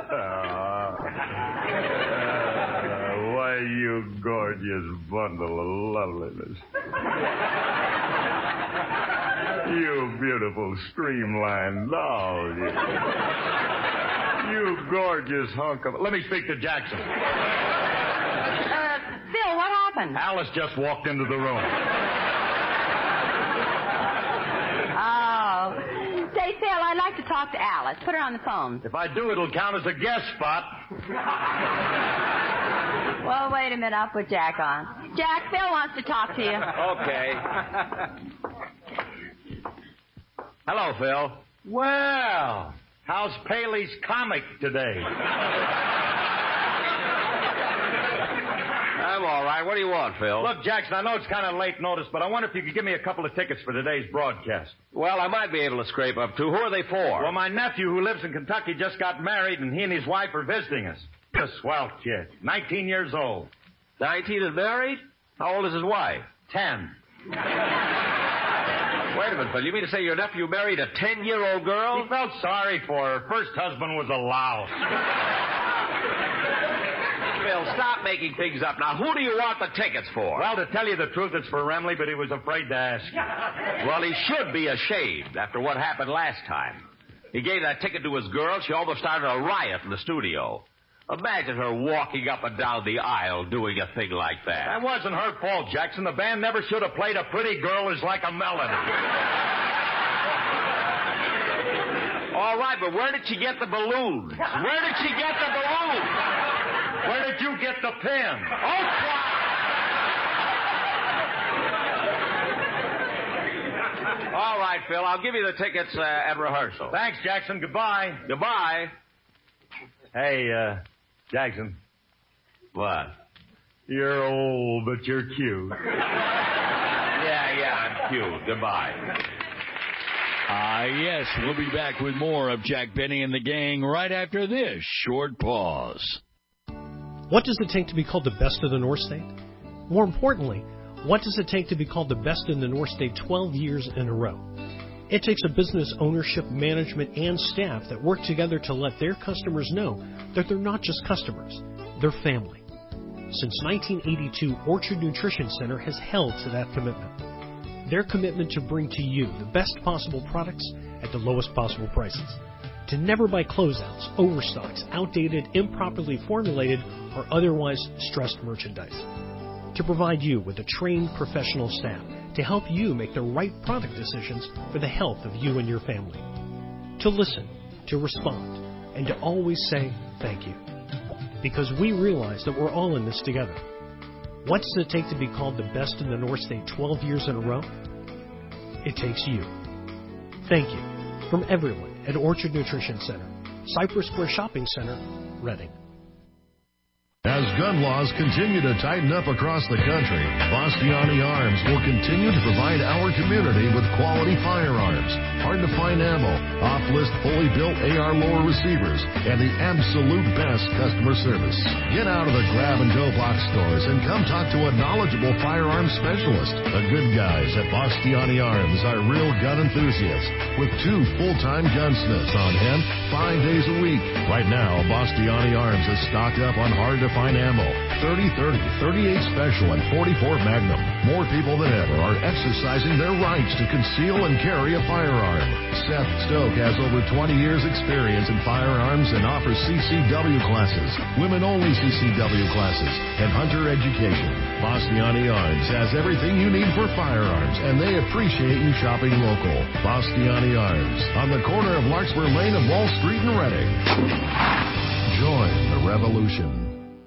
why, you gorgeous bundle of loveliness. You beautiful streamlined doll. You, you gorgeous hunk of... Let me speak to Jackson. Uh, Phil, what happened? Alice just walked into the room. Oh. Say, Phil, I'd like to talk to Alice. Put her on the phone. If I do, it'll count as a guest spot. Well, wait a minute. I'll put Jack on. Jack, Phil wants to talk to you. Okay. Hello, Phil. Well, how's Paley's comic today? I'm all right. What do you want, Phil? Look, Jackson, I know it's kind of late notice, but I wonder if you could give me a couple of tickets for today's broadcast. Well, I might be able to scrape up two. Who are they for? Well, my nephew who lives in Kentucky just got married, and he and his wife are visiting us. A swell kid. nineteen years old. nineteen and married? How old is his wife? Ten. Wait a minute, Phil. You mean to say your nephew married a ten-year-old girl? He felt sorry for her. First husband was a louse. Phil, stop making things up. Now, who do you want the tickets for? Well, to tell you the truth, it's for Remley, but he was afraid to ask. Well, he should be ashamed after what happened last time. He gave that ticket to his girl. She almost started a riot in the studio. Imagine her walking up and down the aisle doing a thing like that. That wasn't her fault, Jackson. The band never should have played A Pretty Girl Is Like a Melody. All right, but where did she get the balloons? Where did she get the balloons? Where did you get the pin? Oh, all right, Phil. I'll give you the tickets uh, at rehearsal. Thanks, Jackson. Goodbye. Goodbye. Hey, uh, Jackson. What? You're old, but you're cute. Yeah, yeah, I'm cute. Goodbye. Ah, uh, yes, we'll be back with more of Jack Benny and the gang right after this short pause. What does it take to be called the best of the North State? More importantly, what does it take to be called the best in the North State twelve years in a row? It takes a business ownership, management, and staff that work together to let their customers know that they're not just customers, they're family. Since nineteen eighty-two, Orchard Nutrition Center has held to that commitment. Their commitment to bring to you the best possible products at the lowest possible prices. To never buy closeouts, overstocks, outdated, improperly formulated, or otherwise stressed merchandise. To provide you with a trained professional staff to help you make the right product decisions for the health of you and your family. To listen, to respond, and to always say thank you. Because we realize that we're all in this together. What does it take to be called the best in the North State twelve years in a row? It takes you. Thank you from everyone at Orchard Nutrition Center, Cypress Square Shopping Center, Reading. As gun laws continue to tighten up across the country, Bastiani Arms will continue to provide our community with quality firearms, hard-to-find ammo, off-list fully built A R lower receivers, and the absolute best customer service. Get out of the grab-and-go box stores and come talk to a knowledgeable firearms specialist. The good guys at Bastiani Arms are real gun enthusiasts with two full-time gunsmiths on hand five days a week. Right now, Bastiani Arms is stocked up on hard-to-find ammo, thirty thirty, thirty-eight Special, and forty-four Magnum. More people than ever are exercising their rights to conceal and carry a firearm. Seth Stoke has over twenty years experience in firearms and offers C C W classes, women-only C C W classes, and hunter education. Bastiani Arms has everything you need for firearms, and they appreciate you shopping local. Bastiani Arms, on the corner of Larkspur Lane and Wall Street in Reading. Join the revolution.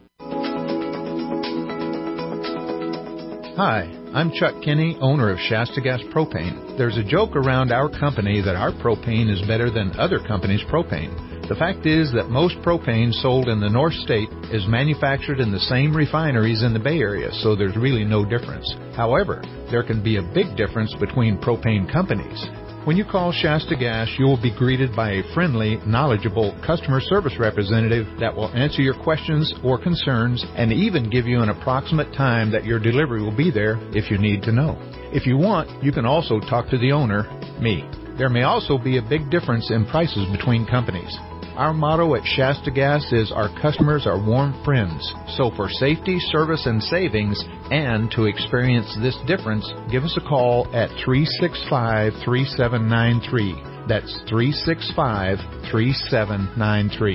Hi, I'm Chuck Kinney, owner of Shasta Gas Propane. There's a joke around our company that our propane is better than other companies' propane. The fact is that most propane sold in the North State is manufactured in the same refineries in the Bay Area, so there's really no difference. However, there can be a big difference between propane companies. When you call Shasta Gas, you will be greeted by a friendly, knowledgeable customer service representative that will answer your questions or concerns and even give you an approximate time that your delivery will be there if you need to know. If you want, you can also talk to the owner, me. There may also be a big difference in prices between companies. Our motto at Shasta Gas is our customers are warm friends. So for safety, service, and savings, and to experience this difference, give us a call at three six five, three seven nine three. That's three six five, three seven nine three.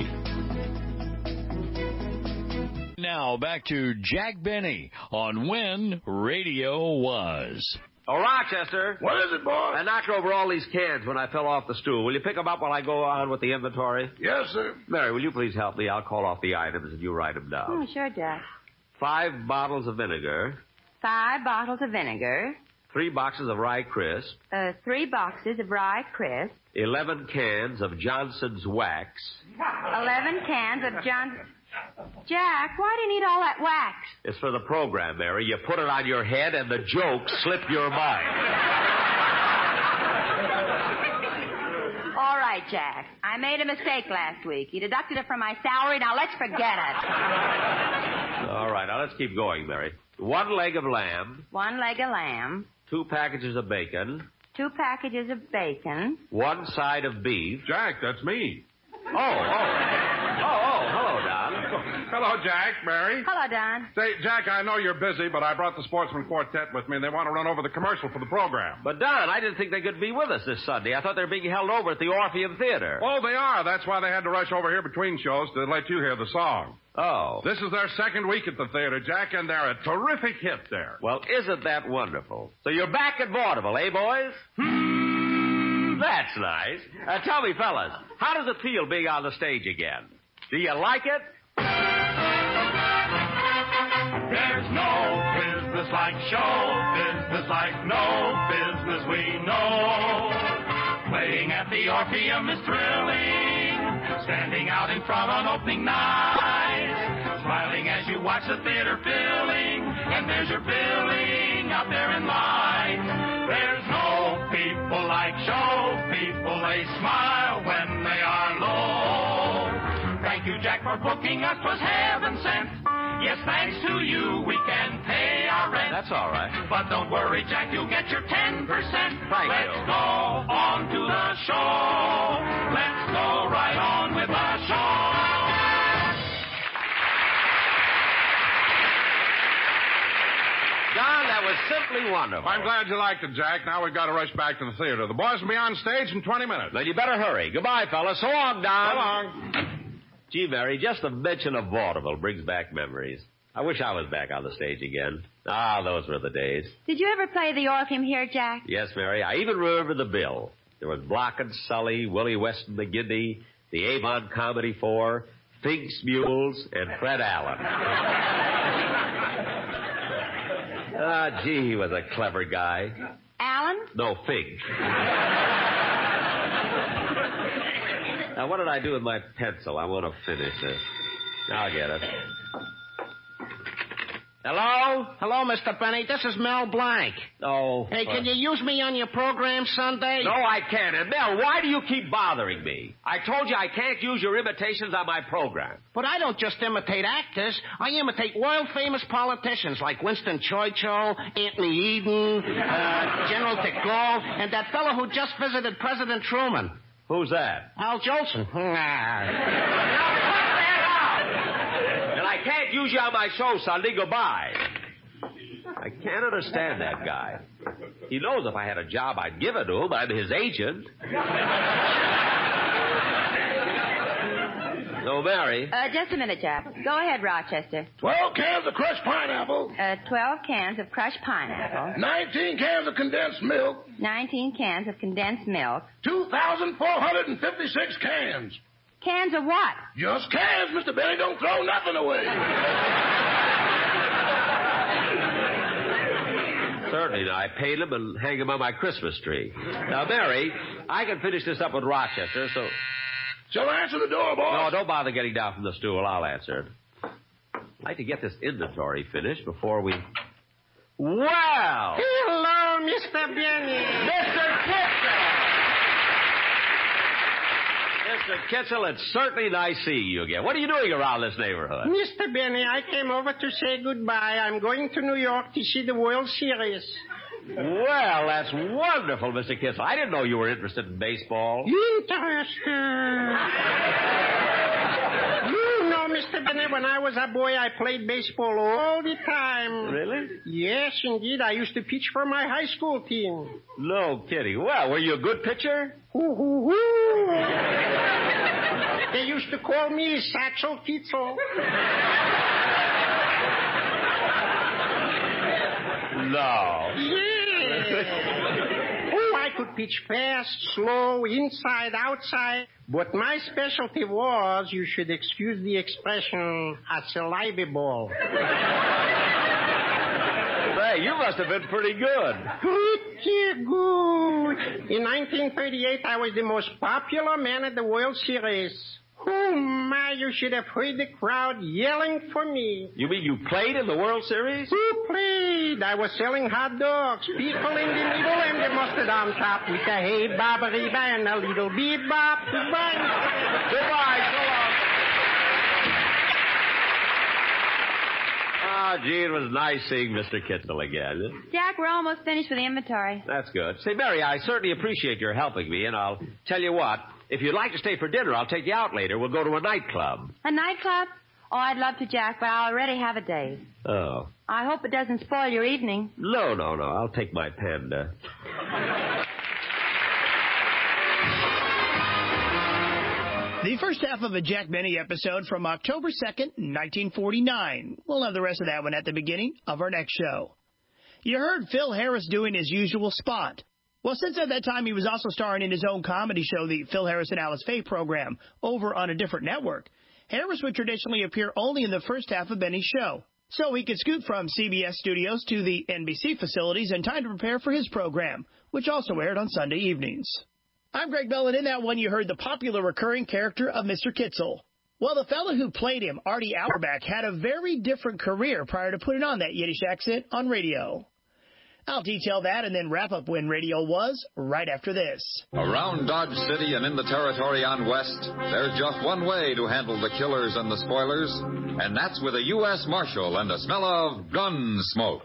Now back to Jack Benny on When Radio Was. Oh, Rochester. What is it, boss? I knocked over all these cans when I fell off the stool. Will you pick them up while I go on with the inventory? Yes, sir. Mary, will you please help me? I'll call off the items and you write them down. Oh, sure, Jack. Five bottles of vinegar. Five bottles of vinegar. Three boxes of rye crisp. Uh, three boxes of rye crisp. Eleven cans of Johnson's wax. Eleven cans of Johnson's... Jack, why do you need all that wax? It's for the program, Mary. You put it on your head and the jokes slip your mind. All right, Jack. I made a mistake last week. You deducted it from my salary. Now let's forget it. All right, now let's keep going, Mary. One leg of lamb. One leg of lamb. Two packages of bacon. Two packages of bacon. One side of beef. Jack, that's me. Oh, oh. Oh, oh, hello, Don. Hello, Jack, Mary. Hello, Don. Say, Jack, I know you're busy, but I brought the Sportsman Quartet with me, and they want to run over the commercial for the program. But, Don, I didn't think they could be with us this Sunday. I thought they were being held over at the Orpheum Theater. Oh, they are. That's why they had to rush over here between shows to let you hear the song. Oh. This is their second week at the theater, Jack, and they're a terrific hit there. Well, isn't that wonderful? So you're back at vaudeville, eh, boys? Hmm, that's nice. Uh, tell me, fellas, how does it feel being on the stage again? Do you like it? There's no business like show business like no business we know. Playing at the Orpheum is thrilling. Standing out in front on opening night. Smiling as you you watch the theater filling, and there's your billing out there in line. There's no people like show people. They smile when they are low. Thank you, Jack, for booking us. 'Twas heaven sent. Yes, thanks to you, we can pay our rent. That's all right. But don't worry, Jack, you'll get your ten percent. Thank Let's you. go on to the show. Let's go right on with the show. John, that was simply wonderful. I'm glad you liked it, Jack. Now we've got to rush back to the theater. The boys will be on stage in twenty minutes. Then you better hurry. Goodbye, fellas. So long, Don. So long. Gee, Mary, just the mention of vaudeville brings back memories. I wish I was back on the stage again. Ah, those were the days. Did you ever play the Orpheum here, Jack? Yes, Mary, I even remember the bill. There was Block and Sully, Willie Weston McGinty, the Avon Comedy Four, Fink's Mules, and Fred Allen. Ah, gee, he was a clever guy. Alan? No, Fink. Now, what did I do with my pencil? I want to finish this. I'll get it. Hello? Hello, Mister Benny. This is Mel Blanc. Oh. Hey, can you use me on your program Sunday? No, I can't. And Mel, why do you keep bothering me? I told you I can't use your imitations on my program. But I don't just imitate actors. I imitate world-famous politicians like Winston Churchill, Anthony Eden, uh, General de Gaulle, and that fellow who just visited President Truman. Who's that? Al Jolson. And I can't use you on my show, Sunday. Goodbye. I can't understand that guy. He knows if I had a job, I'd give it to him. I'm his agent. So, Mary. Uh, just a minute, Jack. Go ahead, Rochester. Twelve cans of crushed pineapple. Uh, twelve cans of crushed pineapple. Nineteen cans of condensed milk. Nineteen cans of condensed milk. Two thousand four hundred and fifty-six cans. Cans of what? Just cans, Mister Benny. Don't throw nothing away. Certainly. Now, I paint them and hang them on my Christmas tree. Now, Mary, I can finish this up with Rochester, so... Shall I answer the door, boss? No, don't bother getting down from the stool. I'll answer it. I'd like to get this inventory finished before we... Well! Hello, Mister Benny. Mister Kitzel! Mister Kitzel, it's certainly nice seeing you again. What are you doing around this neighborhood? Mister Benny, I came over to say goodbye. I'm going to New York to see the World Series. Well, that's wonderful, Mister Kitzel. I didn't know you were interested in baseball. Interesting. You know, Mister Benny, when I was a boy, I played baseball all the time. Really? Yes, indeed. I used to pitch for my high school team. No kidding. Well, were you a good pitcher? Hoo, hoo, hoo. They used to call me Satchel Kitzel. No. Yeah. Oh, I could pitch fast, slow, inside, outside. But my specialty was, you should excuse the expression, a saliva ball. Hey, you must have been pretty good. Pretty good. In nineteen thirty-eight, I was the most popular man at the World Series. Oh, my, you should have heard the crowd yelling for me. You mean you played in the World Series? Who played? I was selling hot dogs, pickle in the middle and the mustard on top with a hey bobbery and a little beat bop. Goodbye. Goodbye, so long. Ah, gee, it was nice seeing Mister Kitzel again. Jack, we're almost finished with the inventory. That's good. Say, Mary, I certainly appreciate your helping me, and I'll tell you what. If you'd like to stay for dinner, I'll take you out later. We'll go to a nightclub. A nightclub? Oh, I'd love to, Jack, but I already have a date. Oh. I hope it doesn't spoil your evening. No, no, no. I'll take my panda. The first half of a Jack Benny episode from October second, nineteen forty-nine. We'll have the rest of that one at the beginning of our next show. You heard Phil Harris doing his usual spot. Well, since at that time he was also starring in his own comedy show, the Phil Harris and Alice Faye program, over on a different network, Harris would traditionally appear only in the first half of Benny's show. So he could scoot from C B S studios to the N B C facilities in time to prepare for his program, which also aired on Sunday evenings. I'm Greg Bell, and in that one you heard the popular recurring character of Mister Kitzel. Well, the fellow who played him, Artie Auerbach, had a very different career prior to putting on that Yiddish accent on radio. I'll detail that and then wrap up when radio was right after this. Around Dodge City and in the territory on West, there's just one way to handle the killers and the spoilers, and that's with a U S Marshal and the smell of gun smoke.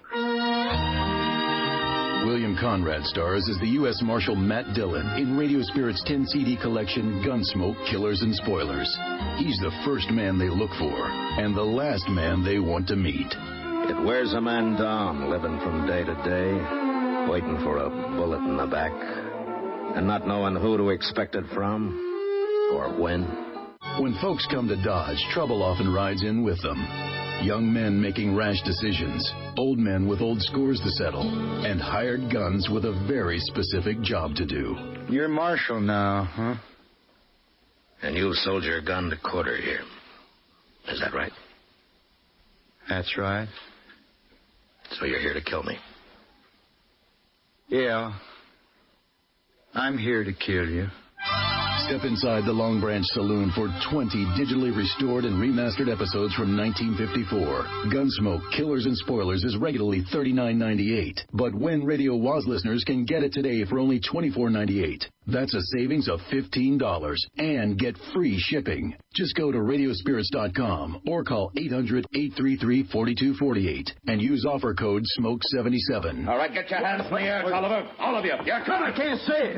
William Conrad stars as the U S Marshal Matt Dillon in Radio Spirit's ten C D collection, Gunsmoke, Killers and Spoilers. He's the first man they look for, and the last man they want to meet. It wears a man down, living from day to day, waiting for a bullet in the back, and not knowing who to expect it from, or when. When folks come to Dodge, trouble often rides in with them. Young men making rash decisions, old men with old scores to settle, and hired guns with a very specific job to do. You're Marshal now, huh? And you'll sold your gun to Quarter here. Is that right? That's right. So you're here to kill me? Yeah. I'm here to kill you. Step inside the Long Branch Saloon for twenty digitally restored and remastered episodes from nineteen fifty-four. Gunsmoke, Killers and Spoilers is regularly thirty-nine ninety-eight, but When Radio Was listeners can get it today for only twenty-four ninety-eight. That's a savings of fifteen dollars and get free shipping. Just go to radio spirits dot com or call eight hundred, eight three three, four two four eight and use offer code smoke seventy-seven. All right, get your hands in the air, Tolliver. All of you. You're coming. I can't see.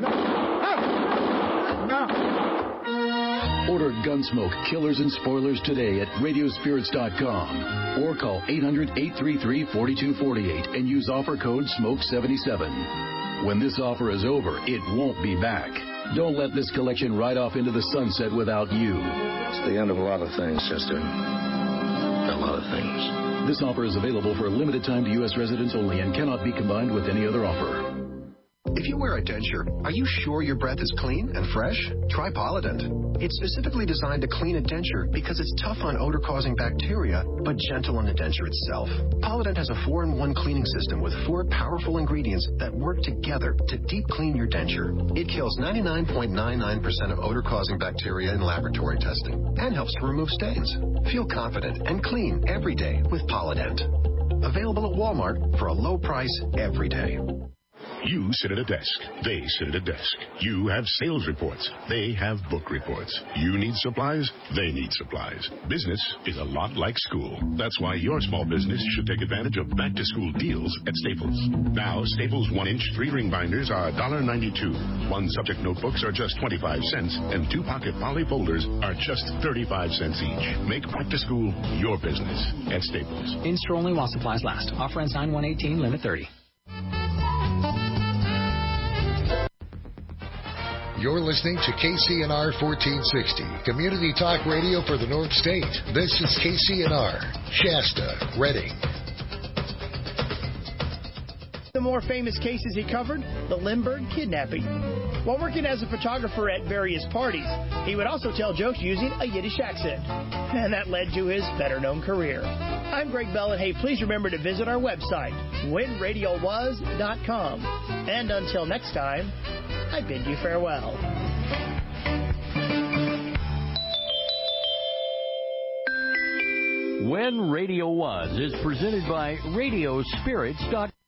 Order Gunsmoke, Killers and Spoilers today at radio spirits dot com or call eight hundred, eight three three, four two four eight and use offer code smoke seventy-seven. When this offer is over, it won't be back. Don't let this collection ride off into the sunset without you. It's the end of a lot of things, sister. A lot of things. This offer is available for a limited time to U S residents only and cannot be combined with any other offer. If you wear a denture, are you sure your breath is clean and fresh? Try Polident. It's specifically designed to clean a denture because it's tough on odor-causing bacteria, but gentle on the denture itself. Polident has a four in one cleaning system with four powerful ingredients that work together to deep clean your denture. It kills ninety-nine point nine nine percent of odor-causing bacteria in laboratory testing and helps to remove stains. Feel confident and clean every day with Polident. Available at Walmart for a low price every day. You sit at a desk. They sit at a desk. You have sales reports. They have book reports. You need supplies. They need supplies. Business is a lot like school. That's why your small business should take advantage of back-to-school deals at Staples. Now, Staples one-inch three-ring binders are one dollar ninety-two. One-subject notebooks are just twenty-five cents, and two-pocket poly folders are just thirty-five cents each. Make back-to-school your business at Staples. In-store only while supplies last. Offer ends nine one eighteen, limit thirty. You're listening to K C N R fourteen sixty, Community Talk Radio for the North State. This is K C N R, Shasta, Redding. The more famous cases he covered, the Lindbergh kidnapping. While working as a photographer at various parties, he would also tell jokes using a Yiddish accent. And that led to his better-known career. I'm Greg Bell, and hey, please remember to visit our website, when radio was dot com. And until next time, I bid you farewell. When Radio Was is presented by radio spirits dot com.